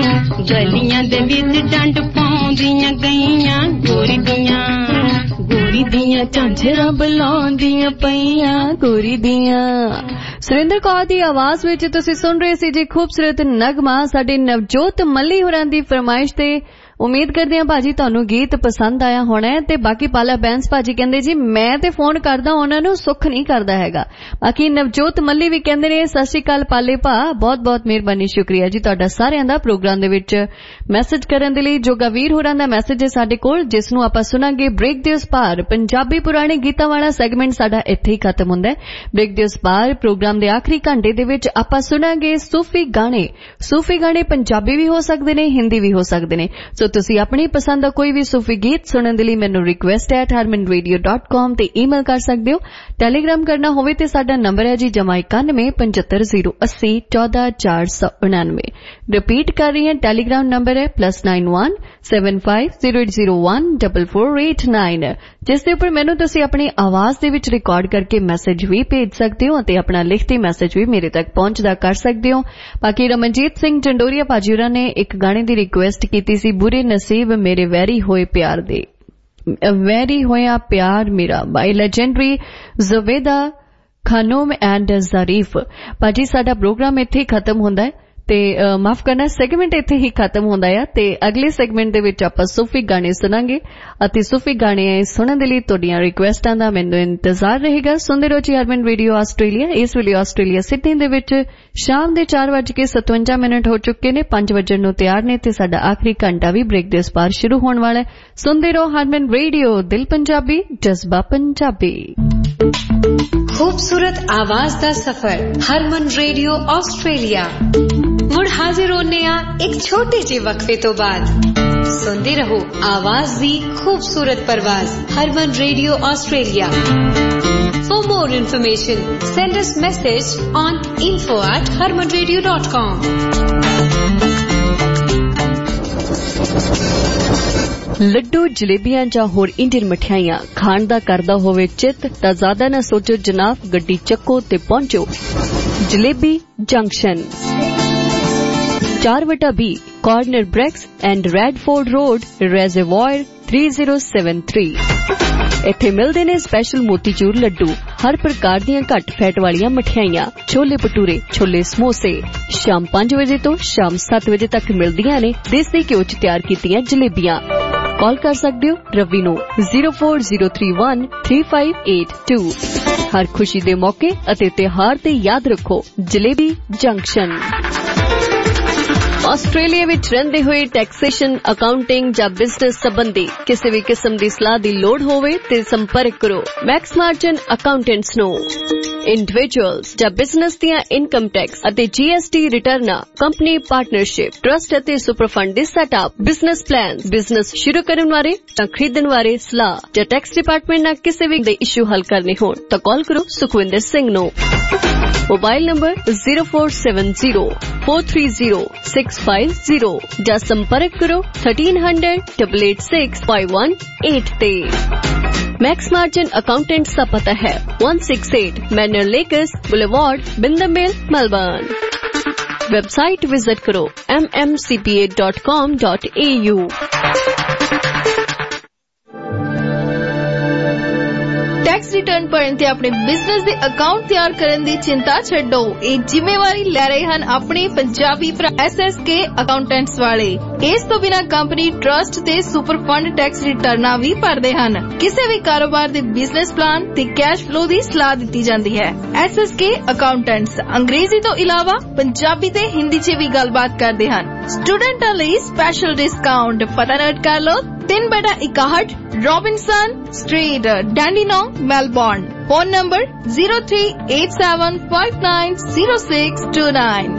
ਗਲੀਆਂ ਦੇ ਵਿੱਚ ਡੰਡ ਪਾਉਂਦੀਆਂ ਗਈਆਂ ਗੋਰੀ ਦੀਆਂ ਗੋਰੀ ਦੀਆਂ ਝਾਂਜਰਾਂ ਬੁਲਾਉਂਦੀਆਂ ਪਈਆਂ ਗੋਰੀ ਦੀਆਂ ਸੁਰਿੰਦਰ ਕੌਰ ਦੀ ਆਵਾਜ਼ ਵਿੱਚ ਤੁਸੀਂ ਸੁਣ ਰਹੇ ਸੀ ਜੀ ਖੂਬਸੂਰਤ ਨਗਮਾ ਸਾਡੇ ਨਵਜੋਤ ਮੱਲੀ ਹੋਰਾਂ ਦੀ ਫਰਮਾਇਸ਼ ਤੇ ਉਮੀਦ ਕਰਦੇ ਹਾਂ ਭਾਜੀ ਤੁਹਾਨੂੰ ਗੀਤ ਪਸੰਦ ਆਇਆ ਹੋਣਾ ਹੈ ਤੇ ਬਾਕੀ ਪਾਲਾ ਬੈਂਸ ਭਾਜੀ ਕਹਿੰਦੇ ਜੀ ਮੈਂ ਤੇ ਫੋਨ ਕਰਦਾ ਉਹਨਾਂ ਨੂੰ ਸੁੱਖ ਨਹੀਂ ਕਰਦਾ ਹੈਗਾ ਬਾਕੀ ਨਵਜੋਤ ਮੱਲੀ ਵੀ ਕਹਿੰਦੇ ਨੇ ਸਤਿ ਸ਼੍ਰੀ ਅਕਾਲ ਪਾਲੇ ਭਾ ਬਹੁਤ ਬਹੁਤ ਮਿਹਰਬਾਨੀ ਸ਼ੁਕਰੀਆ ਜੀ ਤੁਹਾਡਾ ਸਾਰਿਆਂ ਦਾ ਪ੍ਰੋਗਰਾਮ ਦੇ ਵਿੱਚ ਮੈਸੇਜ ਕਰਨ ਦੇ ਲਈ ਜੋਗਾ ਵੀਰ ਹੋਰਾਂ ਦਾ ਮੈਸੇਜ ਹੈ ਸਾਡੇ ਕੋਲ ਜਿਸ ਨੂੰ ਆਪਾਂ ਸੁਣਾਂਗੇ ਬ੍ਰੇਕ ਦੇ ਉਸ ਪਾਰ ਪੰਜਾਬੀ ਪੁਰਾਣੇ ਗੀਤਾਂ ਵਾਲਾ ਸੈਗਮੈਂਟ ਸਾਡਾ ਇੱਥੇ ਹੀ ਖਤਮ ਹੁੰਦਾ ਹੈ ਬ੍ਰੇਕ ਦੇ ਉਸ ਪਾਰ ਪ੍ਰੋਗਰਾਮ ਦੇ ਆਖਰੀ ਘੰਟੇ ਦੇ ਵਿੱਚ ਆਪਾਂ ਸੁਣਾਂਗੇ ਸੂਫੀ ਗਾਣੇ ਸੂਫੀ ਗਾਣੇ ਪੰਜਾਬੀ ਵੀ ਹੋ ਸਕਦੇ ਨੇ ਹਿੰਦੀ ਵੀ ਹੋ ਸਕਦੇ ਨੇ ਸੋ ਤੁਸੀਂ ਆਪਣੀ ਪਸੰਦ ਦਾ ਕੋਈ ਵੀ ਸੂਫੀ ਗੀਤ ਸੁਣਨ ਦੇ ਲਈ ਮੈਨੂੰ request at harman radio dot com ਤੇ ਈਮੇਲ ਕਰ ਸਕਦੇ ਹੋ ਟੈਲੀਗ੍ਰਾਮ ਕਰਨਾ ਹੋਵੇ ਤੇ ਸਾਡਾ ਨੰਬਰ ਹੈ ਜੀ ਜਮਾ ਇਕਾਨਵੇਂ ਪਝੱਤਰ ਜ਼ੀਰੋ ਅੱਸੀ ਚੌਦਾਂ ਚਾਰ ਸੌ ਉਨਾਨਵੇਂ ਰਿਪੀਟ ਕਰ ਰਹੀ ਹਾਂ ਟੈਲੀਗ੍ਰਾਮ ਨੰਬਰ ਹੈ plus nine one seven five zero eight zero one double four eight nine ਜਿਸ ਦੇ ਉੱਪਰ ਮੈਨੂੰ ਤੁਸੀਂ ਆਪਣੀ ਆਵਾਜ਼ ਦੇ ਵਿੱਚ ਰਿਕਾਰਡ ਕਰਕੇ ਮੈਸੇਜ ਵੀ ਭੇਜ ਸਕਦੇ ਹੋ ਅਤੇ ਆਪਣਾ ਲਿਖਤੀ ਮੈਸੇਜ ਵੀ ਮੇਰੇ ਤੱਕ ਪਹੁੰਚਦਾ ਕਰ ਸਕਦੇ ਹੋ ਬਾਕੀ ਰਮਨਜੀਤ ਸਿੰਘ ਜੰਡੋਰੀਆ ਭਾਜੂਰਾ ਨੇ ਇੱਕ ਗਾਣੇ ਦੀ ਰਿਕੁਐਸਟ ਕੀਤੀ ਸੀ ਬੁਰੇ ਨਸੀਬ ਮੇਰੇ ਵੈਰੀ ਹੋਏ ਪਿਆਰ ਦੇ ਵੈਰੀ ਹੋਇਆ ਪਿਆਰ ਮੇਰਾ ਬਾਈ ਲੈਜੈਂਡਰੀ ਜ਼ਵੇਦਾ ਖਾਨੋਮ ਐਂਡ ਜ਼ਰੀਫ ਭਾਜੀ ਸਾਡਾ ਪ੍ਰੋਗਰਾਮ ਇੱਥੇ ਹੀ ਖਤਮ ਹੁੰਦਾ ਹੈ ਤੇ ਮਾਫ ਕਰਨਾ ਸੈਗਮੈਂਟ ਇੱਥੇ ਹੀ ਖਤਮ ਹੁੰਦਾ ਹੈ ਤੇ ਅਗਲੇ ਸੈਗਮੈਂਟ ਦੇ ਵਿੱਚ ਆਪਾਂ ਸੂਫੀ ਗਾਣੇ ਸੁਣਾਂਗੇ ਅਤੇ ਸੂਫੀ ਗਾਣੇ ਸੁਣਨ ਦੇ ਲਈ ਤੁਹਾਡੀਆਂ ਰਿਕੁਐਸਟਾਂ ਦਾ ਮੈਨੂੰ ਇੰਤਜ਼ਾਰ ਰਹੇਗਾ ਸੁਣਦੇ ਰਹੋ ਜੀ ਹਰਮਨ ਰੇਡੀਓ ਆਸਟ੍ਰੇਲੀਆ ਇਸ ਵੇਲੇ ਆਸਟ੍ਰੇਲੀਆ ਸਿਡਨੀ ਦੇ ਵਿੱਚ ਸ਼ਾਮ ਦੇ ਚਾਰ ਵੱਜ ਕੇ ਸਤਵੰਜਾ ਮਿੰਟ ਹੋ ਚੁੱਕੇ ਨੇ ਪੰਜ ਵਜਣ ਨੂੰ ਤਿਆਰ ਨੇ ਤੇ ਸਾਡਾ ਆਖਰੀ ਘੰਟਾ ਵੀ ਬ੍ਰੇਕ ਦੇ ਉਸ ਪਾਰ ਸ਼ੁਰੂ ਹੋਣ ਵਾਲਾ ਹੈ ਸੁਣਦੇ ਰਹੋ ਹਰਮਨ ਰੇਡੀਓ ਦਿਲ ਪੰਜਾਬੀ ਜਜ਼ਬਾ ਪੰਜਾਬੀ खूबसूरत आवाज दा सफर हरमन रेडियो ऑस्ट्रेलिया मुड़ हाजिर होने आ एक छोटे जे वक्फे तो बाद सुनते रहो आवाज दी खूबसूरत परवाज Harman radio Australia for more information send us message on info at harman radio dot com laddu ਜਲੇਬੀਆਂ ਜਾਂ ਹੋਰ ਇੰਡੀਅਨ ਮਠਿਆਈਆਂ ਖਾਣ ਦਾ ਕਰਦਾ ਹੋਵੇ ਚਿੱਤ ਤਾਂ ਜ਼ਿਆਦਾ ਨਾ ਸੋਚੋ ਜਨਾਬ ਗੱਡੀ ਚੱਕੋ ਤੇ ਪਹੁੰਚੋ ਜਲੇਬੀ ਜੰਕਸ਼ਨ चार बटा B corner brakes and Redford road reservoir three zero seven three. इत्थे मिलदे ने स्पैशल मोतीचूर लड्डू, हर प्रकार दियां घट फैट वालियां मठियाइयां, छोले भटूरे, छोले समोसे। शाम पांच बजे तो शाम सत्त बजे तक मिलदियां ने देसी घ्यो च तैयार कीतियां जलेबियां। कॉल कर सकदे हो रवि नू zero four zero three one three five eight two. हर खुशी दे मौके अते त्योहार ते याद रखो जलेबी जंक्शन। ਆਸਟ੍ਰੇਲੀਆ ਵਿੱਚ ਰਹਿੰਦੇ ਹੋਏ ਟੈਕਸੇਸ਼ਨ, ਅਕਾਊਂਟਿੰਗ ਜਾਂ ਬਿਜ਼ਨਸ ਸੰਬੰਧੀ ਕਿਸੇ ਵੀ ਕਿਸਮ ਦੀ ਸਲਾਹ ਦੀ ਲੋੜ ਹੋਵੇ ਤੇ ਸੰਪਰਕ ਕਰੋ ਮੈਕਸ ਮਾਰਜਨ ਅਕਾਊਂਟੈਂਟਸ ਨੂੰ। ਇੰਡੀਵਿਜੂਅਲਸ ਜਾਂ ਬਿਜ਼ਨਸ ਦੀਆਂ ਇਨਕਮ ਟੈਕਸ ਅਤੇ ਜੀਐਸਟੀ ਰਿਟਰਨਾਂ, ਕੰਪਨੀ ਪਾਰਟਨਰਸ਼ਿਪ, ਟਰਸਟ ਅਤੇ ਸੁਪਰ ਫੰਡ ਦੇ ਸੈਟਅਪ, ਬਿਜ਼ਨਸ ਪਲਾਨ, ਬਿਜ਼ਨਸ ਸ਼ੁਰੂ ਕਰਨ ਬਾਰੇ ਜਾਂ ਖਰੀਦਣ ਬਾਰੇ ਸਲਾਹ ਜਾਂ ਟੈਕਸ ਡਿਪਾਰਟਮੈਂਟ ਨਾਲ ਕਿਸੇ ਵੀ ਦੇ ਇਸ਼ੂ ਹੱਲ ਕਰਨੇ ਹੋਣ ਤਾਂ ਕਾਲ ਕਰੋ ਸੁਖਵਿੰਦਰ ਸਿੰਘ ਨੂੰ। Mobile number zero four seven zero four three zero six five zero या संपर्क करो thirteen hundred double eight six five one eight ते। मैक्स मार्जिन अकाउंटेंट्स का पता है one six eight Manor Lakes Boulevard बिंदमिल मेलबर्न। वेबसाइट विजिट करो M M C P A dot com dot A U. Tax return भरन ते अपने business दे account तैयार करन दी चिंता छड्डो। ये जिम्मेवारी ले रहे हैं अपने पंजाबी भरा एस एस के अकाउंटेंट्स वाले। इस तो बिना कंपनी ट्रस्ट ते सुपर फंड टैक्स रिटर्ना भी भरदे हन। किसी भी कारोबार दे बिजनेस प्लान ते कैश फ्लो दी सलाह दी जाती है। एस एस के अकाउंटेंट्स अंग्रेजी तो इलावा पंजाबी ते हिंदी च भी गलबात करते हैं। स्टूडेंटां लई स्पेशल डिस्काउंट पता नोट कर लो तीन बटा इकाहठ Robinson street Dandenong Melbourne. Phone number zero three eight seven five nine zero six two nine.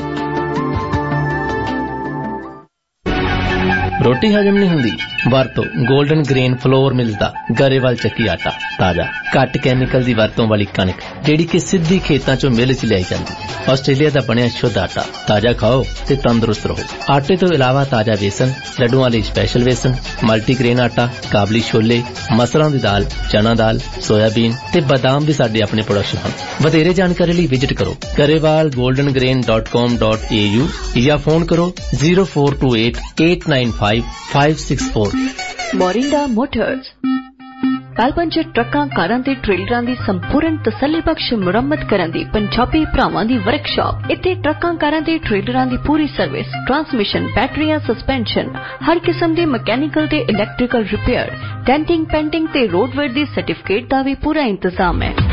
रोटी हजम नहीं हुंदी वरतो गोल्डन ग्रेन फ्लोर मिलदा गरेवाल ਚੱਕੀ ਆਟਾ ਤਾਜ਼ਾ ਘੱਟ ਕੈਮੀਕਲ ਦੀ ਵਰਤੋਂ ਵਾਲੀ ਕਣਕ ਜਿਹੜੀ ਕਿ ਸਿੱਧੀ ਖੇਤਾਂ ਚੋਂ ਮਿਲ ਚ ਲਿਆਈ ਜਾਂਦੀ। ਆਸਟ੍ਰੇਲੀਆ ਦਾ ਬਣਿਆ ਸ਼ੁੱਧ ਆਟਾ ਤਾਜ਼ਾ ਖਾਓ ਤੇ ਤੰਦਰੁਸਤ ਰਹੋ। ਆਟੇ ਤੋਂ ਇਲਾਵਾ ਤਾਜ਼ਾ ਵੇਸਣ, ਲੱਡੂਆਂ ਲਈ ਸਪੈਸ਼ਲ ਵੇਸਣ, ਮਲਟੀਗ੍ਰੇਨ ਆਟਾ, ਕਾਬਲੀ ਛੋਲੇ, ਮਸਰਾਂ ਦੀ ਦਾਲ, ਚਨਾ ਦਾਲ, ਸੋਇਆਬੀਨ ਤੇ ਬਾਦਾਮ ਵੀ ਸਾਡੇ ਆਪਣੇ ਪ੍ਰੋਡਕਸ਼ਨ ਹਨ। ਵਧੇਰੇ ਜਾਣਕਾਰੀ ਲਈ ਵਿਜ਼ਿਟ ਕਰੋ Grewal golden grain dot com dot A U या फोन करो zero four two eight eight nine five five six four. Morinda motors ਕੱਲ ਪੰਚਰ ਟਰੱਕਾਂ, ਕਾਰਾਂ ਤੇ ਟ੍ਰੇਲਰਾਂ ਦੀ ਸੰਪੂਰਨ ਤਸੱਲੀਬਖਸ਼ ਮੁਰੰਮਤ ਕਰਨ ਦੀ ਪੰਜਾਬੀ ਭਰਾਵਾਂ ਦੀ ਵਰਕਸ਼ਾਪ। ਇੱਥੇ ਟਰੱਕਾਂ, ਕਾਰਾਂ ਤੇ ਟ੍ਰੇਲਰਾਂ ਦੀ ਪੂਰੀ ਸਰਵਿਸ, ਟਰਾਂਸਮਿਸ਼ਨ, ਬੈਟਰੀਆਂ, ਸਸਪੈਂਸ਼ਨ, ਹਰ ਕਿਸਮ ਦੇ ਮਕੈਨੀਕਲ ਤੇ ਇਲੈਕਟ੍ਰੀਕਲ ਰਿਪੇਅਰ, ਡੈਂਟਿੰਗ, ਪੈਂਟਿੰਗ ਤੇ ਰੋਡਵੇਅਰ ਦੀ ਸਰਟੀਫਿਕੇਟ ਦਾ ਵੀ ਪੂਰਾ ਇੰਤਜ਼ਾਮ ਹੈ।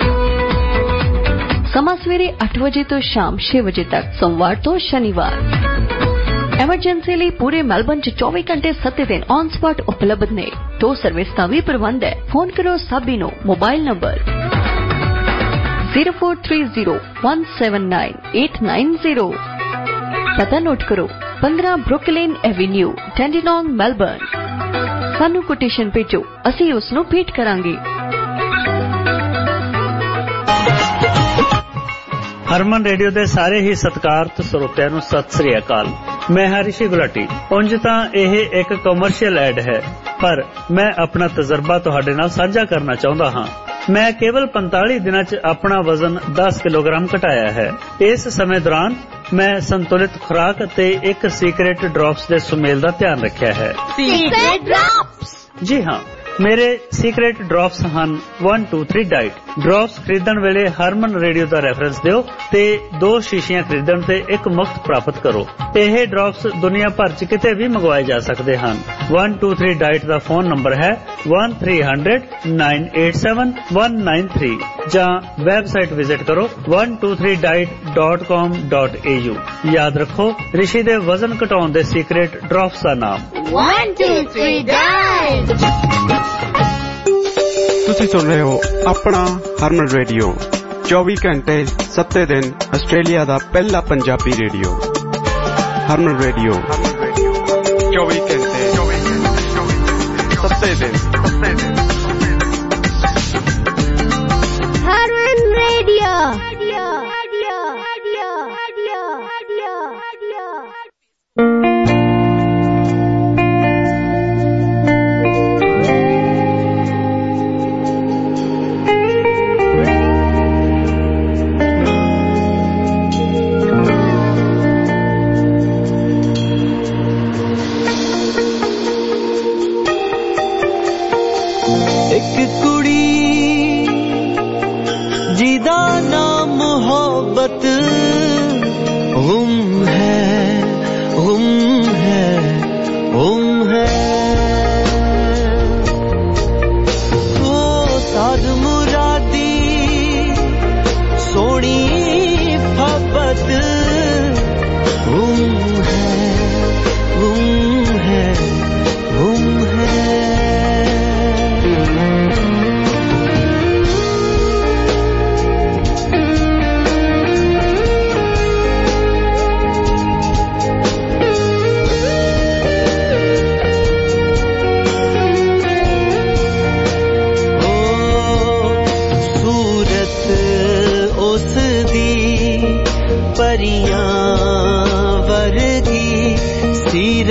ਸਮਾਂ ਸਵੇਰੇ ਅੱਠ ਵਜੇ ਤੋਂ ਸ਼ਾਮ ਛੇ ਵਜੇ ਤੱਕ, ਸੋਮਵਾਰ ਤੋਂ ਸ਼ਨੀਵਾਰ। ਐਮਰਜੈਂਸੀ ਲਈ ਪੂਰੇ ਮੈਲਬਨ ਚ ਚੌਵੀ ਘੰਟੇ ਸੱਤ ਦਿਨ ਔਨ ਸਪਾਟ ਉਪਲਬਧ ਨੇ। ਟੋ ਸਰਵਿਸ ਦਾ ਵੀ ਪ੍ਰਬੰਧ ਹੈ। ਫੋਨ ਕਰੋ ਸਾਬੀ ਨੂੰ mobile number zero four three zero one seven nine eight nine zero. पता नोट करो पंद्रह ब्रुकलेन एवेन्यू डैंडीनोंग मेलबर्न। सानू कोटेशन भेजो, ਅਸੀਂ ਉਸ ਨੂੰ ਭੇਟ ਕਰਾਂਗੇ। ਹਰਮਨ ਰੇਡੀਓ ਦੇ ਸਾਰੇ ਹੀ ਸਤਿਕਾਰਤ ਸਰੋਤਿਆਂ ਨੂੰ ਸਤਿ ਸ੍ਰੀ ਅਕਾਲ। ਮੈਂ ਹਾਂ ਰਿਸ਼ੀ ਗੁਲਾਟੀ। ਉਂਝ ਤਾਂ ਇਹ ਇੱਕ ਕਮਰਸ਼ੀਅਲ ਐਡ ਹੈ, ਪਰ ਮੈਂ ਆਪਣਾ ਤਜਰਬਾ ਤੁਹਾਡੇ ਨਾਲ ਸਾਂਝਾ ਕਰਨਾ ਚਾਹੁੰਦਾ ਹਾਂ। ਮੈਂ ਕੇਵਲ ਪੰਤਾਲੀ ਦਿਨਾਂ 'ਚ ਆਪਣਾ ਵਜ਼ਨ ਦਸ ਕਿਲੋਗ੍ਰਾਮ ਘਟਾਇਆ ਹੈ। ਇਸ ਸਮੇਂ ਦੌਰਾਨ ਮੈਂ ਸੰਤੁਲਿਤ ਖੁਰਾਕ ਅਤੇ ਇੱਕ ਸੀਕ੍ਰੇਟ ਡ੍ਰੌਪਸ ਦੇ ਸੁਮੇਲ ਦਾ ਧਿਆਨ ਰੱਖਿਆ ਹੈ। Secret drops? ਜੀ ਹਾਂ, ਮੇਰੇ ਸੀਕ੍ਰੇਟ ਡ੍ਰੌਪਸ ਹਨ one two three diet. Drops ਖਰੀਦਣ ਵੇਲੇ ਹਰਮਨ ਰੇਡੀਓ ਦਾ ਰੈਫਰੈਂਸ ਦਿਓ ਤੇ ਦੋ ਸ਼ੀਸ਼ੀਆਂ ਖਰੀਦਣ ਤੇ ਇੱਕ ਮੁਫਤ ਪ੍ਰਾਪਤ ਕਰੋ। ਇਹ ਡ੍ਰੌਪਸ ਦੁਨੀਆ ਭਰ 'ਚ ਕਿਤੇ ਵੀ ਮੰਗਵਾਏ ਜਾ ਸਕਦੇ ਹਨ। वन टू थ्री ਡਾਈਟ ਦਾ ਫੋਨ ਨੰਬਰ ਹੈ one three hundred nine eight seven one nine three ਜਾਂ ਵੈਬਸਾਈਟ ਵਿਜ਼ਿਟ ਕਰੋ one two three diet dot com dot A U. ਯਾਦ ਰੱਖੋ ਰਿਸ਼ੀ ਦੇ ਵਜ਼ਨ ਘਟਾਉਣ ਦੇ ਸੀਕ੍ਰੇਟ ਡ੍ਰੌਪਸ ਦਾ ਨਾਮ वन टू थ्री डाइट। ਤੁਸੀਂ ਸੁਣ ਰਹੇ ਹੋ ਆਪਣਾ ਹਰਮਨ ਰੇਡੀਓ ਚੌਵੀ ਘੰਟੇ ਸੱਤ ਦਿਨ ਆਸਟ੍ਰੇਲੀਆ ਦਾ ਪਹਿਲਾ ਪੰਜਾਬੀ ਰੇਡੀਓ। ਹਰਮਨ ਰੇਡੀਓ ਚੌਵੀ ਘੰਟੇ ਸੱਤ ਦਿਨ। ਹਰਮਨ ਰੇਡੀਓ।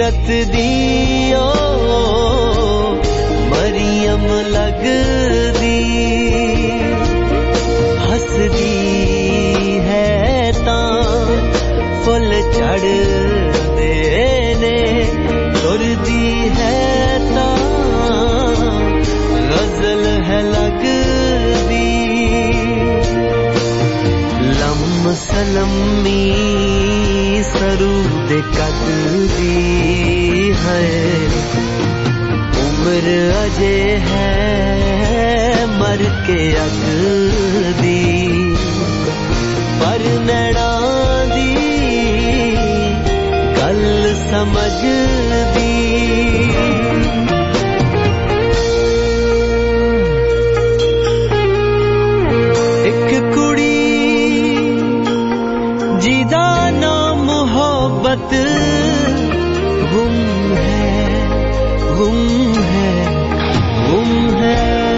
सीरत दी ओ मरियम लगदी हसदी है तां फुल चढ़दे ने तुरदी है तां गजल है लगदी लम सलमी सरूद कददी है उम्र अजे है मर के अगदी पर नैना दी गल समझदी एक कुड़ी जिदा नाम मोहब्बत गुम है गुम है गुम है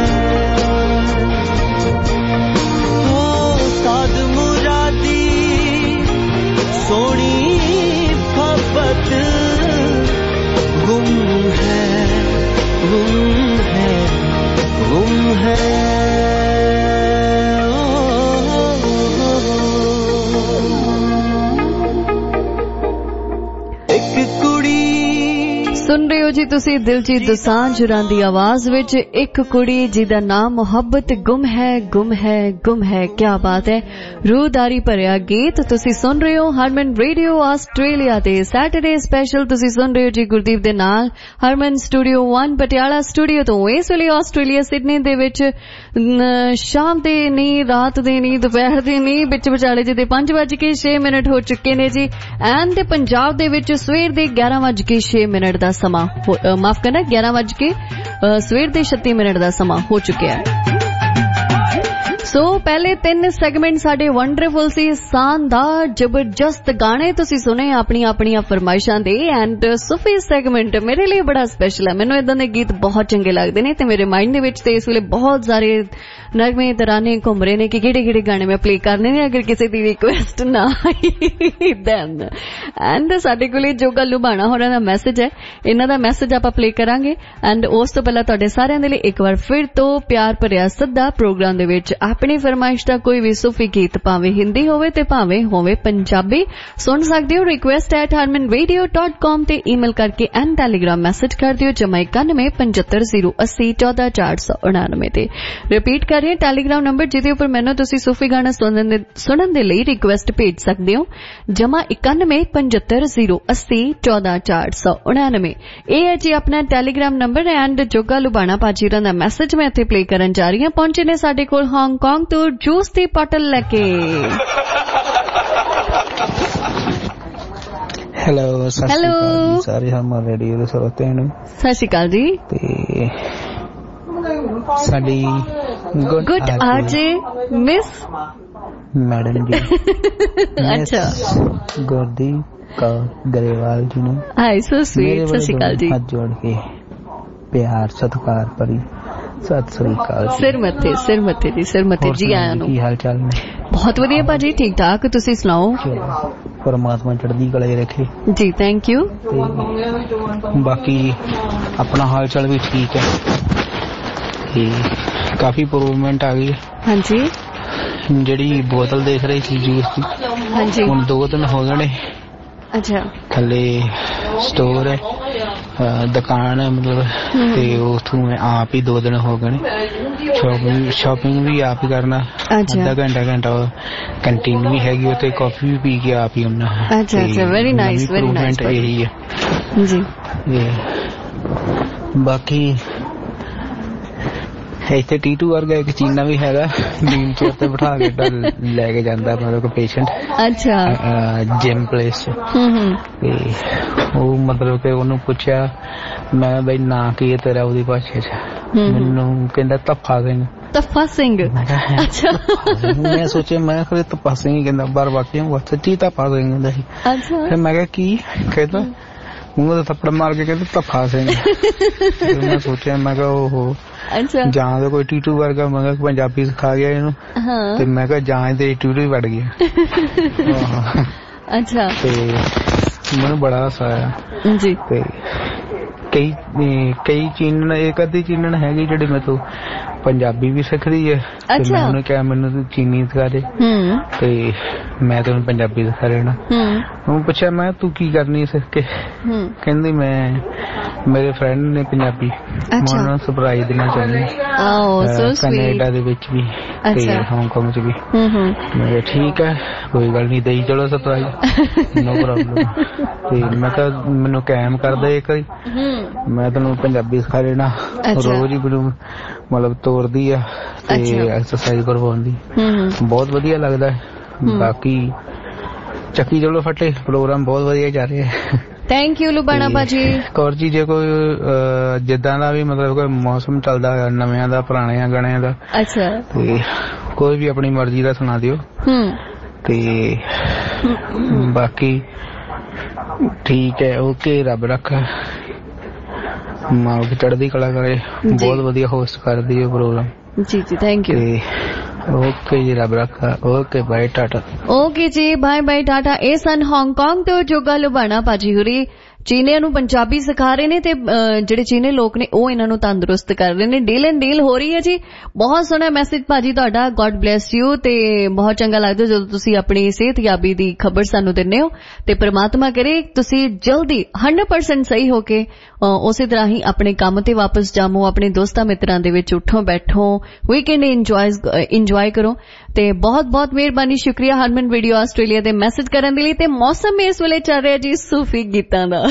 ओ साद मुरादी सोनी मोहब्बत गुम है गुम है गुम है सुन रहे हो जी तुसी दिलजीत दोसांझ होरां दी आवाज विच एक कुड़ी जिहदा नाम मोहब्बत गुम है गुम है गुम है। क्या बात है, रूहदारी भरिया गीत तुसी सुन रहे हो हरमन रेडियो आस्ट्रेलिया ते सैटरडे स्पेशल तुसी सुन रहे हो जी गुरदीप दे नाल Harman studio one Patiala studio तो इस वेले आस्ट्रेलिया सिडनी दे विच शाम दे नहीं रात दे नहीं दोपहर दे नहीं बिच विचाले जी दे पांच बज के छे मिनट हो चुके ने जी एंड ते पंजाब दे विच सवेर दे ग्यारह बज के छे मिनट दा समा माफ करना ग्यारह बज के सवेर दे छत्ती मिनट का समा हो चुका है। सो so, पहले तीन सेगमेंट साडे वंडरफुल सी शानदार जबरदस्त गाने तुसी सुने अपनी अपनी फरमाइशां दे एंड सूफी सेगमेंट मेरे लिए बड़ा स्पेशल है। मैनूं इदां दे गीत बहुत चंगे लगदे ने ते मेरे माइंड दे विच ते इस वेले बहुत सारे नगमे तराने घूम रहे ने कि किहड़े किहड़े गाने मैं प्ले करने ने अगर किसी दी रिक्वेस्ट ना आई दैन एंड साडे कोले जोगा लुभाणा होरां दा मैसेज है, इन्हां दा मैसेज आपां प्ले करांगे एंड उस तो पहला तुहाडे सारिआं दे लई एक बार फिर तो प्यार भरिया सद्दा प्रोग्राम दे विच अपनी फरमाइश का कोई भी सूफी गीत भावें हिंदी होवे ते भावें होवे पंजाबी सुन सकदे हो। Request at Harman radio dot com ते ईमेल करके एंड टेलीग्राम मैसेज कर दियो जमा इक्यानवे पचहत्तर जीरो अस्सी चौदह चार सौ उनानवे ते रिपीट कर रहे टेलीग्राम नंबर जिहदे उपर मैनूं तुसीं सूफी गाना सुनन दे सुनन दे लई रिक्वेस्ट भेज सकदे हो जमा इक्यानवे पचहत्तर जीरो अस्सी चौदह चार सौ उनानवे। यह है जी अपना Telegram number and Joga Lubhana पाजी दा मैसेज मैं इत्थे प्ले करन जा रही हां। पहुंचे ने साडे कोल हांगकांग तो जूस दी बॉटल लेके। हेलो हेलो सारे हमारे रेडियो दे श्रोते ਨੂੰ ਸਤਿ ਸ਼੍ਰੀ ਅਕਾਲ ਜੀ ਤੇ ਸਾਡੀ गुड आरजे मिस मैडम जी अच्छा गुरदीप कौर गरेवाल जी ने हाय सो स्वीट सत श्री अकाल जी हाथ जोड़ के प्यार सत्कार भरी सत श्री अकाल सिर मथे सिर मथे जी सिर मथे जी आया नु की हाल चाल ने बहुत वधिया भाजी ठीक ठाक तुसी सुनाओ परमात्मा चढ़दी कला रखे जी थैंक यू बाकी अपना हाल चाल भी ठीक है काफी इंप्रूवमेंट आ गई हाँ जी जेडी बोतल देख रही थी जूस की हाँ जी हुण दो दिन हो गए ने अच्छा थले स्टोर है दुकान है मतलब ते उथों मैं आप ही दो दिन हो गए शॉपिंग शॉपिंग भी आप ही करना आधा घंटा घंटा कैंटीन भी हैगी उते कॉफी भी पी के आप ही होना अच्छा अच्छा वेरी नाइस वेरी नाइस यही है जी ये बाकी ਇੱਥੇ ਟੀਟੂ ਵਰਗਾ ਇੱਕ ਚੀਨਾ ਵੀ ਹੈਗਾ ਨੀਮ ਚੇਅਰ ਤੇ ਬਿਠਾ ਕੇ ਲੈ ਕੇ ਜਾਂਦਾ ਮਤਲਬ ਪੇਸ਼ੈਂਟ ਅੱਛਾ ਜਿਮ ਪਲੇਸ ਚ ਤੇ ਉਹ ਮਤਲਬ ਕਿ ਉਹਨੂੰ ਪੁੱਛਿਆ ਮੈਂ ਬਈ ਨਾਂ ਕੀ ਹੈ ਤੇਰਾ ਉਹਦੀ ਭਾਸ਼ਾ ਚ ਮੈਨੂੰ ਕਹਿੰਦਾ ਧੱਫਾ ਸਿੰਘ ਧੱਫਾ ਸਿੰਘ ਅੱਛਾ ਮੈਂ ਸੋਚਿਆ ਮੈਂ ਖਰੇ ਧੱਫਾ ਸਿੰਘ ਕਹਿੰਦਾ ਬਾਰ ਵਾਕਿਆ ਉਹ ਸੱਚੀ ਧੱਫਾ ਸਿੰਘ ਹੁੰਦਾ ਸੀ ਫਿਰ ਮੈਂ ਕਿਹਾ ਕੀ ਕਹਿੰਦਾ ਮੂੰਹ ਦਾ ਥੱਪੜ ਮਾਰ ਕੇ ਕਹਿੰਦਾ ਧੱਫਾ ਸਿੰਘ ਮੈਂ ਸੋਚਿਆ ਮੈਂ ਕਿਹਾ ਉਹ अच्छा ਜਾਂ ਤਾਂ ਕੋਈ ਟੀਟੂ ਵਰਗਾ ਮੈਂ ਕਿਹਾ ਪੰਜਾਬੀ ਸਿਖਾ ਗਿਆ ਇਹਨੂੰ ਤੇ ਮੈਂ ਕਿਹਾ ਜਾਂ ਤੇ ਟੀਟੂ ਹੀ ਵੜ ਗਿਆ ਅੱਛਾ ਤੇ ਮੈਨੂੰ ਬੜਾ ਹਾਸਾ ਆਇਆ ਜੀ ਤੇ ਕਈ ਕਈ ਚੀਨਣ ਇੱਕ ਅੱਧੀ ਚੀਨਣ ਹੈਗੀ ਜਿਹੜੀ ਮੈਂ ਤੋਂ ਪੰਜਾਬੀ ਵੀ ਸਿੱਖਦੀ ਹੈ ਤੇ ਮੈਂ ਉਹਨੇ ਕਿਹਾ ਮੈਨੂੰ ਤੂੰ ਚੀਨੀ ਸਿਖਾ ਦੇ ਤੇ ਮੈਂ ਤੈਨੂੰ ਪੰਜਾਬੀ ਸਿਖਾ ਲੈਣਾ। ਉਹਨੂੰ ਪੁੱਛਿਆ ਮੈਂ ਤੂੰ ਕੀ ਕਰਨੀ ਸਿੱਖ ਕੇ? ਕਹਿੰਦੀ ਮੈਂ ਮੇਰੇ ਫਰੈਂਡ ਨੇ ਪੰਜਾਬੀ, ਮੈਂ ਉਹਨਾਂ ਨੂੰ ਸਰਪ੍ਰਾਈਜ਼ ਦੇਣਾ ਚਾਹੁੰਦੀ ਕੈਨੇਡਾ ਦੇ ਵਿੱਚ ਵੀ ਤੇ ਹਾਂਗਕਾਂਗ ਚ ਵੀ। ਮੈਂ ਕਿਹਾ ਠੀਕ ਹੈ ਕੋਈ ਗੱਲ ਨਹੀਂ ਦੇਈ ਚਲੋ ਸਰਪ੍ਰਾਈਜ਼ ਨੋ ਪ੍ਰੋਬਲਮ। ਤੇ ਮੈਂ ਕਿਹਾ ਮੈਨੂੰ ਕਾਇਮ ਕਰ ਦੇ ਇੱਕ ਵਾਰੀ ਮੈਂ ਤੈਨੂੰ ਪੰਜਾਬੀ ਸਿਖਾ ਲੈਣਾ। ਰੋਜ਼ ਹੀ ਮੈਨੂੰ ਮਤਲਬ ਤੋਰਦੀ ਆ ਤੇ ਐਕਸਰਸਾਈਜ਼ ਕਰਵਾਉਂਦੀ, ਬਹੁਤ ਵਧੀਆ ਲੱਗਦਾ। ਬਾਕੀ ਚੱਕੀ ਚਲੋ ਫਟੇ ਪ੍ਰੋਗਰਾਮ ਬਹੁਤ ਵਧੀਆ ਚੱਲ ਰਿਹਾ। ਥੈਂਕ ਯੂ ਲੁਬਾਣਾ ਭਾਜੀ। ਕੌਰ ਜੀ ਜੇ ਕੋਈ ਜਿੱਦਾਂ ਦਾ ਵੀ ਮਤਲਬ ਕੋਈ ਮੌਸਮ ਚੱਲਦਾ ਹੈ ਨਵਿਆਂ ਦਾ ਪੁਰਾਣਿਆਂ ਗਾਣਿਆਂ ਦਾ ਅੱਛਾ ਤੇ ਕੋਈ ਵੀ ਆਪਣੀ ਮਰਜ਼ੀ ਦਾ ਸੁਣਾ ਦਿਓ ਤੇ ਬਾਕੀ ਠੀਕ ਹੈ ਓਕੇ ਰੱਬ ਰੱਖਾ ਮਾਂ ਚੜ੍ਹਦੀ ਕਲਾ ਕਰੇ। ਬਹੁਤ ਵਧੀਆ ਹੋਸਟ ਕਰਦੀ ਹੈ ਪ੍ਰੋਗਰਾਮ। ਜੀ ਜੀ ਥੈਂਕ ਯੂ। ਓਕੇ ਜੀ ਰੱਬ ਰੱਖਾ ਓਕੇ ਬਾਏ ਟਾਟਾ। ਓਕੇ ਜੀ ਬਾਏ ਬਾਏ ਟਾਟਾ। ਇਹ ਸਨ ਹਾਂਗਕਾਂਗ ਤੋਂ ਜੋਗਾ ਲੁਬਾਣਾ ਭਾਜੀ ਹੁਰੀ ਚੀਨੀਆਂ ਨੂੰ ਪੰਜਾਬੀ ਸਿਖਾ ਰਹੇ ਨੇ ਤੇ ਜਿਹੜੇ ਚੀਨੀ ਲੋਕ ਨੇ ਉਹ ਇਹਨਾਂ ਨੂੰ ਤੰਦਰੁਸਤ ਕਰ ਰਹੇ ਨੇ। ਡੀਲ ਐਂਡ ਡੀਲ ਹੋ ਰਹੀ ਹੈ ਜੀ। ਬਹੁਤ ਸੋਹਣਾ ਮੈਸੇਜ ਭਾਜੀ ਤੁਹਾਡਾ, ਗॉड ਬਲੈਸ ਯੂ। ਤੇ ਬਹੁਤ ਚੰਗਾ ਲੱਗਦਾ ਜਦੋਂ ਤੁਸੀਂ ਆਪਣੀ ਸਿਹਤਯਾਬੀ ਦੀ ਖਬਰ ਸਾਨੂੰ ਦਿੰਦੇ ਹੋ ਤੇ ਪ੍ਰਮਾਤਮਾ ਕਰੇ ਤੁਸੀਂ ਜਲਦੀ ਹੰਡਰਡ ਪਰਸੈਂਟ ਸਹੀ ਹੋ ਕੇ ਉਸੇ ਤਰ੍ਹਾਂ ਹੀ ਆਪਣੇ ਕੰਮ ਤੇ ਵਾਪਸ ਜਾਵੋ, ਆਪਣੇ ਦੋਸਤਾਂ ਮਿੱਤਰਾਂ ਦੇ ਵਿੱਚ ਉੱਠੋ ਬੈਠੋ, ਵੀਕਐਂਡ ਇੰਜੋਏ ਕਰੋ। ਤੇ ਬਹੁਤ ਬਹੁਤ ਮਿਹਰਬਾਨੀ, ਸ਼ੁਕਰੀਆ ਹਰਮਨ ਰੇਡੀਓ ਆਸਟ੍ਰੇਲੀਆ ਦੇ ਮੈਸੇਜ ਕਰਨ ਦੇ ਲਈ। ਤੇ ਮੌਸਮ ਇਸ ਵੇਲੇ ਚੱਲ ਰਿਹਾ ਜੀ ਸੂਫੀ ਗੀਤਾਂ ਦਾ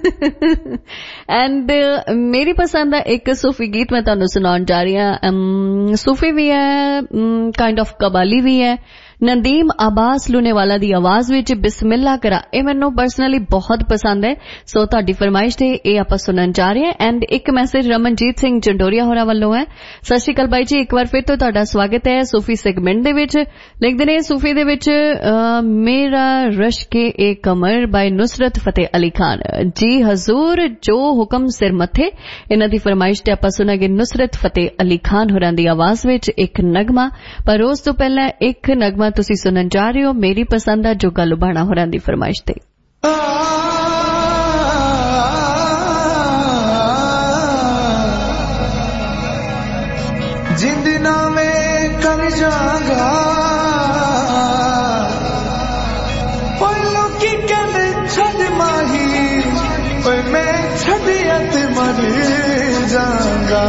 ਐਂਡ ਮੇਰੀ ਪਸੰਦ ਦਾ ਇੱਕ ਸੂਫੀ ਗੀਤ ਮੈਂ ਤੁਹਾਨੂੰ ਸੁਣਾਉਣ ਜਾ ਰਹੀ ਹਾਂ। ਸੂਫੀ ਵੀ ਹੈ, ਕਾइंड ऑफ ਕਬਾਲੀ ਵੀ ਹੈ। ਨਦੀਮ ਆਬਾਸ ਲੂਣੇਵਾਲਾ ਦੀ ਆਵਾਜ਼ ਵਿੱਚ ਬਿਸਮਿल्ला ਕਰਾ, ਇਹ ਮੈਨੂੰ ਪਰਸਨਲੀ ਬਹੁਤ ਪਸੰਦ ਹੈ। ਸੋ ਤੁਹਾਡੀ ਫਰਮਾਇਸ਼ ਤੇ ਇਹ ਆਪਾਂ ਸੁਣਨ ਜਾ ਰਹੇ ਹਾਂ। ਐਂਡ ਇੱਕ ਮੈਸੇਜ ਰਮਨਜੀਤ ਸਿੰਘ ਜੰਡੋਰੀਆ ਹੋਰਾਂ ਵੱਲੋਂ ਹੈ। ਸਤਿ ਸ਼੍ਰੀ ਅਕਾਲ ਬਾਈ ਜੀ, ਇੱਕ ਵਾਰ ਫਿਰ ਤੋਂ ਤੁਹਾਡਾ ਸਵਾਗਤ ਹੈ ਸੂਫੀ ਸੈਗਮੈਂਟ ਦੇ ਵਿੱਚ। ਲਿਖਦੇ ਨੇ ਸੂਫੀ ਦੇ ਵਿੱਚ ਮੇਰਾ ਰਸ਼ਕੇ ਏ ਕਮਰ ਬਾਈ ਨੁਸਰਤ ਫਤਿਹ ਅਲੀ ਖਾਨ। ਜੀ ਹਜ਼ੂਰ ਜੋ ਹੁਕਮ ਸਿਰ ਮੱਥੇ। ਇਹਨਾਂ ਦੀ ਫਰਮਾਇਸ਼ ਤੇ ਆਪਾਂ ਸੁਣਾਂਗੇ ਨੁਸਰਤ ਫਤਿਹ ਅਲੀ ਖਾਨ ਹੋਰਾਂ ਦੀ ਆਵਾਜ਼ ਵਿੱਚ ਇੱਕ ਨਗਮਾ। ਪਰ ਉਸ ਤੋਂ ਪਹਿਲਾਂ ਇੱਕ ਨਗਮਾ ਤੁਸੀਂ ਸੁਣਨ ਜਾ ਰਹੇ ਹੋ ਮੇਰੀ ਪਸੰਦ ਦਾ ਜੋਗਾ ਲੁਬਾਣਾ ਹੋਰਾਂ ਦੀ ਫਰਮਾਇਸ਼ ਤੇ। जिंद नामे कर जागा लोकी कहते छड़ माही मैं छड़िया ते मर जागा।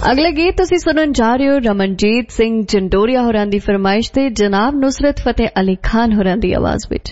अगला गीत तुसी सुनन जा रहे हो रमनजीत सिंह जंडोरिया होरां दी फरमाइश ते जनाब नुसरत फतेह अली खान होरां दी आवाज विच।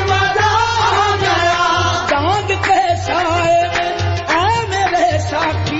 साए में आ मेरे साथ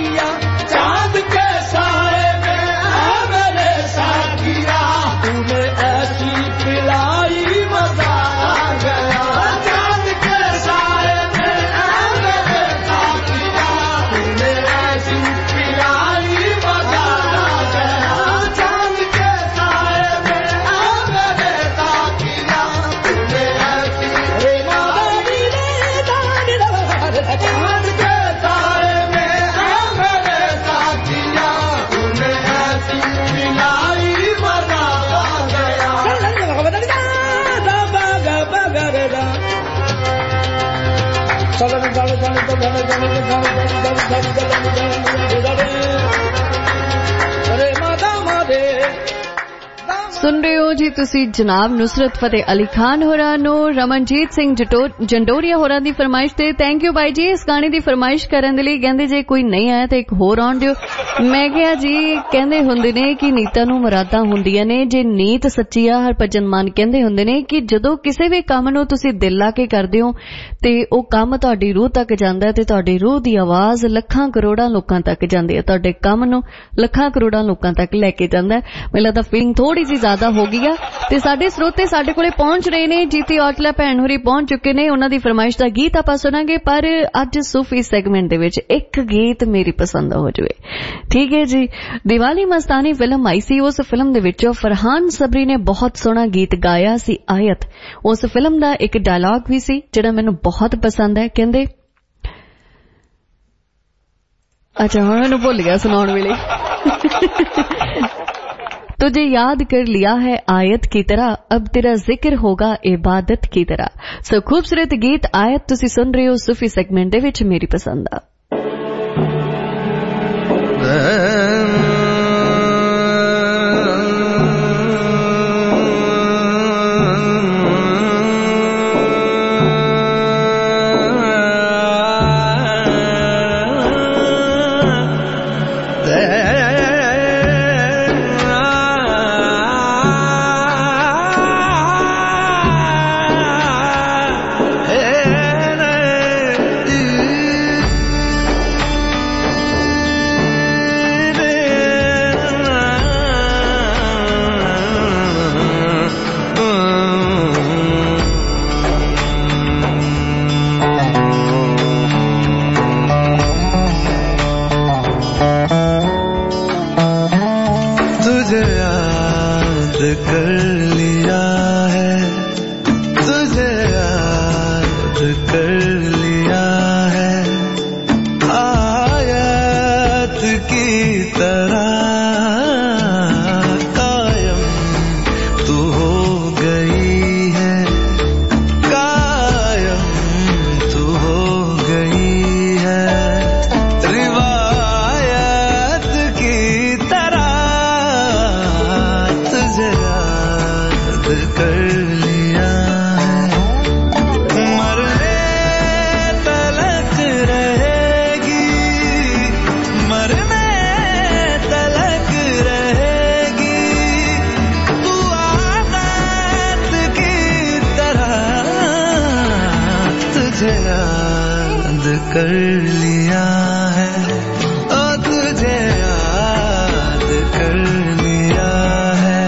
सुन रहे हो जी तुसी जनाब नुसरत फतेह अली खान होरां नो रमनजीत सिंह जंडोरिया होरां दी फरमाइश ते थैंक यू भाई जी इस गाने दी फरमाइश करन दे लई कहंदे जे कोई नहीं आया ते एक होर आउण दिओ मैं कहा जी कहंदे हुंदे ने कि नीतां नूं मुरादां हुंदियां ने जे नीत सच्ची आ हरभजन मान कहंदे हुंदे ने कि जदों किसी भी काम नूं तुसी दिल ला के करदे हो ते ਉਹ ਕੰਮ ਤੁਹਾਡੀ रूह तक ਜਾਂਦਾ ਤੇ ਤੁਹਾਡੀ रूह ਦੀ ਆਵਾਜ਼ ਲੱਖਾਂ ਕਰੋੜਾਂ ਲੋਕਾਂ ਤੱਕ ਜਾਂਦੀ ਹੈ ਤੁਹਾਡੇ ਕੰਮ ਨੂੰ ਲੱਖਾਂ ਕਰੋੜਾਂ ਲੋਕਾਂ ਤੱਕ ਲੈ ਕੇ ਜਾਂਦਾ ਮੈਨੂੰ ਲੱਗਦਾ ਫੀਲਿੰਗ ਥੋੜੀ ਜਿਹੀ ਜ਼ਿਆਦਾ ਹੋ ਗਈ ਆ ਤੇ ਸਾਡੇ ਸਰੋਤੇ ਸਾਡੇ ਕੋਲੇ ਪਹੁੰਚ ਰਹੇ ਨੇ ਜੀਤੀ ਔਟਲਾ ਭੈਣ ਹੋਰੀ ਪਹੁੰਚ ਚੁੱਕੇ ਨੇ ਉਹਨਾਂ ਦੀ ਫਰਮਾਇਸ਼ ਦਾ ਗੀਤ ਆਪਾਂ ਸੁਣਾਂਗੇ ਪਰ ਅੱਜ ਸੂਫੀ ਸੈਗਮੈਂਟ ਦੇ ਵਿੱਚ ਇੱਕ ਗੀਤ ਮੇਰੀ ਪਸੰਦ ਹੋ ਜਾਵੇ ਠੀਕ ਹੈ ਜੀ ਦੀਵਾਲੀ ਮਸਤਾਨੀ ਫਿਲਮ ਆਈ ਸੀ ਉਸ ਫਿਲਮ ਦੇ ਵਿੱਚੋਂ ਫਰਹਾਨ ਸਬਰੀ ਨੇ ਬਹੁਤ ਸੋਹਣਾ ਗੀਤ ਗਾਇਆ ਸੀ ਆਇਤ ਉਸ ਫਿਲਮ ਦਾ ਇੱਕ ਡਾਇਲੌਗ ਵੀ ਸੀ ਜਿਹੜਾ ਮੈਨੂੰ बहुत पसंद है कहंदे अच्छा हुण मैनूं भुल गया सुनाउण वेले तुझे याद कर लिया है आयत की तरह अब तेरा जिक्र होगा इबादत की तरह सो खूबसूरत गीत आयत तुसी सुन रहे हो सूफी सेगमेंट दे विच मेरी पसंद आ कर लिया है ओ तुझे याद कर लिया है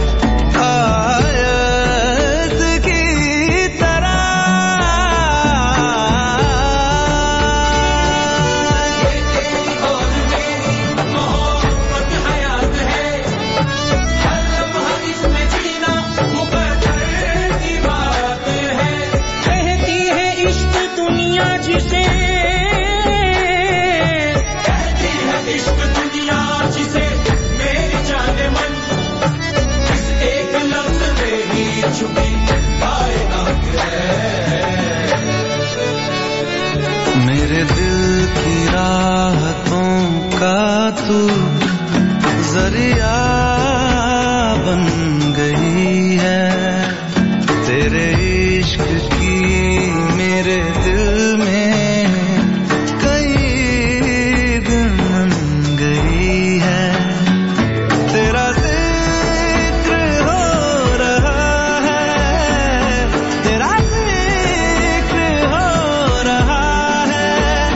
आयत की तरह ये तेरी और मेरी मोहब्बत हयात है हर लम्हा इसमें जीना मुकद्दर की बात है कहती है इश्क दुनिया जिसे मेरे दिल की राहतों का तू जरिया बन गई है तेरे इश्क की मेरे दिल में कई दिन बन गई है तेरा जिक्र हो रहा है तेरा जिक्र हो रहा है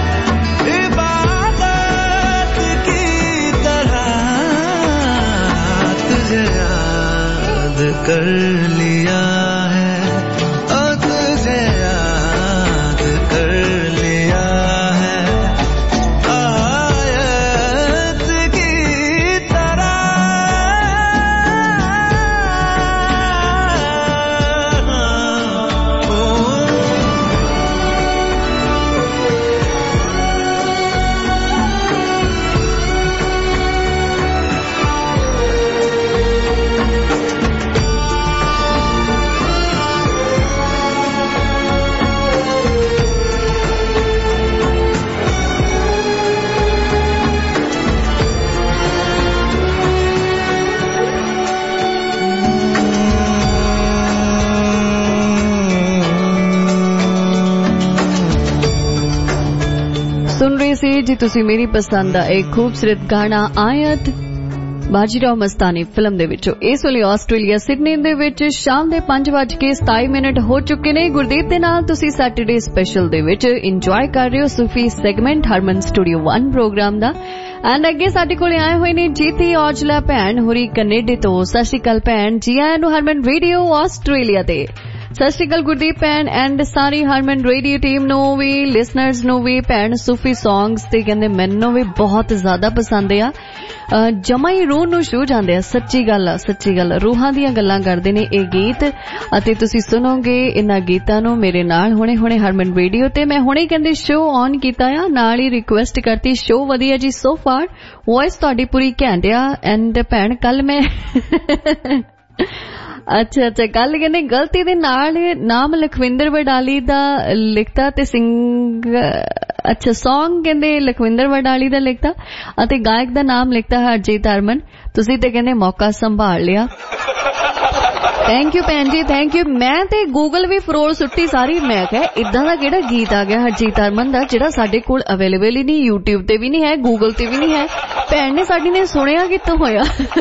इबादत की तरह तुझे याद कर लिया है ओ तुझे याद कर लिया है आयत की तरह सुन रहे सी जी तुसी मेरी पसंद दा एक खूबसूरत गाना आयत बाजीराव मस्तानी फिल्म दे विचों। इस वेले आस्ट्रेलिया सिडनी दे विच शाम दे पांच बज के सताई मिनट हो चुके ने। गुरदीप दे नाल तुसी सैटरडे स्पेशल दे विच इंजॉय कर रहे हो Sufi segment Harman studio one program दा। एंड अगे साडे कोले आए हुए ने जीती औजला भैन होरी कनेडे तो। सत श्री अकाल भैन, जी आया नु हरमन रेडियो आस्ट्रेलिया ते। सत श्री अकाल गुरदीप भैन एंड सारी हरमन रेडियो टीम नो भी लिसनर्स नो भी। भैन सूफी सॉन्ग्स ते कहंदे मैनू भी बहुत ज्यादा पसंद आ, जमा ही रूह नू छू जांदे आ। सच्ची गल आ, सच्ची गल रूहां दीयां गल्लां करदे ने ये गीत अते तुसी सुनोगे इन्हां गीतां नू मेरे नाल हुणे हुणे हरमन रेडियो ते। मैं हुणे कहंदे शो ऑन कीता आ, नाल ही रिक्वेस्ट करती शो वधिया जी सो फार, वॉइस तुहाडी पूरी घैंट आ। एंड भैन कल मैं अच्छा अच्छा कल कहने गलती दे नाल नाम लखविंदर वडाली दा लिखता ते सिंग अच्छा सॉन्ग कहंदे लखविंदर वडाली दा लिखता अते गायक दा नाम लिखता हरजीत हरमन। तुसी ते कहने मौका संभाल लिया। थैंक यू भैन जी, थैंक यू। मैं ते गूगल भी फरोल सुट्टी सारी, मैं कहा इदां दा किहड़ा गीत आ गया हरजीत हरमन दा जिहड़ा साडे कोल अवेलेबल ही नहीं, यूट्यूब ते भी नहीं है, गूगल ते भी नहीं है। भैन ने साडी ने सुनिया कित्थों होया।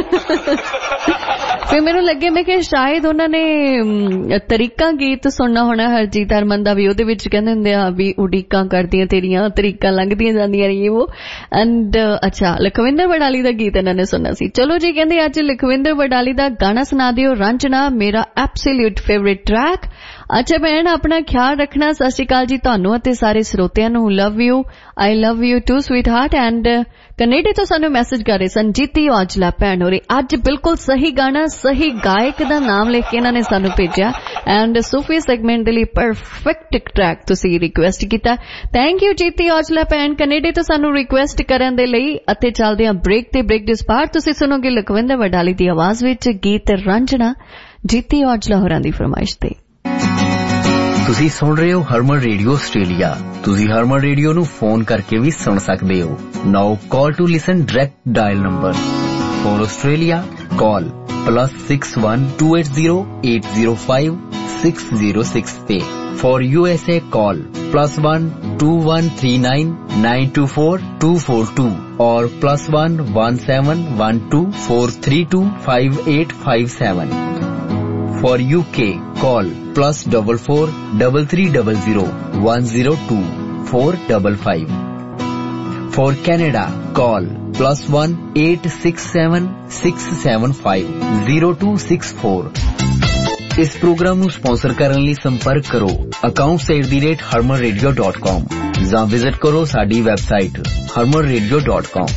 फिर मैनू लगे मैं कि शायद उन्होंने तरीका गीत सुनना होना हरजीत हरमन दा भी। ओहदे विच कहंदे हुंदे आ भी उड़ीकां करदियां तेरियां तरीकां लंघदियां जांदियां ने वो। एंड अच्छा लखविंदर वडाली दा गीत इन्होंने सुनना सी। चलो जी कहंदे अज लखविंदर वडाली दा गाना सुना दिओ रंजना, मेरा एब्सोल्यूट फेवरेट ट्रैक। अच्छा भैन अपना ख्याल रखना। सत श्री अकाल जी तुहानू अते सारे श्रोतियां नू। Love you, I love you too sweetheart. And कनेडे तो सानू मैसेज कर रहे सन जीती औजला भैन होरे। अज बिल्कुल सही गाना सही गायक दा नाम लिख के इन्होंने सानू भेजा एंड सूफी सेगमेंट दे लई परफेक्ट ट्रैक तुसी रिक्वेस्ट कीता। थैंक यू जीती औजला भैन कनेडे तो सानू रिक्वेस्ट करन दे लई। अते चलदे हां ब्रेक ते ब्रेक दे पार तुसी सुनोगे लखविंदर वडाली दी आवाज विच गीत रंजना जीती औजला होरां दी फरमाइश ते। ਤੁਸੀਂ ਸੁਣ ਰਹੇ ਹੋ ਹਰਮਨ ਰੇਡੀਓ ਆਸਟ੍ਰੇਲੀਆ। ਤੁਸੀਂ ਹਰਮਨ ਰੇਡੀਓ ਨੂੰ ਫੋਨ ਕਰਕੇ ਵੀ ਸੁਣ ਸਕਦੇ ਹੋ। Now call to listen direct dial number for Australia call plus six one two eight zero eight zero five six zero six ਤੇ for U S A call plus one two one three nine nine two four two four two or plus one one seven one two four three two five eight five seven. For U K call plus double four double three double zero one zero two four double five. For Canada call plus one eight six seven six seven five zero two six four. इस program ਨੂੰ sponsor ਕਰਨ ਲਈ ਸੰਪਰਕ ਕਰੋ accounts at the rate harman radio dot com ਜਾਂ visit ਕਰੋ ਸਾਡੀ website harman radio dot com.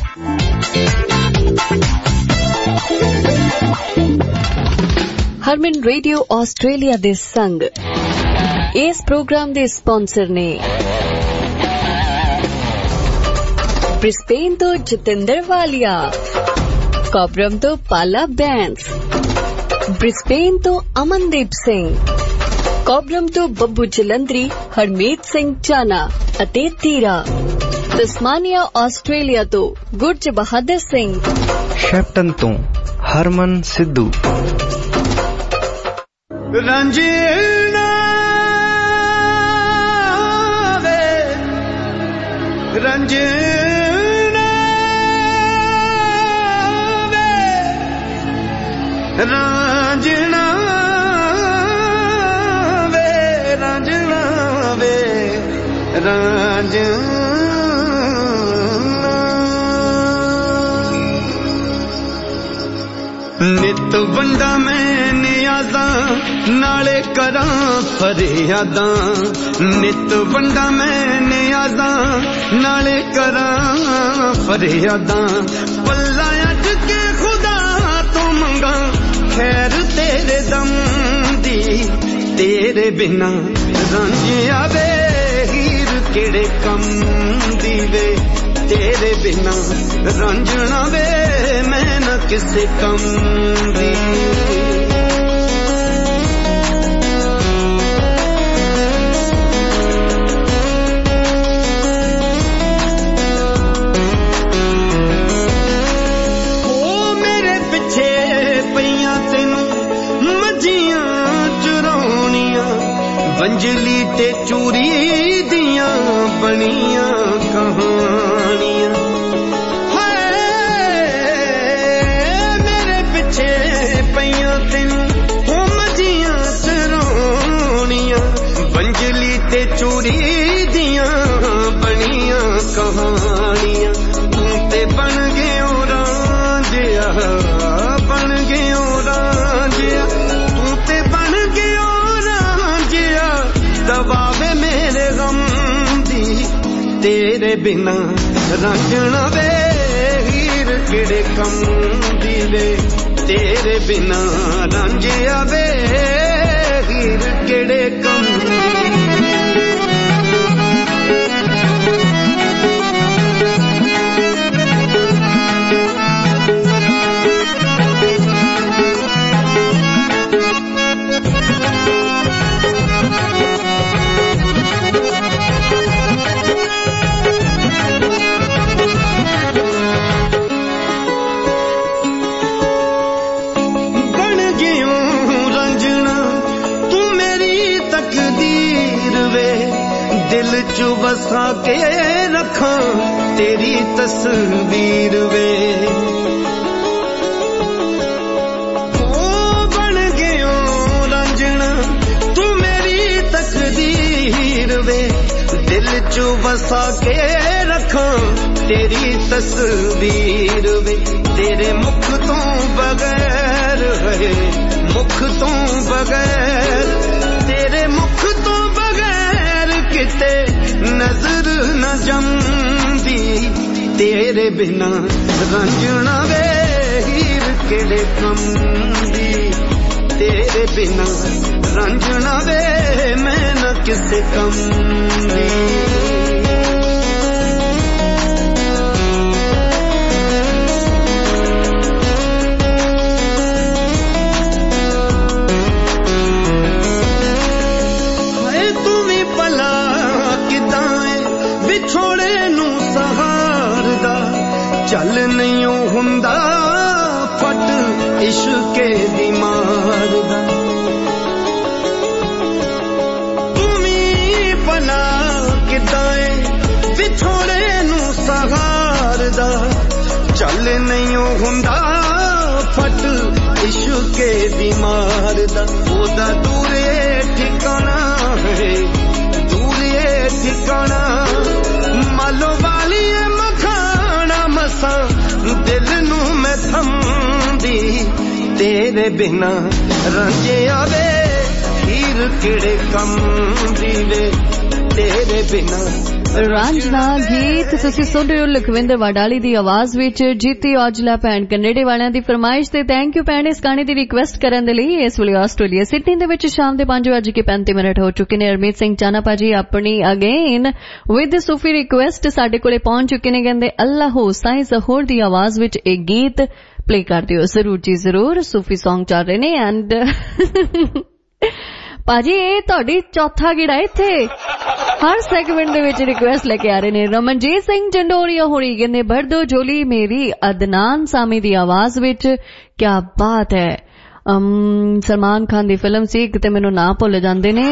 Harman radio Australia दे संग इस प्रोग्राम दे स्पॉन्सर ने ब्रिस्बेन तो जतिंदर वालिया, कॉबरम तो पाला बैंस, ब्रिस्बेन तो अमनदीप सिंह, कॉबरम तो बब्बू जलंधरी हरमीत सिंह चाना अते तीरा, तस्मानिया आस्ट्रेलिया तो गुरज बहादुर सिंह, शैप्टन तो हरमन सिद्धू। रंजीना वे रंजीना वे रंजीना वे रंजीना वे रंजीना नित बंदा मैं नियाज़ा नाले करां फरियादां, नित बंदा मैं नियाज़ा नाले करां फरियादां, पल्ला अज के खुदा तो मंगा खैर तेरे दम दी, तेरे बिना रांझिया वे हीर केड़े कम दी वे, तेरे बिना रंजना वे मैं न किसे कम दी। ओ मेरे पिछे पईयां तेनू मजियां चुराउणियां, वंजली ते चूरी दियां बनियां कहां कहानियां तू ते बन गयो रांझिया बन गयो रांझिया तू ते बन गयो रांझिया दबावे मेरे गम दी तेरे बिना रांझना वे हीर किड़े कम दी वे तेरे बिना रांझिया वे हीर किड़े कम जो बसा के रखा तेरी तस्वीर वे ओ बन गयो रंजना तू मेरी तकदीर वे दिल जो बसा के रखा तेरी तस्वीर वे तेरे मुख तो बगैर है मुख तो बगैर तेरे मुख तो बगैर किते नजर न जमदी तेरे बिना रंजना वे हीर केड़े कम दी तेरे बिना रंजना वे मैं न किसे कम दी चल नहीं हुंदा फट इश्के दी मारदा तुमी भला किदाए विछोड़े नू सहारदा चल नहीं हुंदा फट इश्के दी मारदा ओदा दूरे ठिकाना है दूरे ठिकाना मालो वाली दिल नू मैं थमदी तेरे बिना रंजिया वे हीर किड़े कम दी वे तेरे बिना रांझना गीत तुसी सुन रहे हो लखविंदर वाडाली दी आवाज विच जीती औजला भैन कनेडे वालियां दी फरमाइश ते थैंक यू भैन इस गाने दी रिक्वेस्ट करन दे लई इस वेले आस्ट्रेलिया सिडनी दे विच शाम दे पांच बज के पैंती मिनट हो चुके ने हरमीत सिंह चाना पाजी अपनी अगेन विद सूफी रिक्वेस्ट साडे कोले पहुंच चुके ने कहंदे अल्लाह हो साईं ज़हूर दी आवाज विच एक गीत प्ले कर दियो जरूर जी जरूर सूफी सॉन्ग चल रहे ने एंड पाजी ये तुहाडी चौथा गिड़ा इत्थे हर सेगमेंट दे विच रिक्वेस्ट लेके आ रहे ने रमनजीत सिंह जंडोरिया होरी कहंदे भर दो जोली मेरी अदनान सामी दी आवाज विच क्या बात है um, सलमान खान दी फिल्म सी किते मैनू ना भुल जांदे ने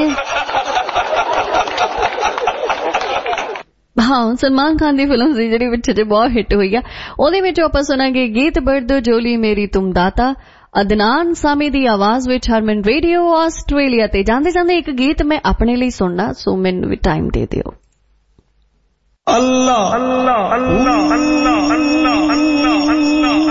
हाँ सलमान खान दी फिल्म सी जिहड़ी पिछे जे बहुत हिट हुई है ओदे विच आपां सुनांगे गीत भर दो जोली मेरी तुम दाता अदनान सामी दी आवाज विच हरमन रेडियो ऑस्ट्रेलिया ते जांदे जांदे एक गीत मैं अपने लिए सुनना सो मैनू भी टाइम दे दियो अल्लाह अल्लाह अल्लाह अल्लाह अल्लाह अल्लाह अल्लाह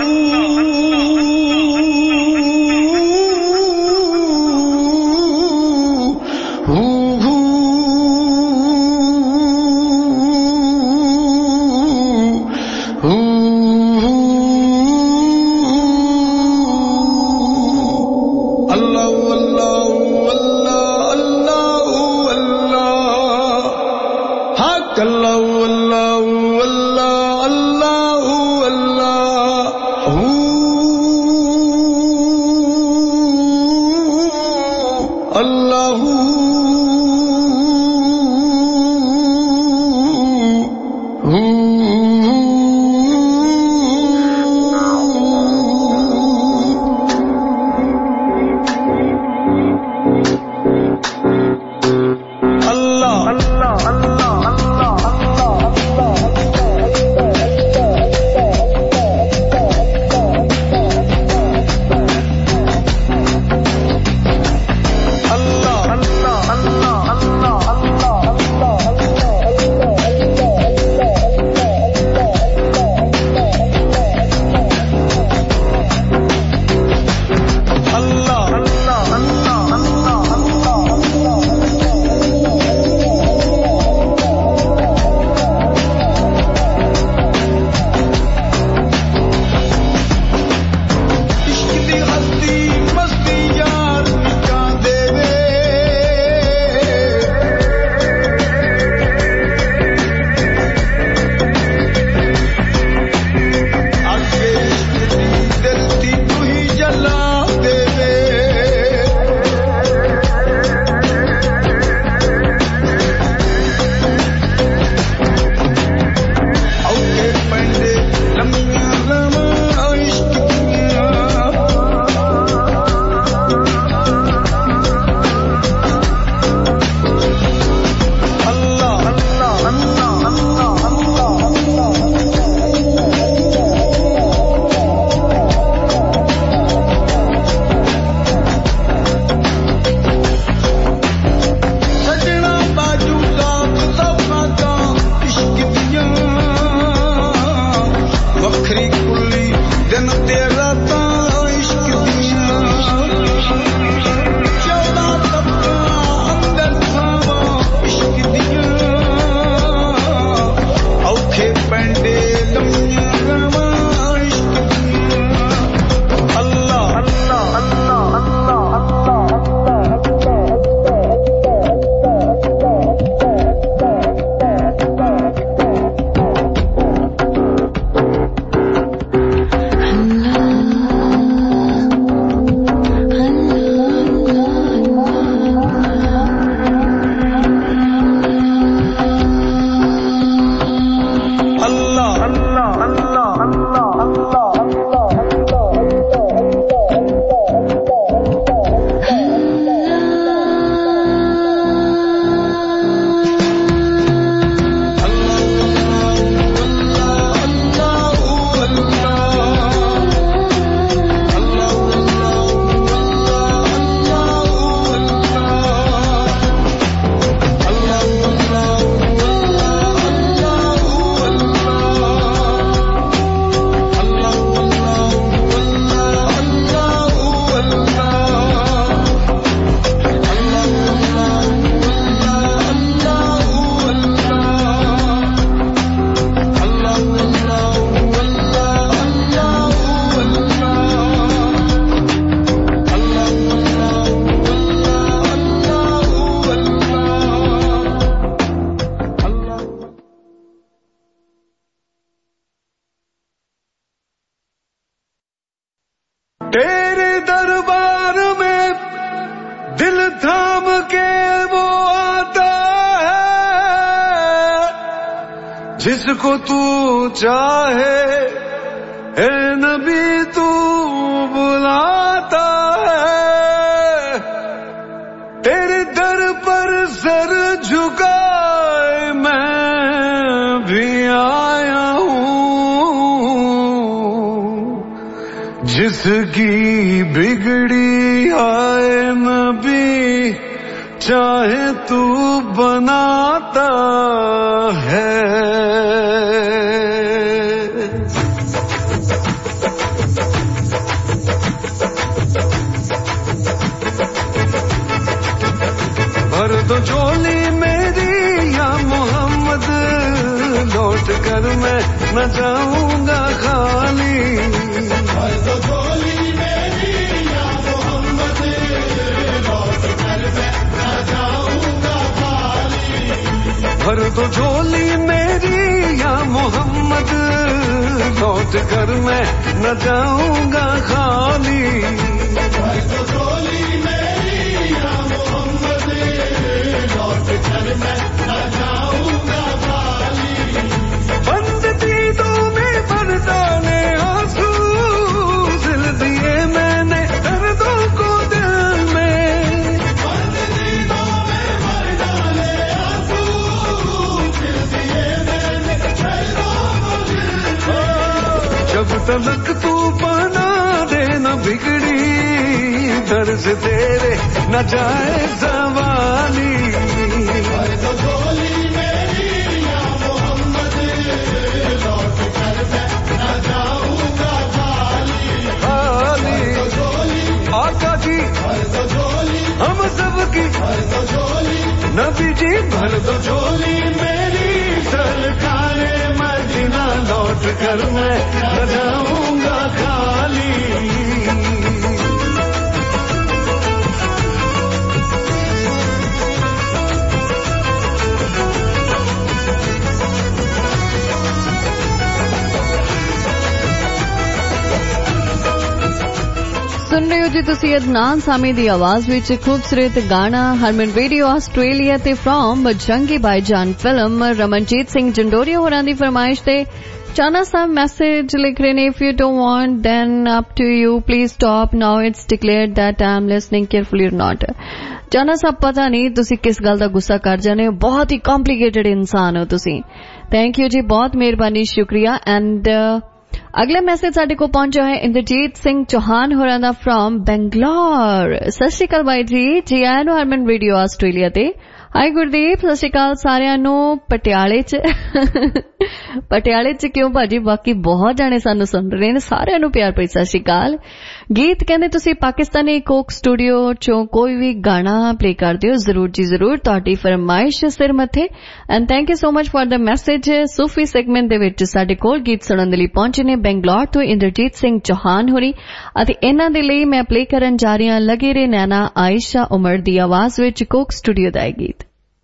जिसको तू चाहे ए नबी तू बुलाता है, तेरे दर पर सर झुकाए मैं भी आया हूँ। जिसकी बिगड़ी आए नबी चाहे तू बनाता है। भर दो झोली मेरी या मोहम्मद, लौट कर मैं न जाऊंगा खाली। भर दो झोली मेरी या मोहम्मद, लौट कर मैं न जाऊंगा खाली। भर दो झोली मेरी या मोहम्मद, लौट कर मैं न जाऊंगा खाली। भर दो झोली मेरी या मोहम्मद, लौट कर मैं न जाऊंगा खाली। बंद दीदों में भर डाले आंसू, सिल दिए मैंने दर्दों को दिल में। बंद दीदों में भर डाले आंसू, सिल दिए मैंने दर्दों को दिल में। जब तलक तू बना दे न बिगड़ी, दर्द तेरे न जाए ज़वाली। भर दो झोली मेरी या मोहम्मद, लौट कर मैं न जाऊंगा खाली। खाली आका जी भर दो झोली हम सबकी, भर दो झोली नबी जी भर दो झोली मेरी। सरकारे मदीना लौट कर मैं न जाऊंगा खाली। सुन रहे हो जी तुसी अदनान सामी दी आवाज विच खूबसूरत गाना हरमन रेडियो आस्ट्रेलिया ते फ्रॉम बजरंगी भाईजान फिल्म। रमनजीत सिंह जंडोरिया होरां दी फरमाइश ते चाना साहब मैसेज लिख रहे ने, if you don't want then up to you, please stop now, it's declared that I am listening carefully or not. Chana साहब पता नहीं तुसी किस गल दा गुस्सा कर जाने हो, बहुत ही कॉम्प्लिकेटेड इंसान हो तुसी। थैंक यू जी, बहुत मेहरबानी, शुक्रिया। एंड अगला मैसेज साडे को पहुंचा है इंद्रजीत सिंह चौहान होरां दा फ्रॉम बेंगलोर। सत श्री अकाल भाई जी, जी आया नो हरमन रेडियो आस्ट्रेलिया ते। हाय गुरदीप, सत श्री अकाल सारियां नू। पटियाले च पटियाले च क्यों भाजी, बाकी बहुत जाने सानू सुन रहे ने, सारियां नू प्यार भरी सत श्री अकाल। गीत कहंदे तुसी पाकिस्तानी कोक स्टूडियो चों कोई भी गाना प्ले कर दियो, जरूर जी जरूर, तुहाडी फरमाइश सिर मथे। And thank you so much for the message. Sufi segment दे विच साडे कोल गीत सुणन दे लई पहुंचे ने बेंगलोर तो इंद्रजीत सिंह चौहान होरी, अते इन्हां दे लई मैं प्ले करन जा रही हां लगे रे नैना आयशा उमर दी आवाज विच कोक स्टूडियो दा गीत।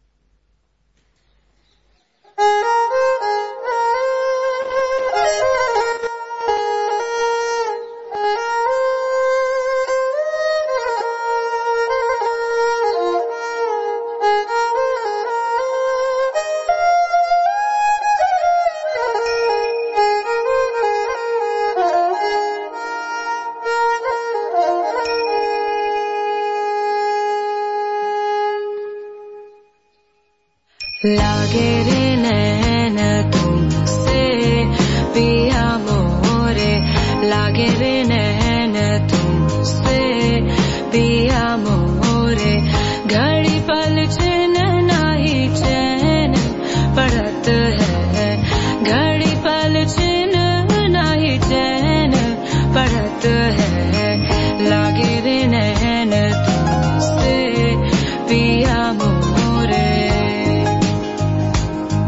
लागे रे नैन तुमसे पिया मोरे, लागे रे नैन तुमसे पिया मोरे। घड़ी पल चैन नाही चैन पड़त है, घड़ी पल चैन नाही चैन पड़त है। लागे रे नैन तुमसे पिया मोरे।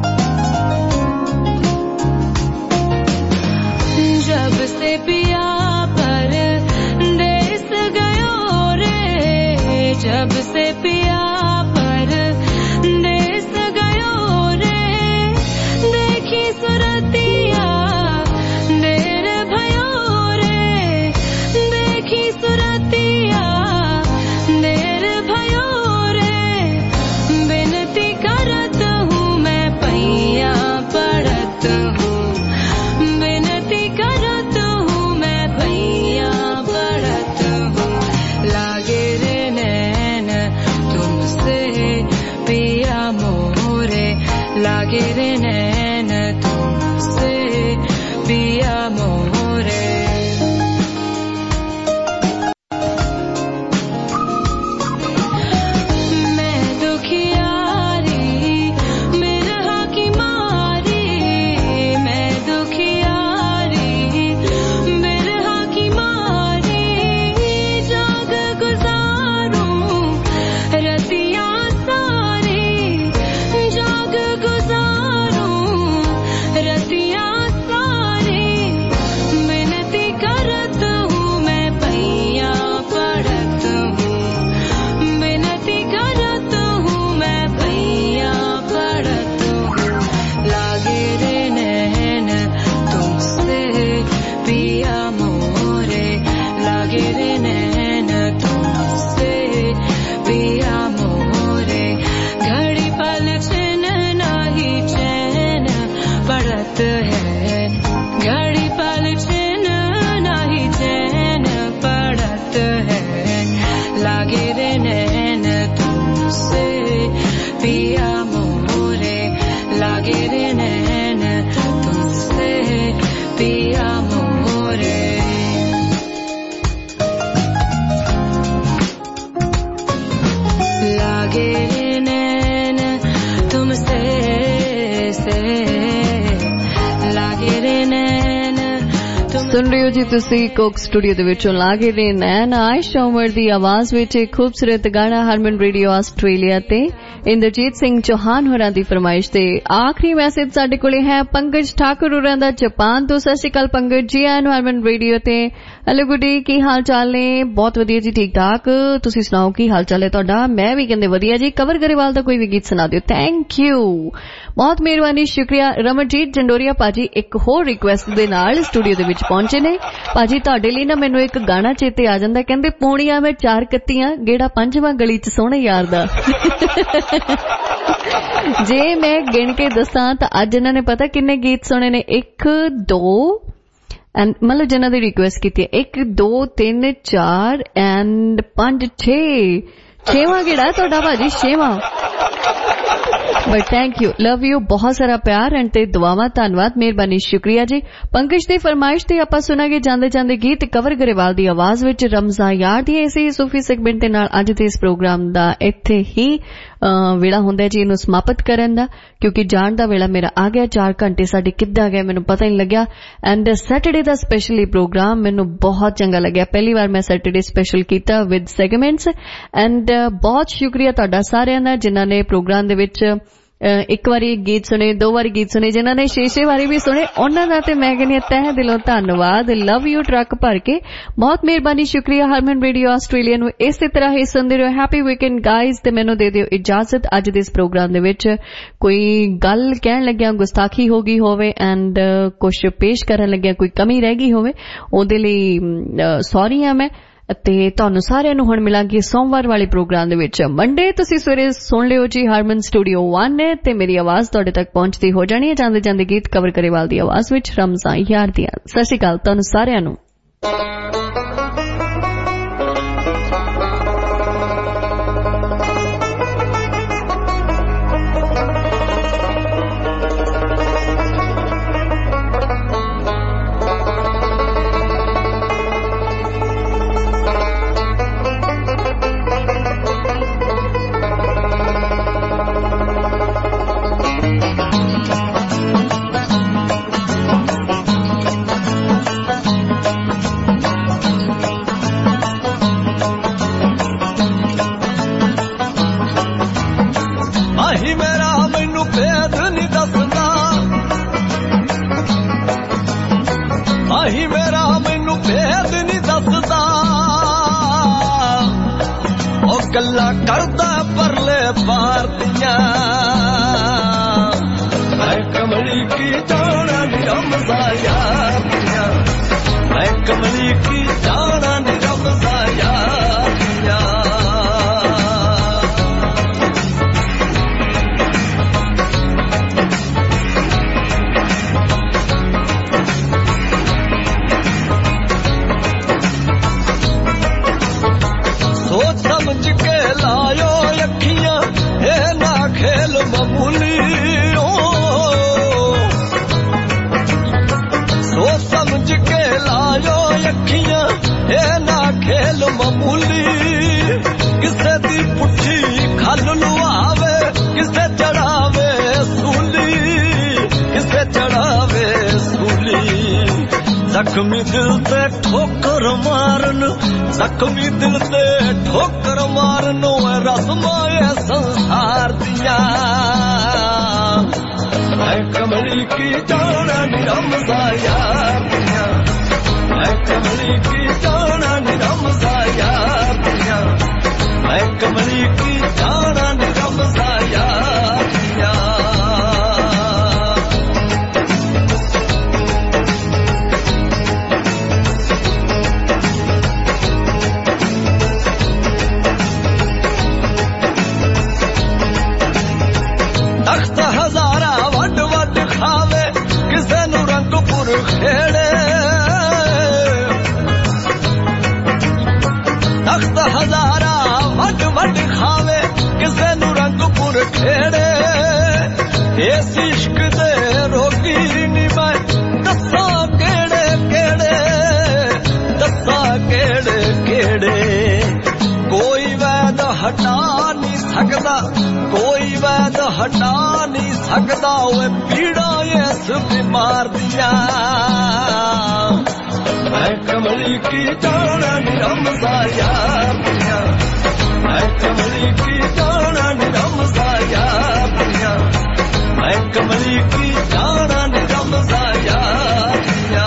पड़त है घड़ी पल चैन नहीं चैन पड़त है लागे रे नैन तुमसे पिया मोरे लागे रे नैन तुमसे पिया मोरे लागे रे नैन तुमसे से लागे रे नैन सुन रहे हो जी तुसी कोक स्टूडियो दे विचों लागे रे नैन आयशा उमर दी आवाज विच एक खूबसूरत गाना हरमन रेडियो आस्ट्रेलिया ते इंद्रजीत सिंह चौहान होरां दी फरमाइश ते आखिरी मैसेज साडे कोले है पंकज ठाकुर होरां दा जापान तो। सत श्री अकाल पंकज जी, आन हरमन रेडियो ते हेलो गुडी, की हाल चाल ने? बहुत वधिया जी, ठीक ठाक। तुसी सुनाओ की हाल चाल है तुहाडा? मैं भी कहंदे वधिया जी। कवर गरेवाल दा कोई भी गीत सुना दियो। थैंक यू, बहुत मेहरबानी, शुक्रिया। रमनजीत जंडोरिया पाजी एक होर रिक्वेस्ट दे नाल स्टूडियो दे विच पहुंचे ने। पाजी तुहाडे लई ना मैनूं एक गाना चेते आ जांदा, कहंदे पौणियां मैं चार कत्तियां गेड़ा पंजवां गली च सोहणे यार दा। जे मैं गिण के दसां तां अज इन्हां ने पता किन्ने गीत सुने ने? एक दो एंड मतलब जिन्हां दी रिक्वेस्ट कीती है, एक दो तीन चार एंड पंज छे, छेवां गेड़ा तुहाडा भाजी, छेवां। But thank you, love you, बहुत सारा प्यार एंड ते दुआवां, धन्नवाद, मेहरबानी, शुक्रिया जी। पंकज दी फरमाइश ते आपां सुनांगे जांदे जांदे गीत कवर गरेवाल दी आवाज विच रमजान यार दी इसी सूफी सेगमेंट दे नाल अज दे इस प्रोग्राम दा इत्थे ही वेला हुंदा जी इनू समाप्त करन दा, क्योंकि जाण दा वेला मेरा आ गया। चार घंटे साडे किद्दां गए मैनू पता ही नहीं लग्या। एंड सैटरडे दा स्पेशली प्रोग्राम मैनू बहुत चंगा लग्या। पहली बार मैं सैटरडे स्पेशल कीता विद सेगमेंट्स एंड बहुत शुक्रिया तुहाडा सारिआं दा जिन्हां ने प्रोग्राम दे विच एक बारी गीत सुने, दो बारी गीत सुने, जिन्हां ने छे छे बारी भी सुने, उन्हां दा ते मैं कहनी तह दिलों धन्नवाद। लव यू ट्रक भर के, बहुत मेहरबानी, शुक्रिया। हरमन रेडियो आस्ट्रेलिया नूं इसे तरह ही सुनदे रहो। हैप्पी वीकेंड गाइज, ते मैनूं दे दिओ इजाजत। अज दे इस प्रोग्राम दे विच कोई गल कहण लग्या गुस्ताखी हो गई होवे एंड कुछ पेश करन लग्या कोई कमी रह गई होवे, ओहदे लई सॉरी हां मैं। ते तुहानू सारिआं नूं हुण मिलांगी सोमवार वाले प्रोग्राम दे विच। मंडे तुसीं सवेरे सुन लिओ जी हरमन स्टूडियो वन ने, ते मेरी आवाज तुहाडे तक पहुंचदी हो जानी है जांदे जांदे गीत कवर गरेवाल दी आवाज विच रमजान यार दी। सत श्री अकाल तुहानू सारिआं नूं। गल्ला करदा परले पार दियां मैं कमली की जाना निरमजा यार दियां मैं कमली की जाना निरमजा यार दियां सोच समझ के लायो अखियां हे ना खेल मामूली सोच समझ के लायो अखियां हे ना खेल मामूली किसे दी पुट्ठी खल लुआवे किसे चढ़ावे सूली किसे चढ़ावे सूली जख्मी दिल ते ठोकर मारन जख्मी दिल ते ठोकर मारनो रस्माए संसार दिया मैं कमली की जाना निरमजा यार दिया मैं कमली की जाना निरमजा यार दिया मैं कमली की जाना निरमजा यार दिया तख्त हजारा वड वड खावे किस सकदा कोई वैद हटा नहीं सकदा ओए पीड़ा इस बीमार दिया मैं कमली की जाना निरम सा यार दिया मैं कमली की जाना निरम सा यार दिया मैं कमली की जाना निरम सा यार दिया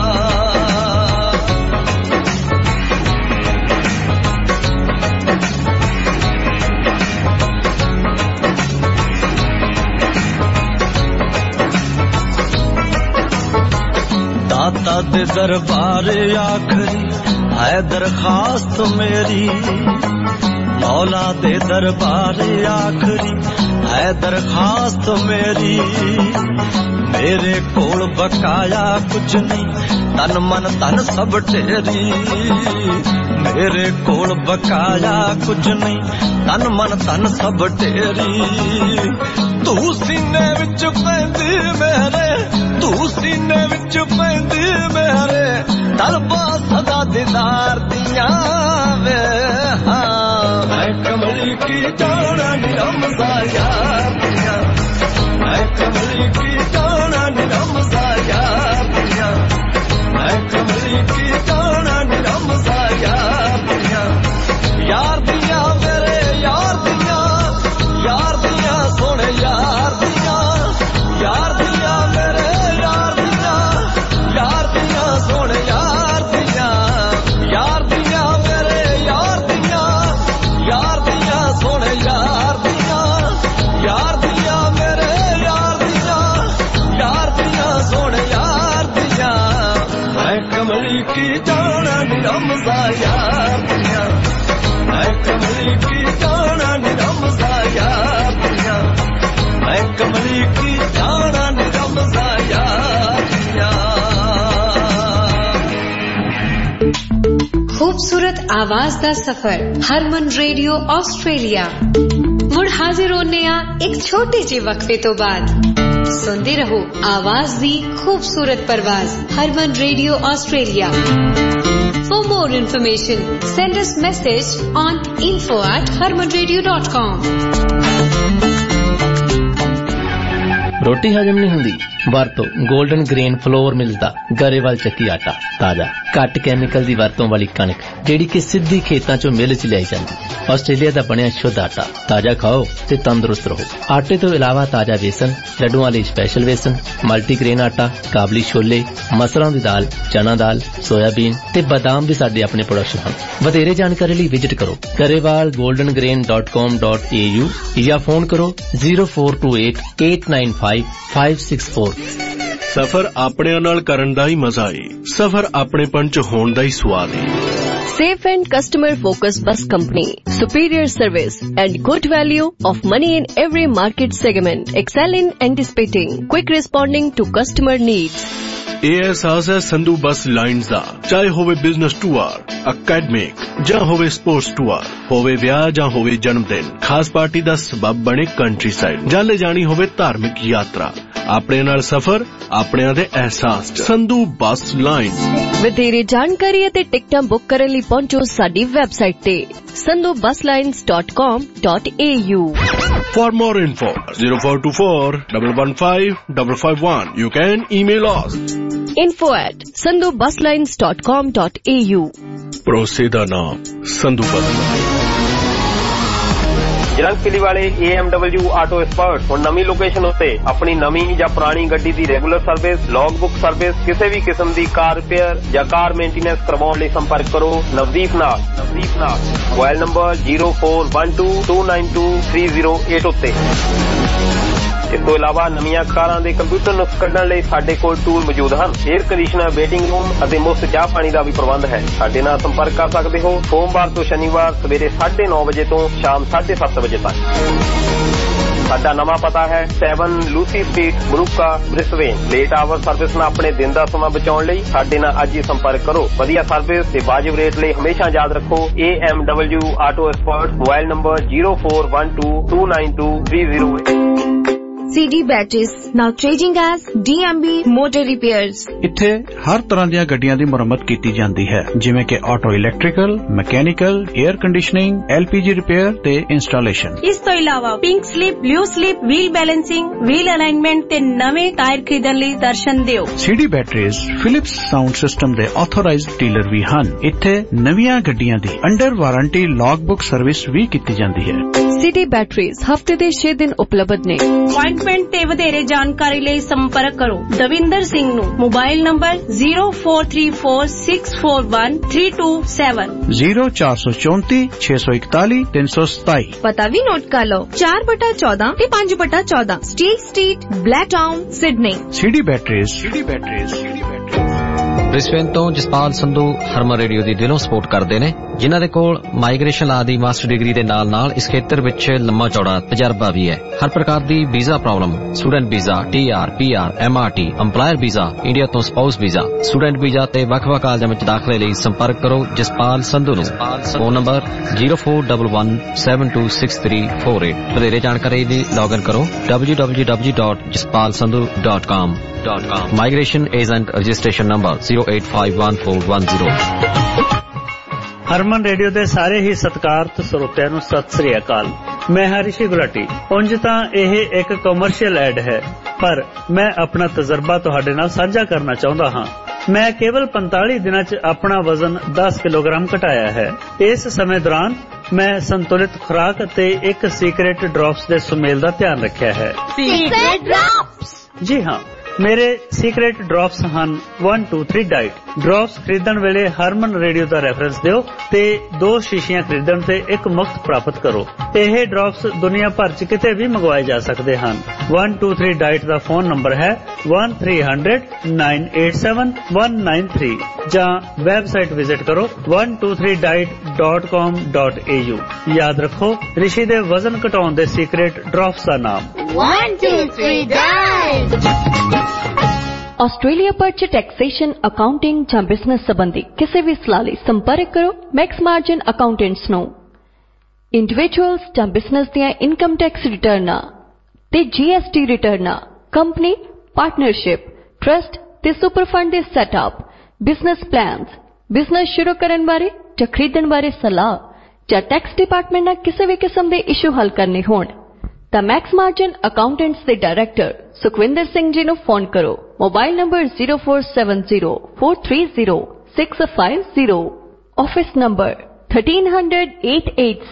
दाता दे दरबार आखरी है दरखास्त मेरी मौला दे दरबार आखरी है दरखास्त मेरी मेरे कोल बकाया कुछ नहीं तन मन तन सब ढेरी मेरे कोल बकाया कुछ नहीं तन मन तन सब ढेरी तू सीने विच पैंदी मेरे तू सीने विच पैंदी मेरे तलबा सदा दीदार दिया वे हाँ मैं कमली की जाना निरम सा यार दिया मैं कमली की जाना निरम सा यार दिया मैं कमली की जाना निरम सा यार दिया यार दिया मेरे यार दिया यार दिया सोने यार दिया यार दिया मेरे यार दिया यार दिया सोने यार दिया यार दिया मेरे यार दिया यार दिया सोने यार दिया यार दिया मेरे यार दिया यार दिया सोने यार दिया मैं कमली की जाना निरम सा यार दिया मैं कमली की जाना निरम सा यार दिया मैं कमली की जाना निरम सा यार दिया खूबसूरत आवाज दा सफर हरमन रेडियो ऑस्ट्रेलिया मुड़ हाजिर होने आ एक छोटे जे वक्फे तो बाद सुनते रहो आवाज दी खूबसूरत परवाज Harman radio Australia For more information, send us message on info at harman radio dot com. ਰੋਟੀ ਹਜਮ ਨਹੀਂ ਹੁੰਦੀ ਵਰਤੋ ਗੋਲਡਨ ਗ੍ਰੇਨ ਫਲੋਰ ਮਿਲਦਾ ਗਰੇਵਾਲ ਚੱਕੀ ਆਟਾ ਤਾਜ਼ਾ ਘੱਟ ਕੈਮੀਕਲ ਦੀ ਵਰਤੋਂ ਵਾਲੀ ਕਣਕ ਜਿਹੜੀ ਕਿ ਸਿੱਧੀ ਖੇਤਾਂ ਚੋਂ ਮਿਲ ਚ ਲਿਆਈ ਜਾਂਦੀ ਆਸਟ੍ਰੇਲੀਆ ਦਾ ਬਣਿਆ ਸ਼ੁੱਧ ਆਟਾ ਤਾਜ਼ਾ ਖਾਓ ਤੇ ਤੰਦਰੁਸਤ ਰਹੋ ਆਟੇ ਤੋਂ ਇਲਾਵਾ ਤਾਜ਼ਾ ਵੇਸਣ ਲੱਡੂਆਂ ਲਈ ਸਪੈਸ਼ਲ ਵੇਸਣ ਮਲਟੀਗ੍ਰੇਨ ਆਟਾ ਕਾਬਲੀ ਛੋਲੇ ਮਸਰਾਂ ਦੀ ਦਾਲ ਚਨਾ ਦਾਲ ਸੋਇਆਬੀਨ ਤੇ ਬਦਾਮ ਵੀ ਸਾਡੇ ਆਪਣੇ ਪ੍ਰੋਡਕਸ਼ਨ ਹਨ ਵਧੇਰੇ ਜਾਣਕਾਰੀ ਲਈ ਵਿਜ਼ਿਟ ਕਰੋ Grewal golden grain dot com dot a u ਜਾਂ ਫੋਨ ਕਰੋ zero four two eight eight nine five five six four ਸਫ਼ਰ ਆਪਣਿਆਂ ਨਾਲ ਕਰਨ ਦਾ ਹੀ ਮਜ਼ਾ ਏ ਸਫ਼ਰ ਆਪਣੇਪਨ ਚ ਹੋਣ ਦਾ ਹੀ ਸਵਾਦ ਏ Safe and customer focused bus company, superior service and good value of money in every market segment, excel in anticipating, quick responding to customer needs. ਇਹ ਅਹਿਸਾਸ ਹੈ ਸੰਧੂ ਬੱਸ ਲਾਈਨਸ ਦਾ ਚਾਹੇ ਹੋਵੇ ਬਿਜ਼ਨਸ ਟੂਰ ਅਕੈਡਮਿਕ ਜਾਂ ਹੋਵੇ ਸਪੋਰਟਸ ਟੂਰ ਹੋਵੇ ਵਿਆਹ ਜਾਂ ਹੋਵੇ ਜਨਮ ਦਿਨ ਖਾਸ ਪਾਰਟੀ ਦਾ ਸਬਬ ਬਣੇ ਕੰਟਰੀ ਸਾਈਡ ਜਾਂ ਲੈ ਜਾਣੀ ਹੋਵੇ ਧਾਰਮਿਕ ਯਾਤਰਾ ਆਪਣੇ ਨਾਲ ਸਫ਼ਰ ਆਪਣਿਆਂ ਦੇ ਅਹਿਸਾਸ ਚ ਸੰਧੂ ਬੱਸ ਲਾਈਨ ਵਧੇਰੇ ਜਾਣਕਾਰੀ ਅਤੇ ਟਿਕਟਾਂ ਬੁੱਕ ਕਰਨ ਲਈ ਪਹੁੰਚੋ ਸਾਡੀ ਵੈਬਸਾਈਟ ਤੇ sandhu bus lines dot com dot a u. For more info zero four two four one one five five five one. You can email us info at sandhu bus lines dot com dot a u. ਭਰੋਸੇ ਦਾ ਨਾਮ ਸੰਧੂ ਬੱਸ ਜਲੰਧਰ ਕਿਲੀ ਵਾਲੇ A M W auto expert ਹੁਣ ਨਵੀਂ location ਉੱਤੇ ਆਪਣੀ ਨਵੀਂ ਜਾਂ ਪੁਰਾਣੀ ਗੱਡੀ ਦੀ regular service log book service ਕਿਸੇ ਵੀ ਕਿਸਮ ਦੀ ਕਾਰ ਰਿਪੇਅਰ ਜਾਂ ਕਾਰ ਮੇਨਟੇਨੈਂਸ ਕਰਵਾਉਣ ਲਈ ਸੰਪਰਕ ਕਰੋ ਨਵਦੀਪ ਨਾਲ ਨਵਦੀਪ ਨਾਲ mobile number zero four one two two nine two three zero eight ਉੱਤੇ ਇਸ ਤੋਂ ਇਲਾਵਾ ਨਵੀਆਂ ਕਾਰਾਂ ਦੇ ਕੰਪਿਊਟਰ ਨੁਕਸ ਕੱਢਣ ਲਈ ਸਾਡੇ ਕੋਲ ਟੂਲ ਮੌਜੂਦ ਹਨ 에ਅਰ ਕੰਡੀਸ਼ਨਰ ਵੇਟਿੰਗ ਰੂਮ ਅਤੇ ਮੁਫਤ ਚਾਹ ਪਾਣੀ ਦਾ ਵੀ ਪ੍ਰਬੰਧ ਹੈ ਸਾਡੇ ਨਾਲ ਸੰਪਰਕ ਕਰ ਸਕਦੇ ਹੋ ਸੋਮਵਾਰ ਤੋਂ ਸ਼ਨੀਵਾਰ ਸਵੇਰੇ ਸਾਢੇ ਨੌ ਵਜੇ ਤੋਂ ਸ਼ਾਮ ਸਾਢੇ ਸੱਤ ਵਜੇ ਤੱਕ ਸਾਡਾ ਨਵਾਂ ਪਤਾ ਹੈ seven ਲੂਸੀ ਸਟਰੀਟ ਬਰੂਕਾ ਬ੍ਰਿਸਬੇਨ ਲੇਟ ਆਵਰ ਸਰਵਿਸ ਨਾਲ ਆਪਣੇ ਦਿਨ ਦਾ ਸਮਾਂ ਬਚਾਉਣ ਲਈ ਸਾਡੇ ਨਾਲ ਅੱਜ ਹੀ ਸੰਪਰਕ ਕਰੋ ਵਧੀਆ ਸਰਵਿਸ ਤੇ ਵਾਜਿਬ ਰੇਟ ਲਈ ਹਮੇਸ਼ਾ ਯਾਦ ਰੱਖੋ A M W auto expert mobile number zero four one two two nine two three zero eight. CD batteries now changing S DMB motor repairs. ਇੱਥੇ ਹਰ ਤਰ੍ਹਾਂ ਦੀਆਂ ਗੱਡੀਆਂ ਦੀ ਮੁਰੰਮਤ ਕੀਤੀ ਜਾਂਦੀ ਹੈ, ਜਿਵੇਂ ਕਿ auto electrical, mechanical, air conditioning, LPG repair ਤੇ ਇੰਸਟਾਲੇਸ਼ਨ। ਇਸ ਤੋਂ ਇਲਾਵਾ pink slip, blue slip, wheel balancing, wheel alignment ਤੇ ਨਵੇਂ ਟਾਇਰ ਖਰੀਦਣ ਲਈ ਦਰਸ਼ਨ ਦਿਓ। CD batteries Philips sound system ਦੇ ਆਥੋਰਾਈਜ਼ਡ ਡੀਲਰ ਵੀ ਹਨ। ਇੱਥੇ ਨਵੀਆਂ ਗੱਡੀਆਂ ਦੀ under warranty log book service ਵੀ ਕੀਤੀ ਜਾਂਦੀ ਹੈ। ਸਿਟੀ ਬੈਟਰੀਜ਼ ਹਫਤੇ ਦੇ ਛੇ ਦਿਨ ਉਪਲਬਧ ਨੇ। ਅਪਾਇੰਟਮੈਂਟ ਤੇ ਵਧੇਰੇ ਜਾਣਕਾਰੀ ਲਈ ਸੰਪਰਕ ਕਰੋ ਦਵਿੰਦਰ ਸਿੰਘ ਨੂੰ। Mobile number zero four three four six four one three two seven zero ਚਾਰ ਸੌ ਚੌਂਤੀ ਛੇ ਸੌ ਇਕਤਾਲੀ ਤਿੰਨ ਸੌ ਸਤਾਈ। ਪਤਾ ਵੀ ਨੋਟ ਕਰ ਲਓ ਚਾਰ ਬਟਾ ਚੌਦਾਂ ਤੇ ਪੰਜ ਬਟਾ ਚੌਦਾਂ steel street, Blacktown, Sydney. CD batteries CD batteries Brisbane ਤੋਂ ਜਸਪਾਲ ਸੰਧੂ ਹਰਮਨ ਰੇਡੀਓ ਦੀ ਦਿਲੋਂ ਸਪੋਰਟ ਕਰਦੇ ਨੇ, ਜਿਨ੍ਹਾਂ ਦੇ ਕੋਲ ਮਾਈਗ੍ਰੇਸ਼ਨ ਲਾ ਦੀ ਮਾਸਟਰ ਡਿਗਰੀ ਦੇ ਨਾਲ ਨਾਲ ਇਸ ਖੇਤਰ ਵਿੱਚ ਲੰਮਾ ਚੌੜਾ ਤਜਰਬਾ ਵੀ ਹੈ। ਹਰ ਪ੍ਰਕਾਰ ਦੀ visa problem, student visa, TR, PR, MRT, employer visa, India ਤੋਂ ਸਪਾਊਸ ਵੀਜ਼ਾ, ਸਟੂਡੈਂਟ ਵੀਜ਼ਾ ਤੇ ਵੱਖ-ਵੱਖ ਕਾਲਜਾਂ ਵਿੱਚ ਦਾਖਲੇ ਲਈ ਸੰਪਰਕ ਕਰੋ ਜਸਪਾਲ ਸੰਧੂ ਨੂੰ। Phone number zero four one one seven two six three four eight. ਵਧੇਰੇ ਜਾਣਕਾਰੀ ਲਈ ਲੌਗਇਨ ਕਰੋ W W W dot Jaspal Sandhu dot com. Migration agent registration number zero eight five one four one zero। Harman radio ਦੇ ਸਾਰੇ ਹੀ ਸਤਿਕਾਰਤ ਸਰੋਤਿਆਂ ਨੂੰ ਸਤਿ ਸ੍ਰੀ ਅਕਾਲ। ਮੈਂ ਹਾਂ ਰਿਸ਼ੀ ਗੁਲਾਟੀ। ਉਂਝ ਤਾਂ ਇਹ ਇੱਕ ਕਮਰਸ਼ੀਅਲ ਐਡ ਹੈ, ਪਰ ਮੈਂ ਆਪਣਾ ਤਜਰਬਾ ਤੁਹਾਡੇ ਨਾਲ ਸਾਂਝਾ ਕਰਨਾ ਚਾਹੁੰਦਾ ਹਾਂ। ਮੈਂ ਕੇਵਲ ਪੰਤਾਲੀ ਦਿਨਾਂ 'ਚ ਆਪਣਾ ਵਜ਼ਨ ਦਸ ਕਿਲੋਗ੍ਰਾਮ ਘਟਾਇਆ ਹੈ। ਇਸ ਸਮੇਂ ਦੌਰਾਨ ਮੈਂ ਸੰਤੁਲਿਤ ਖੁਰਾਕ ਅਤੇ ਇੱਕ ਸੀਕ੍ਰੇਟ ਡ੍ਰੌਪਸ ਦੇ ਸੁਮੇਲ ਦਾ ਧਿਆਨ ਰੱਖਿਆ ਹੈ। Secret drops? ਜੀ ਹਾਂ, ਮੇਰੇ ਸੀਕ੍ਰੇਟ ਡ੍ਰੌਪਸ ਹਨ one two three diet. Drops ਖਰੀਦਣ ਵੇਲੇ ਹਰਮਨ ਰੇਡੀਓ ਦਾ ਰੈਫਰੈਂਸ ਦਿਓ ਤੇ ਦੋ ਸ਼ੀਸ਼ੀਆਂ ਖਰੀਦਣ ਤੇ ਇੱਕ ਮੁਫਤ ਪ੍ਰਾਪਤ ਕਰੋ। ਇਹ ਡ੍ਰੌਪਸ ਦੁਨੀਆ ਭਰ 'ਚ ਕਿਤੇ ਵੀ ਮੰਗਵਾਏ ਜਾ ਸਕਦੇ ਹਨ। ਵਨ ਟੂ ਥ੍ਰੀ ਡਾਈਟ ਦਾ ਫੋਨ ਨੰਬਰ ਹੈ one three hundred nine eight seven one nine three ਜਾਂ ਵੈਬਸਾਈਟ ਵਿਜ਼ਿਟ ਕਰੋ one two three diet dot com dot A U. ਯਾਦ ਰੱਖੋ ਰਿਸ਼ੀ ਦੇ ਵਜ਼ਨ ਘਟਾਉਣ ਦੇ ਸੀਕ੍ਰੇਟ ਡ੍ਰੌਪਸ ਦਾ ਨਾਮ one two three diet. Australia ਭਰ 'ਚ ਟੈਕਸੇਸ਼ਨ, ਅਕਾਊਂਟਿੰਗ ਜਾਂ ਬਿਜ਼ਨਸ ਸੰਬੰਧੀ ਕਿਸੇ ਵੀ ਸਲਾਹ ਲਈ ਸੰਪਰਕ ਕਰੋ ਮੈਕਸ ਮਾਰਜਨ ਅਕਾਊਂਟੈਂਟਸ ਨੂੰ। ਇੰਡੀਵਿਜੂਅਲਸ ਜਾਂ ਬਿਜ਼ਨਸ ਦੀਆਂ ਇਨਕਮ ਟੈਕਸ ਰਿਟਰਨਾਂ ਤੇ ਜੀਐਸਟੀ ਰਿਟਰਨਾਂ, ਕੰਪਨੀ, ਪਾਰਟਨਰਸ਼ਿਪ, ਟਰਸਟ ਤੇ ਸੁਪਰ ਫੰਡ ਦੇ ਸੈਟਅਪ, ਬਿਜ਼ਨਸ ਪਲਾਨਸ, ਬਿਜ਼ਨਸ ਸ਼ੁਰੂ ਕਰਨ ਬਾਰੇ ਜਾਂ ਖਰੀਦਣ ਬਾਰੇ ਸਲਾਹ ਜਾਂ ਟੈਕਸ ਡਿਪਾਰਟਮੈਂਟ ਨਾਲ ਕਿਸੇ ਵੀ ਕਿਸਮ ਦੇ ਇਸ਼ੂ ਹੱਲ ਕਰਨੇ ਹੋਣ ਤਾਂ ਮੈਕਸ ਮਾਰਜਨ ਅਕਾਊਂਟੈਂਟਸ ਦੇ ਡਾਇਰੈਕਟਰ ਸੁਖਵਿੰਦਰ ਸਿੰਘ ਜੀ ਨੂੰ ਫੋਨ ਕਰੋ। Mobile number zero four seven zero four three zero six five zero. Office number thirteen hundred eight eight